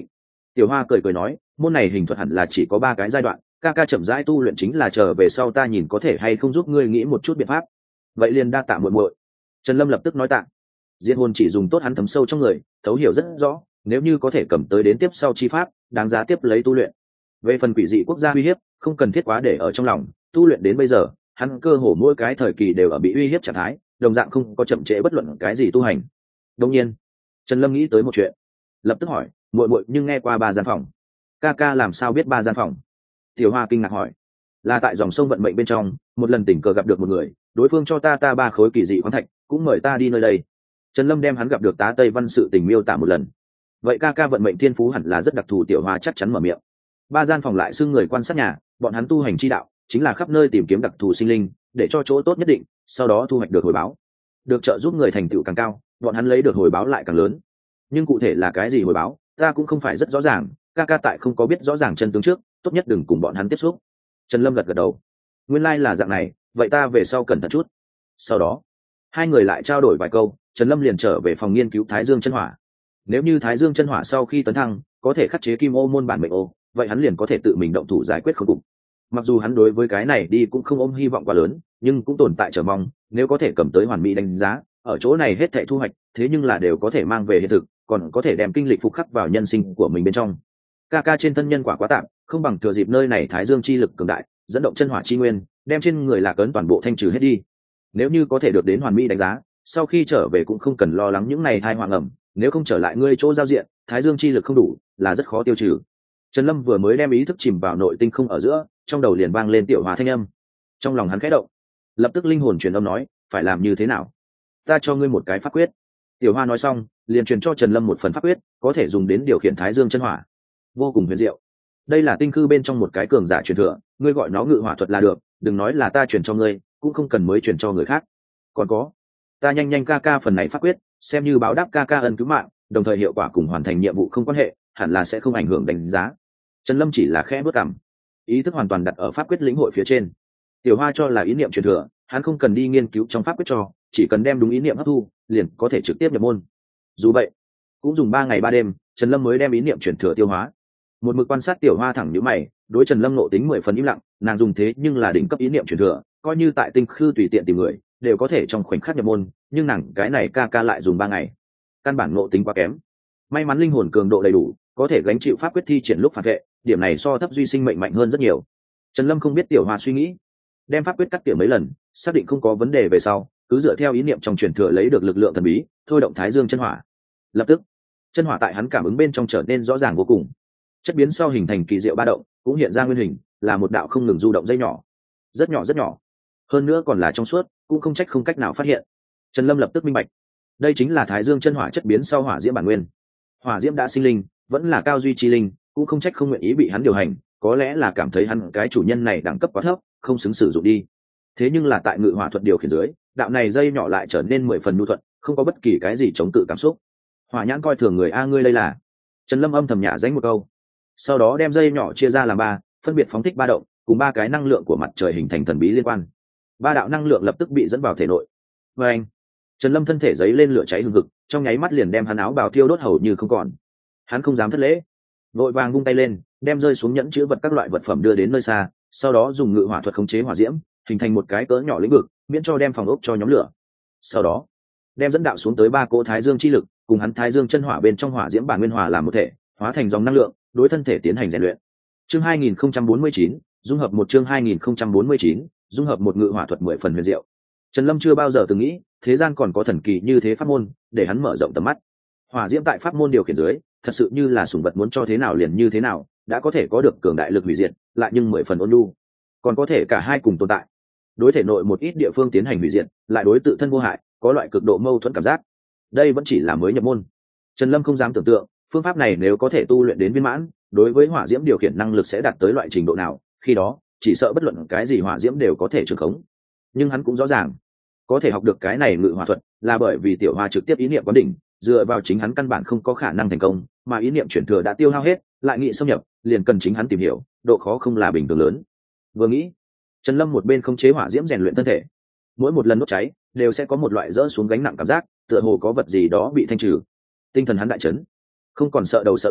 Tiểu Hoa cười cười nói, môn này hình thuật hẳn là chỉ có ba cái giai đoạn, ca ca chậm rãi tu luyện chính là chờ về sau ta nhìn có thể hay không giúp ngươi nghĩ một chút biện pháp. Vậy liền đa tạ muội muội. Trần Lâm lập tức nói tạ. Diệt hồn chỉ dùng tốt hắn thấm sâu trong người, thấu hiểu rất rõ, nếu như có thể cầm tới đến tiếp sau chi pháp, đáng giá tiếp lấy tu luyện. Về phần quỷ dị quốc gia uy hiếp, không cần thiết quá để ở trong lòng, tu luyện đến bây giờ, hắn cơ hồ mỗi cái thời kỳ đều ở bị uy hiếp trạng thái, đồng dạng không có chậm trễ bất luận cái gì tu hành. Đương nhiên, Trần Lâm nghĩ tới một chuyện, lập tức hỏi, muội muội nhưng nghe qua ba gian phòng. Ca ca làm sao biết ba gian phòng? Tiểu Hoa kinh ngạc hỏi. Là tại dòng sông vận mệnh bên trong, một lần tình cờ gặp được một người, đối phương cho ta ta ba khối kỳ dị khoáng thạch, cũng mời ta đi nơi đây. Trần Lâm đem hắn gặp được tá Tây Văn sự tình miêu tả một lần. Vậy ca ca vận mệnh thiên phú hẳn là rất đặc thù. Tiểu Hoa chắc chắn mở miệng. Ba gian phòng lại xưng người quan sát nhà, bọn hắn tu hành chi đạo chính là khắp nơi tìm kiếm đặc thù sinh linh, để cho chỗ tốt nhất định, sau đó thu hoạch được hồi báo. Được trợ giúp người thành tựu càng cao, bọn hắn lấy được hồi báo lại càng lớn. Nhưng cụ thể là cái gì hồi báo, ta cũng không phải rất rõ ràng, ca ca tại không có biết rõ ràng chân tướng trước, tốt nhất đừng cùng bọn hắn tiếp xúc. Trần Lâm gật gật đầu. Nguyên lai là dạng này, vậy ta về sau cẩn thận chút. Sau đó, hai người lại trao đổi vài câu, Trần Lâm liền trở về phòng nghiên cứu Thái Dương chân hỏa. Nếu như Thái Dương chân hỏa sau khi tấn thăng, có thể khắc chế kim ô môn bản mệnh ô, vậy hắn liền có thể tự mình động thủ giải quyết khốn cục. Mặc dù hắn đối với cái này đi cũng không ôm hy vọng quá lớn, nhưng cũng tồn tại chờ mong, nếu có thể cầm tới hoàn mỹ đánh giá, ở chỗ này hết thảy thu hoạch, thế nhưng là đều có thể mang về hiện thực, còn có thể đem kinh lịch phục khắc vào nhân sinh của mình bên trong. Ca ca trên thân nhân quả quá tạm, không bằng thừa dịp nơi này Thái Dương chi lực cường đại, dẫn động chân hỏa chi nguyên, đem trên người lạc ấn toàn bộ thanh trừ hết đi. Nếu như có thể được đến hoàn mỹ đánh giá, sau khi trở về cũng không cần lo lắng những này tai họa ngầm, nếu không trở lại ngươi chỗ giao diện, Thái Dương chi lực không đủ, là rất khó tiêu trừ. Trần Lâm vừa mới đem ý thức chìm vào nội tinh không ở giữa, trong đầu liền vang lên Tiểu Hoa thanh âm. Trong lòng hắn khẽ động, lập tức linh hồn truyền âm nói, phải làm như thế nào? Ta cho ngươi một cái pháp quyết. Tiểu Hoa nói xong, liền truyền cho Trần Lâm một phần pháp quyết, có thể dùng đến điều khiển Thái Dương chân hỏa. Vô cùng huyền diệu. Đây là tinh khư bên trong một cái cường giả truyền thừa, ngươi gọi nó ngự hỏa thuật là được, đừng nói là ta truyền cho ngươi, cũng không cần mới truyền cho người khác. Còn có, ta nhanh nhanh ca ca phần này pháp quyết, xem như báo đáp ca ca ân cứu mạng, đồng thời hiệu quả cùng hoàn thành nhiệm vụ không quan hệ, hẳn là sẽ không ảnh hưởng đánh giá. Trần Lâm chỉ là khẽ bước cằm, ý thức hoàn toàn đặt ở pháp quyết lĩnh hội phía trên. Tiểu Hoa cho là ý niệm truyền thừa, hắn không cần đi nghiên cứu trong pháp quyết cho, chỉ cần đem đúng ý niệm hấp thu, liền có thể trực tiếp nhập môn. Dù vậy, cũng dùng ba ngày ba đêm, Trần Lâm mới đem ý niệm truyền thừa tiêu hóa. Một mực quan sát Tiểu Hoa thẳng nhíu mày, đối Trần Lâm nộ tính mười phần im lặng, nàng dùng thế nhưng là đỉnh cấp ý niệm truyền thừa, coi như tại tinh khư tùy tiện tìm người, đều có thể trong khoảnh khắc nhập môn, nhưng nàng cái này ca ca lại dùng ba ngày, căn bản nộ tính quá kém. May mắn linh hồn cường độ đầy đủ, có thể gánh chịu pháp quyết thi triển lúc phản vệ, điểm này so thấp duy sinh mệnh mạnh hơn rất nhiều. Trần Lâm không biết Tiểu Hoa suy nghĩ, đem pháp quyết cắt tỉa mấy lần, xác định không có vấn đề về sau, cứ dựa theo ý niệm trong truyền thừa lấy được lực lượng thần bí, thôi động Thái Dương chân hỏa. Lập tức, chân hỏa tại hắn cảm ứng bên trong trở nên rõ ràng vô cùng. Chất biến sau hình thành kỳ diệu ba động, cũng hiện ra nguyên hình, là một đạo không ngừng du động dây nhỏ, rất nhỏ rất nhỏ, hơn nữa còn là trong suốt, cũng không trách không cách nào phát hiện. Trần Lâm lập tức minh bạch, đây chính là Thái Dương chân hỏa chất biến sau hỏa diễm bản nguyên. Hỏa diễm đã sinh linh, vẫn là cao duy chi linh, cũng không trách không nguyện ý bị hắn điều hành, có lẽ là cảm thấy hắn cái chủ nhân này đẳng cấp quá thấp, không xứng sử dụng đi. Thế nhưng là tại ngự hỏa thuật điều khiển dưới, đạo này dây nhỏ lại trở nên mười phần nhu thuận, không có bất kỳ cái gì chống cự cảm xúc. Hỏa nhãn coi thường người a ngươi đây là. Trần Lâm âm thầm nhả danh một câu, sau đó đem dây nhỏ chia ra làm ba, phân biệt phóng thích ba động, cùng ba cái năng lượng của mặt trời hình thành thần bí liên quan. Ba đạo năng lượng lập tức bị dẫn vào thể nội. Và anh, Trần Lâm thân thể giấy lên lửa cháy hừng hực, trong nháy mắt liền đem hắn áo bào thiêu đốt hầu như không còn. Hắn không dám thất lễ, vội vàng vung tay lên, đem rơi xuống nhẫn chứa vật các loại vật phẩm đưa đến nơi xa, sau đó dùng ngự hỏa thuật khống chế hỏa diễm, hình thành một cái cỡ nhỏ lĩnh vực, miễn cho đem phòng ốc cho nhóm lửa. Sau đó, đem dẫn đạo xuống tới ba cỗ Thái Dương chi lực, cùng hắn Thái Dương chân hỏa bên trong hỏa diễm bản nguyên hỏa làm một thể, hóa thành dòng năng lượng, đối thân thể tiến hành rèn luyện. Chương hai nghìn không trăm bốn mươi chín, dung hợp một chương hai nghìn không trăm bốn mươi chín, dung hợp một ngự hỏa thuật mười phần huyền diệu. Trần Lâm chưa bao giờ từng nghĩ, thế gian còn có thần kỳ như thế pháp môn, để hắn mở rộng tầm mắt. Hỏa diễm tại pháp môn điều khiển dưới, thật sự như là sủng vật muốn cho thế nào liền như thế nào, đã có thể có được cường đại lực hủy diệt, lại nhưng mười phần ôn nhu, còn có thể cả hai cùng tồn tại. Đối thể nội một ít địa phương tiến hành hủy diệt, lại đối tự thân vô hại, có loại cực độ mâu thuẫn cảm giác. Đây vẫn chỉ là mới nhập môn. Trần Lâm không dám tưởng tượng, phương pháp này nếu có thể tu luyện đến viên mãn, đối với hỏa diễm điều khiển năng lực sẽ đạt tới loại trình độ nào, khi đó, chỉ sợ bất luận cái gì hỏa diễm đều có thể trường khống. Nhưng hắn cũng rõ ràng, có thể học được cái này ngự hỏa thuật, là bởi vì Tiểu Hoa trực tiếp ý niệm quán đỉnh, dựa vào chính hắn căn bản không có khả năng thành công, mà ý niệm chuyển thừa đã tiêu hao hết, lại nghị xâm nhập, liền cần chính hắn tìm hiểu, độ khó không là bình thường lớn. Vừa nghĩ, Trần Lâm một bên khống chế hỏa diễm rèn luyện thân thể, mỗi một lần đốt cháy, đều sẽ có một loại dỡ xuống gánh nặng cảm giác, tựa hồ có vật gì đó bị thanh trừ. Tinh thần hắn đại chấn, không còn sợ đầu sợ đuôi,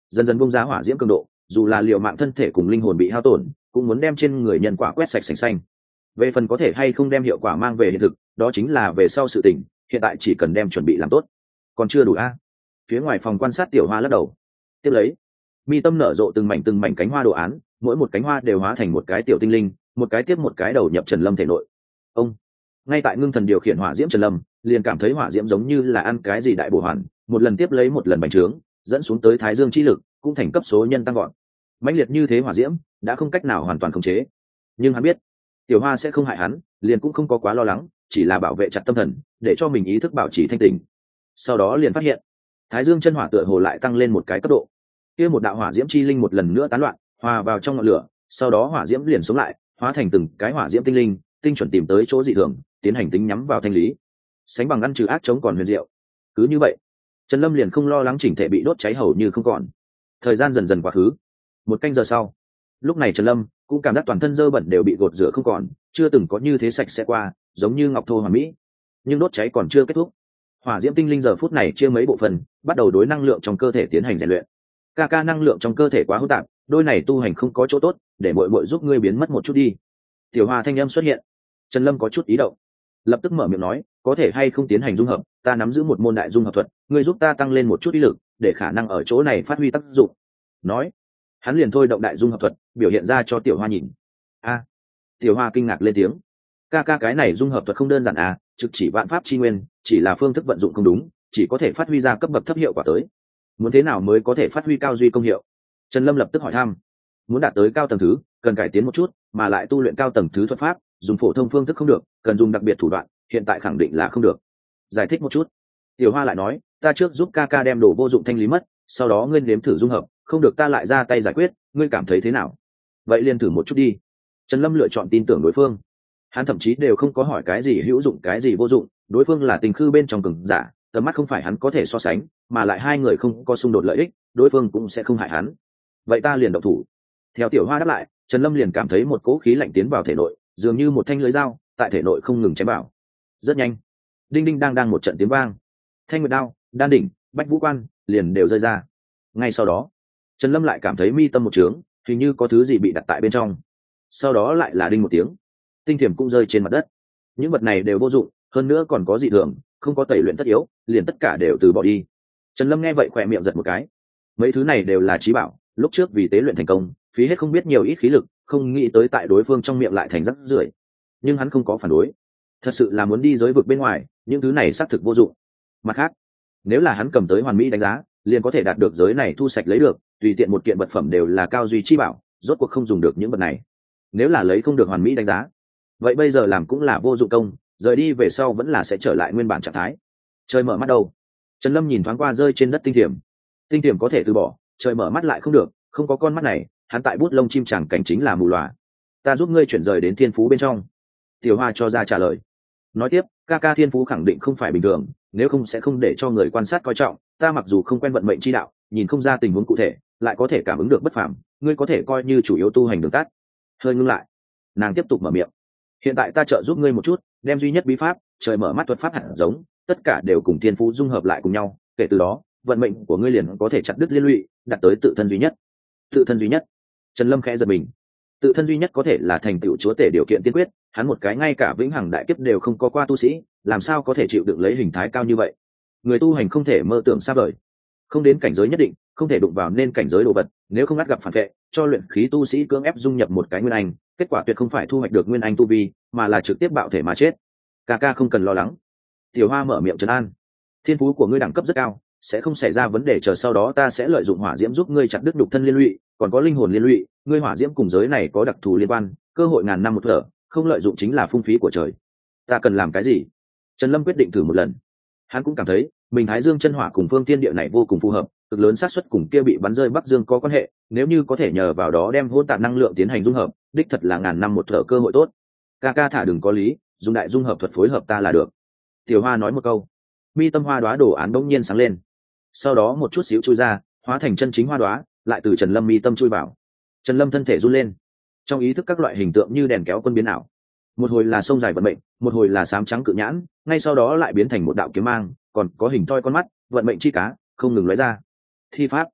dần dần bung giá hỏa diễm cường độ, dù là liệu mạng thân thể cùng linh hồn bị hao tổn cũng muốn đem trên người nhân quả quét sạch sành xanh. Về phần có thể hay không đem hiệu quả mang về hiện thực, đó chính là về sau sự tình, hiện tại chỉ cần đem chuẩn bị làm tốt. Còn chưa đủ a? Phía ngoài phòng quan sát Tiểu Hoa lắc đầu. Tiếp lấy, mi tâm nở rộ từng mảnh từng mảnh cánh hoa đồ án, mỗi một cánh hoa đều hóa thành một cái tiểu tinh linh, một cái tiếp một cái đầu nhập Trần Lâm thể nội. Ông ngay tại ngưng thần điều khiển hỏa diễm Trần Lâm liền cảm thấy hỏa diễm giống như là ăn cái gì đại bổ hoàn, một lần tiếp lấy một lần bành trướng, dẫn xuống tới thái dương chi lực cũng thành cấp số nhân tăng gọn. Mãnh liệt như thế hỏa diễm đã không cách nào hoàn toàn khống chế, nhưng hắn biết Tiểu Hoa sẽ không hại hắn, liền cũng không có quá lo lắng, chỉ là bảo vệ chặt tâm thần, để cho mình ý thức bảo trì thanh tỉnh. Sau đó liền phát hiện thái dương chân hỏa tựa hồ lại tăng lên một cái cấp độ, kia một đạo hỏa diễm chi linh một lần nữa tán loạn, hòa vào trong ngọn lửa, sau đó hỏa diễm liền sống lại, hóa thành từng cái hỏa diễm tinh linh, tinh chuẩn tìm tới chỗ dị thường, tiến hành tính nhắm vào thanh lý, sánh bằng ngăn trừ ác chống còn huyền diệu. Cứ như vậy, Trần Lâm liền không lo lắng chỉnh thể bị đốt cháy hầu như không còn. Thời gian dần dần quá khứ, một canh giờ sau, lúc này Trần Lâm cũng cảm giác toàn thân dơ bẩn đều bị gột rửa không còn, chưa từng có như thế sạch sẽ qua, giống như ngọc thô hoàn mỹ. Nhưng đốt cháy còn chưa kết thúc, hỏa diễm tinh linh giờ phút này chia mấy bộ phận, bắt đầu đối năng lượng trong cơ thể tiến hành rèn luyện. Ca ca năng lượng trong cơ thể quá hỗn tạp, đôi này tu hành không có chỗ tốt, để muội muội giúp ngươi biến mất một chút đi. Tiểu Hoa thanh âm xuất hiện. Trần Lâm có chút ý động, lập tức mở miệng nói, có thể hay không tiến hành dung hợp, ta nắm giữ một môn đại dung hợp thuật, ngươi giúp ta tăng lên một chút ý lực, để khả năng ở chỗ này phát huy tác dụng. Nói, hắn liền thôi động đại dung hợp thuật, biểu hiện ra cho Tiểu Hoa nhìn. A, Tiểu Hoa kinh ngạc lên tiếng, ca ca cái này dung hợp thuật không đơn giản à, trực chỉ vạn pháp chi nguyên, chỉ là phương thức vận dụng không đúng, chỉ có thể phát huy ra cấp bậc thấp hiệu quả tới. Muốn thế nào mới có thể phát huy cao duy công hiệu? Trần Lâm lập tức hỏi thăm. Muốn đạt tới cao tầng thứ, cần cải tiến một chút, mà lại tu luyện cao tầng thứ thuật pháp, dùng phổ thông phương thức không được, cần dùng đặc biệt thủ đoạn, hiện tại khẳng định là không được. Giải thích một chút. Tiểu Hoa lại nói, ta trước giúp ca ca đem đồ vô dụng thanh lý mất, sau đó ngươi nếm thử dung hợp, không được ta lại ra tay giải quyết, ngươi cảm thấy thế nào? Vậy liền thử một chút đi. Trần Lâm lựa chọn tin tưởng đối phương. Hắn thậm chí đều không có hỏi cái gì hữu dụng cái gì vô dụng, đối phương là tình khư bên trong cường giả, tầm mắt không phải hắn có thể so sánh, mà lại hai người không có xung đột lợi ích, đối phương cũng sẽ không hại hắn. Vậy ta liền động thủ. Theo Tiểu Hoa đáp lại, Trần Lâm liền cảm thấy một cỗ khí lạnh tiến vào thể nội, dường như một thanh lưới dao tại thể nội không ngừng chém vào. Rất nhanh, đinh đinh đang đang một trận tiếng vang, thanh nguyệt đao, đan đỉnh, bách vũ quan liền đều rơi ra. Ngay sau đó, Trần Lâm lại cảm thấy mi tâm một trướng, hình như có thứ gì bị đặt tại bên trong. Sau đó lại là đinh một tiếng, tinh thiểm cũng rơi trên mặt đất. Những vật này đều vô dụng, hơn nữa còn có dị thường, không có tẩy luyện tất yếu, liền tất cả đều từ bỏ đi. Trần Lâm nghe vậy khỏe miệng giật một cái. Mấy thứ này đều là trí bảo, lúc trước vì tế luyện thành công, phí hết không biết nhiều ít khí lực, không nghĩ tới tại đối phương trong miệng lại thành rắc rưởi. Nhưng hắn không có phản đối, thật sự là muốn đi giới vực bên ngoài, những thứ này xác thực vô dụng. Mặt khác, nếu là hắn cầm tới hoàn mỹ đánh giá, liền có thể đạt được giới này thu sạch lấy được, tùy tiện một kiện vật phẩm đều là cao duy chi bảo, rốt cuộc không dùng được những vật này. Nếu là lấy không được hoàn mỹ đánh giá, vậy bây giờ làm cũng là vô dụng công, rời đi về sau vẫn là sẽ trở lại nguyên bản trạng thái. Trời mở mắt đầu, Trần Lâm nhìn thoáng qua rơi trên đất tinh thiểm. Tinh thiểm có thể từ bỏ, trời mở mắt lại không được, không có con mắt này, hắn tại bút lông chim chẳng cảnh chính là mù lòa. Ta giúp ngươi chuyển rời đến thiên phú bên trong. Tiểu Hoa cho ra trả lời. Nói tiếp, ca ca thiên phú khẳng định không phải bình thường, nếu không sẽ không để cho người quan sát coi trọng. Ta mặc dù không quen vận mệnh chi đạo, nhìn không ra tình huống cụ thể, lại có thể cảm ứng được bất phàm, ngươi có thể coi như chủ yếu tu hành đường tắt. Hơi ngưng lại, nàng tiếp tục mở miệng. Hiện tại ta trợ giúp ngươi một chút, đem duy nhất bí pháp, trời mở mắt thuật pháp hạt giống, tất cả đều cùng thiên phú dung hợp lại cùng nhau, kể từ đó, vận mệnh của ngươi liền có thể chặt đứt liên lụy, đạt tới tự thân duy nhất. Tự thân duy nhất. Trần Lâm khẽ giật mình. Tự thân duy nhất có thể là thành tựu chúa tể điều kiện tiên quyết, hắn một cái ngay cả vĩnh hằng đại kiếp đều không có qua tu sĩ, làm sao có thể chịu đựng lấy hình thái cao như vậy? Người tu hành không thể mơ tưởng xa vời, không đến cảnh giới nhất định, không thể đụng vào nên cảnh giới đồ vật, nếu không ngắt gặp phản vệ, cho luyện khí tu sĩ cưỡng ép dung nhập một cái nguyên anh, kết quả tuyệt không phải thu hoạch được nguyên anh tu vi, mà là trực tiếp bạo thể mà chết. Ca ca không cần lo lắng. Tiểu Hoa mở miệng trấn an. Thiên phú của ngươi đẳng cấp rất cao, sẽ không xảy ra vấn đề, chờ sau đó ta sẽ lợi dụng hỏa diễm giúp ngươi chặt đứt nhục thân liên lụy, còn có linh hồn liên lụy, ngươi hỏa diễm cùng giới này có đặc thù liên quan, cơ hội ngàn năm một thở, không lợi dụng chính là phung phí của trời. Ta cần làm cái gì? Trần Lâm quyết định thử một lần. Hắn cũng cảm thấy mình Thái Dương chân hỏa cùng phương thiên địa này vô cùng phù hợp, cực lớn xác suất cùng kia bị bắn rơi Bắc Dương có quan hệ, nếu như có thể nhờ vào đó đem hỗn tạp năng lượng tiến hành dung hợp, đích thật là ngàn năm một thở cơ hội tốt. Ca ca thả đừng có lý, dùng đại dung hợp thuật phối hợp ta là được. Tiểu Hoa nói một câu, mi tâm hoa đóa đồ án đống nhiên sáng lên, sau đó một chút xíu chui ra, hóa thành chân chính hoa đóa, lại từ Trần Lâm mi tâm chui vào. Trần Lâm thân thể run lên, trong ý thức các loại hình tượng như đèn kéo quân biến ảo, một hồi là sông dài vận mệnh, một hồi là sám trắng cự nhãn, ngay sau đó lại biến thành một đạo kiếm mang, còn có hình thoi con mắt, vận mệnh chi cá không ngừng lóe ra. Thi pháp,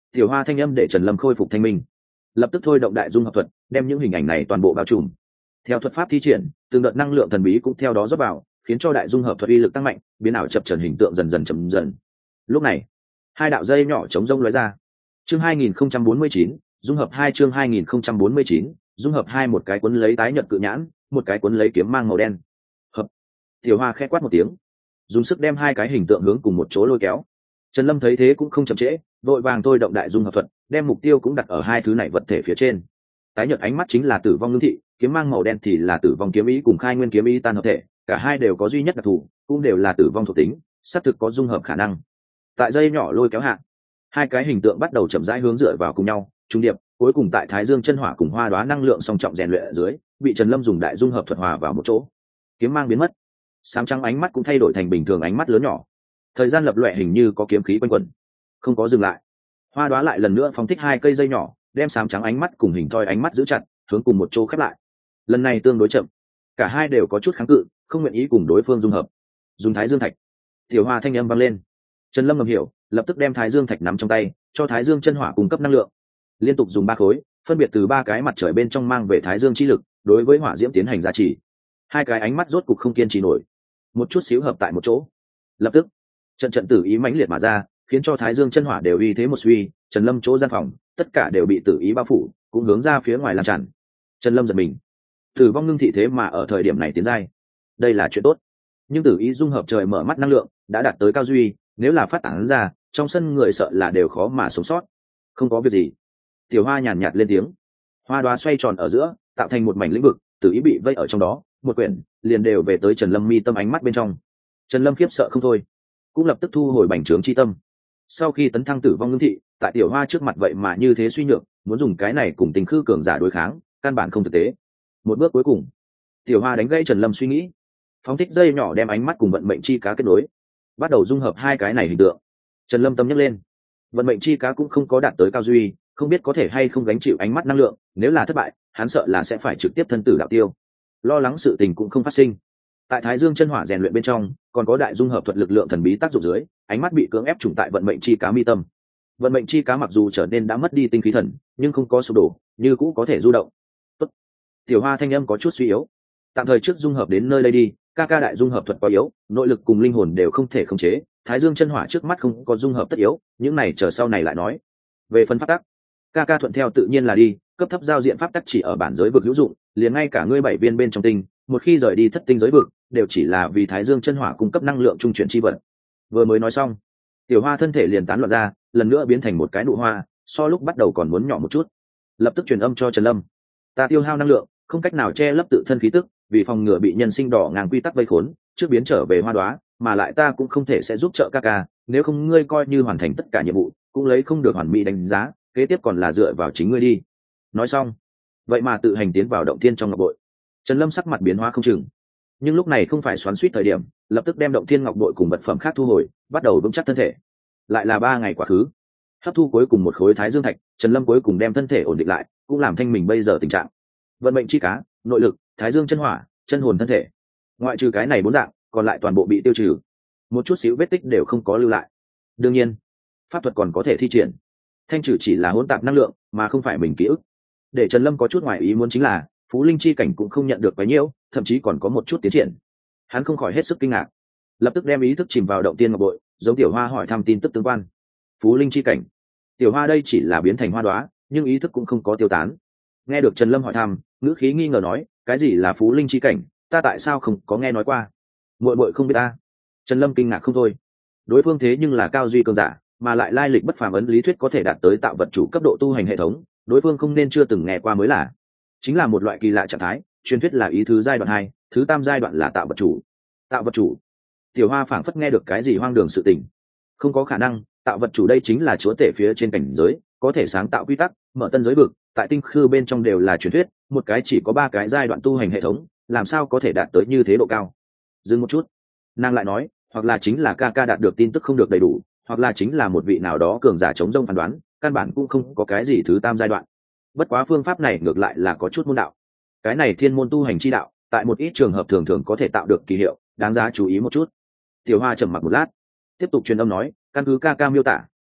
Tiểu Hoa thanh âm để Trần Lâm khôi phục thanh minh, lập tức thôi động đại dung hợp thuật, đem những hình ảnh này toàn bộ bao trùm. Theo thuật pháp thi triển, từng đợt năng lượng thần bí cũng theo đó rót vào, khiến cho đại dung hợp thuật uy lực tăng mạnh, biến ảo chập chờn hình tượng dần dần chậm dần. Lúc này, hai đạo dây nhỏ chống rông lóe ra. Chương hai nghìn không trăm bốn mươi chín, dung hợp hai chương hai nghìn không trăm bốn mươi chín, dung hợp hai, một cái cuốn lấy tái nhật cự nhãn, một cái cuốn lấy kiếm mang màu đen. Hợp. Tiểu Hoa khẽ quát một tiếng, dùng sức đem hai cái hình tượng hướng cùng một chỗ lôi kéo. Trần Lâm thấy thế cũng không chậm trễ, vội vàng thôi động đại dung hợp thuật, đem mục tiêu cũng đặt ở hai thứ này vật thể phía trên. Tái nhợt ánh mắt chính là tử vong ngưng thị, kiếm mang màu đen thì là tử vong kiếm ý cùng khai nguyên kiếm ý tan hợp thể, cả hai đều có duy nhất đặc thù, cũng đều là tử vong thuộc tính, xác thực có dung hợp khả năng. Tại dây nhỏ lôi kéo hạ, hai cái hình tượng bắt đầu chậm rãi hướng dựa vào cùng nhau, trung điệp, cuối cùng tại Thái Dương chân hỏa cùng hoa đóa năng lượng song trọng rèn luyện ở dưới, bị Trần Lâm dùng đại dung hợp thuật hòa vào một chỗ. Kiếm mang biến mất, sáng trắng ánh mắt cũng thay đổi thành bình thường ánh mắt lớn nhỏ. Thời gian lập loè hình như có kiếm khí quanh quẩn, không có dừng lại. Hoa đóa lại lần nữa phóng thích hai cây dây nhỏ, đem xám trắng ánh mắt cùng hình thoi ánh mắt giữ chặt, hướng cùng một chỗ khép lại. Lần này tương đối chậm, cả hai đều có chút kháng cự, không nguyện ý cùng đối phương dung hợp. Dùng Thái Dương thạch. Tiểu Hoa thanh âm vang lên. Trần Lâm ngầm hiểu, lập tức đem Thái Dương thạch nắm trong tay, cho Thái Dương chân hỏa cung cấp năng lượng. Liên tục dùng ba khối, phân biệt từ ba cái mặt trời bên trong mang về Thái Dương chi lực, đối với hỏa diễm tiến hành gia trì. Hai cái ánh mắt rốt cục không kiên trì nổi, một chút xíu hợp tại một chỗ. Lập tức, trận trận tử ý mãnh liệt mà ra, khiến cho Thái Dương chân hỏa đều uy thế một suy, Trần Lâm chỗ gian phòng, tất cả đều bị tử ý bao phủ, cũng hướng ra phía ngoài lan tràn. Trần Lâm giật mình, tử vong ngưng thị thế mà ở thời điểm này tiến giai, đây là chuyện tốt. Nhưng tử ý dung hợp trời mở mắt năng lượng đã đạt tới cao duy, nếu là phát tán ra, trong sân người sợ là đều khó mà sống sót. Không có việc gì. Tiểu Hoa nhàn nhạt lên tiếng. Hoa đóa xoay tròn ở giữa, tạo thành một mảnh lĩnh vực, tử ý bị vây ở trong đó, một quyển liền đều về tới Trần Lâm mi tâm ánh mắt bên trong. Trần Lâm khiếp sợ không thôi, cũng lập tức thu hồi bành trướng chi tâm. Sau khi tấn thăng tử vong ngưng thị, tại Tiểu Hoa trước mặt vậy mà như thế suy nhược, muốn dùng cái này cùng tình khư cường giả đối kháng, căn bản không thực tế. Một bước cuối cùng, Tiểu Hoa đánh gãy Trần Lâm suy nghĩ, phóng thích dây nhỏ đem ánh mắt cùng vận mệnh chi cá kết nối, bắt đầu dung hợp hai cái này hình tượng. Trần Lâm tâm nhắc lên, vận mệnh chi cá cũng không có đạt tới cao duy, không biết có thể hay không gánh chịu ánh mắt năng lượng, nếu là thất bại, hắn sợ là sẽ phải trực tiếp thân tử đạo tiêu. Lo lắng sự tình cũng không phát sinh. Tại Thái Dương chân hỏa rèn luyện bên trong, còn có đại dung hợp thuật lực lượng thần bí tác dụng dưới, ánh mắt bị cưỡng ép trùng tại vận mệnh chi cá mi tâm. Vận mệnh chi cá mặc dù trở nên đã mất đi tinh khí thần, nhưng không có sụp đổ, như cũ có thể du động. Tốt. Tiểu Hoa thanh âm có chút suy yếu. Tạm thời trước dung hợp đến nơi đây đi, ca ca đại dung hợp thuật quá yếu, nội lực cùng linh hồn đều không thể khống chế, Thái Dương chân hỏa trước mắt không có dung hợp tất yếu, những này chờ sau này lại nói. Về phần pháp tắc, ca ca thuận theo tự nhiên là đi, cấp thấp giao diện pháp tắc chỉ ở bản giới vực hữu dụng, liền ngay cả ngươi bảy viên bên trong tinh, một khi rời đi thất tinh giới vực, đều chỉ là vì Thái Dương chân hỏa cung cấp năng lượng trung chuyển chi vật. Vừa mới nói xong, Tiểu Hoa thân thể liền tán loạn ra, lần nữa biến thành một cái nụ hoa, so lúc bắt đầu còn muốn nhỏ một chút. Lập tức truyền âm cho Trần Lâm, ta tiêu hao năng lượng, không cách nào che lấp tự thân khí tức, vì phòng ngừa bị nhân sinh đỏ ngang quy tắc vây khốn, trước biến trở về Hoa Đóa, mà lại ta cũng không thể sẽ giúp trợ ca ca, nếu không ngươi coi như hoàn thành tất cả nhiệm vụ, cũng lấy không được hoàn mỹ đánh giá, kế tiếp còn là dựa vào chính ngươi đi. Nói xong, vậy mà tự hành tiến vào động thiên trong ngọc bội. Trần Lâm sắc mặt biến hóa không chừng, nhưng lúc này không phải xoắn xuýt thời điểm, lập tức đem động thiên ngọc bội cùng vật phẩm khác thu hồi, bắt đầu vững chắc thân thể. Lại là ba ngày quá khứ, hấp thu cuối cùng một khối Thái Dương thạch, Trần Lâm cuối cùng đem thân thể ổn định lại, cũng làm thanh mình bây giờ tình trạng. Vận mệnh chi cá, nội lực, Thái Dương chân hỏa, chân hồn thân thể, ngoại trừ cái này bốn dạng, còn lại toàn bộ bị tiêu trừ, một chút xíu vết tích đều không có lưu lại. Đương nhiên, pháp thuật còn có thể thi triển, thanh trừ chỉ là hỗn tạp năng lượng, mà không phải mình ký ức. Để Trần Lâm có chút ngoài ý muốn chính là, Phú Linh chi cảnh cũng không nhận được quá nhiễu, thậm chí còn có một chút tiến triển. Hắn không khỏi hết sức kinh ngạc, lập tức đem ý thức chìm vào động tiên ngọc bội, giống Tiểu Hoa hỏi thăm tin tức tương quan. Phú Linh chi cảnh, Tiểu Hoa đây chỉ là biến thành hoa đóa, nhưng ý thức cũng không có tiêu tán. Nghe được Trần Lâm hỏi thăm, ngữ khí nghi ngờ nói, cái gì là Phú Linh chi cảnh, ta tại sao không có nghe nói qua? Muội muội không biết ta. Trần Lâm kinh ngạc không thôi, đối phương thế nhưng là cao duy cường giả, mà lại lai lịch bất phàm, ấn lý thuyết có thể đạt tới tạo vật chủ cấp độ tu hành hệ thống, đối phương không nên chưa từng nghe qua mới là. Chính là một loại kỳ lạ trạng thái, truyền thuyết là ý thứ giai đoạn hai, thứ tam giai đoạn là tạo vật chủ. Tạo vật chủ? Tiểu Hoa phảng phất nghe được cái gì hoang đường sự tình. Không có khả năng, tạo vật chủ đây chính là chúa tể phía trên cảnh giới, có thể sáng tạo quy tắc, mở tân giới vực, tại tinh khư bên trong đều là truyền thuyết, một cái chỉ có ba cái giai đoạn tu hành hệ thống, làm sao có thể đạt tới như thế độ cao? Dừng một chút, nàng lại nói, hoặc là chính là ca ca đạt được tin tức không được đầy đủ, hoặc là chính là một vị nào đó cường giả chống rông phán đoán, căn bản cũng không có cái gì thứ tam giai đoạn. Bất quá phương pháp này ngược lại là có chút môn đạo. Cái này thiên môn tu hành chi đạo, tại một ít trường hợp thường thường có thể tạo được kỳ hiệu, đáng giá chú ý một chút. Tiểu Hoa trầm mặc một lát, tiếp tục truyền âm nói, căn cứ ca ca miêu tả,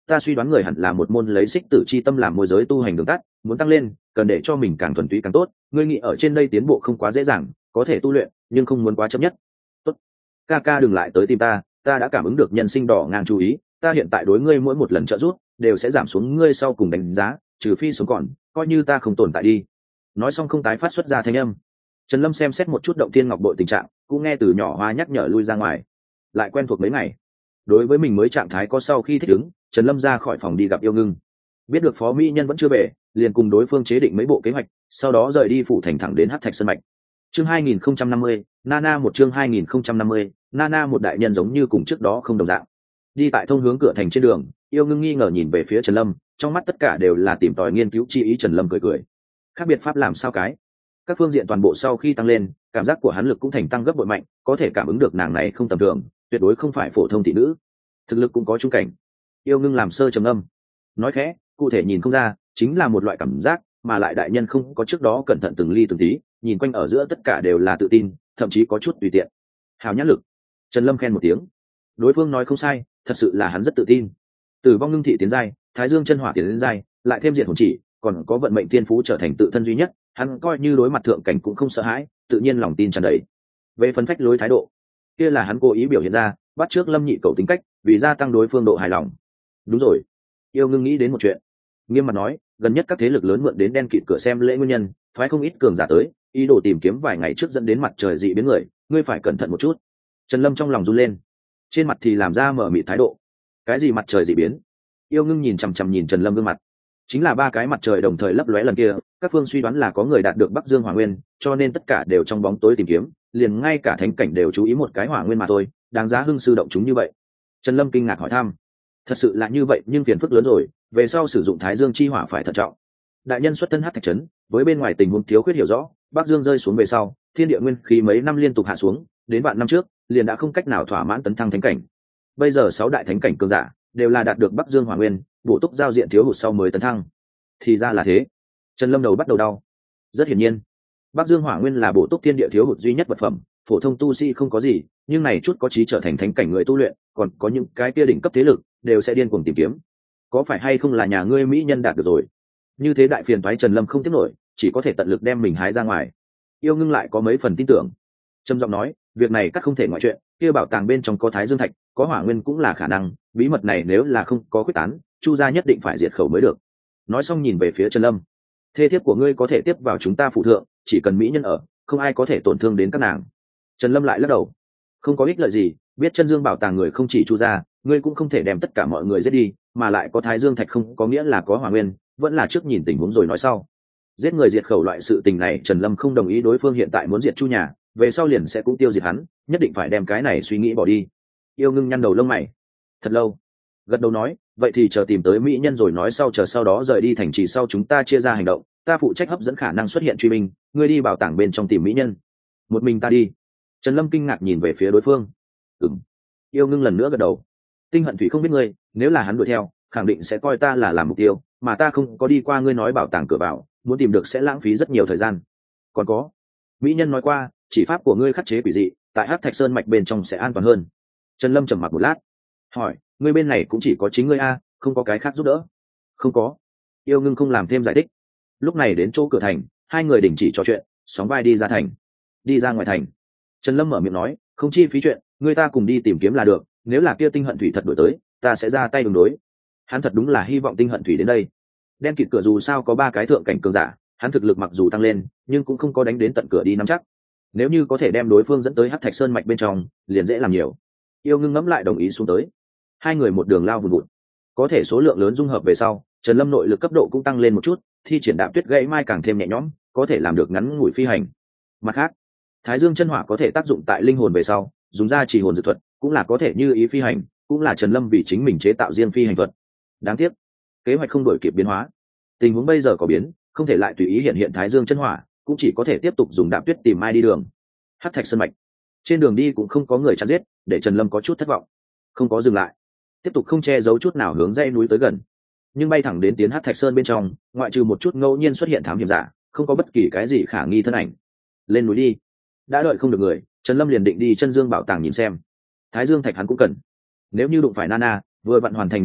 ta suy đoán người hẳn là một môn lấy xích tử chi tâm làm môi giới tu hành đường tắt, muốn tăng lên cần để cho mình càng thuần túy càng tốt. Ngươi nghĩ ở trên đây tiến bộ không quá dễ dàng, có thể tu luyện nhưng không muốn quá chấp nhất. Tốt, ca ca đừng lại tới tìm ta, ta đã cảm ứng được nhân sinh đỏ ngang chú ý, ta hiện tại đối ngươi mỗi một lần trợ giúp đều sẽ giảm xuống ngươi sau cùng đánh giá, trừ phi sống còn, coi như ta không tồn tại đi. Nói xong không tái phát xuất ra thanh âm. Trần Lâm xem xét một chút động thiên ngọc bội tình trạng, cũng nghe từ nhỏ hoa nhắc nhở lui ra ngoài. Lại quen thuộc mấy ngày, đối với mình mới trạng thái có sau khi thích ứng, Trần Lâm ra khỏi phòng đi gặp Yêu Ngưng. Biết được phó mỹ nhân vẫn chưa về, liền cùng đối phương chế định mấy bộ kế hoạch, sau đó rời đi phủ thành thẳng đến Hắc Thạch Sơn mạch. Chương hai nghìn không trăm năm mươi, Nana một chương hai nghìn không trăm năm mươi, Nana một đại nhân giống như cùng trước đó không đồng dạng. Đi tại thông hướng cửa thành trên đường, Yêu Ngưng nghi ngờ nhìn về phía Trần Lâm, trong mắt tất cả đều là tìm tòi nghiên cứu chi ý. Trần Lâm cười cười. Khác biệt pháp làm sao cái? Các phương diện toàn bộ sau khi tăng lên, cảm giác của hắn lực cũng thành tăng gấp bội mạnh, có thể cảm ứng được nàng này không tầm thường, tuyệt đối không phải phổ thông thị nữ, thực lực cũng có trung cảnh. Yêu Ngưng làm sơ trầm âm, nói khẽ, cụ thể nhìn không ra, chính là một loại cảm giác, mà lại đại nhân không có trước đó cẩn thận từng ly từng tí, nhìn quanh ở giữa tất cả đều là tự tin, thậm chí có chút tùy tiện. Hào nhãn lực. Trần Lâm khen một tiếng. Đối phương nói không sai, thật sự là hắn rất tự tin. Tử vong ngưng thị tiến giai, Thái Dương chân hỏa tiến đến giai, lại thêm diện hồn chỉ, còn có vận mệnh thiên phú trở thành tự thân duy nhất, hắn coi như đối mặt thượng cảnh cũng không sợ hãi, tự nhiên lòng tin tràn đầy. Về phân phách lối thái độ, kia là hắn cố ý biểu hiện ra, bắt trước Lâm Nhị Cẩu tính cách, vì gia tăng đối phương độ hài lòng. Đúng rồi. Yêu Ngưng nghĩ đến một chuyện, nghiêm mặt nói, gần nhất các thế lực lớn mượn đến đen kịt cửa xem lễ nguyên nhân, phái không ít cường giả tới, ý đồ tìm kiếm vài ngày trước dẫn đến mặt trời dị biến người, ngươi phải cẩn thận một chút. Trần Lâm trong lòng run lên, trên mặt thì làm ra mở mịt thái độ. Cái gì mặt trời dị biến? Yêu Ngưng nhìn chằm chằm nhìn Trần Lâm gương mặt, chính là ba cái mặt trời đồng thời lấp lóe lần kia, các phương suy đoán là có người đạt được Bắc Dương Hỏa Nguyên, cho nên tất cả đều trong bóng tối tìm kiếm, liền ngay cả thánh cảnh đều chú ý một cái Hỏa Nguyên mà thôi, đáng giá hưng sư động chúng như vậy. Trần Lâm kinh ngạc hỏi thăm, thật sự là như vậy, nhưng phiền phức lớn rồi, về sau sử dụng Thái Dương chi hỏa phải thận trọng. Đại nhân xuất thân Hắc Thạch trấn, với bên ngoài tình huống thiếu khuyết hiểu rõ, Bắc Dương rơi xuống về sau, thiên địa nguyên khí mấy năm liên tục hạ xuống, đến vạn năm trước, liền đã không cách nào thỏa mãn tấn thăng thánh cảnh. Bây giờ sáu đại thánh cảnh cường giả đều là đạt được Bắc Dương Hỏa Nguyên, bổ túc giao diện thiếu hụt sau mới tấn thăng. Thì ra là thế. Trần Lâm đầu bắt đầu đau. Rất hiển nhiên, Bắc Dương Hỏa Nguyên là bổ túc thiên địa thiếu hụt duy nhất vật phẩm, phổ thông tu sĩ không có gì, nhưng này chút có chí trở thành thánh cảnh người tu luyện, còn có những cái kia đỉnh cấp thế lực, đều sẽ điên cuồng tìm kiếm. Có phải hay không là nhà ngươi mỹ nhân đạt được rồi? Như thế đại phiền toái Trần Lâm không tiếp nổi, chỉ có thể tận lực đem mình hái ra ngoài. Yêu Ngưng lại có mấy phần tin tưởng, trầm giọng nói, việc này các không thể ngoại chuyện, kia bảo tàng bên trong có Thái Dương thạch, có Hỏa Nguyên cũng là khả năng, bí mật này nếu là không có quyết tán, Chu gia nhất định phải diệt khẩu mới được. Nói xong nhìn về phía Trần Lâm, thê thiếp của ngươi có thể tiếp vào chúng ta phụ thượng, chỉ cần mỹ nhân ở, không ai có thể tổn thương đến các nàng. Trần Lâm lại lắc đầu, không có ích lợi gì, biết chân dương bảo tàng người không chỉ Chu gia, ngươi cũng không thể đem tất cả mọi người giết đi, mà lại có Thái Dương thạch không có nghĩa là có Hỏa Nguyên, vẫn là trước nhìn tình huống rồi nói sau. Giết người diệt khẩu loại sự tình này Trần Lâm không đồng ý, đối phương hiện tại muốn diệt Chu nhà, về sau liền sẽ cũng tiêu diệt hắn, nhất định phải đem cái này suy nghĩ bỏ đi. Yêu Ngưng nhăn đầu lông mày, thật lâu, gật đầu nói, vậy thì chờ tìm tới mỹ nhân rồi nói sau, chờ sau đó rời đi thành trì sau chúng ta chia ra hành động, ta phụ trách hấp dẫn khả năng xuất hiện truy binh, ngươi đi bảo tàng bên trong tìm mỹ nhân. Một mình ta đi. Trần Lâm kinh ngạc nhìn về phía đối phương. Ừm. Yêu Ngưng lần nữa gật đầu. Tinh Hận Thủy không biết ngươi, nếu là hắn đuổi theo, khẳng định sẽ coi ta là làm mục tiêu, mà ta không có đi qua ngươi nói bảo tàng cửa vào, muốn tìm được sẽ lãng phí rất nhiều thời gian. Còn có, mỹ nhân nói qua, chỉ pháp của ngươi khắc chế quỷ dị, tại Hắc Thạch Sơn mạch bên trong sẽ an toàn hơn. Trần Lâm trầm mặc một lát, hỏi, ngươi bên này cũng chỉ có chính ngươi a, không có cái khác giúp đỡ? Không có. Yêu Ngưng không làm thêm giải thích. Lúc này đến chỗ cửa thành, hai người đình chỉ trò chuyện, sóng vai đi ra thành. Đi ra ngoài thành, Trần Lâm mở miệng nói, không chi phí chuyện, người ta cùng đi tìm kiếm là được, nếu là kia Tinh Hận Thủy thật đổi tới, ta sẽ ra tay đường đối. Hắn thật đúng là hy vọng Tinh Hận Thủy đến đây. Đen kịt cửa dù sao có ba cái thượng cảnh cường giả, hắn thực lực mặc dù tăng lên, nhưng cũng không có đánh đến tận cửa đi nắm chắc. Nếu như có thể đem đối phương dẫn tới Hắc Thạch Sơn mạch bên trong, liền dễ làm nhiều. Yêu Ngưng ngẫm lại đồng ý xuống tới. Hai người một đường lao vùn vụt, có thể số lượng lớn dung hợp về sau, Trần Lâm nội lực cấp độ cũng tăng lên một chút, thi triển Đạm Tuyết gãy mai càng thêm nhẹ nhõm, có thể làm được ngắn ngủi phi hành. Mặt khác, Thái Dương chân hỏa có thể tác dụng tại linh hồn về sau, dùng ra chỉ hồn dược thuật, cũng là có thể như ý phi hành, cũng là Trần Lâm vì chính mình chế tạo riêng phi hành thuật. Đáng tiếc, kế hoạch không đổi kịp biến hóa. Tình huống bây giờ có biến, không thể lại tùy ý hiện hiện Thái Dương chân hỏa, cũng chỉ có thể tiếp tục dùng Đạm Tuyết tìm mai đi đường. Hắc Thạch Sơn mạch, trên đường đi cũng không có người chặn giết, để Trần Lâm có chút thất vọng. Không có dừng lại, tiếp tục không che giấu chút nào hướng dãy núi tới gần, nhưng bay thẳng đến tiến Hắc Thạch Sơn bên trong, ngoại trừ một chút ngẫu nhiên xuất hiện thám hiểm giả, không có bất kỳ cái gì khả nghi thân ảnh. Lên núi đi. Đã đợi không được người, Trần Lâm liền định đi chân dương bảo tàng nhìn xem. Thái Dương thạch hắn cũng cần, nếu như đụng phải Nana, vừa vặn hoàn thành nhiệm vụ,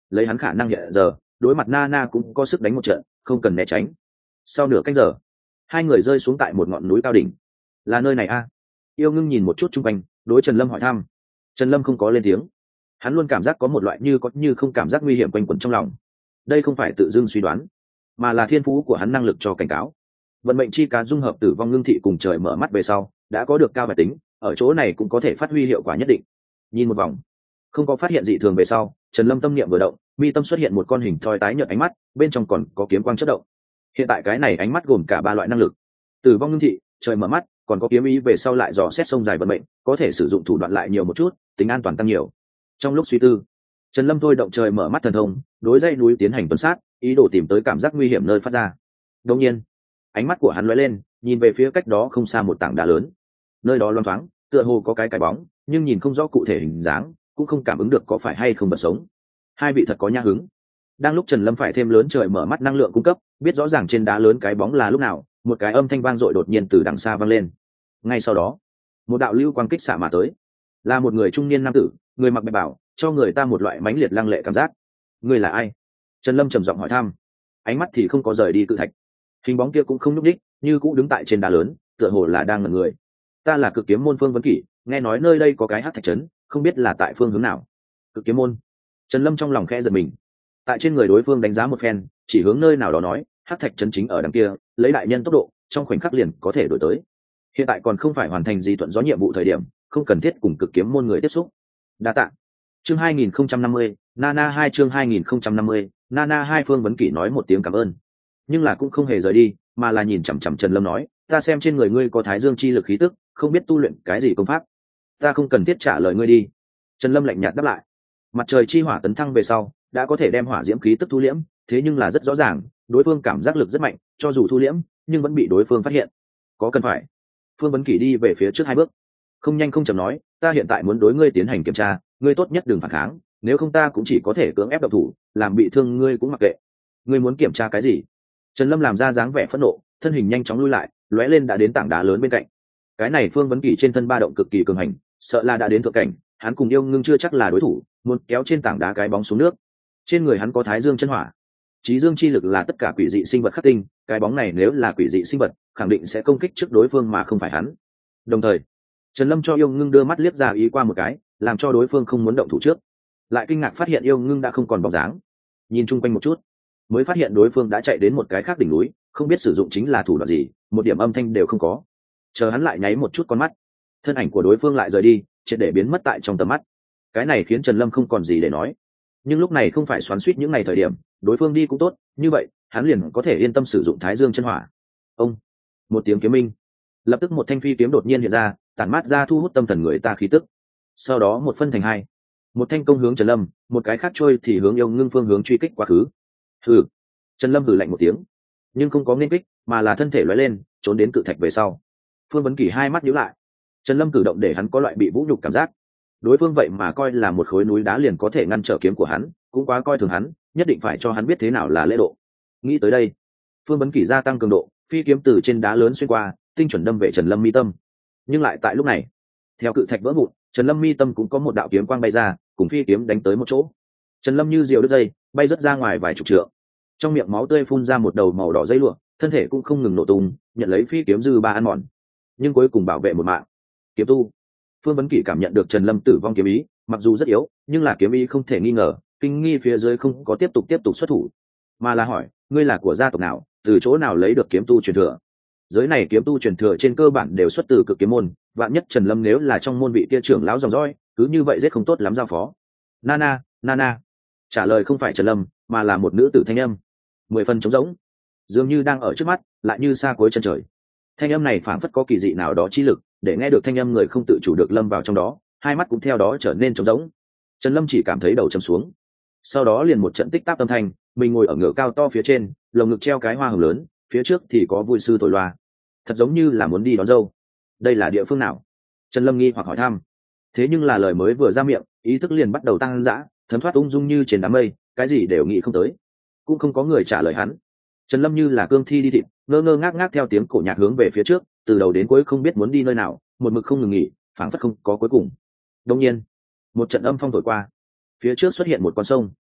lấy hắn khả năng hiện giờ đối mặt Nana cũng có sức đánh một trận, không cần né tránh. Sau nửa canh giờ, hai người rơi xuống tại một ngọn núi cao đỉnh. Là nơi này a? À? Yêu Ngưng nhìn một chút chung quanh, đối Trần Lâm hỏi thăm. Trần Lâm không có lên tiếng, hắn luôn cảm giác có một loại như có như không cảm giác nguy hiểm quanh quẩn trong lòng. Đây không phải tự dưng suy đoán, mà là thiên phú của hắn năng lực cho cảnh cáo. Vận mệnh chi cá dung hợp tử vong ngưng thị cùng trời mở mắt về sau, đã có được cao bài tính, ở chỗ này cũng có thể phát huy hiệu quả nhất định. Nhìn một vòng, không có phát hiện dị thường về sau, Trần Lâm tâm niệm vừa động, mi tâm xuất hiện một con hình thoi tái nhợt ánh mắt, bên trong còn có kiếm quang chớp động. Hiện tại cái này ánh mắt gồm cả ba loại năng lực: tử vong ngưng thị, trời mở mắt, còn có kiếm ý về sau lại dò xét sông dài vận mệnh, có thể sử dụng thủ đoạn lại nhiều một chút, tính an toàn tăng nhiều. Trong lúc suy tư, Trần Lâm thôi động trời mở mắt thần thông, đối dãy núi tiến hành tuần sát, ý đồ tìm tới cảm giác nguy hiểm nơi phát ra. Đột nhiên, ánh mắt của hắn lóe lên, nhìn về phía cách đó không xa một tảng đá lớn. Nơi đó loáng thoáng, tựa hồ có cái cái bóng, nhưng nhìn không rõ cụ thể hình dáng, cũng không cảm ứng được có phải hay không vật sống. Hai vị thật có nhã hứng. Đang lúc Trần Lâm phải thêm lớn trời mở mắt năng lượng cung cấp, biết rõ ràng trên đá lớn cái bóng là lúc nào, một cái âm thanh vang dội đột nhiên từ đằng xa vang lên. Ngay sau đó, một đạo lưu quang kích xạ mà tới, là một người trung niên nam tử, người mặc bạch bào, cho người ta một loại mãnh liệt lăng lệ cảm giác. Người là ai? Trần Lâm trầm giọng hỏi thăm, ánh mắt thì không có rời đi cự thạch. Hình bóng kia cũng không nhúc nhích, như cũng đứng tại trên đá lớn, tựa hồ là đang ngẩn người. Ta là Cực Kiếm môn Phương Vấn Kỷ, nghe nói nơi đây có cái hắc thạch trấn, không biết là tại phương hướng nào. Cực Kiếm môn. Trần Lâm trong lòng khẽ giật mình, tại trên người đối phương đánh giá một phen, chỉ hướng nơi nào đó nói, hắc thạch trấn chính ở đằng kia, lấy đại nhân tốc độ, trong khoảnh khắc liền có thể đổi tới. Hiện tại còn không phải hoàn thành gì thuận gió nhiệm vụ thời điểm, không cần thiết cùng Cực Kiếm môn người tiếp xúc. Đa tạ. Chương hai nghìn không trăm năm mươi, Nana hai chương hai nghìn không trăm năm mươi, Nana hai. Phương Vấn Kỷ nói một tiếng cảm ơn, nhưng là cũng không hề rời đi, mà là nhìn chằm chằm Trần Lâm nói, ta xem trên người ngươi có Thái Dương chi lực khí tức, không biết tu luyện cái gì công pháp. Ta không cần thiết trả lời ngươi đi. Trần Lâm lạnh nhạt đáp lại. Mặt trời chi hỏa tấn thăng về sau, đã có thể đem hỏa diễm khí tức thu liễm, thế nhưng là rất rõ ràng, đối phương cảm giác lực rất mạnh, cho dù thu liễm, nhưng vẫn bị đối phương phát hiện. Có cần phải? Phương Vấn Kỷ đi về phía trước hai bước, không nhanh không chậm nói, ta hiện tại muốn đối ngươi tiến hành kiểm tra, ngươi tốt nhất đừng phản kháng, nếu không ta cũng chỉ có thể cưỡng ép động thủ, làm bị thương ngươi cũng mặc kệ. Ngươi muốn kiểm tra cái gì? Trần Lâm làm ra dáng vẻ phẫn nộ, thân hình nhanh chóng lui lại, lóe lên đã đến tảng đá lớn bên cạnh. Cái này Phương Vấn Kỷ trên thân ba động cực kỳ cường hành, sợ là đã đến thượng cảnh, hắn cùng Yêu Ngưng chưa chắc là đối thủ, muốn kéo trên tảng đá cái bóng xuống nước. Trên người hắn có Thái Dương chân hỏa, Chí Dương chi lực là tất cả quỷ dị sinh vật khắc tinh, cái bóng này nếu là quỷ dị sinh vật, khẳng định sẽ công kích trước đối phương mà không phải hắn. Đồng thời, Trần Lâm cho Yêu Ngưng đưa mắt liếc ra ý qua một cái, làm cho đối phương không muốn động thủ trước. Lại kinh ngạc phát hiện Yêu Ngưng đã không còn bóng dáng. Nhìn chung quanh một chút, mới phát hiện đối phương đã chạy đến một cái khác đỉnh núi, không biết sử dụng chính là thủ đoạn gì, một điểm âm thanh đều không có. Chờ hắn lại nháy một chút con mắt, thân ảnh của đối phương lại rời đi, triệt để biến mất tại trong tầm mắt. Cái này khiến Trần Lâm không còn gì để nói. Nhưng lúc này không phải xoắn xuýt những ngày thời điểm, đối phương đi cũng tốt, như vậy, hắn liền có thể yên tâm sử dụng Thái Dương chân hỏa. Ông, một tiếng kiếm minh, lập tức một thanh phi kiếm đột nhiên hiện ra, tản mát ra thu hút tâm thần người ta khí tức. Sau đó một phân thành hai, một thanh công hướng Trần Lâm, một cái khác trôi thì hướng Yêu Ngưng phương hướng truy kích quá khứ. Hừ. Trần Lâm hừ lạnh một tiếng, nhưng không có nên kích, mà là thân thể lóe lên, trốn đến cự thạch về sau. Phương Vấn Kỷ hai mắt nhíu lại. Trần Lâm cử động để hắn có loại bị vũ nhục cảm giác. Đối phương vậy mà coi là một khối núi đá liền có thể ngăn trở kiếm của hắn, cũng quá coi thường hắn, nhất định phải cho hắn biết thế nào là lễ độ. Nghĩ tới đây, Phương Vấn Kỷ gia tăng cường độ, phi kiếm từ trên đá lớn xuyên qua, tinh chuẩn đâm về Trần Lâm mi tâm. Nhưng lại tại lúc này, theo cự thạch vỡ vụn, Trần Lâm mi tâm cũng có một đạo kiếm quang bay ra, cùng phi kiếm đánh tới một chỗ. Trần Lâm như diều đứt dây, bay rất ra ngoài vài chục trượng. Trong miệng máu tươi phun ra một đầu màu đỏ dây lụa, thân thể cũng không ngừng nổ tung, nhận lấy phi kiếm dư ba ăn mòn, nhưng cuối cùng bảo vệ một mạng. Kiếm tu. Phương Vấn Kỷ cảm nhận được Trần Lâm tử vong kiếm ý, mặc dù rất yếu, nhưng là kiếm ý không thể nghi ngờ, kinh nghi phía dưới không có tiếp tục tiếp tục xuất thủ, mà là hỏi, ngươi là của gia tộc nào, từ chỗ nào lấy được kiếm tu truyền thừa? Giới này kiếm tu truyền thừa trên cơ bản đều xuất từ Cực Kiếm môn, vạn nhất Trần Lâm nếu là trong môn vị kia trưởng lão dòng dõi, cứ như vậy giết không tốt lắm giao phó. Nana, Nana. Trả lời không phải Trần Lâm, mà là một nữ tử thanh âm, mười phần trống rỗng, dường như đang ở trước mắt, lại như xa cuối chân trời. Thanh âm này phảng phất có kỳ dị nào đó chi lực, để nghe được thanh âm người không tự chủ được lâm vào trong đó, hai mắt cũng theo đó trở nên trống rỗng. Trần Lâm chỉ cảm thấy đầu chầm xuống, sau đó liền một trận tích tắc âm thanh, mình ngồi ở ngựa cao to phía trên, lồng ngực treo cái hoa hồng lớn, phía trước thì có vui sư thổi loa, thật giống như là muốn đi đón dâu. Đây là địa phương nào? Trần Lâm nghi hoặc hỏi thăm. Thế nhưng là lời mới vừa ra miệng, ý thức liền bắt đầu tăng dã, thấm thoát ung dung như trên đám mây, cái gì đều nghĩ không tới. Cũng không có người trả lời hắn. Trần Lâm như là cương thi đi thịt, ngơ ngơ ngác ngác theo tiếng cổ nhạc hướng về phía trước, từ đầu đến cuối không biết muốn đi nơi nào, một mực không ngừng nghỉ, phảng phất không có cuối cùng. Đột nhiên, một trận âm phong thổi qua, phía trước xuất hiện một con sông,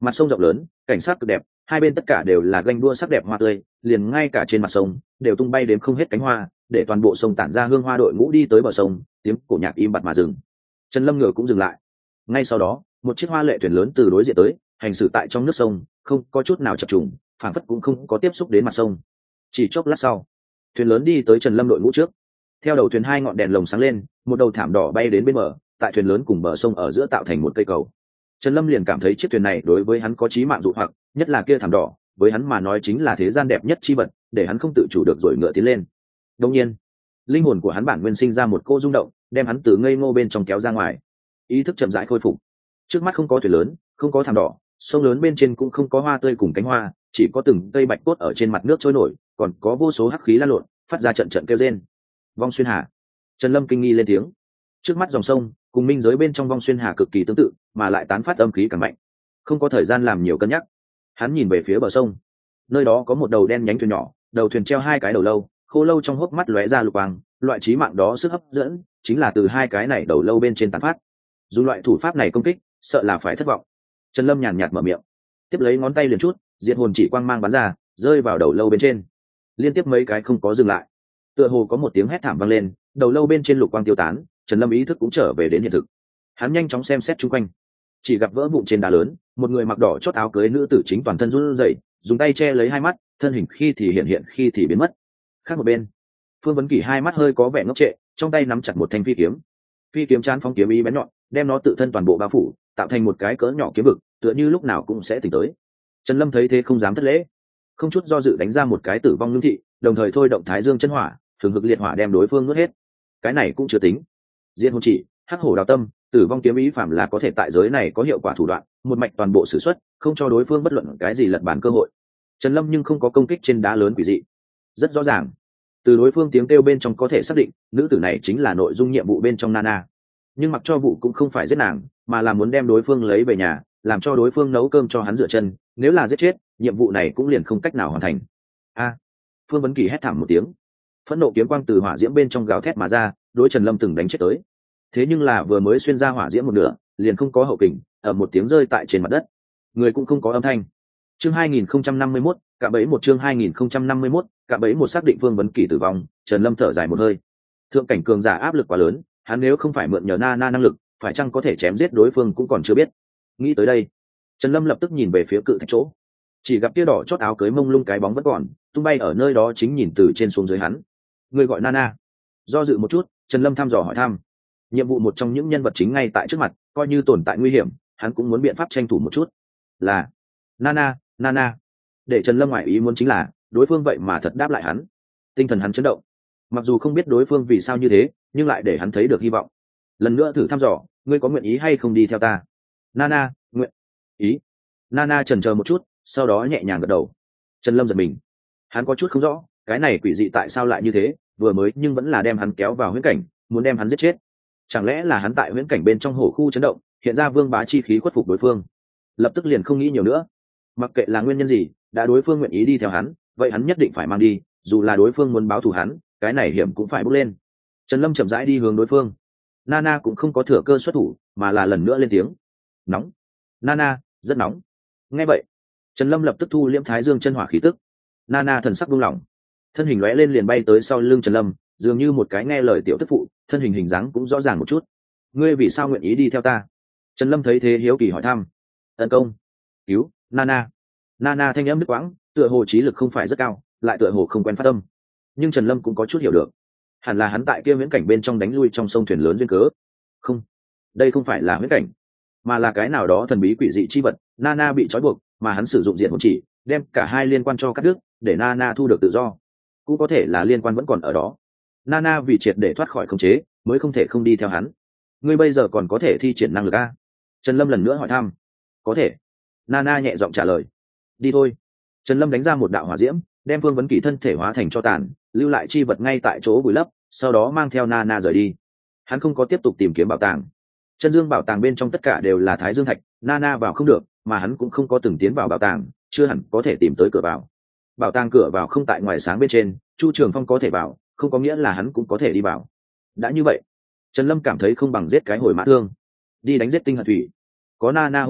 Mặt sông rộng lớn, cảnh sát cực đẹp, hai bên tất cả đều là ganh đua sắc đẹp hoa tươi, liền ngay cả trên mặt sông đều tung bay đến không hết cánh hoa, để toàn bộ sông tản ra hương hoa. Đội ngũ đi tới bờ sông, tiếng cổ nhạc im bặt mà dừng. Trần Lâm ngựa cũng dừng lại. Ngay sau đó, một chiếc hoa lệ thuyền lớn từ đối diện tới, hành xử tại trong nước sông, không có chút nào chập trùng, phảng phất cũng không có tiếp xúc đến mặt sông. Chỉ chốc lát sau, thuyền lớn đi tới Trần Lâm đội ngũ trước. Theo đầu thuyền hai ngọn đèn lồng sáng lên, một đầu thảm đỏ bay đến bên bờ, tại thuyền lớn cùng bờ sông ở giữa tạo thành một cây cầu. Trần Lâm liền cảm thấy chiếc thuyền này đối với hắn có chí mạng dụ hoặc, nhất là kia thảm đỏ, với hắn mà nói chính là thế gian đẹp nhất chi vật, để hắn không tự chủ được rồi ngựa tiến lên. Đương nhiên, linh hồn của hắn bản nguyên sinh ra một cô rung động, đem hắn từ ngây ngô bên trong kéo ra ngoài. Ý thức chậm rãi khôi phục. Trước mắt không có thuyền lớn, không có thảm đỏ, sông lớn bên trên cũng không có hoa tươi cùng cánh hoa, chỉ có từng cây bạch cốt ở trên mặt nước trôi nổi, còn có vô số hắc khí lan lộn, phát ra trận trận kêu rên. Vong xuyên hà. Trần Lâm kinh nghi lên tiếng. Trước mắt dòng sông cùng minh giới bên trong vong xuyên hà cực kỳ tương tự, mà lại tán phát âm khí càng mạnh. Không có thời gian làm nhiều cân nhắc, hắn nhìn về phía bờ sông. Nơi đó có một đầu đen nhánh thuyền nhỏ, đầu thuyền treo hai cái đầu lâu, khô lâu trong hốc mắt lóe ra lục quang, loại trí mạng đó sức hấp dẫn chính là từ hai cái này đầu lâu bên trên tán phát. Dùng loại thủ pháp này công kích, sợ là phải thất vọng. Trần Lâm nhàn nhạt mở miệng, tiếp lấy ngón tay liền chút, diệt hồn chỉ quang mang bắn ra, rơi vào đầu lâu bên trên. Liên tiếp mấy cái không có dừng lại. Tựa hồ có một tiếng hét thảm vang lên, đầu lâu bên trên lục quang tiêu tán, Trần Lâm ý thức cũng trở về đến hiện thực. Hắn nhanh chóng xem xét xung quanh, chỉ gặp vỡ vụn trên đá lớn, một người mặc đỏ chót áo cưới nữ tử chính toàn thân run rẩy, dùng tay che lấy hai mắt, thân hình khi thì hiện hiện khi thì biến mất. Khác một bên, Phương Vấn Kỳ hai mắt hơi có vẻ ngốc trệ, trong tay nắm chặt một thanh phi kiếm. Phi kiếm chán phóng kiếm ý bén nhọn, đem nó tự thân toàn bộ bao phủ, tạo thành một cái cỡ nhỏ kiếm vực, tựa như lúc nào cũng sẽ tỉnh tới. Trần Lâm thấy thế không dám thất lễ, không chút do dự đánh ra một cái tử vong lương thị, đồng thời thôi động Thái Dương chân hỏa, thường hực liệt hỏa đem đối phương nuốt hết. Cái này cũng chưa tính, Diệt hồn chỉ, hắc hổ đào tâm, tử vong kiếm ý phạm là có thể tại giới này có hiệu quả thủ đoạn, một mạch toàn bộ sử xuất, không cho đối phương bất luận cái gì lật bàn cơ hội. Trần Lâm nhưng không có công kích trên đá lớn quỷ dị. Rất rõ ràng, từ đối phương tiếng kêu bên trong có thể xác định, nữ tử này chính là nội dung nhiệm vụ bên trong Nana. Nhưng mặc cho vụ cũng không phải giết nàng, mà là muốn đem đối phương lấy về nhà, làm cho đối phương nấu cơm cho hắn rửa chân. Nếu là giết chết, nhiệm vụ này cũng liền không cách nào hoàn thành. A! Phương Vấn Kỳ hét thảm một tiếng, phẫn nộ kiếm quang từ hỏa diễm bên trong gào thét mà ra, đối Trần Lâm từng đánh chết tới. Thế nhưng là vừa mới xuyên ra hỏa diễm một nửa, liền không có hậu kình, ở một tiếng rơi tại trên mặt đất, người cũng không có âm thanh. Chương hai nghìn không trăm năm mươi mốt, cả bẫy một chương hai nghìn không trăm năm mươi mốt, cả bẫy một xác định Phương Vấn Kỳ tử vong, Trần Lâm thở dài một hơi. Thượng cảnh cường giả áp lực quá lớn, hắn nếu không phải mượn nhờ na na năng lực, phải chăng có thể chém giết đối phương cũng còn chưa biết. Nghĩ tới đây, Trần Lâm lập tức nhìn về phía cự thạch chỗ, chỉ gặp tia đỏ chót áo cưới mông lung cái bóng vẫn còn tung bay ở nơi đó, chính nhìn từ trên xuống dưới hắn. Người gọi Nana. Do dự một chút, Trần Lâm thăm dò hỏi thăm. Nhiệm vụ một trong những nhân vật chính ngay tại trước mặt, coi như tồn tại nguy hiểm, hắn cũng muốn biện pháp tranh thủ một chút. Là Nana, Nana. Để Trần Lâm ngoại ý muốn chính là, đối phương vậy mà thật đáp lại hắn. Tinh thần hắn chấn động. Mặc dù không biết đối phương vì sao như thế, nhưng lại để hắn thấy được hy vọng. Lần nữa thử thăm dò, ngươi có nguyện ý hay không đi theo ta? Nana, nguyện ý. Nana chần chờ một chút, sau đó nhẹ nhàng gật đầu. Trần Lâm giật mình, hắn có chút không rõ, cái này quỷ dị tại sao lại như thế, vừa mới nhưng vẫn là đem hắn kéo vào huyễn cảnh, muốn đem hắn giết chết. Chẳng lẽ là hắn tại huyễn cảnh bên trong hổ khu chấn động, hiện ra vương bá chi khí khuất phục đối phương? Lập tức liền không nghĩ nhiều nữa. Mặc kệ là nguyên nhân gì, đã đối phương nguyện ý đi theo hắn, vậy hắn nhất định phải mang đi, dù là đối phương muốn báo thù hắn, cái này hiểm cũng phải bước lên. Trần Lâm chậm rãi đi hướng đối phương. Nana cũng không có thừa cơ xuất thủ, mà là lần nữa lên tiếng. Nóng. Nana, rất nóng. Nghe vậy, Trần Lâm lập tức thu liễm Thái Dương chân hỏa khí tức. Nana thần sắc buông lỏng, thân hình lóe lên liền bay tới sau lưng Trần Lâm, dường như một cái nghe lời tiểu tức phụ, thân hình hình dáng cũng rõ ràng một chút. Ngươi vì sao nguyện ý đi theo ta? Trần Lâm thấy thế hiếu kỳ hỏi thăm. Tấn công, cứu, Nana. Nana thanh âm đứt quãng, tựa hồ trí lực không phải rất cao, lại tựa hồ không quen phát âm. Nhưng Trần Lâm cũng có chút hiểu được, hẳn là hắn tại kia viễn cảnh bên trong đánh lui trong sông thuyền lớn duyên cớ. Không, đây không phải là viễn cảnh, mà là cái nào đó thần bí quỷ dị chi vật. Nana bị trói buộc, mà hắn sử dụng diện hồn chỉ, đem cả hai liên quan cho cắt đứt, để Nana thu được tự do. Cũng có thể là liên quan vẫn còn ở đó. Nana vì triệt để thoát khỏi khống chế, mới không thể không đi theo hắn. Ngươi bây giờ còn có thể thi triển năng lực a? Trần Lâm lần nữa hỏi thăm. Có thể. Nana nhẹ giọng trả lời. Đi thôi. Trần Lâm đánh ra một đạo hỏa diễm, đem Phương Vấn Kỳ thân thể hóa thành tro tàn, lưu lại chi vật ngay tại chỗ vùi lấp, sau đó mang theo Nana rời đi. Hắn không có tiếp tục tìm kiếm bảo tàng. Chân dương bảo tàng bên trong tất cả đều là Thái Dương thạch, Nana vào không được, mà hắn cũng không có từng tiến vào bảo tàng, chưa hẳn có thể tìm tới cửa vào. Bảo tàng cửa vào không tại ngoài sáng bên trên, Chu Trường Phong có thể vào, không có nghĩa là hắn cũng có thể đi vào. Đã như vậy, Trần Lâm cảm thấy không bằng giết cái hồi mã thương, đi đánh giết tinh hận thủy. Có Nana hỗ trợ,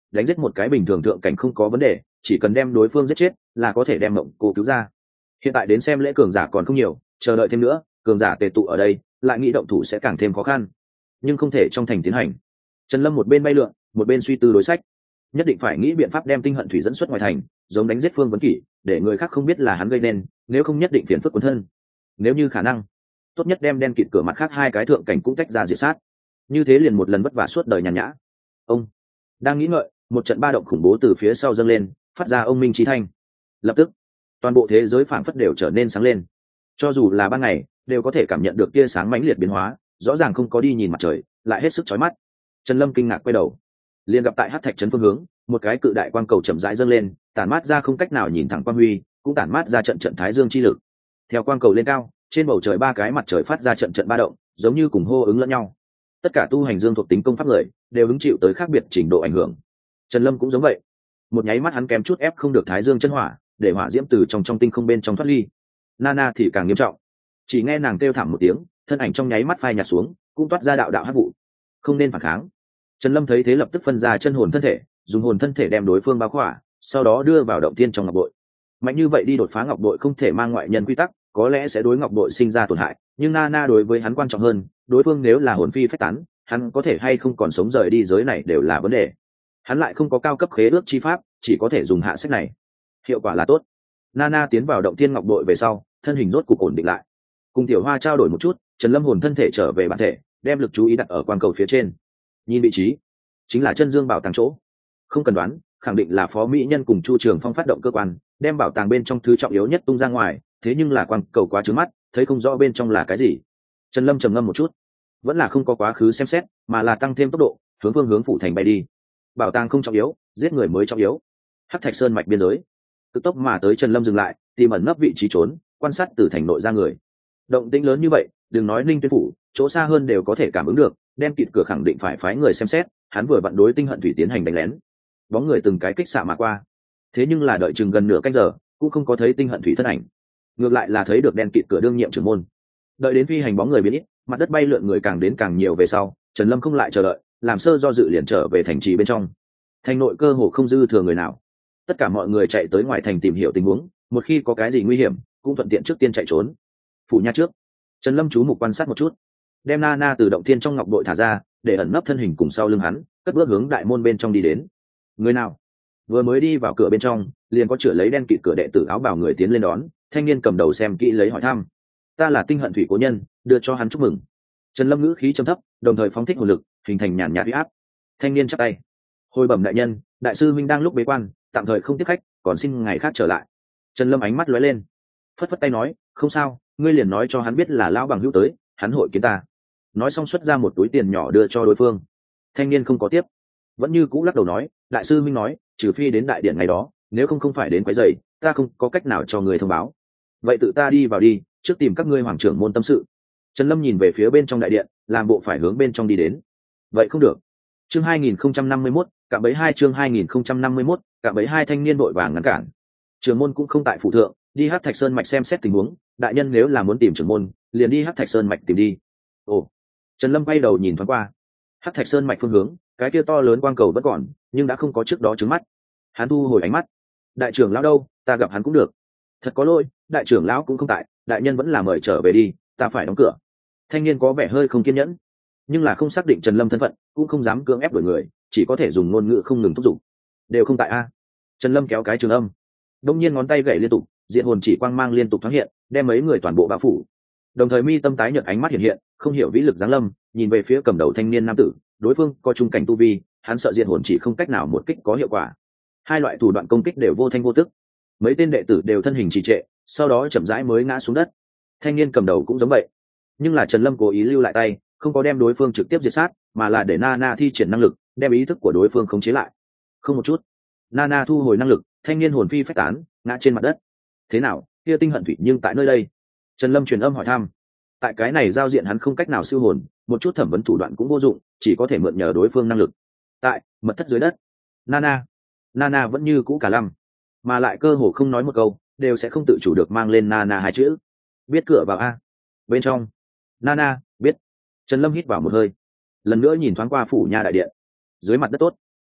đánh giết một cái bình thường thượng cảnh không có vấn đề, chỉ cần đem đối phương giết chết là có thể đem mộng cô cứu ra. Hiện tại đến xem lễ cường giả còn không nhiều, chờ đợi thêm nữa cường giả tề tụ ở đây, lại nghĩ động thủ sẽ càng thêm khó khăn, nhưng không thể trong thành tiến hành. Trần Lâm một bên bay lượn, một bên suy tư đối sách, nhất định phải nghĩ biện pháp đem tinh hận thủy dẫn xuất ngoài thành, giống đánh giết Phương Vấn Kỷ, để người khác không biết là hắn gây nên, nếu không nhất định phiền phức cuốn thân. Nếu như khả năng, tốt nhất đem đen kịt cửa mặt khác hai cái thượng cảnh cũng tách ra diệt sát, như thế liền một lần vất vả suốt đời nhàn nhã. Ông đang nghĩ ngợi, một trận ba động khủng bố từ phía sau dâng lên, phát ra ông minh chí thanh. Lập tức toàn bộ thế giới phảng phất đều trở nên sáng lên, cho dù là ban ngày đều có thể cảm nhận được tia sáng mãnh liệt biến hóa, rõ ràng không có đi nhìn mặt trời, lại hết sức chói mắt. Trần Lâm kinh ngạc quay đầu, liền gặp tại Hắc Thạch trấn phương hướng, một cái cự đại quang cầu chậm rãi dâng lên, tản mát ra không cách nào nhìn thẳng quang huy, cũng tản mát ra trận trận thái dương chi lực. Theo quang cầu lên cao, trên bầu trời ba cái mặt trời phát ra trận trận ba động, giống như cùng hô ứng lẫn nhau. Tất cả tu hành dương thuộc tính công pháp người đều hứng chịu tới khác biệt trình độ ảnh hưởng. Trần Lâm cũng giống vậy, một nháy mắt hắn kém chút ép không được thái dương chân hỏa, để hỏa diễm từ trong trong tinh không bên trong thoát ly. Nana thì càng nghiêm trọng, chỉ nghe nàng kêu thảm một tiếng, thân ảnh trong nháy mắt phai nhạt xuống, cũng toát ra đạo đạo hắc vụ. Không nên phản kháng. Trần Lâm thấy thế lập tức phân ra chân hồn thân thể, dùng hồn thân thể đem đối phương bao khỏa, sau đó đưa vào động tiên trong ngọc bội. Mạnh như vậy đi đột phá ngọc bội không thể mang ngoại nhân quy tắc, có lẽ sẽ đối ngọc bội sinh ra tổn hại, nhưng Nana đối với hắn quan trọng hơn, đối phương nếu là hồn phi phách tán, hắn có thể hay không còn sống rời đi giới này đều là vấn đề. Hắn lại không có cao cấp khế ước chi pháp, chỉ có thể dùng hạ sách này. Hiệu quả là tốt. Nana tiến vào động tiên ngọc bội về sau, thân hình rốt cục ổn định lại. Cùng Tiểu Hoa trao đổi một chút, Trần Lâm hồn thân thể trở về bản thể, đem lực chú ý đặt ở quang cầu phía trên. Nhìn vị trí, chính là chân dương bảo tàng chỗ. Không cần đoán, khẳng định là Phó Mỹ Nhân cùng Chu Trường Phong phát động cơ quan, đem bảo tàng bên trong thứ trọng yếu nhất tung ra ngoài, thế nhưng là quang cầu quá trướng mắt, thấy không rõ bên trong là cái gì. Trần Lâm trầm ngâm một chút, vẫn là không có quá khứ xem xét, mà là tăng thêm tốc độ, hướng phương hướng phủ thành bay đi. Bảo tàng không trọng yếu, giết người mới trọng yếu. Hắc Thạch Sơn mạch biên giới, cực tốc mà tới, Trần Lâm dừng lại, tìm ẩn nấp vị trí trốn, quan sát từ thành nội ra người. Động tĩnh lớn như vậy, đừng nói Ninh Tuyên phủ, chỗ xa hơn đều có thể cảm ứng được, đem kịt cửa khẳng định phải phái người xem xét, hắn vừa vặn đối tinh hận thủy tiến hành đánh lén. Bóng người từng cái kích xạ mà qua, thế nhưng là đợi chừng gần nửa canh giờ, cũng không có thấy tinh hận thủy thân ảnh, ngược lại là thấy được đen kịt cửa đương nhiệm trưởng môn. Đợi đến phi hành bóng người biến ít, mặt đất bay lượn người càng đến càng nhiều về sau, Trần Lâm không lại chờ đợi, làm sơ do dự liền trở về thành trì bên trong. Thành nội cơ hồ không dư thừa người nào, tất cả mọi người chạy tới ngoài thành tìm hiểu tình huống, một khi có cái gì nguy hiểm cũng thuận tiện trước tiên chạy trốn. Phủ nha trước, Trần Lâm chú mục quan sát một chút, đem Nana từ động thiên trong ngọc bội thả ra, để ẩn nấp thân hình cùng sau lưng hắn, cất bước hướng đại môn bên trong đi đến. Người nào? Vừa mới đi vào cửa bên trong, liền có chửa lấy đen kịt cửa đệ tử áo bào người tiến lên đón, thanh niên cầm đầu xem kỹ lấy hỏi thăm. Ta là tinh hận thủy cố nhân, đưa cho hắn chúc mừng. Trần Lâm ngữ khí trầm thấp, đồng thời phóng thích hồn lực, hình thành nhàn nhạt uy áp. Thanh niên chắp tay, hồi bẩm đại nhân, đại sư minh đang lúc bế quan, tạm thời không tiếp khách, còn xin ngày khác trở lại. Trần Lâm ánh mắt lóe lên, phất phất tay nói, không sao, ngươi liền nói cho hắn biết là lão bằng hữu tới, hắn hội kiến ta. Nói xong xuất ra một túi tiền nhỏ đưa cho đối phương. Thanh niên không có tiếp, vẫn như cũ lắc đầu nói, đại sư minh nói, trừ phi đến đại điện ngày đó, nếu không không phải đến quấy rầy, ta không có cách nào cho người thông báo. Vậy tự ta đi vào đi, trước tìm các ngươi hoàng trưởng môn tâm sự. Trần Lâm nhìn về phía bên trong đại điện, làm bộ phải hướng bên trong đi đến. Vậy không được. Chương hai nghìn không trăm năm mươi mốt, cạm bẫy hai chương hai nghìn không trăm năm mươi mốt, cạm bẫy hai thanh niên vội vàng ngăn cản. Trưởng môn cũng không tại phủ thượng, đi Hắc Thạch Sơn mạch xem xét tình huống, đại nhân nếu là muốn tìm trưởng môn, liền đi Hắc Thạch Sơn mạch tìm đi. Ồ. Trần Lâm quay đầu nhìn thoáng qua. Hắc Thạch Sơn mạch phương hướng, cái kia to lớn quang cầu vẫn còn, nhưng đã không có trước đó trứng mắt. Hắn thu hồi ánh mắt. Đại trưởng lão đâu, ta gặp hắn cũng được. Thật có lỗi, đại trưởng lão cũng không tại, đại nhân vẫn là mời trở về đi, ta phải đóng cửa. Thanh niên có vẻ hơi không kiên nhẫn, nhưng là không xác định Trần Lâm thân phận, cũng không dám cưỡng ép đuổi người, chỉ có thể dùng ngôn ngữ không ngừng thúc giục. Đều không tại a. Trần Lâm kéo cái trường âm, đông nhiên ngón tay gảy liên tục, diện hồn chỉ quang mang liên tục thoáng hiện, đem mấy người toàn bộ bao phủ. Đồng thời mi tâm tái nhợt, ánh mắt hiện hiện, không hiểu vĩ lực giáng lâm, nhìn về phía cầm đầu thanh niên nam tử, đối phương có trung cảnh tu vi, hắn sợ diện hồn chỉ không cách nào một kích có hiệu quả. Hai loại thủ đoạn công kích đều vô thanh vô tức, mấy tên đệ tử đều thân hình trì trệ, sau đó chậm rãi mới ngã xuống đất. Thanh niên cầm đầu cũng giống vậy, nhưng là Trần Lâm cố ý lưu lại tay, không có đem đối phương trực tiếp diệt sát, mà là để Nana thi triển năng lực, đem ý thức của đối phương khống chế lại. Không một chút, Nana thu hồi năng lực, thanh niên hồn phi phách tán, ngã trên mặt đất. Thế nào, kia tinh hận thủy nhưng tại nơi đây? Trần Lâm truyền âm hỏi thăm. Tại cái này giao diện hắn không cách nào siêu hồn, một chút thẩm vấn thủ đoạn cũng vô dụng, chỉ có thể mượn nhờ đối phương năng lực. Tại mật thất dưới đất. Nana, Nana vẫn như cũ cả lăm, mà lại cơ hồ không nói một câu, đều sẽ không tự chủ được mang lên Nana hai chữ. Biết cửa vào a. Bên trong. Nana, biết. Trần Lâm hít vào một hơi, lần nữa nhìn thoáng qua phủ nha đại điện. Dưới mặt đất tốt,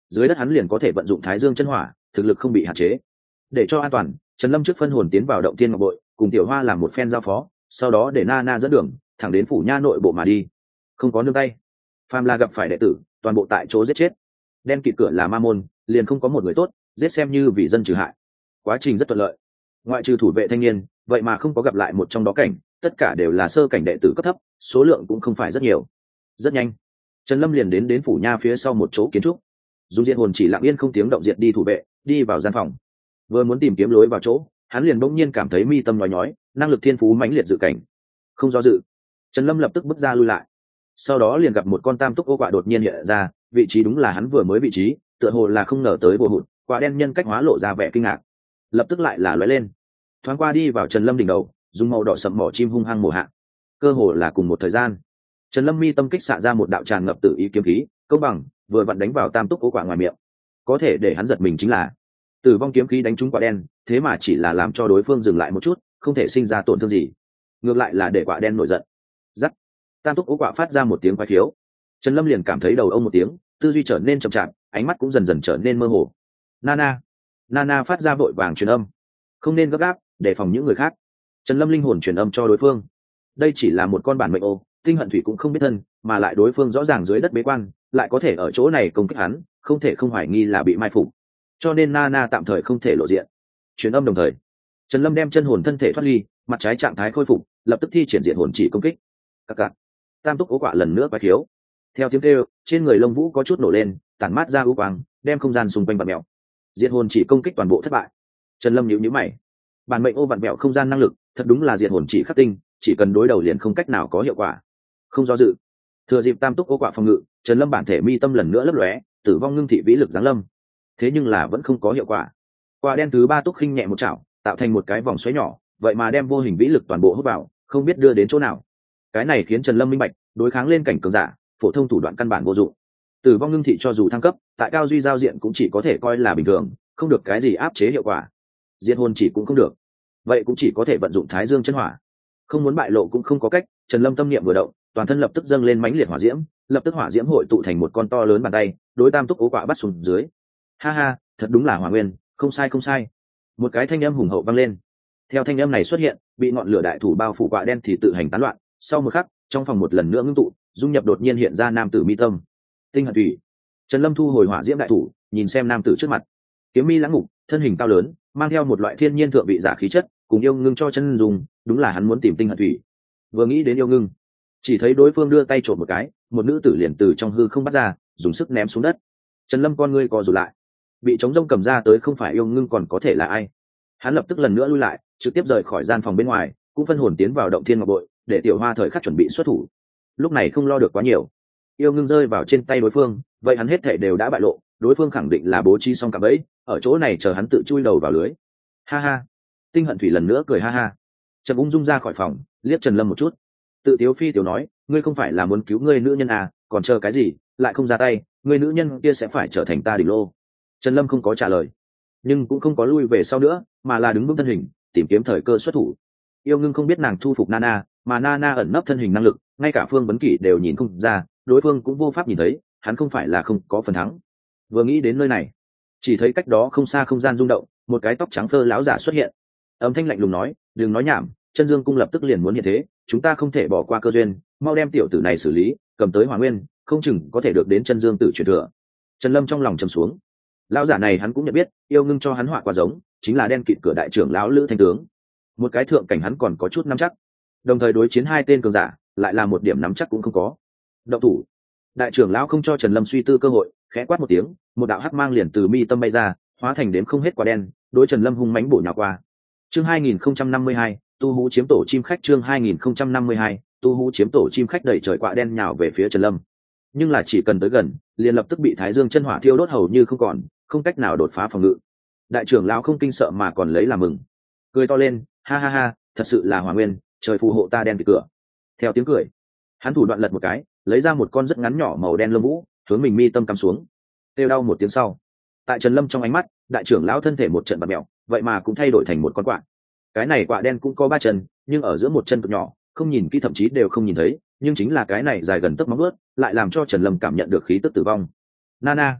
dưới đất hắn liền có thể vận dụng thái dương chân hỏa, thực lực không bị hạn chế. Để cho an toàn, Trần Lâm trước phân hồn tiến vào động thiên ngọc bội, cùng tiểu hoa làm một phen giao phó, sau đó để Nana dẫn đường thẳng đến phủ nha nội bộ mà đi. Không có nương tay, phàm là gặp phải đệ tử toàn bộ tại chỗ giết chết. Đen kịt cửa là ma môn, liền không có một người tốt, giết xem như vì dân trừ hại. Quá trình rất thuận lợi, ngoại trừ thủ vệ thanh niên, vậy mà không có gặp lại một trong đó cảnh, tất cả đều là sơ cảnh đệ tử cấp thấp, số lượng cũng không phải rất nhiều. Rất nhanh, Trần Lâm liền đến đến phủ nha phía sau một chỗ kiến trúc, dùng diện hồn chỉ lặng yên không tiếng động diệt đi thủ vệ, đi vào gian phòng. Vừa muốn tìm kiếm lối vào chỗ, hắn liền bỗng nhiên cảm thấy mi tâm nhói nhói, năng lực thiên phú mãnh liệt dự cảnh. Không do dự, Trần Lâm lập tức bước ra lui lại. Sau đó liền gặp một con tam túc ô quạ đột nhiên hiện ra, vị trí đúng là hắn vừa mới vị trí, tựa hồ là không ngờ tới vô hụt, quả đen nhân cách hóa lộ ra vẻ kinh ngạc, lập tức lại là lóe lên, thoáng qua đi vào Trần Lâm đỉnh đầu, dùng màu đỏ sậm mỏ chim hung hăng mổ hạ. Cơ hồ là cùng một thời gian, Trần Lâm mi tâm kích xạ ra một đạo tràn ngập tự ý kiếm khí, công bằng vừa vặn đánh vào tam túc ô quạ ngoài miệng. Có thể để hắn giật mình chính là, tử vong kiếm khí đánh trúng quả đen, thế mà chỉ là làm cho đối phương dừng lại một chút, không thể sinh ra tổn thương gì, ngược lại là để quả đen nổi giận. Rắc, tam túc ô quạ phát ra một tiếng quái khiếu. Trần Lâm liền cảm thấy đầu ông một tiếng, tư duy trở nên chậm chạp, ánh mắt cũng dần dần trở nên mơ hồ. Nana, Nana phát ra vội vàng truyền âm, không nên gấp gáp, để phòng những người khác. Trần Lâm linh hồn truyền âm cho đối phương. Đây chỉ là một con bản mệnh ô, tinh hận thủy cũng không biết thân, mà lại đối phương rõ ràng dưới đất bế quan, lại có thể ở chỗ này công kích hắn, không thể không hoài nghi là bị mai phục. Cho nên Nana tạm thời không thể lộ diện. Truyền âm đồng thời, Trần Lâm đem chân hồn thân thể thoát ly, mặt trái trạng thái khôi phục, lập tức thi triển diện hồn chỉ công kích. Cặc cặc. Tam túc ố quạ lần nữa quái khiếu. Theo tiếng kêu, trên người lông vũ có chút nổ lên, tản mát ra u quang, đem không gian xung quanh vặn mèo. Diện hồn chỉ công kích toàn bộ thất bại. Trần Lâm nhíu nhíu mày. Bản mệnh ô vặn mèo không gian năng lực, thật đúng là diện hồn chỉ khắc tinh, chỉ cần đối đầu liền không cách nào có hiệu quả. Không do dự, thừa dịp tam túc ô quạ phòng ngự, Trần Lâm bản thể mi tâm lần nữa lấp lóe, tử vong ngưng thị vĩ lực giáng lâm. Thế nhưng là vẫn không có hiệu quả. Quả đen thứ ba túc khinh nhẹ một chảo, tạo thành một cái vòng xoáy nhỏ, vậy mà đem vô hình vĩ lực toàn bộ hút vào, không biết đưa đến chỗ nào. Cái này khiến Trần Lâm minh bạch, đối kháng lên cảnh cường giả, phổ thông thủ đoạn căn bản vô dụng. Tử vong ngưng thị cho dù thăng cấp, tại cao duy giao diện cũng chỉ có thể coi là bình thường, không được cái gì áp chế hiệu quả. Diệt hồn chỉ cũng không được, vậy cũng chỉ có thể vận dụng thái dương chân hỏa. Không muốn bại lộ cũng không có cách, Trần Lâm tâm niệm vừa động, toàn thân lập tức dâng lên mãnh liệt hỏa diễm, lập tức hỏa diễm hội tụ thành một con to lớn bàn tay, đối tam túc ố quạ bắt xuống dưới. Ha ha, thật đúng là hỏa nguyên, không sai không sai. Một cái thanh âm hùng hậu vang lên. Theo thanh âm này xuất hiện, bị ngọn lửa đại thủ bao phủ quạ đen thì tự hành tán loạn. Sau một khắc, trong phòng một lần nữa ngưng tụ, dung nhập đột nhiên hiện ra nam tử mi tâm. Tinh hận thủy. Trần Lâm thu hồi hỏa diễm đại thủ, nhìn xem nam tử trước mặt. Kiếm mi lãng ngục, thân hình cao lớn, mang theo một loại thiên nhiên thượng vị giả khí chất, cùng yêu ngưng cho chân dùng, đúng là hắn muốn tìm tinh hận thủy. Vừa nghĩ đến yêu ngưng, chỉ thấy đối phương đưa tay trộm một cái, một nữ tử liền từ trong hư không bắt ra, dùng sức ném xuống đất. Trần Lâm con ngươi co rụt lại, bị trống rông cầm ra tới không phải yêu ngưng còn có thể là ai. Hắn lập tức lần nữa lui lại, trực tiếp rời khỏi gian phòng bên ngoài, cũng phân hồn tiến vào động thiên ngọc bội, để tiểu hoa thời khắc chuẩn bị xuất thủ. Lúc này không lo được quá nhiều, yêu ngưng rơi vào trên tay đối phương, vậy hắn hết thể đều đã bại lộ, đối phương khẳng định là bố trí xong cả bẫy, ở chỗ này chờ hắn tự chui đầu vào lưới. Ha ha, tinh hận thủy lần nữa cười ha ha, Trần ung dung ra khỏi phòng, liếc Trần Lâm một chút, tự tiếu phi tiểu nói, ngươi không phải là muốn cứu ngươi nữ nhân à, còn chờ cái gì, lại không ra tay, ngươi nữ nhân kia sẽ phải trở thành ta đỉnh lô. Trần Lâm không có trả lời, nhưng cũng không có lui về sau nữa, mà là đứng vững thân hình, tìm kiếm thời cơ xuất thủ. Yêu ngưng không biết nàng thu phục Nana, mà Nana ẩn nấp thân hình năng lực, ngay cả Phương Vấn Kỷ đều nhìn không ra, đối phương cũng vô pháp nhìn thấy, hắn không phải là không có phần thắng. Vừa nghĩ đến nơi này, chỉ thấy cách đó không xa không gian rung động, một cái tóc trắng phơ lão giả xuất hiện, âm thanh lạnh lùng nói, đừng nói nhảm, Chân Dương cung lập tức liền muốn hiện thế, chúng ta không thể bỏ qua cơ duyên, mau đem tiểu tử này xử lý, cầm tới Hỏa Nguyên, không chừng có thể được đến Chân Dương tử truyền thừa. Trần Lâm trong lòng trầm xuống, lão giả này hắn cũng nhận biết, yêu ngưng cho hắn họa quả giống, chính là đen kịt cửa đại trưởng lão Lữ Thanh tướng, một cái thượng cảnh hắn còn có chút nắm chắc, đồng thời đối chiến hai tên cường giả, lại là một điểm nắm chắc cũng không có. Động thủ. Đại trưởng lão không cho Trần Lâm suy tư cơ hội, khẽ quát một tiếng, một đạo hắc mang liền từ mi tâm bay ra, hóa thành đếm không hết quả đen, đối Trần Lâm hung mãnh bổ nhào qua. Chương hai nghìn không trăm năm mươi hai, tu hú chiếm tổ chim khách. Chương hai nghìn không trăm năm mươi hai, tu hú chiếm tổ chim khách, đẩy trời quả đen nhào về phía Trần Lâm. Nhưng là chỉ cần tới gần, liền lập tức bị Thái Dương chân hỏa thiêu đốt hầu như không còn, không cách nào đột phá phòng ngự. Đại trưởng lão không kinh sợ mà còn lấy làm mừng, cười to lên, ha ha ha, thật sự là Hỏa Nguyên, trời phù hộ ta đen kịt cửa. Theo tiếng cười, hắn thủ đoạn lật một cái, lấy ra một con rất ngắn nhỏ màu đen lông vũ, hướng mình mi tâm cắm xuống. Kêu đau một tiếng sau, tại Trần Lâm trong ánh mắt, đại trưởng lão thân thể một trận bạt mèo, vậy mà cũng thay đổi thành một con quạ. Cái này quạ đen cũng có ba chân, nhưng ở giữa một chân cực nhỏ, không nhìn kỹ thậm chí đều không nhìn thấy, nhưng chính là cái này dài gần tấc móng vuốt, lại làm cho Trần Lâm cảm nhận được khí tức tử vong. Nana,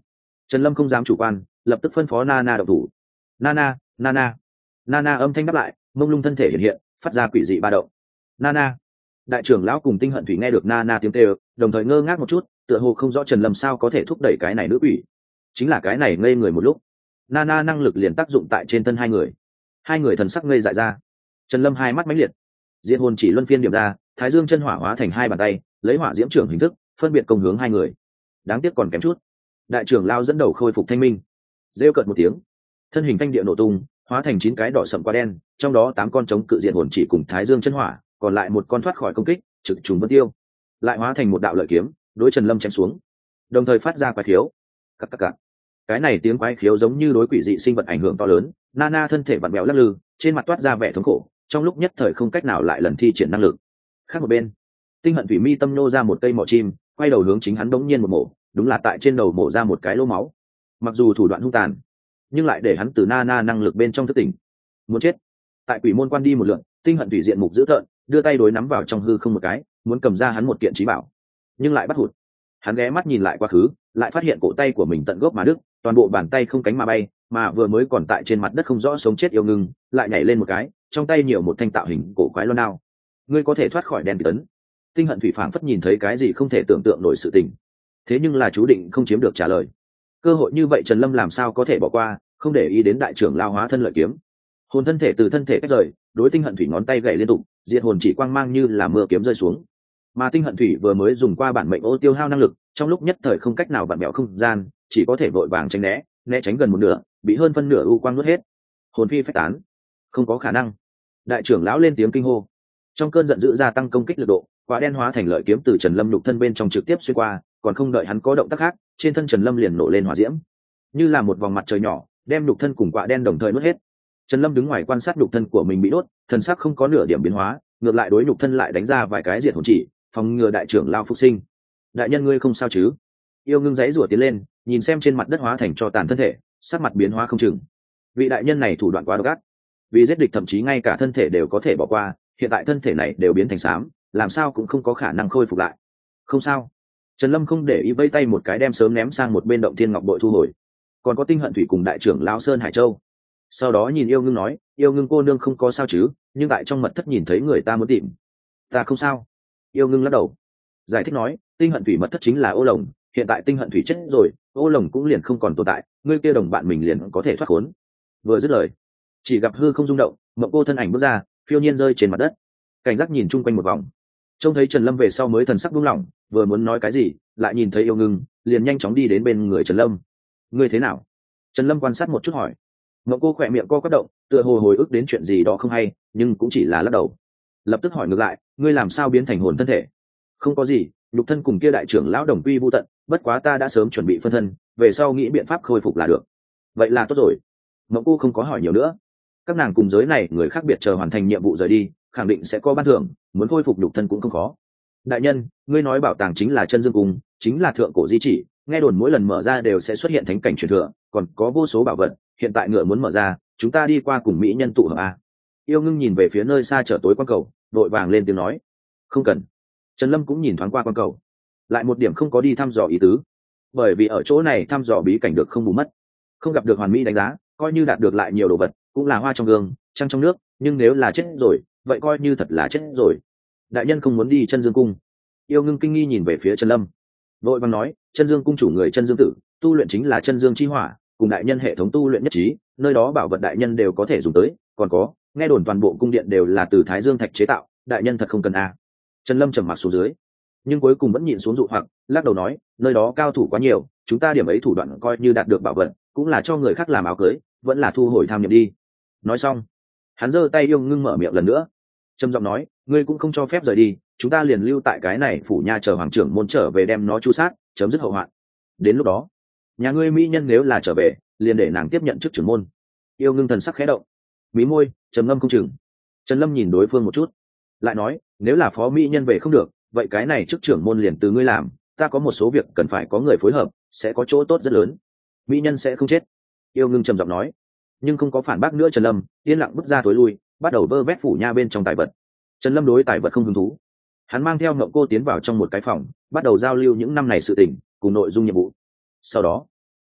Trần Lâm không dám chủ quan, lập tức phân phó Nana động thủ. Nana, Nana, Nana âm thanh đáp lại, mông lung thân thể hiện hiện, phát ra quỷ dị ba động. Nana. Đại trưởng lão cùng Tinh Hận Thủy nghe được Nana tiếng kêu, đồng thời ngơ ngác một chút, tựa hồ không rõ Trần Lâm sao có thể thúc đẩy cái này nữ quỷ. Chính là cái này ngây người một lúc, Nana năng lực liền tác dụng tại trên thân hai người. Hai người thần sắc ngây dại ra. Trần Lâm hai mắt mãnh liệt, diệt hồn chỉ luân phiên điểm ra, Thái Dương chân hỏa hóa thành hai bàn tay, lấy hỏa diễm trưởng hình thức, phân biệt công hướng hai người. Đáng tiếc còn kém chút. Đại trưởng lão dẫn đầu khôi phục thanh minh, rêu cợt một tiếng, thân hình thanh địa nổ tung, hóa thành chín cái đỏ sậm quá đen, trong đó tám con chống cự diện hồn chỉ cùng Thái Dương chân hỏa, còn lại một con thoát khỏi công kích, trực trùng vân tiêu, lại hóa thành một đạo lợi kiếm, đối Trần Lâm chém xuống, đồng thời phát ra quái khiếu. Cặc cặc cặc. Cái này tiếng quái khiếu giống như đối quỷ dị sinh vật ảnh hưởng to lớn, Nana thân thể vặn vẹo lắc lư, trên mặt toát ra vẻ thống khổ, trong lúc nhất thời không cách nào lại lần thi triển năng lực. Khác một bên, Tinh Hận Thủy mi tâm nô ra một cây mỏ chim, quay đầu hướng chính hắn đống nhiên một mổ, đúng là tại trên đầu mổ ra một cái lỗ máu. Mặc dù thủ đoạn hung tàn, nhưng lại để hắn từ Nana năng lực bên trong thức tỉnh. Muốn chết. Tại quỷ môn quan đi một lượt, Tinh Hận Thủy diện mục dữ tợn, đưa tay đối nắm vào trong hư không một cái, muốn cầm ra hắn một kiện trí bảo, nhưng lại bắt hụt. Hắn ghé mắt nhìn lại quá khứ, lại phát hiện cổ tay của mình tận gốc mà đứt, toàn bộ bàn tay không cánh mà bay, mà vừa mới còn tại trên mặt đất không rõ sống chết yêu ngưng, lại nhảy lên một cái, trong tay nhiều một thanh tạo hình cổ quái loan đao. Ngươi có thể thoát khỏi đen tấn. Tinh Hận Thủy phảng phất nhìn thấy cái gì không thể tưởng tượng nổi sự tình, thế nhưng là chú định không chiếm được trả lời. Cơ hội như vậy Trần Lâm làm sao có thể bỏ qua, không để ý đến đại trưởng lao hóa thân lợi kiếm. Hồn thân thể từ thân thể tách rời, đối Tinh Hận Thủy ngón tay gảy liên tục, diệt hồn chỉ quang mang như là mưa kiếm rơi xuống. Mà Tinh Hận Thủy vừa mới dùng qua bản mệnh ô tiêu hao năng lực, trong lúc nhất thời không cách nào vặn bẹo không gian, chỉ có thể vội vàng tránh né, né tránh gần một nửa, bị hơn phân nửa u quang nuốt hết. Hồn phi phách tán. Không có khả năng. Đại trưởng lão lên tiếng kinh hô. Trong cơn giận dữ gia tăng công kích lực độ, quả đen hóa thành lợi kiếm từ Trần Lâm nhục thân bên trong trực tiếp xuyên qua, còn không đợi hắn có động tác khác, trên thân Trần Lâm liền nổ lên hỏa diễm, như là một vòng mặt trời nhỏ, đem nhục thân cùng quả đen đồng thời nuốt hết. Trần Lâm đứng ngoài quan sát nhục thân của mình bị đốt, thần sắc không có nửa điểm biến hóa, ngược lại đối nhục thân lại đánh ra vài cái diệt hồn chỉ, phòng ngừa đại trưởng lao phục sinh. Đại nhân ngươi không sao chứ? Yêu Ngưng giãy rủa tiến lên, nhìn xem trên mặt đất hóa thành cho tàn thân thể, sắc mặt biến hóa không chừng. Vị đại nhân này thủ đoạn quá độc ác, vì giết địch thậm chí ngay cả thân thể đều có thể bỏ qua, hiện tại thân thể này đều biến thành xám, làm sao cũng không có khả năng khôi phục lại. Không sao. Trần Lâm không để ý, vây tay một cái đem sớm ném sang một bên động thiên ngọc bội thu hồi. Còn có Tinh Hận Thủy cùng đại trưởng lão Sơn Hải Châu. Sau đó nhìn Yêu Ngưng nói, Yêu Ngưng cô nương không có sao chứ? Nhưng tại trong mật thất nhìn thấy người ta muốn tìm. Ta không sao. Yêu Ngưng lắc đầu, giải thích nói, Tinh Hận Thủy mật thất chính là ô lồng, hiện tại Tinh Hận Thủy chết rồi, ô lồng cũng liền không còn tồn tại, ngươi kia đồng bạn mình liền có thể thoát khốn. Vừa dứt lời, chỉ gặp hư không rung động, Mộng Cô thân ảnh bước ra, phiêu nhiên rơi trên mặt đất. Cảnh giác nhìn chung quanh một vòng, trông thấy Trần Lâm về sau mới thần sắc buông lỏng, vừa muốn nói cái gì, lại nhìn thấy Yêu Ngưng, liền nhanh chóng đi đến bên người Trần Lâm. Ngươi thế nào? Trần Lâm quan sát một chút hỏi. Mộng Cô khỏe miệng co quắp động, tựa hồ hồi ức đến chuyện gì đó không hay, nhưng cũng chỉ là lắc đầu. Lập tức hỏi ngược lại, ngươi làm sao biến thành hồn thân thể? Không có gì, nhục thân cùng kia đại trưởng lão đồng quy vu tận, bất quá ta đã sớm chuẩn bị phân thân, về sau nghĩ biện pháp khôi phục là được. Vậy là tốt rồi. Mộng Cô không có hỏi nhiều nữa. Các nàng cùng giới này người khác biệt chờ hoàn thành nhiệm vụ rời đi, khẳng định sẽ có ban thưởng, muốn khôi phục nhục thân cũng không khó. Đại nhân, ngươi nói bảo tàng chính là Chân Dương Cung, chính là thượng cổ di chỉ, nghe đồn mỗi lần mở ra đều sẽ xuất hiện thánh cảnh truyền thừa, còn có vô số bảo vật, hiện tại ngựa muốn mở ra, chúng ta đi qua cùng mỹ nhân tụ hợp a. Yêu Ngưng nhìn về phía nơi xa chợ tối quan cầu, đội vàng lên tiếng nói, không cần. Trần Lâm cũng nhìn thoáng qua quan cầu, lại một điểm không có đi thăm dò ý tứ, bởi vì ở chỗ này thăm dò bí cảnh được không bù mất, không gặp được hoàn mỹ đánh giá, coi như đạt được lại nhiều đồ vật, cũng là hoa trong gương, trăng trong nước, nhưng nếu là chết rồi, vậy coi như thật là chết rồi. Đại nhân không muốn đi Chân Dương Cung. Yêu Ngưng kinh nghi nhìn về phía Trần Lâm, vội vàng nói, Chân Dương Cung chủ người Chân Dương Tử, tu luyện chính là Chân Dương chi hỏa, cùng đại nhân hệ thống tu luyện nhất trí, nơi đó bảo vật đại nhân đều có thể dùng tới, còn có, nghe đồn toàn bộ cung điện đều là từ Thái Dương thạch chế tạo, đại nhân thật không cần a. À. Trần Lâm trầm mặc xuống dưới, nhưng cuối cùng vẫn nhịn xuống dụ hoặc, lắc đầu nói, nơi đó cao thủ quá nhiều, chúng ta điểm ấy thủ đoạn coi như đạt được bảo vật, cũng là cho người khác làm áo cưới, vẫn là thu hồi tham nhiệm đi. Nói xong, hắn giơ tay Yêu Ngưng mở miệng lần nữa, trầm giọng nói, ngươi cũng không cho phép rời đi, chúng ta liền lưu tại cái này phủ nha chờ hoàng trưởng môn trở về đem nó chu sát, chấm dứt hậu hoạn. Đến lúc đó, nhà ngươi mỹ nhân nếu là trở về, liền để nàng tiếp nhận chức trưởng môn. Yêu Ngưng thần sắc khẽ động, mí môi trầm ngâm không chừng. Trần Lâm nhìn đối phương một chút, lại nói, nếu là phó mỹ nhân về không được, vậy cái này chức trưởng môn liền từ ngươi làm, ta có một số việc cần phải có người phối hợp, sẽ có chỗ tốt rất lớn. Mỹ nhân sẽ không chết. Yêu Ngưng trầm giọng nói, nhưng không có phản bác nữa. Trần Lâm yên lặng bước ra tối lui, bắt đầu vơ vét phủ nha bên trong tài vật. Trần Lâm đối tài vật không hứng thú, hắn mang theo Ngộng Cô tiến vào trong một cái phòng, bắt đầu giao lưu những năm này sự tình cùng nội dung nhiệm vụ. Sau đó,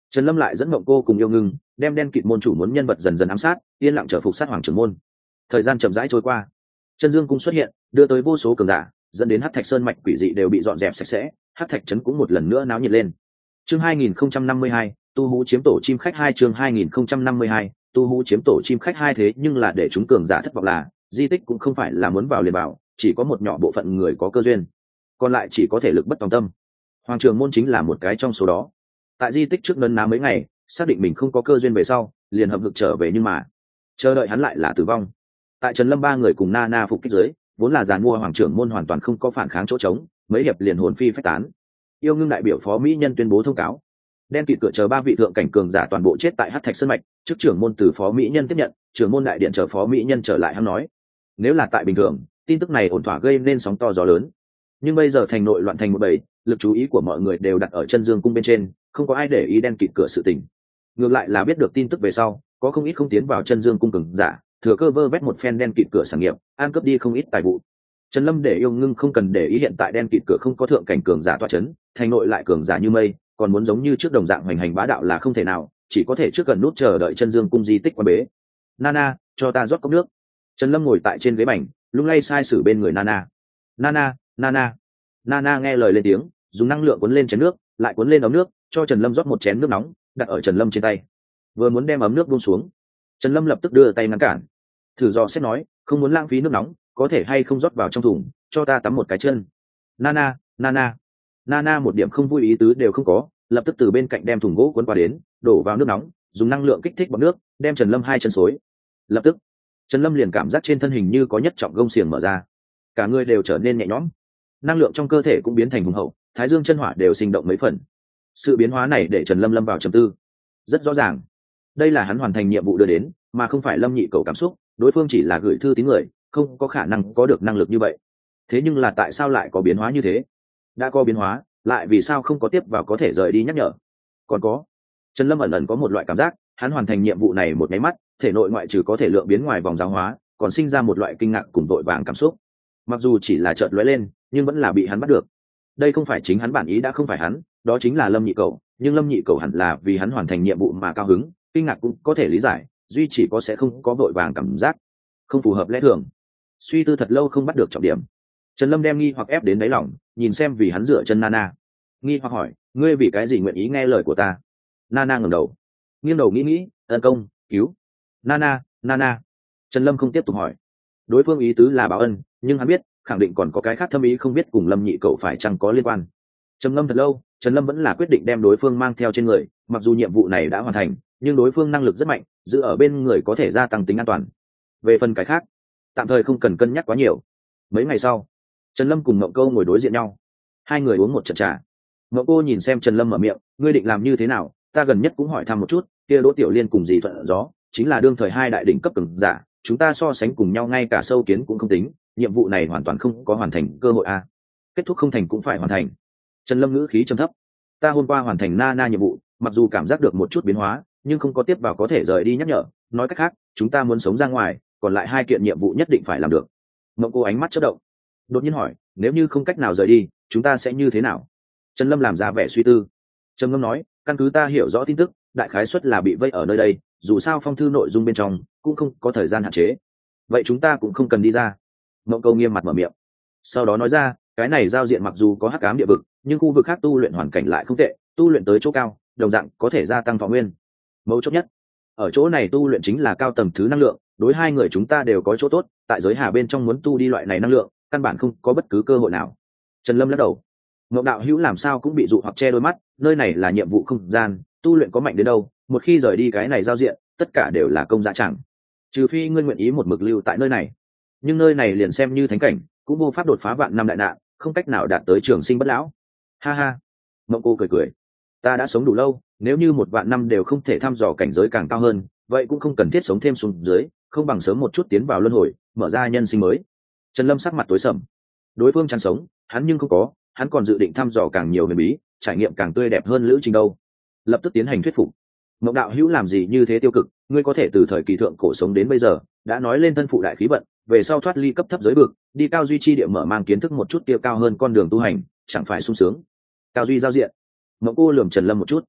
Trần Lâm lại dẫn Mộng Cô cùng Yêu Ngưng đem đen kịt môn chủ muốn nhân vật dần dần ám sát, yên lặng trở phục sát hoàng trưởng môn. Thời gian chậm rãi trôi qua, Chân Dương cung xuất hiện, đưa tới vô số cường giả, dẫn đến Hắc Thạch Sơn mạch quỷ dị đều bị dọn dẹp sạch sẽ, Hắc Thạch trấn cũng một lần nữa náo nhiệt lên. Chương hai nghìn không trăm năm mươi hai, tu hú chiếm tổ chim khách hai chương hai nghìn không trăm năm mươi hai, tu hú chiếm tổ chim khách hai thế nhưng là để chúng cường giả thất vọng là, di tích cũng không phải là muốn vào liền vào, chỉ có một nhỏ bộ phận người có cơ duyên, còn lại chỉ có thể lực bất tòng tâm. Hoàng Trường môn chính là một cái trong số đó. Tại di tích trước nấn ná mấy ngày, xác định mình không có cơ duyên về sau, liền hợp lực trở về nhưng mà chờ đợi hắn lại là tử vong. Tại Trần Lâm ba người cùng Na Na phục kích dưới, vốn là giàn mua Hoàng Trưởng môn hoàn toàn không có phản kháng chỗ trống, mấy hiệp liền hồn phi phách tán. Yêu Ngưng đại biểu phó mỹ nhân tuyên bố thông cáo, đen kịt cửa chờ ba vị thượng cảnh cường giả toàn bộ chết tại Hắc Thạch Sơn mạch, trước trưởng môn từ phó mỹ nhân tiếp nhận, trưởng môn đại điện chờ phó mỹ nhân trở lại hắn nói. Nếu là tại bình thường, tin tức này ổn thỏa gây nên sóng to gió lớn, nhưng bây giờ thành nội loạn thành một bầy, lực chú ý của mọi người đều đặt ở Chân Dương cung bên trên, không có ai để ý đen kịt cửa sự tình. Ngược lại là biết được tin tức về sau, có không ít không tiến vào Chân Dương cung cường giả, thừa cơ vơ vét một phen đen kịt cửa sản nghiệp, an cướp đi không ít tài vụ. Trần Lâm để Yêu Ngưng không cần để ý hiện tại đen kịt cửa không có thượng cảnh cường giả tọa chấn, thành nội lại cường giả như mây, còn muốn giống như trước đồng dạng hoành hành bá đạo là không thể nào, chỉ có thể trước gần nút chờ đợi Chân Dương cung di tích quan bế. Nana, cho ta rót cốc nước. Trần Lâm ngồi tại trên ghế bành, lung lay sai sử bên người Nana. Nana, Nana. Nana nghe lời lên tiếng, dùng năng lượng cuốn lên chén nước, lại cuốn lên ấm nước, cho Trần Lâm rót một chén nước nóng, đặt ở Trần Lâm trên tay. Vừa muốn đem ấm nước buông xuống, Trần Lâm lập tức đưa tay ngăn cản. Thử dò xét nói, không muốn lãng phí nước nóng, có thể hay không rót vào trong thùng, cho ta tắm một cái chân. Nana, Nana. Nana một điểm không vui ý tứ đều không có, lập tức từ bên cạnh đem thùng gỗ cuốn qua đến, đổ vào nước nóng, dùng năng lượng kích thích bọt nước, đem Trần Lâm hai chân xối. Lập tức, Trần Lâm liền cảm giác trên thân hình như có nhất trọng gông xiềng mở ra, cả người đều trở nên nhẹ nhõm, năng lượng trong cơ thể cũng biến thành hùng hậu, thái dương chân hỏa đều sinh động mấy phần. Sự biến hóa này để Trần Lâm lâm vào trầm tư. Rất rõ ràng, đây là hắn hoàn thành nhiệm vụ đưa đến, mà không phải Lâm Nhị Cầu cảm xúc, đối phương chỉ là gửi thư tín người, không có khả năng có được năng lực như vậy. Thế nhưng là tại sao lại có biến hóa như thế? Đã có biến hóa, lại vì sao không có tiếp vào có thể rời đi nhắc nhở? Còn có, Trần Lâm ẩn ẩn có một loại cảm giác, hắn hoàn thành nhiệm vụ này một cái mắt, thể nội ngoại trừ có thể lượng biến ngoài vòng giáo hóa, còn sinh ra một loại kinh ngạc cùng vội vàng cảm xúc. Mặc dù chỉ là chợt lóe lên, nhưng vẫn là bị hắn bắt được. Đây không phải chính hắn bản ý, đã không phải hắn, đó chính là Lâm Nhị Cầu, nhưng Lâm Nhị Cầu hẳn là vì hắn hoàn thành nhiệm vụ mà cao hứng, kinh ngạc cũng có thể lý giải, duy chỉ có sẽ không có vội vàng cảm giác, không phù hợp lẽ thường. Suy tư thật lâu không bắt được trọng điểm, Trần Lâm đem nghi hoặc ép đến đáy lòng, nhìn xem vì hắn dựa chân Nana. Nghi hoặc hỏi, ngươi vì cái gì nguyện ý nghe lời của ta? Nana ngẩng đầu, nghiêng đầu nghĩ nghĩ, ân công, cứu. Nana, Nana. Trần Lâm không tiếp tục hỏi. Đối phương ý tứ là báo ân, nhưng hắn biết, khẳng định còn có cái khác thâm ý không biết cùng Lâm Nhị Cầu phải chăng có liên quan. Trầm ngâm thật lâu, Trần Lâm vẫn là quyết định đem đối phương mang theo trên người, mặc dù nhiệm vụ này đã hoàn thành, nhưng đối phương năng lực rất mạnh, giữ ở bên người có thể gia tăng tính an toàn. Về phần cái khác, tạm thời không cần cân nhắc quá nhiều. Mấy ngày sau, Trần Lâm cùng Mộng Cô ngồi đối diện nhau, hai người uống một chén trà. Mộng Cô nhìn xem Trần Lâm mở miệng, ngươi định làm như thế nào? Ta gần nhất cũng hỏi thăm một chút, kia Đỗ Tiểu Liên cùng Dì Thuận Gió, chính là đương thời hai đại đỉnh cấp cường giả, chúng ta so sánh cùng nhau ngay cả sâu kiến cũng không tính, nhiệm vụ này hoàn toàn không có hoàn thành cơ hội a. Kết thúc không thành cũng phải hoàn thành. Trần Lâm ngữ khí trầm thấp, ta hôm qua hoàn thành Nana nhiệm vụ, mặc dù cảm giác được một chút biến hóa, nhưng không có tiếp vào có thể rời đi nhắc nhở, nói cách khác, chúng ta muốn sống ra ngoài, còn lại hai kiện nhiệm vụ nhất định phải làm được. Mộng Cô ánh mắt chớp động, đột nhiên hỏi, nếu như không cách nào rời đi, chúng ta sẽ như thế nào? Trần Lâm làm ra vẻ suy tư, trầm ngâm nói, căn cứ ta hiểu rõ tin tức, đại khái suất là bị vây ở nơi đây, dù sao phong thư nội dung bên trong cũng không có thời gian hạn chế, vậy chúng ta cũng không cần đi ra. Mộng Câu nghiêm mặt mở miệng, sau đó nói ra, cái này giao diện mặc dù có hắc ám địa vực, nhưng khu vực khác tu luyện hoàn cảnh lại không tệ, tu luyện tới chỗ cao, đồng dạng có thể gia tăng thọ nguyên. Mấu chốt nhất, ở chỗ này tu luyện chính là cao tầng thứ năng lượng, đối hai người chúng ta đều có chỗ tốt, tại giới hà bên trong muốn tu đi loại này năng lượng, căn bản không có bất cứ cơ hội nào. Trần Lâm lắc đầu, Ngộng đạo hữu làm sao cũng bị dụ hoặc che đôi mắt, nơi này là nhiệm vụ không gian, tu luyện có mạnh đến đâu, một khi rời đi cái này giao diện, tất cả đều là công dạ chẳng. Trừ phi ngươi nguyện ý một mực lưu tại nơi này, nhưng nơi này liền xem như thánh cảnh, cũng vô pháp đột phá vạn năm đại nạn, không cách nào đạt tới trường sinh bất lão. Ha ha, Mộng Cô cười cười, ta đã sống đủ lâu, nếu như một vạn năm đều không thể thăm dò cảnh giới càng cao hơn, vậy cũng không cần thiết sống thêm xuống dưới, không bằng sớm một chút tiến vào luân hồi, mở ra nhân sinh mới. Trần Lâm sắc mặt tối sầm, đối phương chăn sống, hắn nhưng không có, hắn còn dự định thăm dò càng nhiều huyền bí, trải nghiệm càng tươi đẹp hơn lữ trình đâu. Lập tức tiến hành thuyết phục. Mộng đạo hữu làm gì như thế tiêu cực, ngươi có thể từ thời kỳ thượng cổ sống đến bây giờ, đã nói lên thân phụ đại khí vận, về sau thoát ly cấp thấp giới vực, đi cao duy chi địa mở mang kiến thức một chút tiêu cao hơn con đường tu hành, chẳng phải sung sướng. Cao duy giao diện. Mộng Cô lườm Trần Lâm một chút,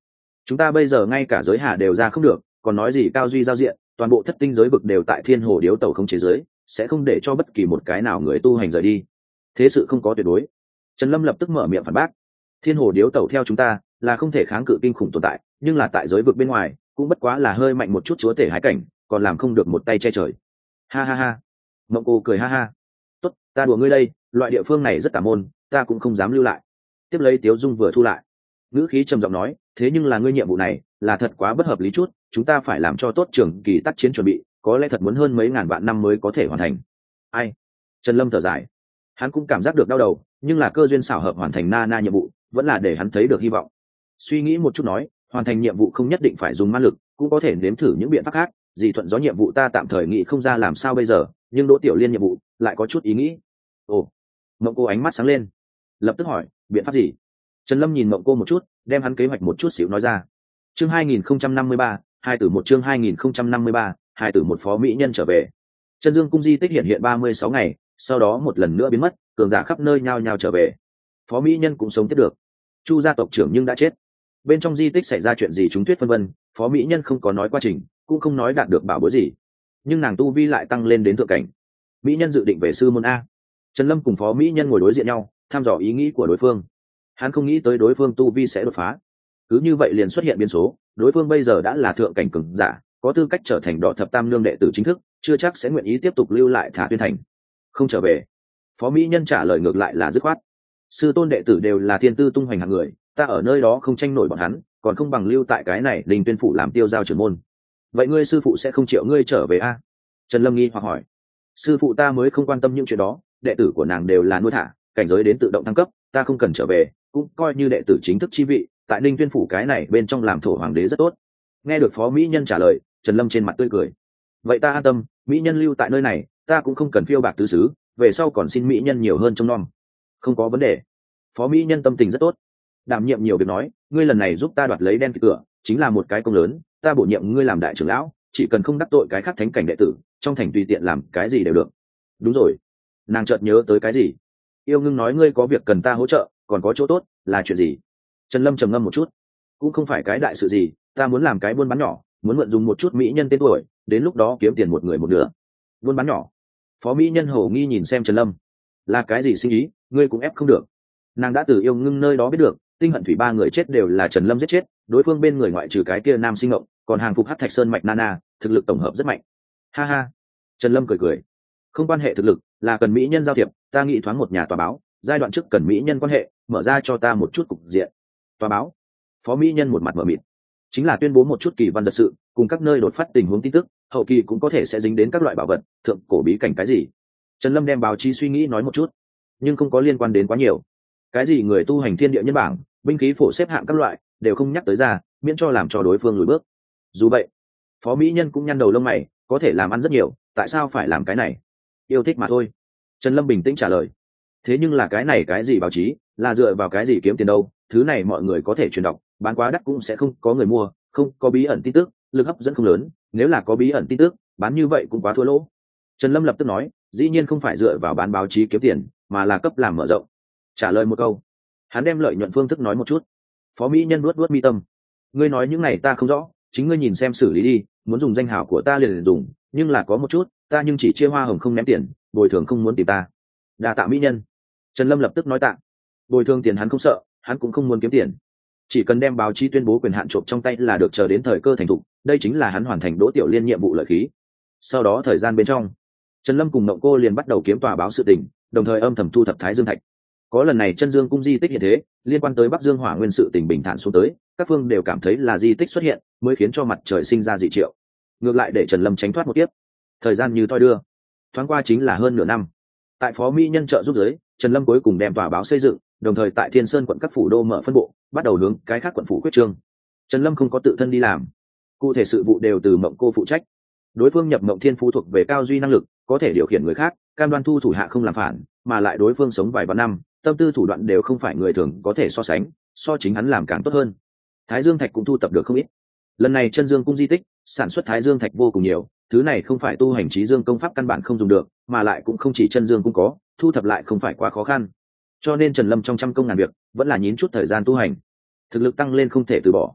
chúng ta bây giờ ngay cả giới hà đều ra không được, còn nói gì cao duy giao diện, toàn bộ thất tinh giới vực đều tại thiên hồ điếu tẩu không chế giới, sẽ không để cho bất kỳ một cái nào người tu hành rời đi. Thế sự không có tuyệt đối. Trần Lâm lập tức mở miệng phản bác. Thiên hồ điếu tẩu theo chúng ta là không thể kháng cự kinh khủng tồn tại, nhưng là tại giới vực bên ngoài cũng bất quá là hơi mạnh một chút chúa tể hái cảnh, còn làm không được một tay che trời. Ha ha ha. Mộng cô cười ha ha. Tốt, ta đùa ngươi đây, loại địa phương này rất tà môn, ta cũng không dám lưu lại. Tiếp lấy Tiếu Dung vừa thu lại, ngữ khí trầm giọng nói, thế nhưng là ngươi nhiệm vụ này là thật quá bất hợp lý chút, chúng ta phải làm cho tốt trường kỳ tác chiến chuẩn bị, có lẽ thật muốn hơn mấy ngàn vạn năm mới có thể hoàn thành. Ai? Trần Lâm thở dài, hắn cũng cảm giác được đau đầu, nhưng là cơ duyên xảo hợp hoàn thành na na nhiệm vụ vẫn là để hắn thấy được hy vọng. Suy nghĩ một chút nói, hoàn thành nhiệm vụ không nhất định phải dùng ma lực, cũng có thể nếm thử những biện pháp khác. Dị thuận gió nhiệm vụ ta tạm thời nghĩ không ra làm sao bây giờ, nhưng Đỗ Tiểu Liên nhiệm vụ lại có chút ý nghĩ. Ồ. Mộng cô ánh mắt sáng lên, lập tức hỏi, biện pháp gì? Trần Lâm nhìn Mộng cô một chút, đem hắn kế hoạch một chút xíu nói ra. Chương hai nghìn không trăm năm mươi ba, hai tử một chương hai nghìn không trăm năm mươi ba, hai tử một phó mỹ nhân trở về. Chân Dương cung di tích hiện hiện ba mươi sáu ngày, sau đó một lần nữa biến mất, cường giả khắp nơi nhao nhao trở về. Phó mỹ nhân cũng sống tiếp được. Chu gia tộc trưởng nhưng đã chết. Bên trong di tích xảy ra chuyện gì chúng thuyết phân vân, phó mỹ nhân không có nói quá trình, cũng không nói đạt được bảo bối gì, nhưng nàng tu vi lại tăng lên đến thượng cảnh. Mỹ nhân dự định về sư môn a. Trần Lâm cùng phó mỹ nhân ngồi đối diện nhau, thăm dò ý nghĩ của đối phương. Hắn không nghĩ tới đối phương tu vi sẽ đột phá, cứ như vậy liền xuất hiện biến số. Đối phương bây giờ đã là thượng cảnh cường giả, có tư cách trở thành Đọ Thập Tam Nương đệ tử chính thức, chưa chắc sẽ nguyện ý tiếp tục lưu lại Thả Tuyên Thành. Không trở về. Phó mỹ nhân trả lời ngược lại là dứt khoát. Sư tôn đệ tử đều là thiên tư tung hoành hạng người, ta ở nơi đó không tranh nổi bọn hắn, còn không bằng lưu tại cái này Linh Tuyên phủ làm tiêu giao trưởng môn. Vậy ngươi sư phụ sẽ không chịu ngươi trở về a? Trần Lâm nghi hoặc hỏi. Sư phụ ta mới không quan tâm những chuyện đó, đệ tử của nàng đều là nuôi thả, cảnh giới đến tự động thăng cấp, ta không cần trở về, cũng coi như đệ tử chính thức chi vị, tại Linh Tuyên phủ cái này bên trong làm thổ hoàng đế rất tốt. Nghe được phó mỹ nhân trả lời, Trần Lâm trên mặt tươi cười. Vậy ta an tâm, mỹ nhân lưu tại nơi này, ta cũng không cần phiêu bạc tứ xứ, về sau còn xin mỹ nhân nhiều hơn trông nom. Không có vấn đề. Phó mỹ nhân tâm tình rất tốt, đảm nhiệm nhiều việc nói, ngươi lần này giúp ta đoạt lấy đen kịt cửa, chính là một cái công lớn, ta bổ nhiệm ngươi làm đại trưởng lão, chỉ cần không đắc tội cái khác thánh cảnh đệ tử, trong thành tùy tiện làm cái gì đều được. Đúng rồi. Nàng chợt nhớ tới cái gì. Yêu Ngưng nói ngươi có việc cần ta hỗ trợ, còn có chỗ tốt, là chuyện gì? Trần Lâm trầm ngâm một chút. Cũng không phải cái đại sự gì, ta muốn làm cái buôn bán nhỏ, muốn mượn dùng một chút mỹ nhân tên tuổi, đến lúc đó kiếm tiền một người một nửa. Buôn bán nhỏ? Phó mỹ nhân hổ nghi nhìn xem Trần Lâm. Là cái gì sinh ý, ngươi cũng ép không được. Nàng đã từ Yêu Ngưng nơi đó biết được, Tinh Hận Thủy ba người chết đều là Trần Lâm giết chết, đối phương bên người ngoại trừ cái kia Nam Sinh Ngộng, còn hàng phục Hắc Thạch Sơn mạch Nana, thực lực tổng hợp rất mạnh. Ha ha. Trần Lâm cười cười. Không quan hệ thực lực, là cần mỹ nhân giao thiệp, ta nghĩ thoáng một nhà tòa báo, giai đoạn trước cần mỹ nhân quan hệ, mở ra cho ta một chút cục diện. Tòa báo? Phó mỹ nhân một mặt mở mịt. Chính là tuyên bố một chút kỳ văn giật sự, cùng các nơi đột phát tình huống tin tức, hậu kỳ cũng có thể sẽ dính đến các loại bảo vật, thượng cổ bí cảnh cái gì. Trần Lâm đem báo chí suy nghĩ nói một chút, nhưng không có liên quan đến quá nhiều. Cái gì người tu hành thiên địa nhân bảng, binh khí phổ xếp hạng các loại, đều không nhắc tới ra, miễn cho làm cho đối phương lùi bước. Dù vậy, phó mỹ nhân cũng nhăn đầu lông mày, có thể làm ăn rất nhiều, tại sao phải làm cái này? Yêu thích mà thôi. Trần Lâm bình tĩnh trả lời. Thế nhưng là cái này cái gì báo chí, là dựa vào cái gì kiếm tiền đâu? Thứ này mọi người có thể truyền đọc, bán quá đắt cũng sẽ không có người mua, không có bí ẩn tin tức, lực hấp dẫn không lớn, nếu là có bí ẩn tin tức, bán như vậy cũng quá thua lỗ. Trần Lâm lập tức nói, dĩ nhiên không phải dựa vào bán báo chí kiếm tiền, mà là cấp làm mở rộng. Trả lời một câu, hắn đem lợi nhuận phương thức nói một chút. Phó mỹ nhân nuốt nuốt mi tâm. Ngươi nói những này ta không rõ, chính ngươi nhìn xem xử lý đi, muốn dùng danh hào của ta liền dùng, nhưng là có một chút, ta nhưng chỉ chia hoa hồng không ném tiền, bồi thường không muốn tìm ta. Đa tạ mỹ nhân. Trần Lâm lập tức nói tạ. Bồi thường tiền hắn không sợ, hắn cũng không muốn kiếm tiền, chỉ cần đem báo chí tuyên bố quyền hạn trộm trong tay là được, chờ đến thời cơ thành thục, đây chính là hắn hoàn thành Đỗ Tiểu Liên nhiệm vụ lợi khí. Sau đó thời gian bên trong, Trần Lâm cùng Mộng Cô liền bắt đầu kiếm tòa báo sự tình, đồng thời âm thầm thu thập Thái Dương Thạch. Có lần này Chân Dương cung di tích hiện thế, liên quan tới Bắc Dương Hỏa Nguyên sự tình bình thản xuống tới, các phương đều cảm thấy là di tích xuất hiện, mới khiến cho mặt trời sinh ra dị triệu. Ngược lại để Trần Lâm tránh thoát một kiếp. Thời gian như thoi đưa, thoáng qua chính là hơn nửa năm. Tại phó mỹ nhân trợ giúp giới, Trần Lâm cuối cùng đem tòa báo xây dựng, đồng thời tại Thiên Sơn quận các phủ đô mở phân bộ, bắt đầu hướng cái khác quận phủ quyết trương. Trần Lâm không có tự thân đi làm, cụ thể sự vụ đều từ Mộng Cô phụ trách. Đối phương nhập Mộng Thiên phú thuộc về cao duy năng lực, có thể điều khiển người khác, cam đoan thu thủ hạ không làm phản, mà lại đối phương sống vài vạn năm, tâm tư thủ đoạn đều không phải người thường có thể so sánh, so chính hắn làm càng tốt hơn. Thái Dương Thạch cũng thu tập được không ít. Lần này Chân Dương cung di tích sản xuất Thái Dương Thạch vô cùng nhiều, thứ này không phải tu hành trí dương công pháp căn bản không dùng được, mà lại cũng không chỉ Chân Dương cung có, thu thập lại không phải quá khó khăn. Cho nên Trần Lâm trong trăm công ngàn việc, vẫn là nhín chút thời gian tu hành. Thực lực tăng lên không thể từ bỏ.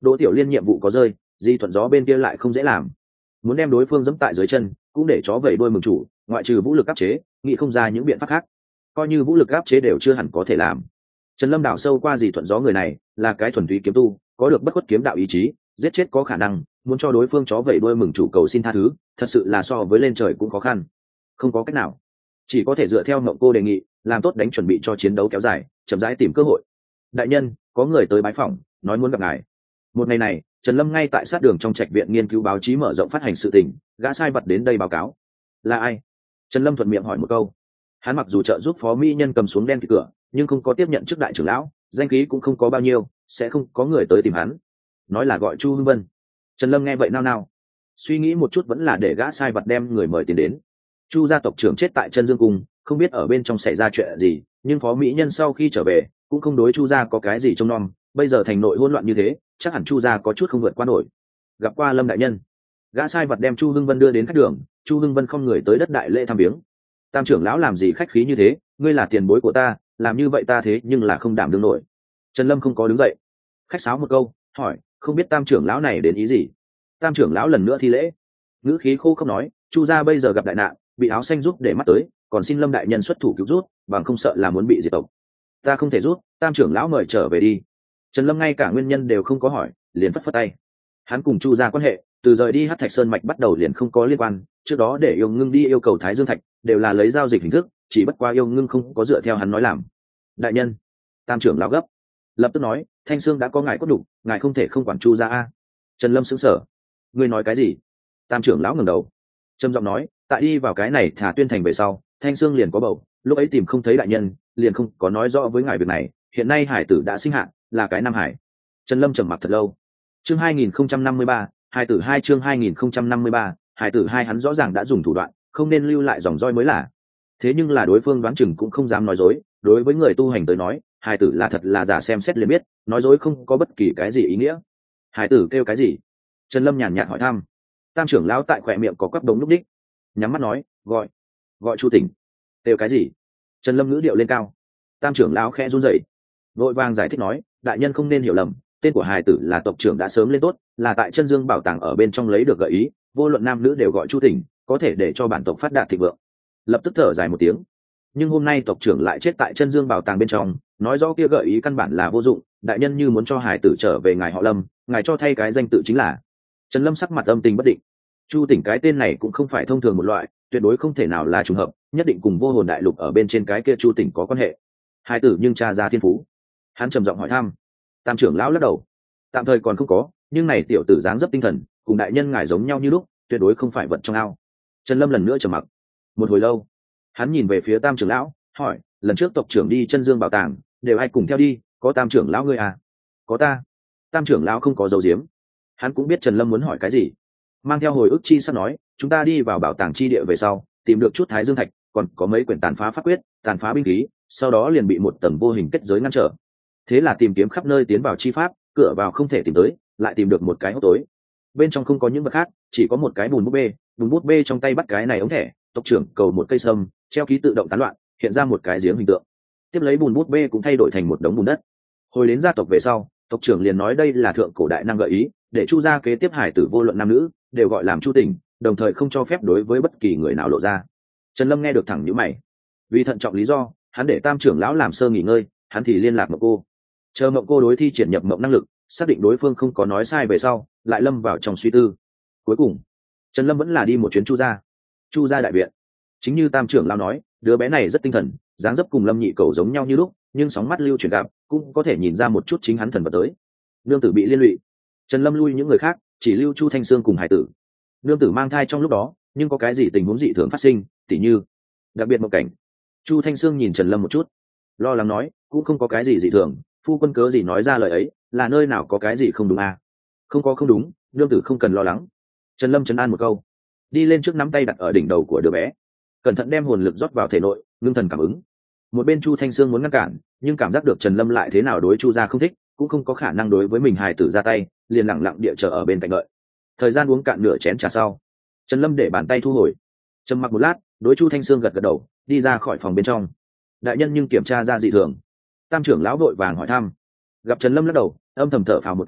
Đỗ Tiểu Liên nhiệm vụ có rơi, Di Thuận Gió bên kia lại không dễ làm, muốn đem đối phương giẫm tại dưới chân cũng để chó vẩy đuôi mừng chủ, ngoại trừ vũ lực áp chế nghĩ không ra những biện pháp khác, coi như vũ lực áp chế đều chưa hẳn có thể làm. Trần Lâm đảo sâu qua Di Thuận Gió người này là cái thuần túy kiếm tu, có được bất khuất kiếm đạo ý chí, giết chết có khả năng, muốn cho đối phương chó vẩy đuôi mừng chủ cầu xin tha thứ thật sự là so với lên trời cũng khó khăn. Không có cách nào, chỉ có thể dựa theo Mộng Cô đề nghị, làm tốt đánh chuẩn bị cho chiến đấu kéo dài, chậm rãi tìm cơ hội. Đại nhân, có người tới bái phỏng, nói muốn gặp ngài. Một ngày này, Trần Lâm ngay tại sát đường trong trạch viện nghiên cứu báo chí mở rộng phát hành sự tình, gã sai vật đến đây báo cáo. Là ai? Trần Lâm thuận miệng hỏi một câu. Hắn mặc dù trợ giúp phó mỹ nhân cầm xuống đen kịt cửa, nhưng không có tiếp nhận chức đại trưởng lão, danh khí cũng không có bao nhiêu, sẽ không có người tới tìm hắn. Nói là gọi Chu Hưng Vân. Trần Lâm nghe vậy nao nao, suy nghĩ một chút vẫn là để gã sai vật đem người mời tiền đến. Chu gia tộc trưởng chết tại Chân Dương cung, không biết ở bên trong xảy ra chuyện gì, nhưng phó mỹ nhân sau khi trở về cũng không đối Chu gia có cái gì trông nom, bây giờ thành nội hỗn loạn như thế, chắc hẳn Chu gia có chút không vượt qua nổi. Gặp qua Lâm đại nhân. Gã sai vật đem Chu Hưng Vân đưa đến khách đường, Chu Hưng Vân không người tới đất đại lễ thăm viếng. Tam trưởng lão làm gì khách khí như thế, ngươi là tiền bối của ta, làm như vậy ta thế nhưng là không đảm đương nổi. Trần Lâm không có đứng dậy, khách sáo một câu, hỏi, không biết Tam trưởng lão này đến ý gì. Tam trưởng lão lần nữa thi lễ, ngữ khí khô không nói, Chu gia bây giờ gặp đại nạn, bị áo xanh giúp để mắt tới, còn xin Lâm đại nhân xuất thủ cứu rút, bằng không sợ là muốn bị diệt tộc. Ta không thể rút, Tam trưởng lão mời trở về đi. Trần Lâm ngay cả nguyên nhân đều không có hỏi, liền phất phất tay. Hắn cùng Chu gia quan hệ từ rời đi Hắc Thạch Sơn mạch bắt đầu liền không có liên quan, trước đó để Yêu Ngưng đi yêu cầu Thái Dương Thạch đều là lấy giao dịch hình thức, chỉ bất qua Yêu Ngưng không có dựa theo hắn nói làm. Đại nhân. Tam trưởng lão gấp, lập tức nói, Thanh Sương đã có ngài cốt đủ, ngài không thể không quản Chu gia a. Trần Lâm sững sờ, ngươi nói cái gì? Tam trưởng lão ngẩng đầu, trầm giọng nói, tại đi vào cái này thả Tuyên thành về sau, Thanh Sương liền có bầu, lúc ấy tìm không thấy đại nhân, liền không có nói rõ với ngài việc này, hiện nay hải tử đã sinh hạ, là cái nam hải. Trần Lâm trầm mặc thật lâu. Chương hai nghìn không trăm năm mươi ba, hải tử hai chương hai nghìn không trăm năm mươi ba, hải tử hai hắn rõ ràng đã dùng thủ đoạn, không nên lưu lại dòng roi mới là. Thế nhưng là đối phương đoán chừng cũng không dám nói dối, đối với người tu hành tới nói, hải tử là thật là giả xem xét liền biết, nói dối không có bất kỳ cái gì ý nghĩa. Hải tử kêu cái gì? Trần Lâm nhàn nhạt hỏi thăm. Tam trưởng lão tại khỏe miệng có quắp đống lúc đích, nhắm mắt nói, gọi, gọi Chu Tỉnh. Kêu cái gì? Trần Lâm ngữ điệu lên cao. Tam trưởng lão khẽ run rẩy, vội vàng giải thích nói, đại nhân không nên hiểu lầm, tên của hài tử là tộc trưởng đã sớm lên tốt, là tại Chân Dương bảo tàng ở bên trong lấy được gợi ý, vô luận nam nữ đều gọi Chu Tỉnh, có thể để cho bản tộc phát đạt thịnh vượng. Lập tức thở dài một tiếng. Nhưng hôm nay tộc trưởng lại chết tại Chân Dương bảo tàng bên trong, nói rõ kia gợi ý căn bản là vô dụng, đại nhân như muốn cho hài tử trở về ngài họ Lâm, ngài cho thay cái danh tự chính là. Trần Lâm sắc mặt âm tình bất định. Chu Tỉnh cái tên này cũng không phải thông thường một loại, tuyệt đối không thể nào là trùng hợp, nhất định cùng vô hồn đại lục ở bên trên cái kia Chu Tỉnh có quan hệ. Hài tử nhưng cha ra thiên phú. Hắn trầm giọng hỏi thăm. Tam trưởng lão lắc đầu, tạm thời còn không có, nhưng này tiểu tử dáng dấp tinh thần cùng đại nhân ngài giống nhau như lúc, tuyệt đối không phải vật trong ao. Trần Lâm lần nữa trầm mặc một hồi lâu, hắn nhìn về phía Tam trưởng lão, hỏi, lần trước tộc trưởng đi Chân Dương bảo tàng đều ai cùng theo đi, có Tam trưởng lão ngươi à? Có ta. Tam trưởng lão không có dấu diếm, hắn cũng biết Trần Lâm muốn hỏi cái gì, mang theo hồi ức chi sắp nói, chúng ta đi vào bảo tàng chi địa về sau, tìm được chút Thái Dương thạch, còn có mấy quyển tàn phá pháp quyết, tàn phá binh khí, sau đó liền bị một tầng vô hình kết giới ngăn trở. Thế là tìm kiếm khắp nơi tiến vào chi pháp, cửa vào không thể tìm tới, lại tìm được một cái hốc tối, bên trong không có những vật khác, chỉ có một cái bùn bút bê, bùn bút bê trong tay bắt cái này ống thẻ, tộc trưởng cầu một cây sâm, treo ký tự động tán loạn, hiện ra một cái giếng hình tượng. Tiếp lấy bùn bút bê cũng thay đổi thành một đống bùn đất. Hồi đến gia tộc về sau, tộc trưởng liền nói đây là thượng cổ đại năng gợi ý, để Chu gia kế tiếp hải tử vô luận nam nữ đều gọi làm Chu Tỉnh, đồng thời không cho phép đối với bất kỳ người nào lộ ra. Trần Lâm nghe được thẳng nhíu mày, vì thận trọng lý do, hắn để Tam trưởng lão làm sơ nghỉ ngơi, hắn thì liên lạc Mộng Cô, chờ Mộng Cô đối thi triển nhập mộng năng lực, xác định đối phương không có nói sai về sau, lại lâm vào trong suy tư. Cuối cùng Trần Lâm vẫn là đi một chuyến Chu gia. Chu gia đại viện, chính như Tam trưởng lão nói, đứa bé này rất tinh thần, dáng dấp cùng Lâm Nhị Cầu giống nhau như lúc, nhưng sóng mắt lưu chuyển gặp cũng có thể nhìn ra một chút chính hắn thần vật tới. Nương tử bị liên lụy, Trần Lâm lui những người khác, chỉ lưu Chu Thanh Sương cùng hải tử. Nương tử mang thai trong lúc đó, nhưng có cái gì tình huống dị thường phát sinh, tỉ như đặc biệt một cảnh. Chu Thanh Sương nhìn Trần Lâm một chút, lo lắng nói, cũng không có cái gì dị thường, phu quân cớ gì nói ra lời ấy, là nơi nào có cái gì không đúng à? Không có không đúng, nương tử không cần lo lắng. Trần Lâm trấn an một câu, đi lên trước nắm tay đặt ở đỉnh đầu của đứa bé, cẩn thận đem hồn lực rót vào thể nội, ngưng thần cảm ứng. Một bên Chu Thanh Sương muốn ngăn cản, nhưng cảm giác được Trần Lâm lại thế nào đối Chu gia không thích, cũng không có khả năng đối với mình hài tử ra tay, liền lặng lặng địa chờ ở bên cạnh đợi. Thời gian uống cạn nửa chén trà sau, Trần Lâm để bàn tay thu hồi, trầm mặc một lát, đối Chu Thanh Sương gật gật đầu, đi ra khỏi phòng bên trong. Đại nhân nhưng kiểm tra ra dị thường. Tam trưởng lão vội vàng hỏi thăm. Gặp Trần Lâm lắc đầu, âm thầm thở phào một cái,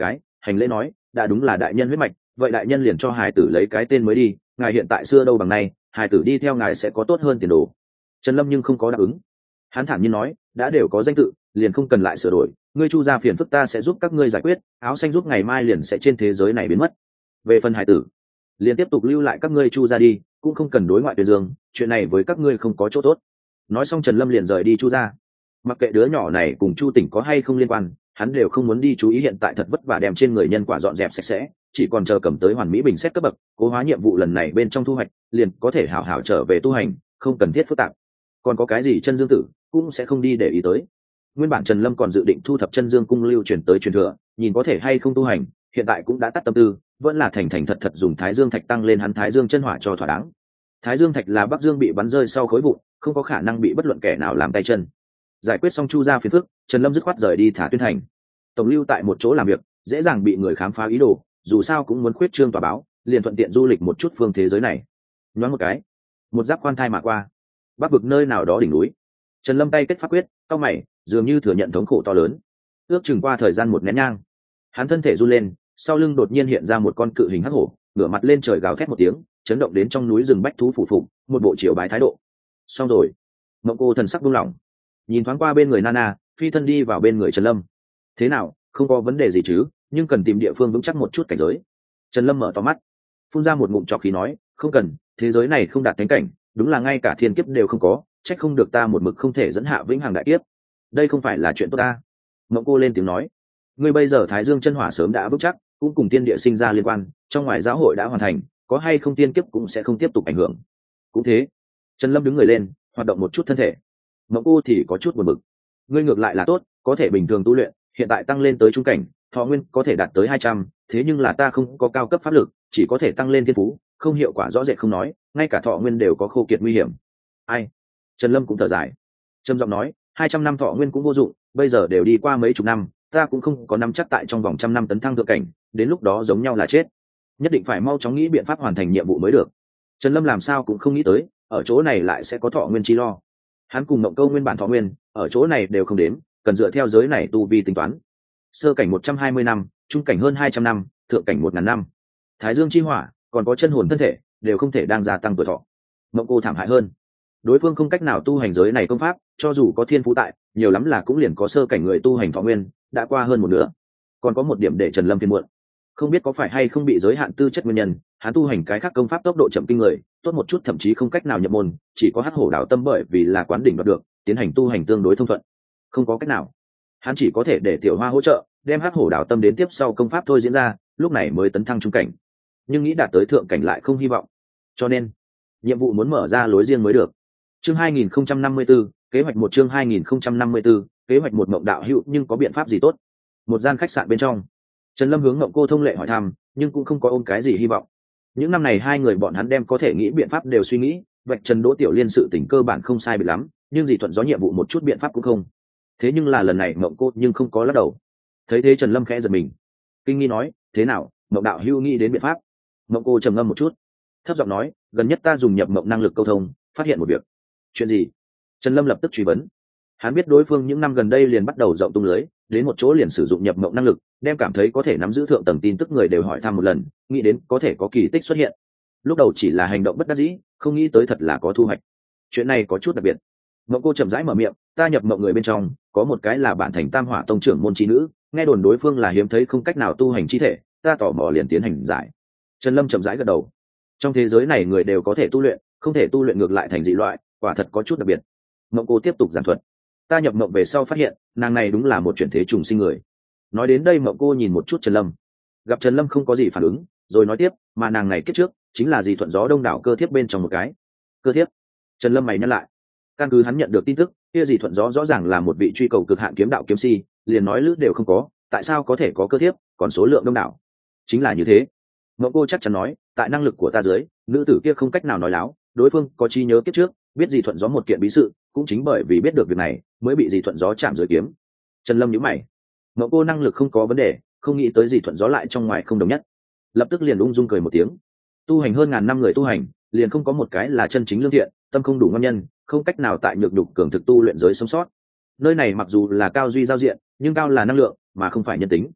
hành lễ nói, đã đúng là đại nhân huyết mạch, vậy đại nhân liền cho hài tử lấy cái tên mới đi, ngài hiện tại xưa đâu bằng nay, hài tử đi theo ngài sẽ có tốt hơn tiền đồ. Trần Lâm nhưng không có đáp ứng. Hắn thản nhiên nói, đã đều có danh tự, liền không cần lại sửa đổi, ngươi Chu gia phiền phức ta sẽ giúp các ngươi giải quyết, áo xanh giúp ngày mai liền sẽ trên thế giới này biến mất. Về phần hài tử, liền tiếp tục lưu lại các ngươi Chu gia đi, cũng không cần đối ngoại tuyên dương, chuyện này với các ngươi không có chỗ tốt. Nói xong Trần Lâm liền rời đi Chu gia. Mặc kệ đứa nhỏ này cùng Chu Tỉnh có hay không liên quan, hắn đều không muốn đi chú ý, hiện tại thật vất vả đem trên người nhân quả dọn dẹp sạch sẽ, chỉ còn chờ cầm tới hoàn mỹ bình xét cấp bậc, cố hóa nhiệm vụ lần này bên trong thu hoạch, liền có thể hảo hảo trở về tu hành, không cần thiết phức tạp. Còn có cái gì chân dương tử, cũng sẽ không đi để ý tới. Nguyên bản Trần Lâm còn dự định thu thập chân dương cung lưu truyền tới truyền thừa, nhìn có thể hay không tu hành, hiện tại cũng đã tắt tâm tư, vẫn là thành thành thật thật dùng Thái Dương thạch tăng lên hắn Thái Dương chân hỏa cho thỏa đáng. Thái Dương thạch là Bắc Dương bị bắn rơi sau khối vụn, không có khả năng bị bất luận kẻ nào làm tay chân. Giải quyết xong Chu gia phiền phức, Trần Lâm dứt khoát rời đi Thả Tuyên thành. Tổng lưu tại một chỗ làm việc, dễ dàng bị người khám phá ý đồ, dù sao cũng muốn khuyết trương tòa báo, liền thuận tiện du lịch một chút phương thế giới này. Nhoáng một cái, một giáp quan thai mà qua, bắc vực nơi nào đó đỉnh núi. Trần Lâm tay kết pháp quyết, cau mày, dường như thừa nhận thống khổ to lớn. Ước chừng qua thời gian một nén nhang, hắn thân thể run lên, sau lưng đột nhiên hiện ra một con cự hình hắc hổ, ngửa mặt lên trời gào thét một tiếng, chấn động đến trong núi rừng bách thú phủ phục, một bộ triều bái thái độ. Xong rồi. Mộng Cô thần sắc buông lỏng, nhìn thoáng qua bên người Nana, phi thân đi vào bên người Trần Lâm. Thế nào, không có vấn đề gì chứ, nhưng cần tìm địa phương vững chắc một chút cảnh giới. Trần Lâm mở to mắt, phun ra một ngụm trọc khí nói, không cần, thế giới này không đạt thánh cảnh, đúng là ngay cả thiên kiếp đều không có, trách không được ta một mực không thể dẫn hạ vĩnh hằng đại kiếp. Đây không phải là chuyện tốt ta. Mộng Cô lên tiếng nói, ngươi bây giờ Thái Dương chân hỏa sớm đã vững chắc, cũng cùng tiên địa sinh ra liên quan, trong ngoài giáo hội đã hoàn thành, có hay không tiên kiếp cũng sẽ không tiếp tục ảnh hưởng. Cũng thế. Trần Lâm đứng người lên, hoạt động một chút thân thể. Mộng Cô thì có chút buồn bực, ngươi ngược lại là tốt, có thể bình thường tu luyện, hiện tại tăng lên tới trung cảnh, thọ nguyên có thể đạt tới hai trăm, thế nhưng là ta không có cao cấp pháp lực, chỉ có thể tăng lên thiên phú, không hiệu quả rõ rệt không nói, ngay cả thọ nguyên đều có khô kiệt nguy hiểm. Ai? Trần Lâm cũng thở dài, trầm giọng nói, hai trăm năm thọ nguyên cũng vô dụng, bây giờ đều đi qua mấy chục năm, ta cũng không có nắm chắc tại trong vòng trăm năm tấn thăng thượng cảnh, đến lúc đó giống nhau là chết. Nhất định phải mau chóng nghĩ biện pháp hoàn thành nhiệm vụ mới được. Trần Lâm làm sao cũng không nghĩ tới, ở chỗ này lại sẽ có thọ nguyên chi lo. Hắn cùng Mộng Câu nguyên bản thọ nguyên, ở chỗ này đều không đếm, cần dựa theo giới này tu vi tính toán. Sơ cảnh một trăm hai mươi năm, trung cảnh hơn hai trăm năm, thượng cảnh một ngàn năm. Thái Dương chi hỏa, còn có chân hồn thân thể, đều không thể đang gia tăng tuổi thọ. Mộng Cô thảm hại hơn, đối phương không cách nào tu hành giới này công pháp, cho dù có thiên phú tại, nhiều lắm là cũng liền có sơ cảnh người tu hành thọ nguyên, đã qua hơn một nửa. Còn có một điểm để Trần Lâm phiền muộn, không biết có phải hay không bị giới hạn tư chất nguyên nhân, hắn tu hành cái khác công pháp tốc độ chậm kinh người, tốt một chút thậm chí không cách nào nhập môn, chỉ có Hắc Hổ Đạo Tâm bởi vì là quán đỉnh đoạt được, tiến hành tu hành tương đối thông thuận. Không có cách nào, hắn chỉ có thể để Tiểu Hoa hỗ trợ, đem Hắc Hổ Đạo Tâm đến tiếp sau công pháp thôi diễn ra, lúc này mới tấn thăng trung cảnh. Nhưng nghĩ đạt tới thượng cảnh lại không hy vọng, cho nên nhiệm vụ muốn mở ra lối riêng mới được. Chương hai nghìn không trăm năm mươi 4, kế hoạch một chương hai nghìn không trăm năm mươi 4, kế hoạch một Mộng đạo hữu, nhưng có biện pháp gì tốt? Một gian khách sạn bên trong, Trần Lâm hướng Mộng Cô thông lệ hỏi thăm, nhưng cũng không có ôm cái gì hy vọng. Những năm này hai người bọn hắn đem có thể nghĩ biện pháp đều suy nghĩ, vạch Trần Đỗ Tiểu Liên sự tình cơ bản không sai biệt lắm, nhưng gì thuận gió nhiệm vụ một chút biện pháp cũng không. Thế nhưng là lần này Mộng Cô nhưng không có lắc đầu. Thấy thế Trần Lâm khẽ giật mình, kinh nghi nói, thế nào, Mộng đạo hữu nghĩ đến biện pháp? Mộng Cô trầm ngâm một chút, thấp giọng nói, gần nhất ta dùng nhập mộng năng lực câu thông, phát hiện một việc. Chuyện gì? Trần Lâm lập tức truy vấn. Hắn biết đối phương những năm gần đây liền bắt đầu rộng tung lưới, đến một chỗ liền sử dụng nhập mộng năng lực, đem cảm thấy có thể nắm giữ thượng tầng tin tức người đều hỏi thăm một lần, nghĩ đến có thể có kỳ tích xuất hiện. Lúc đầu chỉ là hành động bất đắc dĩ, không nghĩ tới thật là có thu hoạch. Chuyện này có chút đặc biệt. Mộng Cô chậm rãi mở miệng, ta nhập mộng người bên trong, có một cái là bản thành Tam Hỏa tông trưởng môn chi nữ, nghe đồn đối phương là hiếm thấy không cách nào tu hành chi thể, ta tò mò liền tiến hành giải. Trần Lâm chậm rãi gật đầu. Trong thế giới này người đều có thể tu luyện, không thể tu luyện ngược lại thành dị loại, quả thật có chút đặc biệt. Mộng Cô tiếp tục giảng thuật, ta nhập mộng về sau phát hiện, nàng này đúng là một chuyển thế trùng sinh người. Nói đến đây Mộng Cô nhìn một chút Trần Lâm, gặp Trần Lâm không có gì phản ứng, rồi nói tiếp, mà nàng này kiếp trước chính là gì thuận gió đông đảo cơ thiếp bên trong một cái. Cơ thiếp? Trần Lâm mày nhắc lại, căn cứ hắn nhận được tin tức, kia gì thuận gió rõ ràng là một vị truy cầu cực hạn kiếm đạo kiếm si, liền nói lữ đều không có, tại sao có thể có cơ thiếp, còn số lượng đông đảo? Chính là như thế. Mộng Cô chắc chắn nói, tại năng lực của ta dưới, nữ tử kia không cách nào nói láo, đối phương có trí nhớ kiếp trước, biết gì thuận gió một kiện bí sự, cũng chính bởi vì biết được việc này, mới bị gì thuận gió chạm dưới kiếm. Trần Lâm nhíu mày. Mộng Cô năng lực không có vấn đề, không nghĩ tới gì thuận gió lại trong ngoài không đồng nhất. Lập tức liền ung dung cười một tiếng. Tu hành hơn ngàn năm người tu hành, liền không có một cái là chân chính lương thiện, tâm không đủ ngon nhân, không cách nào tại nhược nhục cường thực tu luyện giới sống sót. Nơi này mặc dù là cao duy giao diện, nhưng cao là năng lượng, mà không phải nhân tính.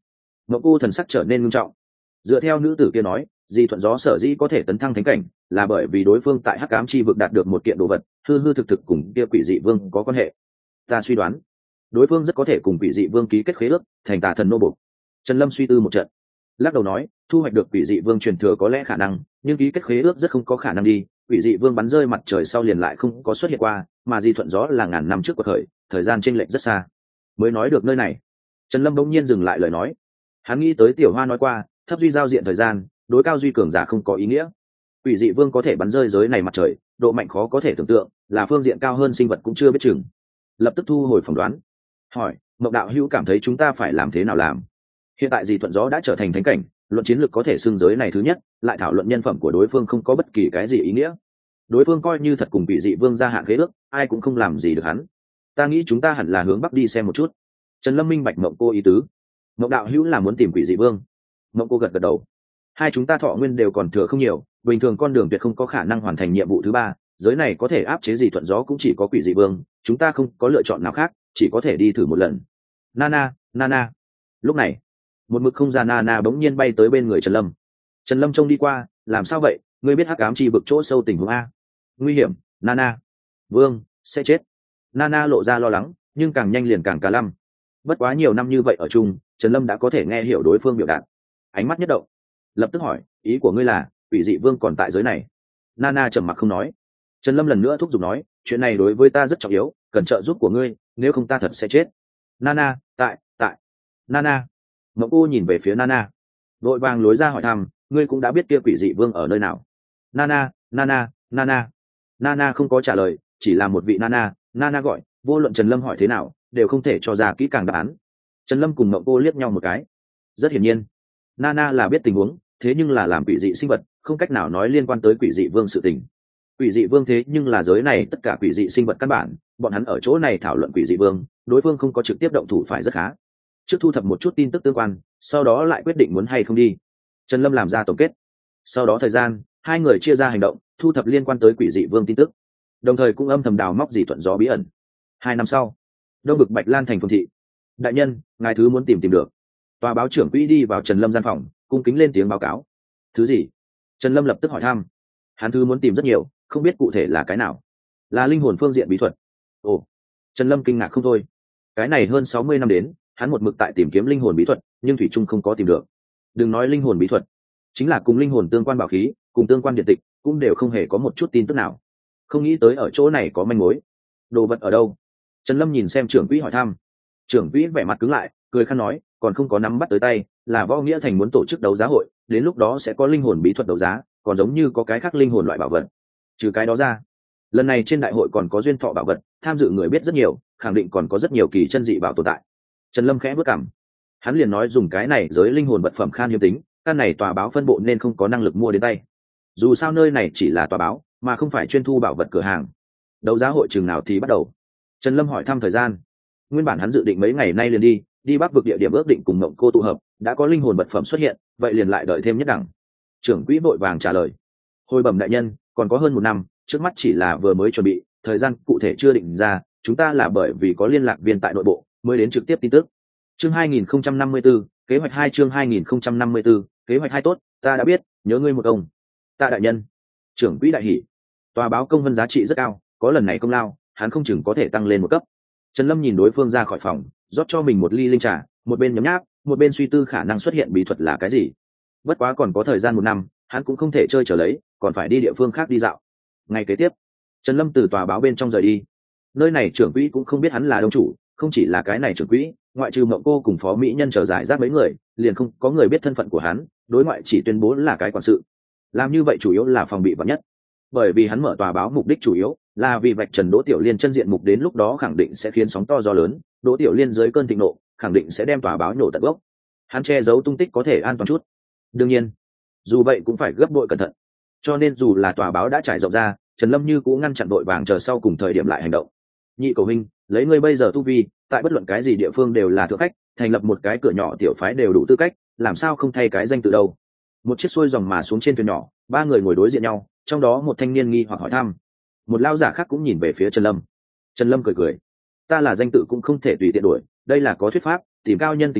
Ngọc cô thần sắc trở nên nghiêm trọng. Dựa theo nữ tử kia nói, Di Thuận Gió sở dĩ có thể tấn thăng thánh cảnh là bởi vì đối phương tại hắc ám chi vực đạt được một kiện đồ vật hư hư thực thực cùng kia quỷ dị vương có quan hệ. Ta suy đoán đối phương rất có thể cùng quỷ dị vương ký kết khế ước thành tà thần nô bộc. Trần Lâm suy tư một trận, lắc đầu nói, thu hoạch được quỷ dị vương truyền thừa có lẽ khả năng, nhưng ký kết khế ước rất không có khả năng đi. Quỷ dị vương bắn rơi mặt trời sau liền lại không có xuất hiện qua, mà Di Thuận Gió là ngàn năm trước cuộc khởi, thời gian chênh lệch rất xa. Mới nói được nơi này, Trần Lâm bỗng nhiên dừng lại lời nói. Hắn nghĩ tới Tiểu Hoa nói qua, thấp duy giao diện thời gian, đối cao duy cường giả không có ý nghĩa. Quỷ dị vương có thể bắn rơi giới này mặt trời, độ mạnh khó có thể tưởng tượng, là phương diện cao hơn sinh vật cũng chưa biết chừng. Lập tức thu hồi phỏng đoán, hỏi, Mộng đạo hữu cảm thấy chúng ta phải làm thế nào làm? Hiện tại Di Thuận Gió đã trở thành thánh cảnh, luận chiến lược có thể xưng giới này thứ nhất, lại thảo luận nhân phẩm của đối phương không có bất kỳ cái gì ý nghĩa. Đối phương coi như thật cùng quỷ dị vương gia hạn khế ước, ai cũng không làm gì được hắn. Ta nghĩ chúng ta hẳn là hướng bắc đi xem một chút. Trần Lâm minh bạch Mộng cô ý tứ. Mộng đạo hữu là muốn tìm quỷ dị vương? Mộng cô gật gật đầu. Hai chúng ta thọ nguyên đều còn thừa không nhiều, bình thường con đường tuyệt không có khả năng hoàn thành nhiệm vụ thứ ba, giới này có thể áp chế Di Thuận Gió cũng chỉ có quỷ dị vương, chúng ta không có lựa chọn nào khác, chỉ có thể đi thử một lần. Nana, Nana. Lúc này, một mực không gian Nana bỗng nhiên bay tới bên người Trần Lâm. Trần Lâm trông đi qua, làm sao vậy? Ngươi biết hắc ám chi vực chỗ sâu tình huống a? Nguy hiểm, Nana. Vương sẽ chết. Nana lộ ra lo lắng, nhưng càng nhanh liền càng cả lăm. Bất quá nhiều năm như vậy ở chung, Trần Lâm đã có thể nghe hiểu đối phương biểu đạt. Ánh mắt nhất động, lập tức hỏi, ý của ngươi là quỷ dị vương còn tại giới này? Nana trầm mặc không nói. Trần Lâm lần nữa thúc giục nói, chuyện này đối với ta rất trọng yếu, cần trợ giúp của ngươi, nếu không ta thật sẽ chết. Nana, tại, tại. Nana. Mộng cô nhìn về phía Nana, vội vàng lối ra hỏi thăm, ngươi cũng đã biết kia quỷ dị vương ở nơi nào? Nana, Nana, Nana. Nana không có trả lời, chỉ là một vị Nana. Nana gọi, vô luận Trần Lâm hỏi thế nào, đều không thể cho ra kỹ càng đáp án. Trần Lâm cùng Mộng cô liếc nhau một cái. Rất hiển nhiên, Nana là biết tình huống, thế nhưng là làm quỷ dị sinh vật, không cách nào nói liên quan tới quỷ dị vương sự tình. Quỷ dị vương thế nhưng là giới này tất cả quỷ dị sinh vật căn bản, bọn hắn ở chỗ này thảo luận quỷ dị vương, đối phương không có trực tiếp động thủ phải rất khá. Trước thu thập một chút tin tức tương quan, sau đó lại quyết định muốn hay không đi. Trần Lâm làm ra tổng kết. Sau đó thời gian, hai người chia ra hành động, thu thập liên quan tới quỷ dị vương tin tức, đồng thời cũng âm thầm đào móc Di Thuận Gió bí ẩn. Hai năm sau, đông vực Bạch Lan thành phương thị. Đại nhân, ngài thứ muốn tìm tìm được. Tòa báo trưởng quỹ đi vào Trần Lâm gian phòng, cung kính lên tiếng báo cáo. Thứ gì? Trần Lâm lập tức hỏi thăm. Hắn thứ muốn tìm rất nhiều, không biết cụ thể là cái nào. Là linh hồn phương diện bí thuật. Ồ. Trần Lâm kinh ngạc không thôi. Cái này hơn sáu mươi năm đến, hắn một mực tại tìm kiếm linh hồn bí thuật, nhưng thủy chung không có tìm được. Đừng nói linh hồn bí thuật, chính là cùng linh hồn tương quan bảo khí, cùng tương quan điện tịch, cũng đều không hề có một chút tin tức nào. Không nghĩ tới ở chỗ này có manh mối. Đồ vật ở đâu? Trần Lâm nhìn xem trưởng quỹ hỏi thăm. Trưởng quỹ vẻ mặt cứng lại, cười khăn nói, còn không có nắm bắt tới tay, là Võ Nghĩa Thành muốn tổ chức đấu giá hội, đến lúc đó sẽ có linh hồn bí thuật đấu giá, còn giống như có cái khác linh hồn loại bảo vật. Trừ cái đó ra, lần này trên đại hội còn có duyên thọ bảo vật, tham dự người biết rất nhiều, khẳng định còn có rất nhiều kỳ chân dị bảo tồn tại. Trần Lâm khẽ bước cằm, hắn liền nói dùng cái này giới linh hồn vật phẩm khan hiếm tính, căn này tòa báo phân bộ nên không có năng lực mua đến tay. Dù sao nơi này chỉ là tòa báo, mà không phải chuyên thu bảo vật cửa hàng. Đấu giá hội chừng nào thì bắt đầu? Trần Lâm hỏi thăm thời gian. Nguyên bản hắn dự định mấy ngày nay liền đi, đi Bắc vực địa điểm ước định cùng Mộng cô tụ hợp, đã có linh hồn vật phẩm xuất hiện, vậy liền lại đợi thêm nhất đẳng. Trưởng quỹ vội vàng trả lời. Hồi bẩm đại nhân, còn có hơn một năm, trước mắt chỉ là vừa mới chuẩn bị, thời gian cụ thể chưa định ra, chúng ta là bởi vì có liên lạc viên tại nội bộ mới đến trực tiếp tin tức. Chương hai nghìn không trăm năm mươi tư, kế hoạch hai chương hai nghìn không trăm năm mươi tư, kế hoạch hai tốt, ta đã biết, nhớ ngươi một công. Tạ đại nhân. Trưởng quỹ đại hỉ. Tòa báo công vân giá trị rất cao, có lần này công lao, hắn không chừng có thể tăng lên một cấp. Trần Lâm nhìn đối phương ra khỏi phòng, rót cho mình một ly linh trà, một bên nhấm nháp, một bên suy tư khả năng xuất hiện bí thuật là cái gì. Bất quá còn có thời gian một năm, hắn cũng không thể chơi trở lấy, còn phải đi địa phương khác đi dạo. Ngày kế tiếp, Trần Lâm từ tòa báo bên trong rời đi. Nơi này trưởng quỹ cũng không biết hắn là đông chủ, không chỉ là cái này trưởng quỹ, ngoại trừ Mộng cô cùng phó mỹ nhân trở giải rác mấy người, liền không có người biết thân phận của hắn, đối ngoại chỉ tuyên bố là cái quản sự. Làm như vậy chủ yếu là phòng bị vạn nhất, bởi vì hắn mở tòa báo mục đích chủ yếu là vì vạch trần Đỗ Tiểu Liên chân diện mục, đến lúc đó khẳng định sẽ khiến sóng to gió lớn, Đỗ Tiểu Liên dưới cơn thịnh nộ khẳng định sẽ đem tòa báo nổ tận gốc. Hắn che giấu tung tích có thể an toàn chút, đương nhiên dù vậy cũng phải gấp bội cẩn thận, cho nên dù là tòa báo đã trải rộng ra, Trần Lâm như cũng ngăn chặn đội vàng chờ sau cùng thời điểm lại hành động. Nhị cầu huynh, lấy ngươi bây giờ tu vi, tại bất luận cái gì địa phương đều là thượng khách, thành lập một cái cửa nhỏ tiểu phái đều đủ tư cách, làm sao không thay cái danh từ đâu? Một chiếc xuôi dòng mà xuống trên thuyền nhỏ, ba người ngồi đối diện nhau, trong đó một thanh niên nghi hoặc hỏi thăm, một lao giả khác cũng nhìn về phía Trần Lâm. Trần Lâm cười cười, ta là danh tự cũng không thể tùy tiện đổi, đây là có thuyết pháp, tìm cao nhân tính qua,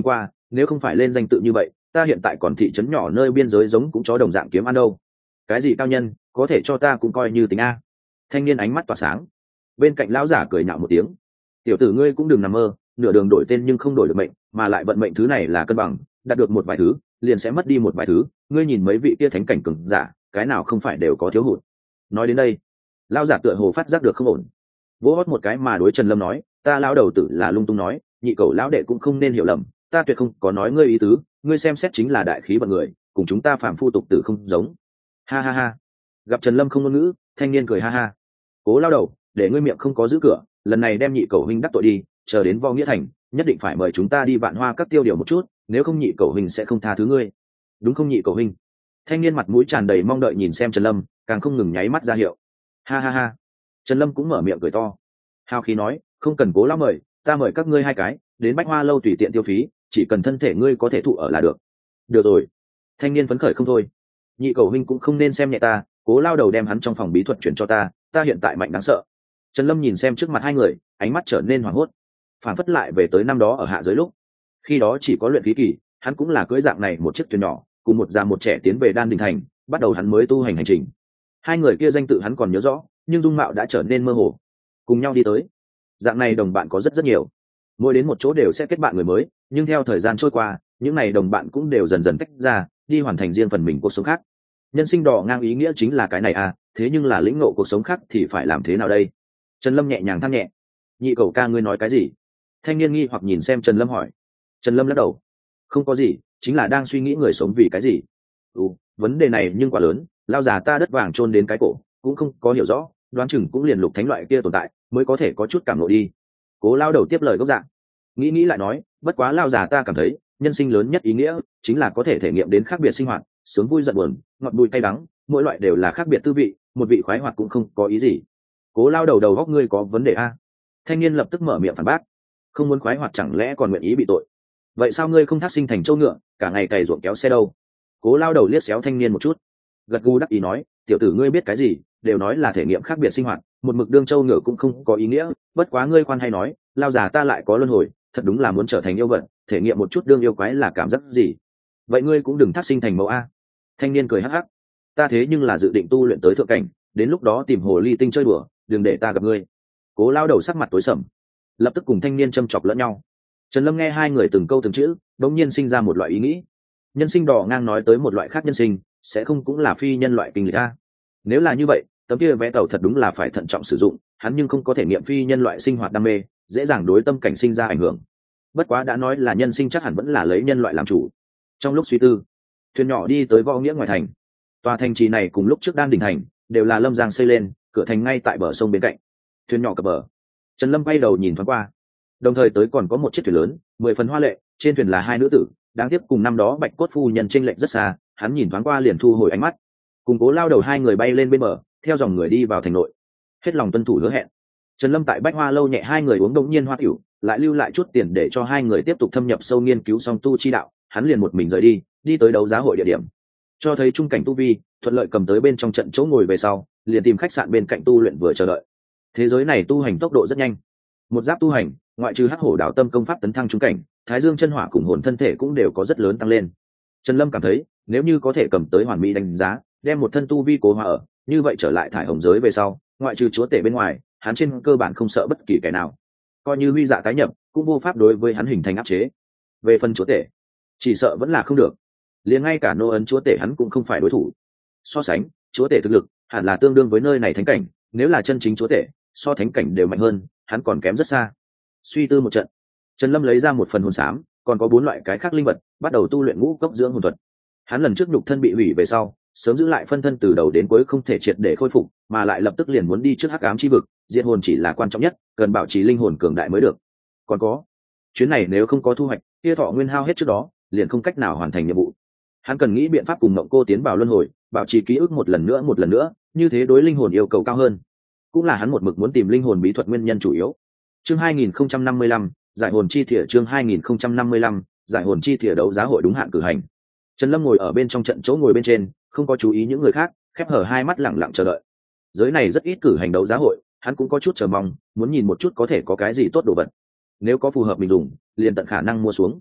nếu không phải lên danh tự như vậy ta hiện tại còn thị trấn nhỏ nơi biên giới giống cũng chó đồng dạng kiếm ăn đâu. Cái gì cao nhân, có thể cho ta cũng coi như tính a. Thanh niên ánh mắt tỏa sáng. Bên cạnh lão giả cười nhạo một tiếng. Tiểu tử ngươi cũng đừng nằm mơ, nửa đường đổi tên nhưng không đổi được mệnh, mà lại vận mệnh thứ này là cân bằng, đạt được một vài thứ liền sẽ mất đi một vài thứ. Ngươi nhìn mấy vị kia thánh cảnh cường giả, cái nào không phải đều có thiếu hụt. Nói đến đây, lão giả tựa hồ phát giác được không ổn, vỗ hót một cái mà đối Trần Lâm nói, ta lão đầu tử là lung tung nói, nhị cầu lão đệ cũng không nên hiểu lầm, ta tuyệt không có nói ngươi ý tứ, ngươi xem xét chính là đại khí vận người, cùng chúng ta phàm phu tục tử không giống. Ha ha ha. Gặp Trần Lâm không ngôn ngữ, thanh niên cười ha ha. Cố lao đầu, để ngươi miệng không có giữ cửa, lần này đem nhị cầu huynh đắc tội đi, chờ đến Vo Nghĩa Thành, nhất định phải mời chúng ta đi Vạn Hoa các tiêu điều một chút, nếu không nhị cầu huynh sẽ không tha thứ ngươi. Đúng không nhị cầu huynh? Thanh niên mặt mũi tràn đầy mong đợi nhìn xem Trần Lâm, càng không ngừng nháy mắt ra hiệu. Ha ha ha. Trần Lâm cũng mở miệng cười to. Hào khí nói, không cần cố lão mời, ta mời các ngươi hai cái, đến Bách Hoa lâu tùy tiện tiêu phí, chỉ cần thân thể ngươi có thể thụ ở là được. Được rồi. Thanh niên phấn khởi không thôi. Nhị cầu huynh cũng không nên xem nhẹ ta, cố lao đầu đem hắn trong phòng bí thuật chuyển cho ta, ta hiện tại mạnh đáng sợ. Trần Lâm nhìn xem trước mặt hai người, ánh mắt trở nên hoảng hốt, phản phất lại về tới năm đó ở hạ giới lúc. Khi đó chỉ có luyện khí kỳ, hắn cũng là cưỡi dạng này một chiếc thuyền nhỏ, cùng một già một trẻ tiến về Đan Đình Thành, bắt đầu hắn mới tu hành hành trình. Hai người kia danh tự hắn còn nhớ rõ, nhưng dung mạo đã trở nên mơ hồ. Cùng nhau đi tới, dạng này đồng bạn có rất rất nhiều, mỗi đến một chỗ đều sẽ kết bạn người mới, nhưng theo thời gian trôi qua, những này đồng bạn cũng đều dần dần tách ra, đi hoàn thành riêng phần mình cuộc sống khác. Nhân sinh đỏ ngang ý nghĩa chính là cái này à, thế nhưng là lĩnh ngộ cuộc sống khác thì phải làm thế nào đây? Trần Lâm nhẹ nhàng than nhẹ. Nhị cầu ca ngươi nói cái gì? Thanh niên nghi hoặc nhìn xem Trần Lâm hỏi. Trần Lâm lắc đầu. Không có gì, chính là đang suy nghĩ người sống vì cái gì. Ừ, vấn đề này nhưng quá lớn, lao già ta đất vàng chôn đến cái cổ, cũng không có hiểu rõ, đoán chừng cũng liền lục thánh loại kia tồn tại, mới có thể có chút cảm ngộ đi. Cố lao đầu tiếp lời gốc dạng. Nghĩ nghĩ lại nói, bất quá lao già ta cảm thấy, nhân sinh lớn nhất ý nghĩa chính là có thể thể nghiệm đến khác biệt sinh hoạt, sướng vui giận buồn, ngọt bùi cay đắng, mỗi loại đều là khác biệt tư vị, một vị khoái hoạt cũng không có ý gì. Cố lao đầu đầu góc ngươi có vấn đề a? Thanh niên lập tức mở miệng phản bác. Không muốn khoái hoạt chẳng lẽ còn nguyện ý bị tội? Vậy sao ngươi không thác sinh thành châu ngựa, cả ngày cày ruộng kéo xe đâu? Cố lao đầu liếc xéo thanh niên một chút, gật gù đắc ý nói, tiểu tử ngươi biết cái gì, đều nói là thể nghiệm khác biệt sinh hoạt, một mực đương châu ngựa cũng không có ý nghĩa, bất quá ngươi khoan hay nói, lao già ta lại có luân hồi, thật đúng là muốn trở thành yêu vật, thể nghiệm một chút đương yêu quái là cảm giác gì. Vậy ngươi cũng đừng thác sinh thành mẫu a. Thanh niên cười hắc hắc, ta thế nhưng là dự định tu luyện tới thượng cảnh, đến lúc đó tìm hồ ly tinh chơi đùa, đừng để ta gặp ngươi. Cố lao đầu sắc mặt tối sầm, lập tức cùng thanh niên châm chọc lẫn nhau. Trần Lâm nghe hai người từng câu từng chữ, đống nhiên sinh ra một loại ý nghĩ. Nhân sinh đỏ ngang nói tới một loại khác nhân sinh, sẽ không cũng là phi nhân loại kinh lịch a? Nếu là như vậy, tấm kia vé tàu thật đúng là phải thận trọng sử dụng, hắn nhưng không có thể nghiệm phi nhân loại sinh hoạt đam mê, dễ dàng đối tâm cảnh sinh ra ảnh hưởng. Bất quá đã nói là nhân sinh chắc hẳn vẫn là lấy nhân loại làm chủ. Trong lúc suy tư, thuyền nhỏ đi tới Võ Nghĩa ngoài thành. Tòa thành trì này cùng lúc trước Đan Đình Thành đều là Lâm Giang xây lên, cửa thành ngay tại bờ sông bên cạnh. Thuyền nhỏ cập bờ, Trần Lâm quay đầu nhìn thoáng qua, đồng thời tới còn có một chiếc thuyền lớn, mười phần hoa lệ, trên thuyền là hai nữ tử, đáng tiếc cùng năm đó Bạch Cốt phu nhân chênh lệch rất xa, hắn nhìn thoáng qua liền thu hồi ánh mắt. Cùng Cố lao đầu hai người bay lên bên bờ, theo dòng người đi vào thành nội, hết lòng tuân thủ hứa hẹn. Trần Lâm tại Bách Hoa lâu nhẹ hai người uống đống nhiên hoa tiểu, lại lưu lại chút tiền để cho hai người tiếp tục thâm nhập sâu nghiên cứu song tu chi đạo, hắn liền một mình rời đi, đi tới đấu giá hội địa điểm. Cho thấy trung cảnh tu vi, thuận lợi cầm tới bên trong trận chỗ ngồi về sau, liền tìm khách sạn bên cạnh tu luyện vừa chờ đợi. Thế giới này tu hành tốc độ rất nhanh. Một giáp tu hành, ngoại trừ Hắc Hổ Đạo Tâm công pháp tấn thăng trung cảnh, Thái Dương chân hỏa cùng hồn thân thể cũng đều có rất lớn tăng lên. Trần Lâm cảm thấy, nếu như có thể cầm tới hoàn mỹ đánh giá, đem một thân tu vi cố hóa ở, như vậy trở lại thải hồng giới về sau, ngoại trừ chúa tể bên ngoài, hắn trên cơ bản không sợ bất kỳ kẻ nào. Coi như huy dạ tái nhập, cũng vô pháp đối với hắn hình thành áp chế. Về phần chúa tể, chỉ sợ vẫn là không được. Liền ngay cả nô ấn chúa tể hắn cũng không phải đối thủ. So sánh, chúa tể thực lực hẳn là tương đương với nơi này thánh cảnh, nếu là chân chính chúa tể, so thánh cảnh đều mạnh hơn, hắn còn kém rất xa. Suy tư một trận, Trần Lâm lấy ra một phần hồn xám, còn có bốn loại cái khác linh vật, bắt đầu tu luyện ngũ cốc dưỡng hồn thuật. Hắn lần trước nhục thân bị hủy về sau, sớm giữ lại phân thân từ đầu đến cuối không thể triệt để khôi phục, mà lại lập tức liền muốn đi trước hắc ám chi vực, diệt hồn chỉ là quan trọng nhất, cần bảo trì linh hồn cường đại mới được. Còn có, chuyến này nếu không có thu hoạch, kia thọ nguyên hao hết trước đó, liền không cách nào hoàn thành nhiệm vụ. Hắn cần nghĩ biện pháp cùng Mộng Cô tiến vào luân hồi, bảo trì ký ức một lần nữa một lần nữa, như thế đối linh hồn yêu cầu cao hơn, cũng là hắn một mực muốn tìm linh hồn bí thuật nguyên nhân chủ yếu. Chương hai nghìn không trăm năm mươi lăm, giải hồn chi thìa. Chương hai nghìn không trăm năm mươi lăm, giải hồn chi thìa đấu giá hội đúng hạn cử hành. Trần Lâm ngồi ở bên trong trận chỗ ngồi bên trên, không có chú ý những người khác, khép hở hai mắt lặng lặng chờ đợi. Giới này rất ít cử hành đấu giá hội, hắn cũng có chút chờ mong, muốn nhìn một chút có thể có cái gì tốt đồ vật. Nếu có phù hợp mình dùng, liền tận khả năng mua xuống.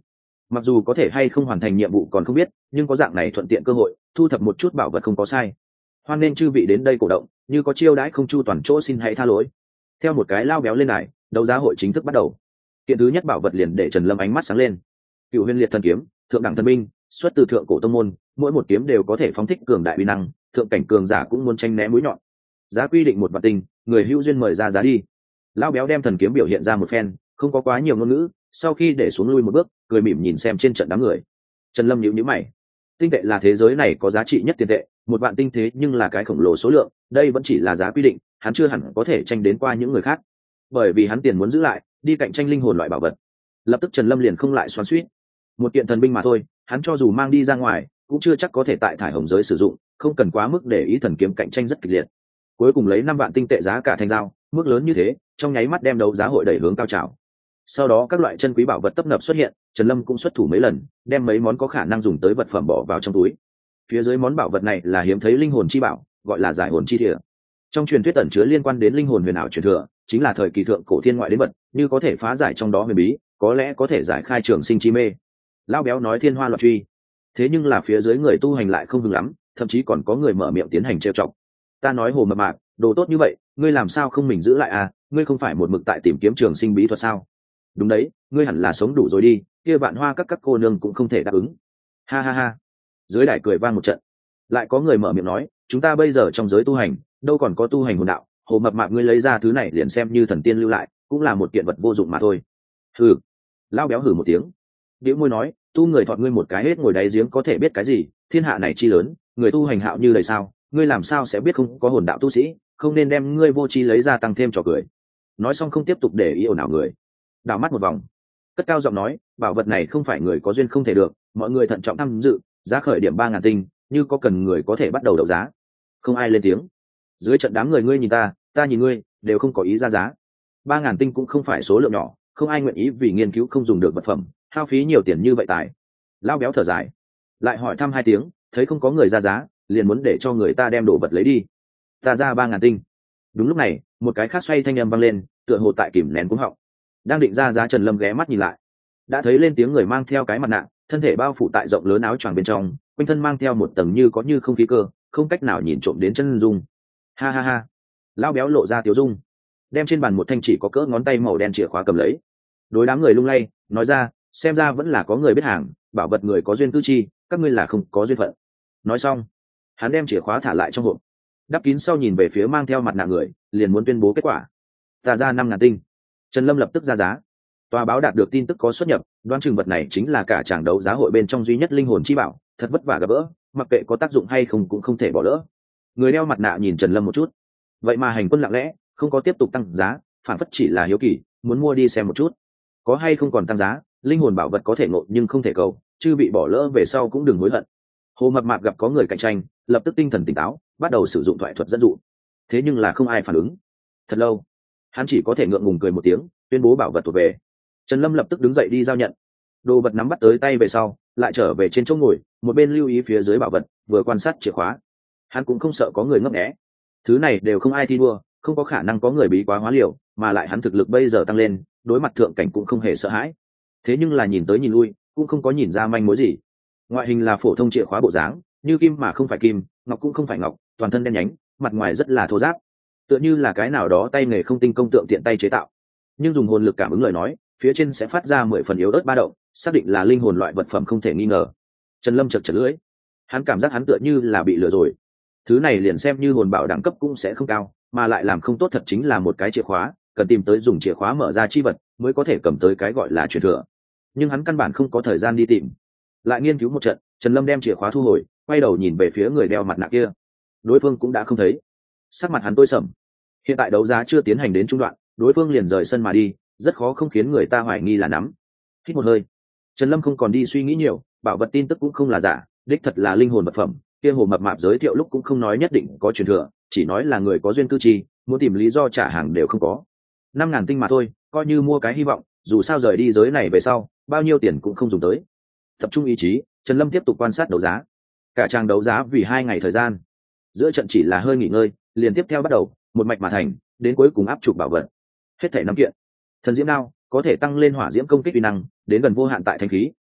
mặc dù có thể hay không hoàn thành nhiệm vụ còn không biết, nhưng có dạng này thuận tiện cơ hội thu thập một chút bảo vật không có sai. Hoan nên chư vị đến đây cổ động, như có chiêu đãi không chu toàn chỗ xin hãy tha lỗi. Theo một cái lao béo lên này, đấu giá hội chính thức bắt đầu. Kiện thứ nhất bảo vật liền để Trần Lâm ánh mắt sáng lên. Cựu Huyền Liệt Thần Kiếm, thượng đẳng thần binh, xuất từ thượng cổ tông môn, mỗi một kiếm đều có thể phóng thích cường đại uy năng, thượng cảnh cường giả cũng muốn tranh né mũi nhọn. Giá quy định một vạn tinh, người hữu duyên mời ra giá đi. Lao béo đem thần kiếm biểu hiện ra một phen, không có quá nhiều ngôn ngữ, sau khi để xuống lui một bước, cười mỉm nhìn xem trên trận đám người. Trần Lâm nhíu nhíu mày. Tinh tệ là thế giới này có giá trị nhất tiền tệ, một vạn tinh thế nhưng là cái khổng lồ số lượng, đây vẫn chỉ là giá quy định, hắn chưa hẳn có thể tranh đến qua những người khác. Bởi vì hắn tiền muốn giữ lại, đi cạnh tranh linh hồn loại bảo vật. Lập tức Trần Lâm liền không lại xoắn xuýt. Một kiện thần binh mà thôi, hắn cho dù mang đi ra ngoài, cũng chưa chắc có thể tại thải hồng giới sử dụng, không cần quá mức để ý thần kiếm cạnh tranh rất kịch liệt. Cuối cùng lấy năm vạn tinh tệ giá cả thành giao, mức lớn như thế, trong nháy mắt đem đấu giá hội đẩy hướng cao trào. Sau đó các loại chân quý bảo vật tấp nập xuất hiện, Trần Lâm cũng xuất thủ mấy lần, đem mấy món có khả năng dùng tới vật phẩm bỏ vào trong túi. Phía dưới món bảo vật này là hiếm thấy linh hồn chi bảo, gọi là giải hồn chi thìa. Trong truyền thuyết ẩn chứa liên quan đến linh hồn huyền ảo truyền thừa, chính là thời kỳ thượng cổ thiên ngoại đến vật, như có thể phá giải trong đó huyền bí, có lẽ có thể giải khai trường sinh chi mê. Lão béo nói thiên hoa loạn truy, thế nhưng là phía dưới người tu hành lại không hứng lắm, thậm chí còn có người mở miệng tiến hành trêu chọc. Ta nói hồ mập mạp, đồ tốt như vậy, ngươi làm sao không mình giữ lại à? Ngươi không phải một mực tại tìm kiếm trường sinh bí thuật sao? Đúng đấy, ngươi hẳn là sống đủ rồi đi, kia vạn hoa các các cô nương cũng không thể đáp ứng. Ha ha ha. Dưới đài cười vang một trận. Lại có người mở miệng nói, chúng ta bây giờ trong giới tu hành, đâu còn có tu hành hồn đạo, hồ mập mạp ngươi lấy ra thứ này liền xem như thần tiên lưu lại, cũng là một kiện vật vô dụng mà thôi. Hừ. Lão béo hừ một tiếng. Điếu môi nói, tu người thọt ngươi một cái hết ngồi đáy giếng có thể biết cái gì, thiên hạ này chi lớn, người tu hành hạo như lời sao, ngươi làm sao sẽ biết không có hồn đạo tu sĩ, không nên đem ngươi vô tri lấy ra tăng thêm trò cười. Nói xong không tiếp tục để ý ồn ào người, đảo mắt một vòng, cất cao giọng nói, bảo vật này không phải người có duyên không thể được, mọi người thận trọng tham dự, giá khởi điểm ba ngàn tinh, như có cần người có thể bắt đầu đấu giá. Không ai lên tiếng. Dưới trận đám người ngươi nhìn ta, ta nhìn ngươi, đều không có ý ra giá. Ba ngàn tinh cũng không phải số lượng nhỏ, không ai nguyện ý vì nghiên cứu không dùng được vật phẩm, hao phí nhiều tiền như vậy tài. Lão béo thở dài, lại hỏi thăm hai tiếng, thấy không có người ra giá, liền muốn để cho người ta đem đồ vật lấy đi. Ta ra ba ngàn tinh. Đúng lúc này, một cái khác xoay thanh âm vang lên, tựa hồ tại kìm nén cuống họng. Đang định ra giá, Trần Lâm ghé mắt nhìn lại, đã thấy lên tiếng người mang theo cái mặt nạ, thân thể bao phủ tại rộng lớn áo choàng bên trong, quanh thân mang theo một tầng như có như không khí cơ, không cách nào nhìn trộm đến chân dung. Ha ha ha. Lão béo lộ ra tiếu dung, đem trên bàn một thanh chỉ có cỡ ngón tay màu đen chìa khóa cầm lấy, đối đám người lung lay nói ra, xem ra vẫn là có người biết hàng, bảo vật người có duyên tư chi, các ngươi là không có duyên phận. Nói xong, hắn đem chìa khóa thả lại trong hộp, đắp kín sau nhìn về phía mang theo mặt nạ người, liền muốn tuyên bố kết quả. Ta ra năm ngàn tinh. Trần Lâm lập tức ra giá. Tòa báo đạt được tin tức có xuất nhập, đoán chừng vật này chính là cả tràng đấu giá hội bên trong duy nhất linh hồn chi bảo, thật vất vả gặp gỡ, mặc kệ có tác dụng hay không cũng không thể bỏ lỡ. Người đeo mặt nạ nhìn Trần Lâm một chút, vậy mà hành quân lặng lẽ, không có tiếp tục tăng giá, phản phất chỉ là hiếu kỳ, muốn mua đi xem một chút, có hay không còn tăng giá. Linh hồn bảo vật có thể ngộ nhưng không thể cầu, chứ bị bỏ lỡ về sau cũng đừng hối hận. Hồ mập mạp gặp có người cạnh tranh, lập tức tinh thần tỉnh táo, bắt đầu sử dụng thoại thuật dẫn dụ. Thế nhưng là không ai phản ứng. Thật lâu, hắn chỉ có thể ngượng ngùng cười một tiếng, tuyên bố bảo vật thuộc về. Trần Lâm lập tức đứng dậy đi giao nhận. Đồ vật nắm bắt tới tay về sau, lại trở về trên chỗ ngồi, một bên lưu ý phía dưới bảo vật, vừa quan sát chìa khóa. Hắn cũng không sợ có người ngấp nghé. Thứ này đều không ai thi đua, không có khả năng có người bí quá hóa liều, mà lại hắn thực lực bây giờ tăng lên, đối mặt thượng cảnh cũng không hề sợ hãi. Thế nhưng là nhìn tới nhìn lui, cũng không có nhìn ra manh mối gì. Ngoại hình là phổ thông chìa khóa bộ dáng, như kim mà không phải kim, ngọc cũng không phải ngọc, toàn thân đen nhánh, mặt ngoài rất là thô ráp, tựa như là cái nào đó tay nghề không tinh công tượng tiện tay chế tạo. Nhưng dùng hồn lực cảm ứng lời nói, phía trên sẽ phát ra mười phần yếu ớt ba động, xác định là linh hồn loại vật phẩm không thể nghi ngờ. Trần Lâm chật chật lưỡi, hắn cảm giác hắn tựa như là bị lừa rồi. Thứ này liền xem như hồn bảo đẳng cấp cũng sẽ không cao, mà lại làm không tốt thật chính là một cái chìa khóa, cần tìm tới dùng chìa khóa mở ra chi vật mới có thể cầm tới cái gọi là truyền thừa. Nhưng hắn căn bản không có thời gian đi tìm. Lại nghiên cứu một trận, Trần Lâm đem chìa khóa thu hồi, quay đầu nhìn về phía người đeo mặt nạ kia. Đối phương cũng đã không thấy. Sắc mặt hắn tối sầm. Hiện tại đấu giá chưa tiến hành đến trung đoạn, đối phương liền rời sân mà đi, rất khó không khiến người ta hoài nghi là nắm. Hít một hơi, Trần Lâm không còn đi suy nghĩ nhiều, bảo vật tin tức cũng không là giả, đích thật là linh hồn vật phẩm. Kia hồ mập mạp giới thiệu lúc cũng không nói nhất định có truyền thừa, chỉ nói là người có duyên cư chi, muốn tìm lý do trả hàng đều không có. Năm ngàn tinh mà thôi, coi như mua cái hy vọng, dù sao rời đi giới này về sau, bao nhiêu tiền cũng không dùng tới. Tập trung ý chí, Trần Lâm tiếp tục quan sát đấu giá. Cả trang đấu giá vì hai ngày thời gian, giữa trận chỉ là hơi nghỉ ngơi, liền tiếp theo bắt đầu, một mạch mà thành, đến cuối cùng áp chụp bảo vật. Hết thảy năm kiện. Thần diễm đao có thể tăng lên hỏa diễm công kích uy năng, đến gần vô hạn tại thanh khí,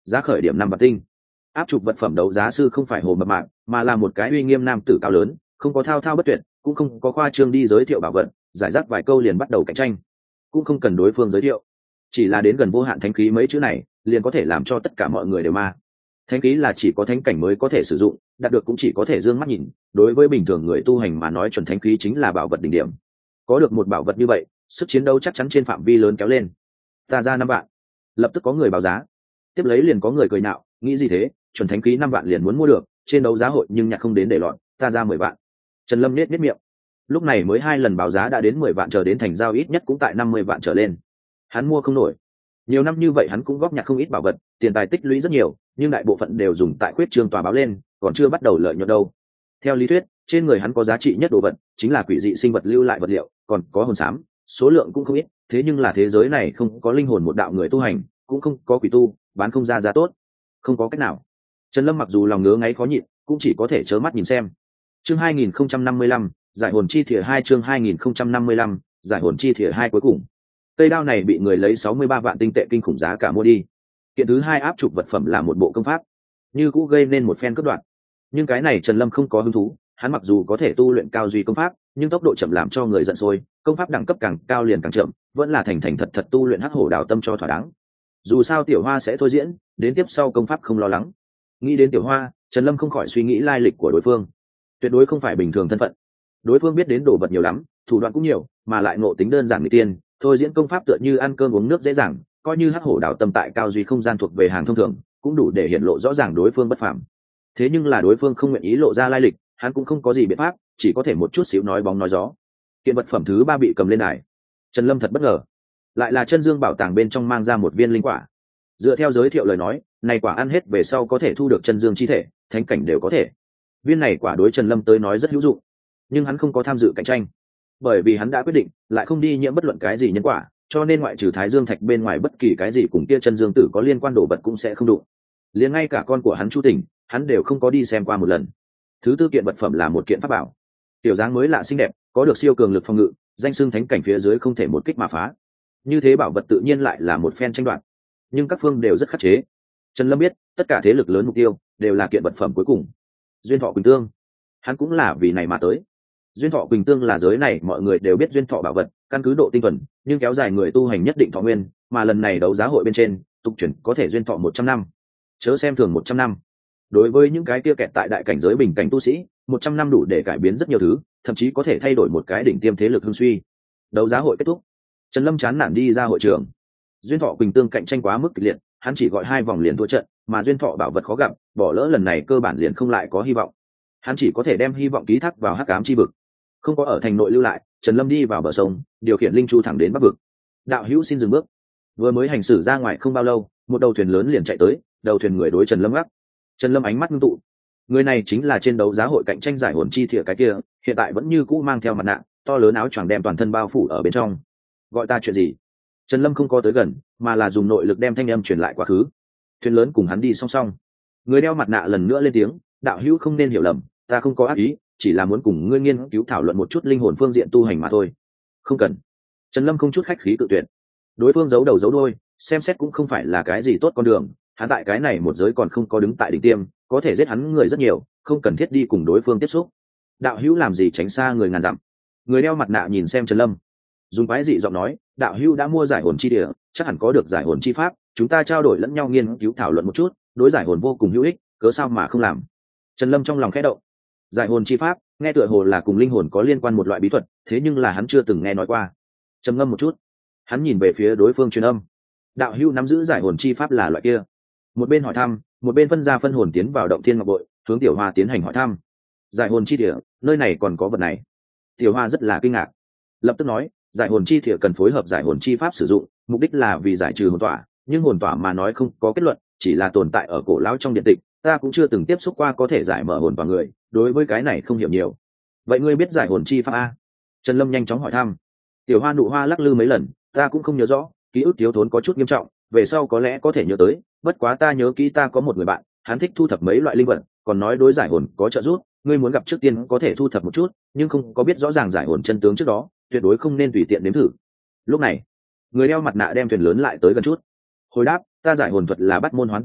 giá khởi điểm năm vạn tinh. Áp trục vật phẩm đấu giá sư không phải hồ mập mạp, mà là một cái uy nghiêm nam tử cao lớn, không có thao thao bất tuyệt, cũng không có khoa trương đi giới thiệu bảo vật, giải rác vài câu liền bắt đầu cạnh tranh, cũng không cần đối phương giới thiệu, chỉ là đến gần vô hạn thánh khí mấy chữ này liền có thể làm cho tất cả mọi người đều ma. Thánh khí là chỉ có thánh cảnh mới có thể sử dụng, đạt được cũng chỉ có thể dương mắt nhìn, đối với bình thường người tu hành mà nói chuẩn thánh khí chính là bảo vật đỉnh điểm. Có được một bảo vật như vậy, sức chiến đấu chắc chắn trên phạm vi lớn kéo lên. Ta ra năm vạn. Lập tức có người báo giá, tiếp lấy liền có người cười nhạo, nghĩ gì thế, chuẩn thánh khí năm vạn liền muốn mua được, trên đấu giá hội nhưng nhặt không đến để lọt, ta ra mười vạn. Trần Lâm nết nết miệng, lúc này mới hai lần báo giá đã đến mười vạn, chờ đến thành giao ít nhất cũng tại năm mươi vạn trở lên. Hắn mua không nổi. Nhiều năm như vậy hắn cũng góp nhặt không ít bảo vật, tiền tài tích lũy rất nhiều, nhưng đại bộ phận đều dùng tại khuyết trương tòa báo lên, còn chưa bắt đầu lợi nhuận đâu. Theo lý thuyết, trên người hắn có giá trị nhất đồ vật chính là quỷ dị sinh vật lưu lại vật liệu, còn có hồn xám, số lượng cũng không ít, thế nhưng là thế giới này không có linh hồn một đạo người tu hành, cũng không có quỷ tu, bán không ra giá tốt. Không có cách nào. Trần Lâm mặc dù lòng ngứa ngáy khó nhịn, cũng chỉ có thể trơ mắt nhìn xem. Chương hai nghìn không trăm năm mươi lăm, giải hồn chi thìa hai, chương hai nghìn không trăm năm mươi lăm, giải hồn chi thìa hai cuối cùng. Cây đao này bị người lấy sáu mươi ba vạn tinh tệ kinh khủng giá cả mua đi. Kiện thứ hai áp trục vật phẩm là một bộ công pháp, như cũ gây nên một phen cướp đoạt. Nhưng cái này Trần Lâm không có hứng thú, hắn mặc dù có thể tu luyện cao duy công pháp, nhưng tốc độ chậm làm cho người giận sôi, công pháp đẳng cấp càng cao liền càng chậm, vẫn là thành thành thật thật tu luyện hắc hổ đào tâm cho thỏa đáng. Dù sao Tiểu Hoa sẽ thôi diễn, đến tiếp sau công pháp không lo lắng. Nghĩ đến Tiểu Hoa, Trần Lâm không khỏi suy nghĩ lai lịch của đối phương, tuyệt đối không phải bình thường thân phận. Đối phương biết đến đồ vật nhiều lắm, thủ đoạn cũng nhiều, mà lại ngộ tính đơn giản người tiên, thôi diễn công pháp tựa như ăn cơm uống nước dễ dàng, coi như hắc hổ đào tâm tại cao duy không gian thuộc về hàng thông thường, cũng đủ để hiện lộ rõ ràng đối phương bất phàm. Thế nhưng là đối phương không nguyện ý lộ ra lai lịch, hắn cũng không có gì biện pháp, chỉ có thể một chút xíu nói bóng nói gió. Kiện vật phẩm thứ ba bị cầm lên đài, Trần Lâm thật bất ngờ, lại là chân dương bảo tàng bên trong mang ra một viên linh quả. Dựa theo giới thiệu lời nói, này quả ăn hết về sau có thể thu được chân dương chi thể, thánh cảnh đều có thể. Viên này quả đối Trần Lâm tới nói rất hữu dụng, nhưng hắn không có tham dự cạnh tranh, bởi vì hắn đã quyết định lại không đi nhiễm bất luận cái gì nhân quả, cho nên ngoại trừ Thái Dương Thạch bên ngoài bất kỳ cái gì cùng kia chân dương tử có liên quan đồ vật cũng sẽ không đụng. Liền ngay cả con của hắn Chu Tỉnh, hắn đều không có đi xem qua một lần. Thứ tư kiện vật phẩm là một kiện pháp bảo, tiểu dáng mới lạ xinh đẹp, có được siêu cường lực phòng ngự, danh xưng thánh cảnh phía dưới không thể một kích mà phá. Như thế bảo vật tự nhiên lại là một phen tranh đoạt, nhưng các phương đều rất khắc chế. Trần Lâm biết, tất cả thế lực lớn mục tiêu đều là kiện vật phẩm cuối cùng, duyên thọ quỳnh tương. Hắn cũng là vì này mà tới. Duyên thọ quỳnh tương là giới này mọi người đều biết duyên thọ bảo vật, căn cứ độ tinh thuần, nhưng kéo dài người tu hành nhất định thọ nguyên, mà lần này đấu giá hội bên trên, tục chuyển có thể duyên thọ một trăm năm. Chớ xem thường một trăm năm. Đối với những cái kia kẹt tại đại cảnh giới bình cảnh tu sĩ, một trăm năm đủ để cải biến rất nhiều thứ, thậm chí có thể thay đổi một cái đỉnh tiêm thế lực hưng suy. Đấu giá hội kết thúc, Trần Lâm chán nản đi ra hội trường. Duyên thọ quỳnh tương cạnh tranh quá mức kịch liệt, hắn chỉ gọi hai vòng liền thua trận, mà duyên thọ bảo vật khó gặp, bỏ lỡ lần này cơ bản liền không lại có hy vọng. Hắn chỉ có thể đem hy vọng ký thác vào hắc ám chi vực. Không có ở thành nội lưu lại, Trần Lâm đi vào bờ sông, điều khiển linh chu thẳng đến bắc vực. Đạo hữu xin dừng bước. Vừa mới hành xử ra ngoài không bao lâu, một đầu thuyền lớn liền chạy tới, đầu thuyền người đối Trần Lâm gác. Trần Lâm ánh mắt ngưng tụ, người này chính là trên đấu giá hội cạnh tranh giải hồn chi thìa cái kia, hiện tại vẫn như cũ mang theo mặt nạ, to lớn áo choàng đem toàn thân bao phủ ở bên trong. Gọi ta chuyện gì? Trần Lâm không có tới gần, mà là dùng nội lực đem thanh âm truyền lại quá khứ. Thuyền lớn cùng hắn đi song song. Người đeo mặt nạ lần nữa lên tiếng, đạo hữu không nên hiểu lầm, ta không có ác ý, chỉ là muốn cùng ngươi nghiên cứu thảo luận một chút linh hồn phương diện tu hành mà thôi. Không cần. Trần Lâm không chút khách khí tự tuyệt. Đối phương giấu đầu giấu đuôi, xem xét cũng không phải là cái gì tốt con đường, hắn tại cái này một giới còn không có đứng tại đỉnh tiêm, có thể giết hắn người rất nhiều, không cần thiết đi cùng đối phương tiếp xúc. Đạo hữu làm gì tránh xa người ngàn dặm. Người đeo mặt nạ nhìn xem Trần Lâm, dùng quái dị giọng nói, đạo hữu đã mua giải hồn chi địa, chắc hẳn có được giải hồn chi pháp, chúng ta trao đổi lẫn nhau nghiên cứu thảo luận một chút, đối giải hồn vô cùng hữu ích, cớ sao mà không làm. Trần Lâm trong lòng khẽ động. Giải hồn chi pháp nghe tựa hồ là cùng linh hồn có liên quan một loại bí thuật, thế nhưng là hắn chưa từng nghe nói qua. Trầm ngâm một chút, hắn nhìn về phía đối phương truyền âm, đạo hữu nắm giữ giải hồn chi pháp là loại kia? Một bên hỏi thăm, một bên phân ra phân hồn tiến vào động thiên ngọc bội, hướng Tiểu Hoa tiến hành hỏi thăm. Giải hồn chi địa, nơi này còn có vật này? Tiểu Hoa rất là kinh ngạc, lập tức nói, giải hồn chi địa cần phối hợp giải hồn chi pháp sử dụng, mục đích là vì giải trừ hồn tỏa, nhưng hồn tỏa mà nói không có kết luận, chỉ là tồn tại ở cổ lão trong điện tịch, ta cũng chưa từng tiếp xúc qua có thể giải mở hồn vào người, đối với cái này không hiểu nhiều. Vậy ngươi biết giải hồn chi pháp a? Trần Lâm nhanh chóng hỏi thăm. Tiểu Hoa nụ hoa lắc lư mấy lần, ta cũng không nhớ rõ, ký ức thiếu thốn có chút nghiêm trọng, về sau có lẽ có thể nhớ tới, bất quá ta nhớ kỹ ta có một người bạn, hắn thích thu thập mấy loại linh vật, còn nói đối giải hồn có trợ giúp, ngươi muốn gặp trước tiên có thể thu thập một chút, nhưng không có biết rõ ràng giải hồn chân tướng trước đó, tuyệt đối không nên tùy tiện nếm thử. Lúc này, người đeo mặt nạ đem thuyền lớn lại tới gần chút. Hồi đáp, ta giải hồn thuật là bắt môn hoán tỏa thuật,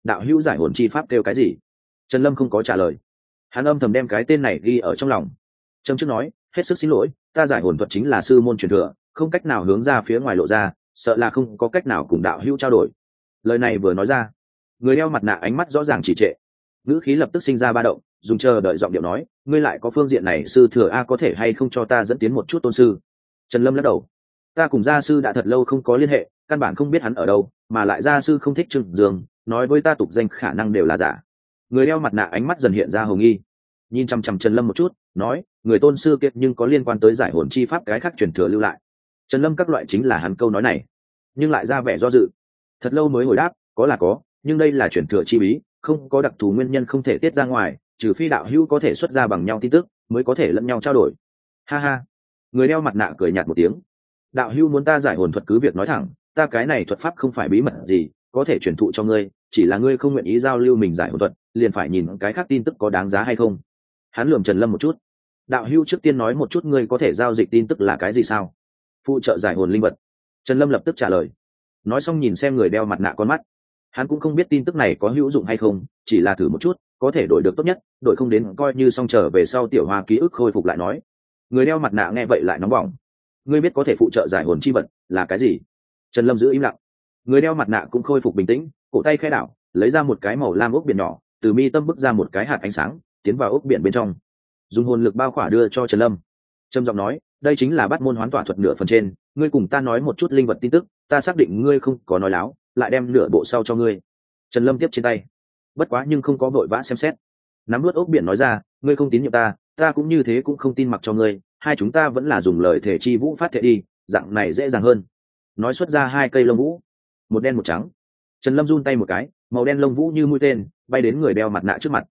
đạo hữu giải hồn chi pháp kêu cái gì? Trần Lâm không có trả lời, hắn âm thầm đem cái tên này ghi ở trong lòng. Trâm trước nói, hết sức xin lỗi, ta giải hồn thuật chính là sư môn truyền thừa, không cách nào hướng ra phía ngoài lộ ra, sợ là không có cách nào cùng đạo hữu trao đổi. Lời này vừa nói ra, người đeo mặt nạ ánh mắt rõ ràng chỉ trệ, ngữ khí lập tức sinh ra ba động, dùng chờ đợi giọng điệu nói, ngươi lại có phương diện này sư thừa a, có thể hay không cho ta dẫn tiến một chút tôn sư? Trần Lâm lắc đầu, ta cùng gia sư đã thật lâu không có liên hệ, căn bản không biết hắn ở đâu, mà lại gia sư không thích Trương Dương, nói với ta tục danh khả năng đều là giả. Người đeo mặt nạ ánh mắt dần hiện ra hồng nghi, nhìn chăm chăm Trần Lâm một chút, nói, người tôn sư kiệt nhưng có liên quan tới giải hồn chi pháp cái khác truyền thừa lưu lại. Trần Lâm các loại chính là hắn câu nói này, nhưng lại ra vẻ do dự, thật lâu mới hồi đáp, có là có, nhưng đây là truyền thừa chi bí, không có đặc thù nguyên nhân không thể tiết ra ngoài, trừ phi đạo hữu có thể xuất ra bằng nhau tin tức, mới có thể lẫn nhau trao đổi. Ha ha, người đeo mặt nạ cười nhạt một tiếng, đạo hữu muốn ta giải hồn thuật cứ việc nói thẳng, ta cái này thuật pháp không phải bí mật gì, có thể truyền thụ cho ngươi, chỉ là ngươi không nguyện ý giao lưu mình giải hồn thuật, liền phải nhìn cái khác tin tức có đáng giá hay không. Hắn lườm Trần Lâm một chút, đạo hữu trước tiên nói một chút ngươi có thể giao dịch tin tức là cái gì sao? Phụ trợ giải hồn linh vật. Trần Lâm lập tức trả lời, nói xong nhìn xem người đeo mặt nạ con mắt, hắn cũng không biết tin tức này có hữu dụng hay không, chỉ là thử một chút, có thể đổi được tốt nhất, đổi không đến coi như xong, trở về sau tiểu hoa ký ức khôi phục lại nói. Người đeo mặt nạ nghe vậy lại nóng bỏng, ngươi biết có thể phụ trợ giải hồn chi vật là cái gì? Trần Lâm giữ im lặng. Người đeo mặt nạ cũng khôi phục bình tĩnh, cổ tay khẽ đảo, lấy ra một cái màu lam ốc biển nhỏ, từ mi tâm bức ra một cái hạt ánh sáng, tiến vào ốc biển bên trong, dùng hồn lực bao khỏa đưa cho Trần Lâm. Trầm giọng nói, đây chính là bát môn hoán tỏa thuật nửa phần trên, ngươi cùng ta nói một chút linh vật tin tức, ta xác định ngươi không có nói láo, lại đem nửa bộ sau cho ngươi. Trần Lâm tiếp trên tay, bất quá nhưng không có vội vã xem xét, nắm nuốt ốc biển nói ra, ngươi không tín nhiệm ta, ta cũng như thế cũng không tin mặc cho ngươi, hai chúng ta vẫn là dùng lời thể chi vũ phát thể đi, dạng này dễ dàng hơn. Nói xuất ra hai cây lông vũ, một đen một trắng. Trần Lâm run tay một cái, màu đen lông vũ như mũi tên bay đến người đeo mặt nạ trước mặt.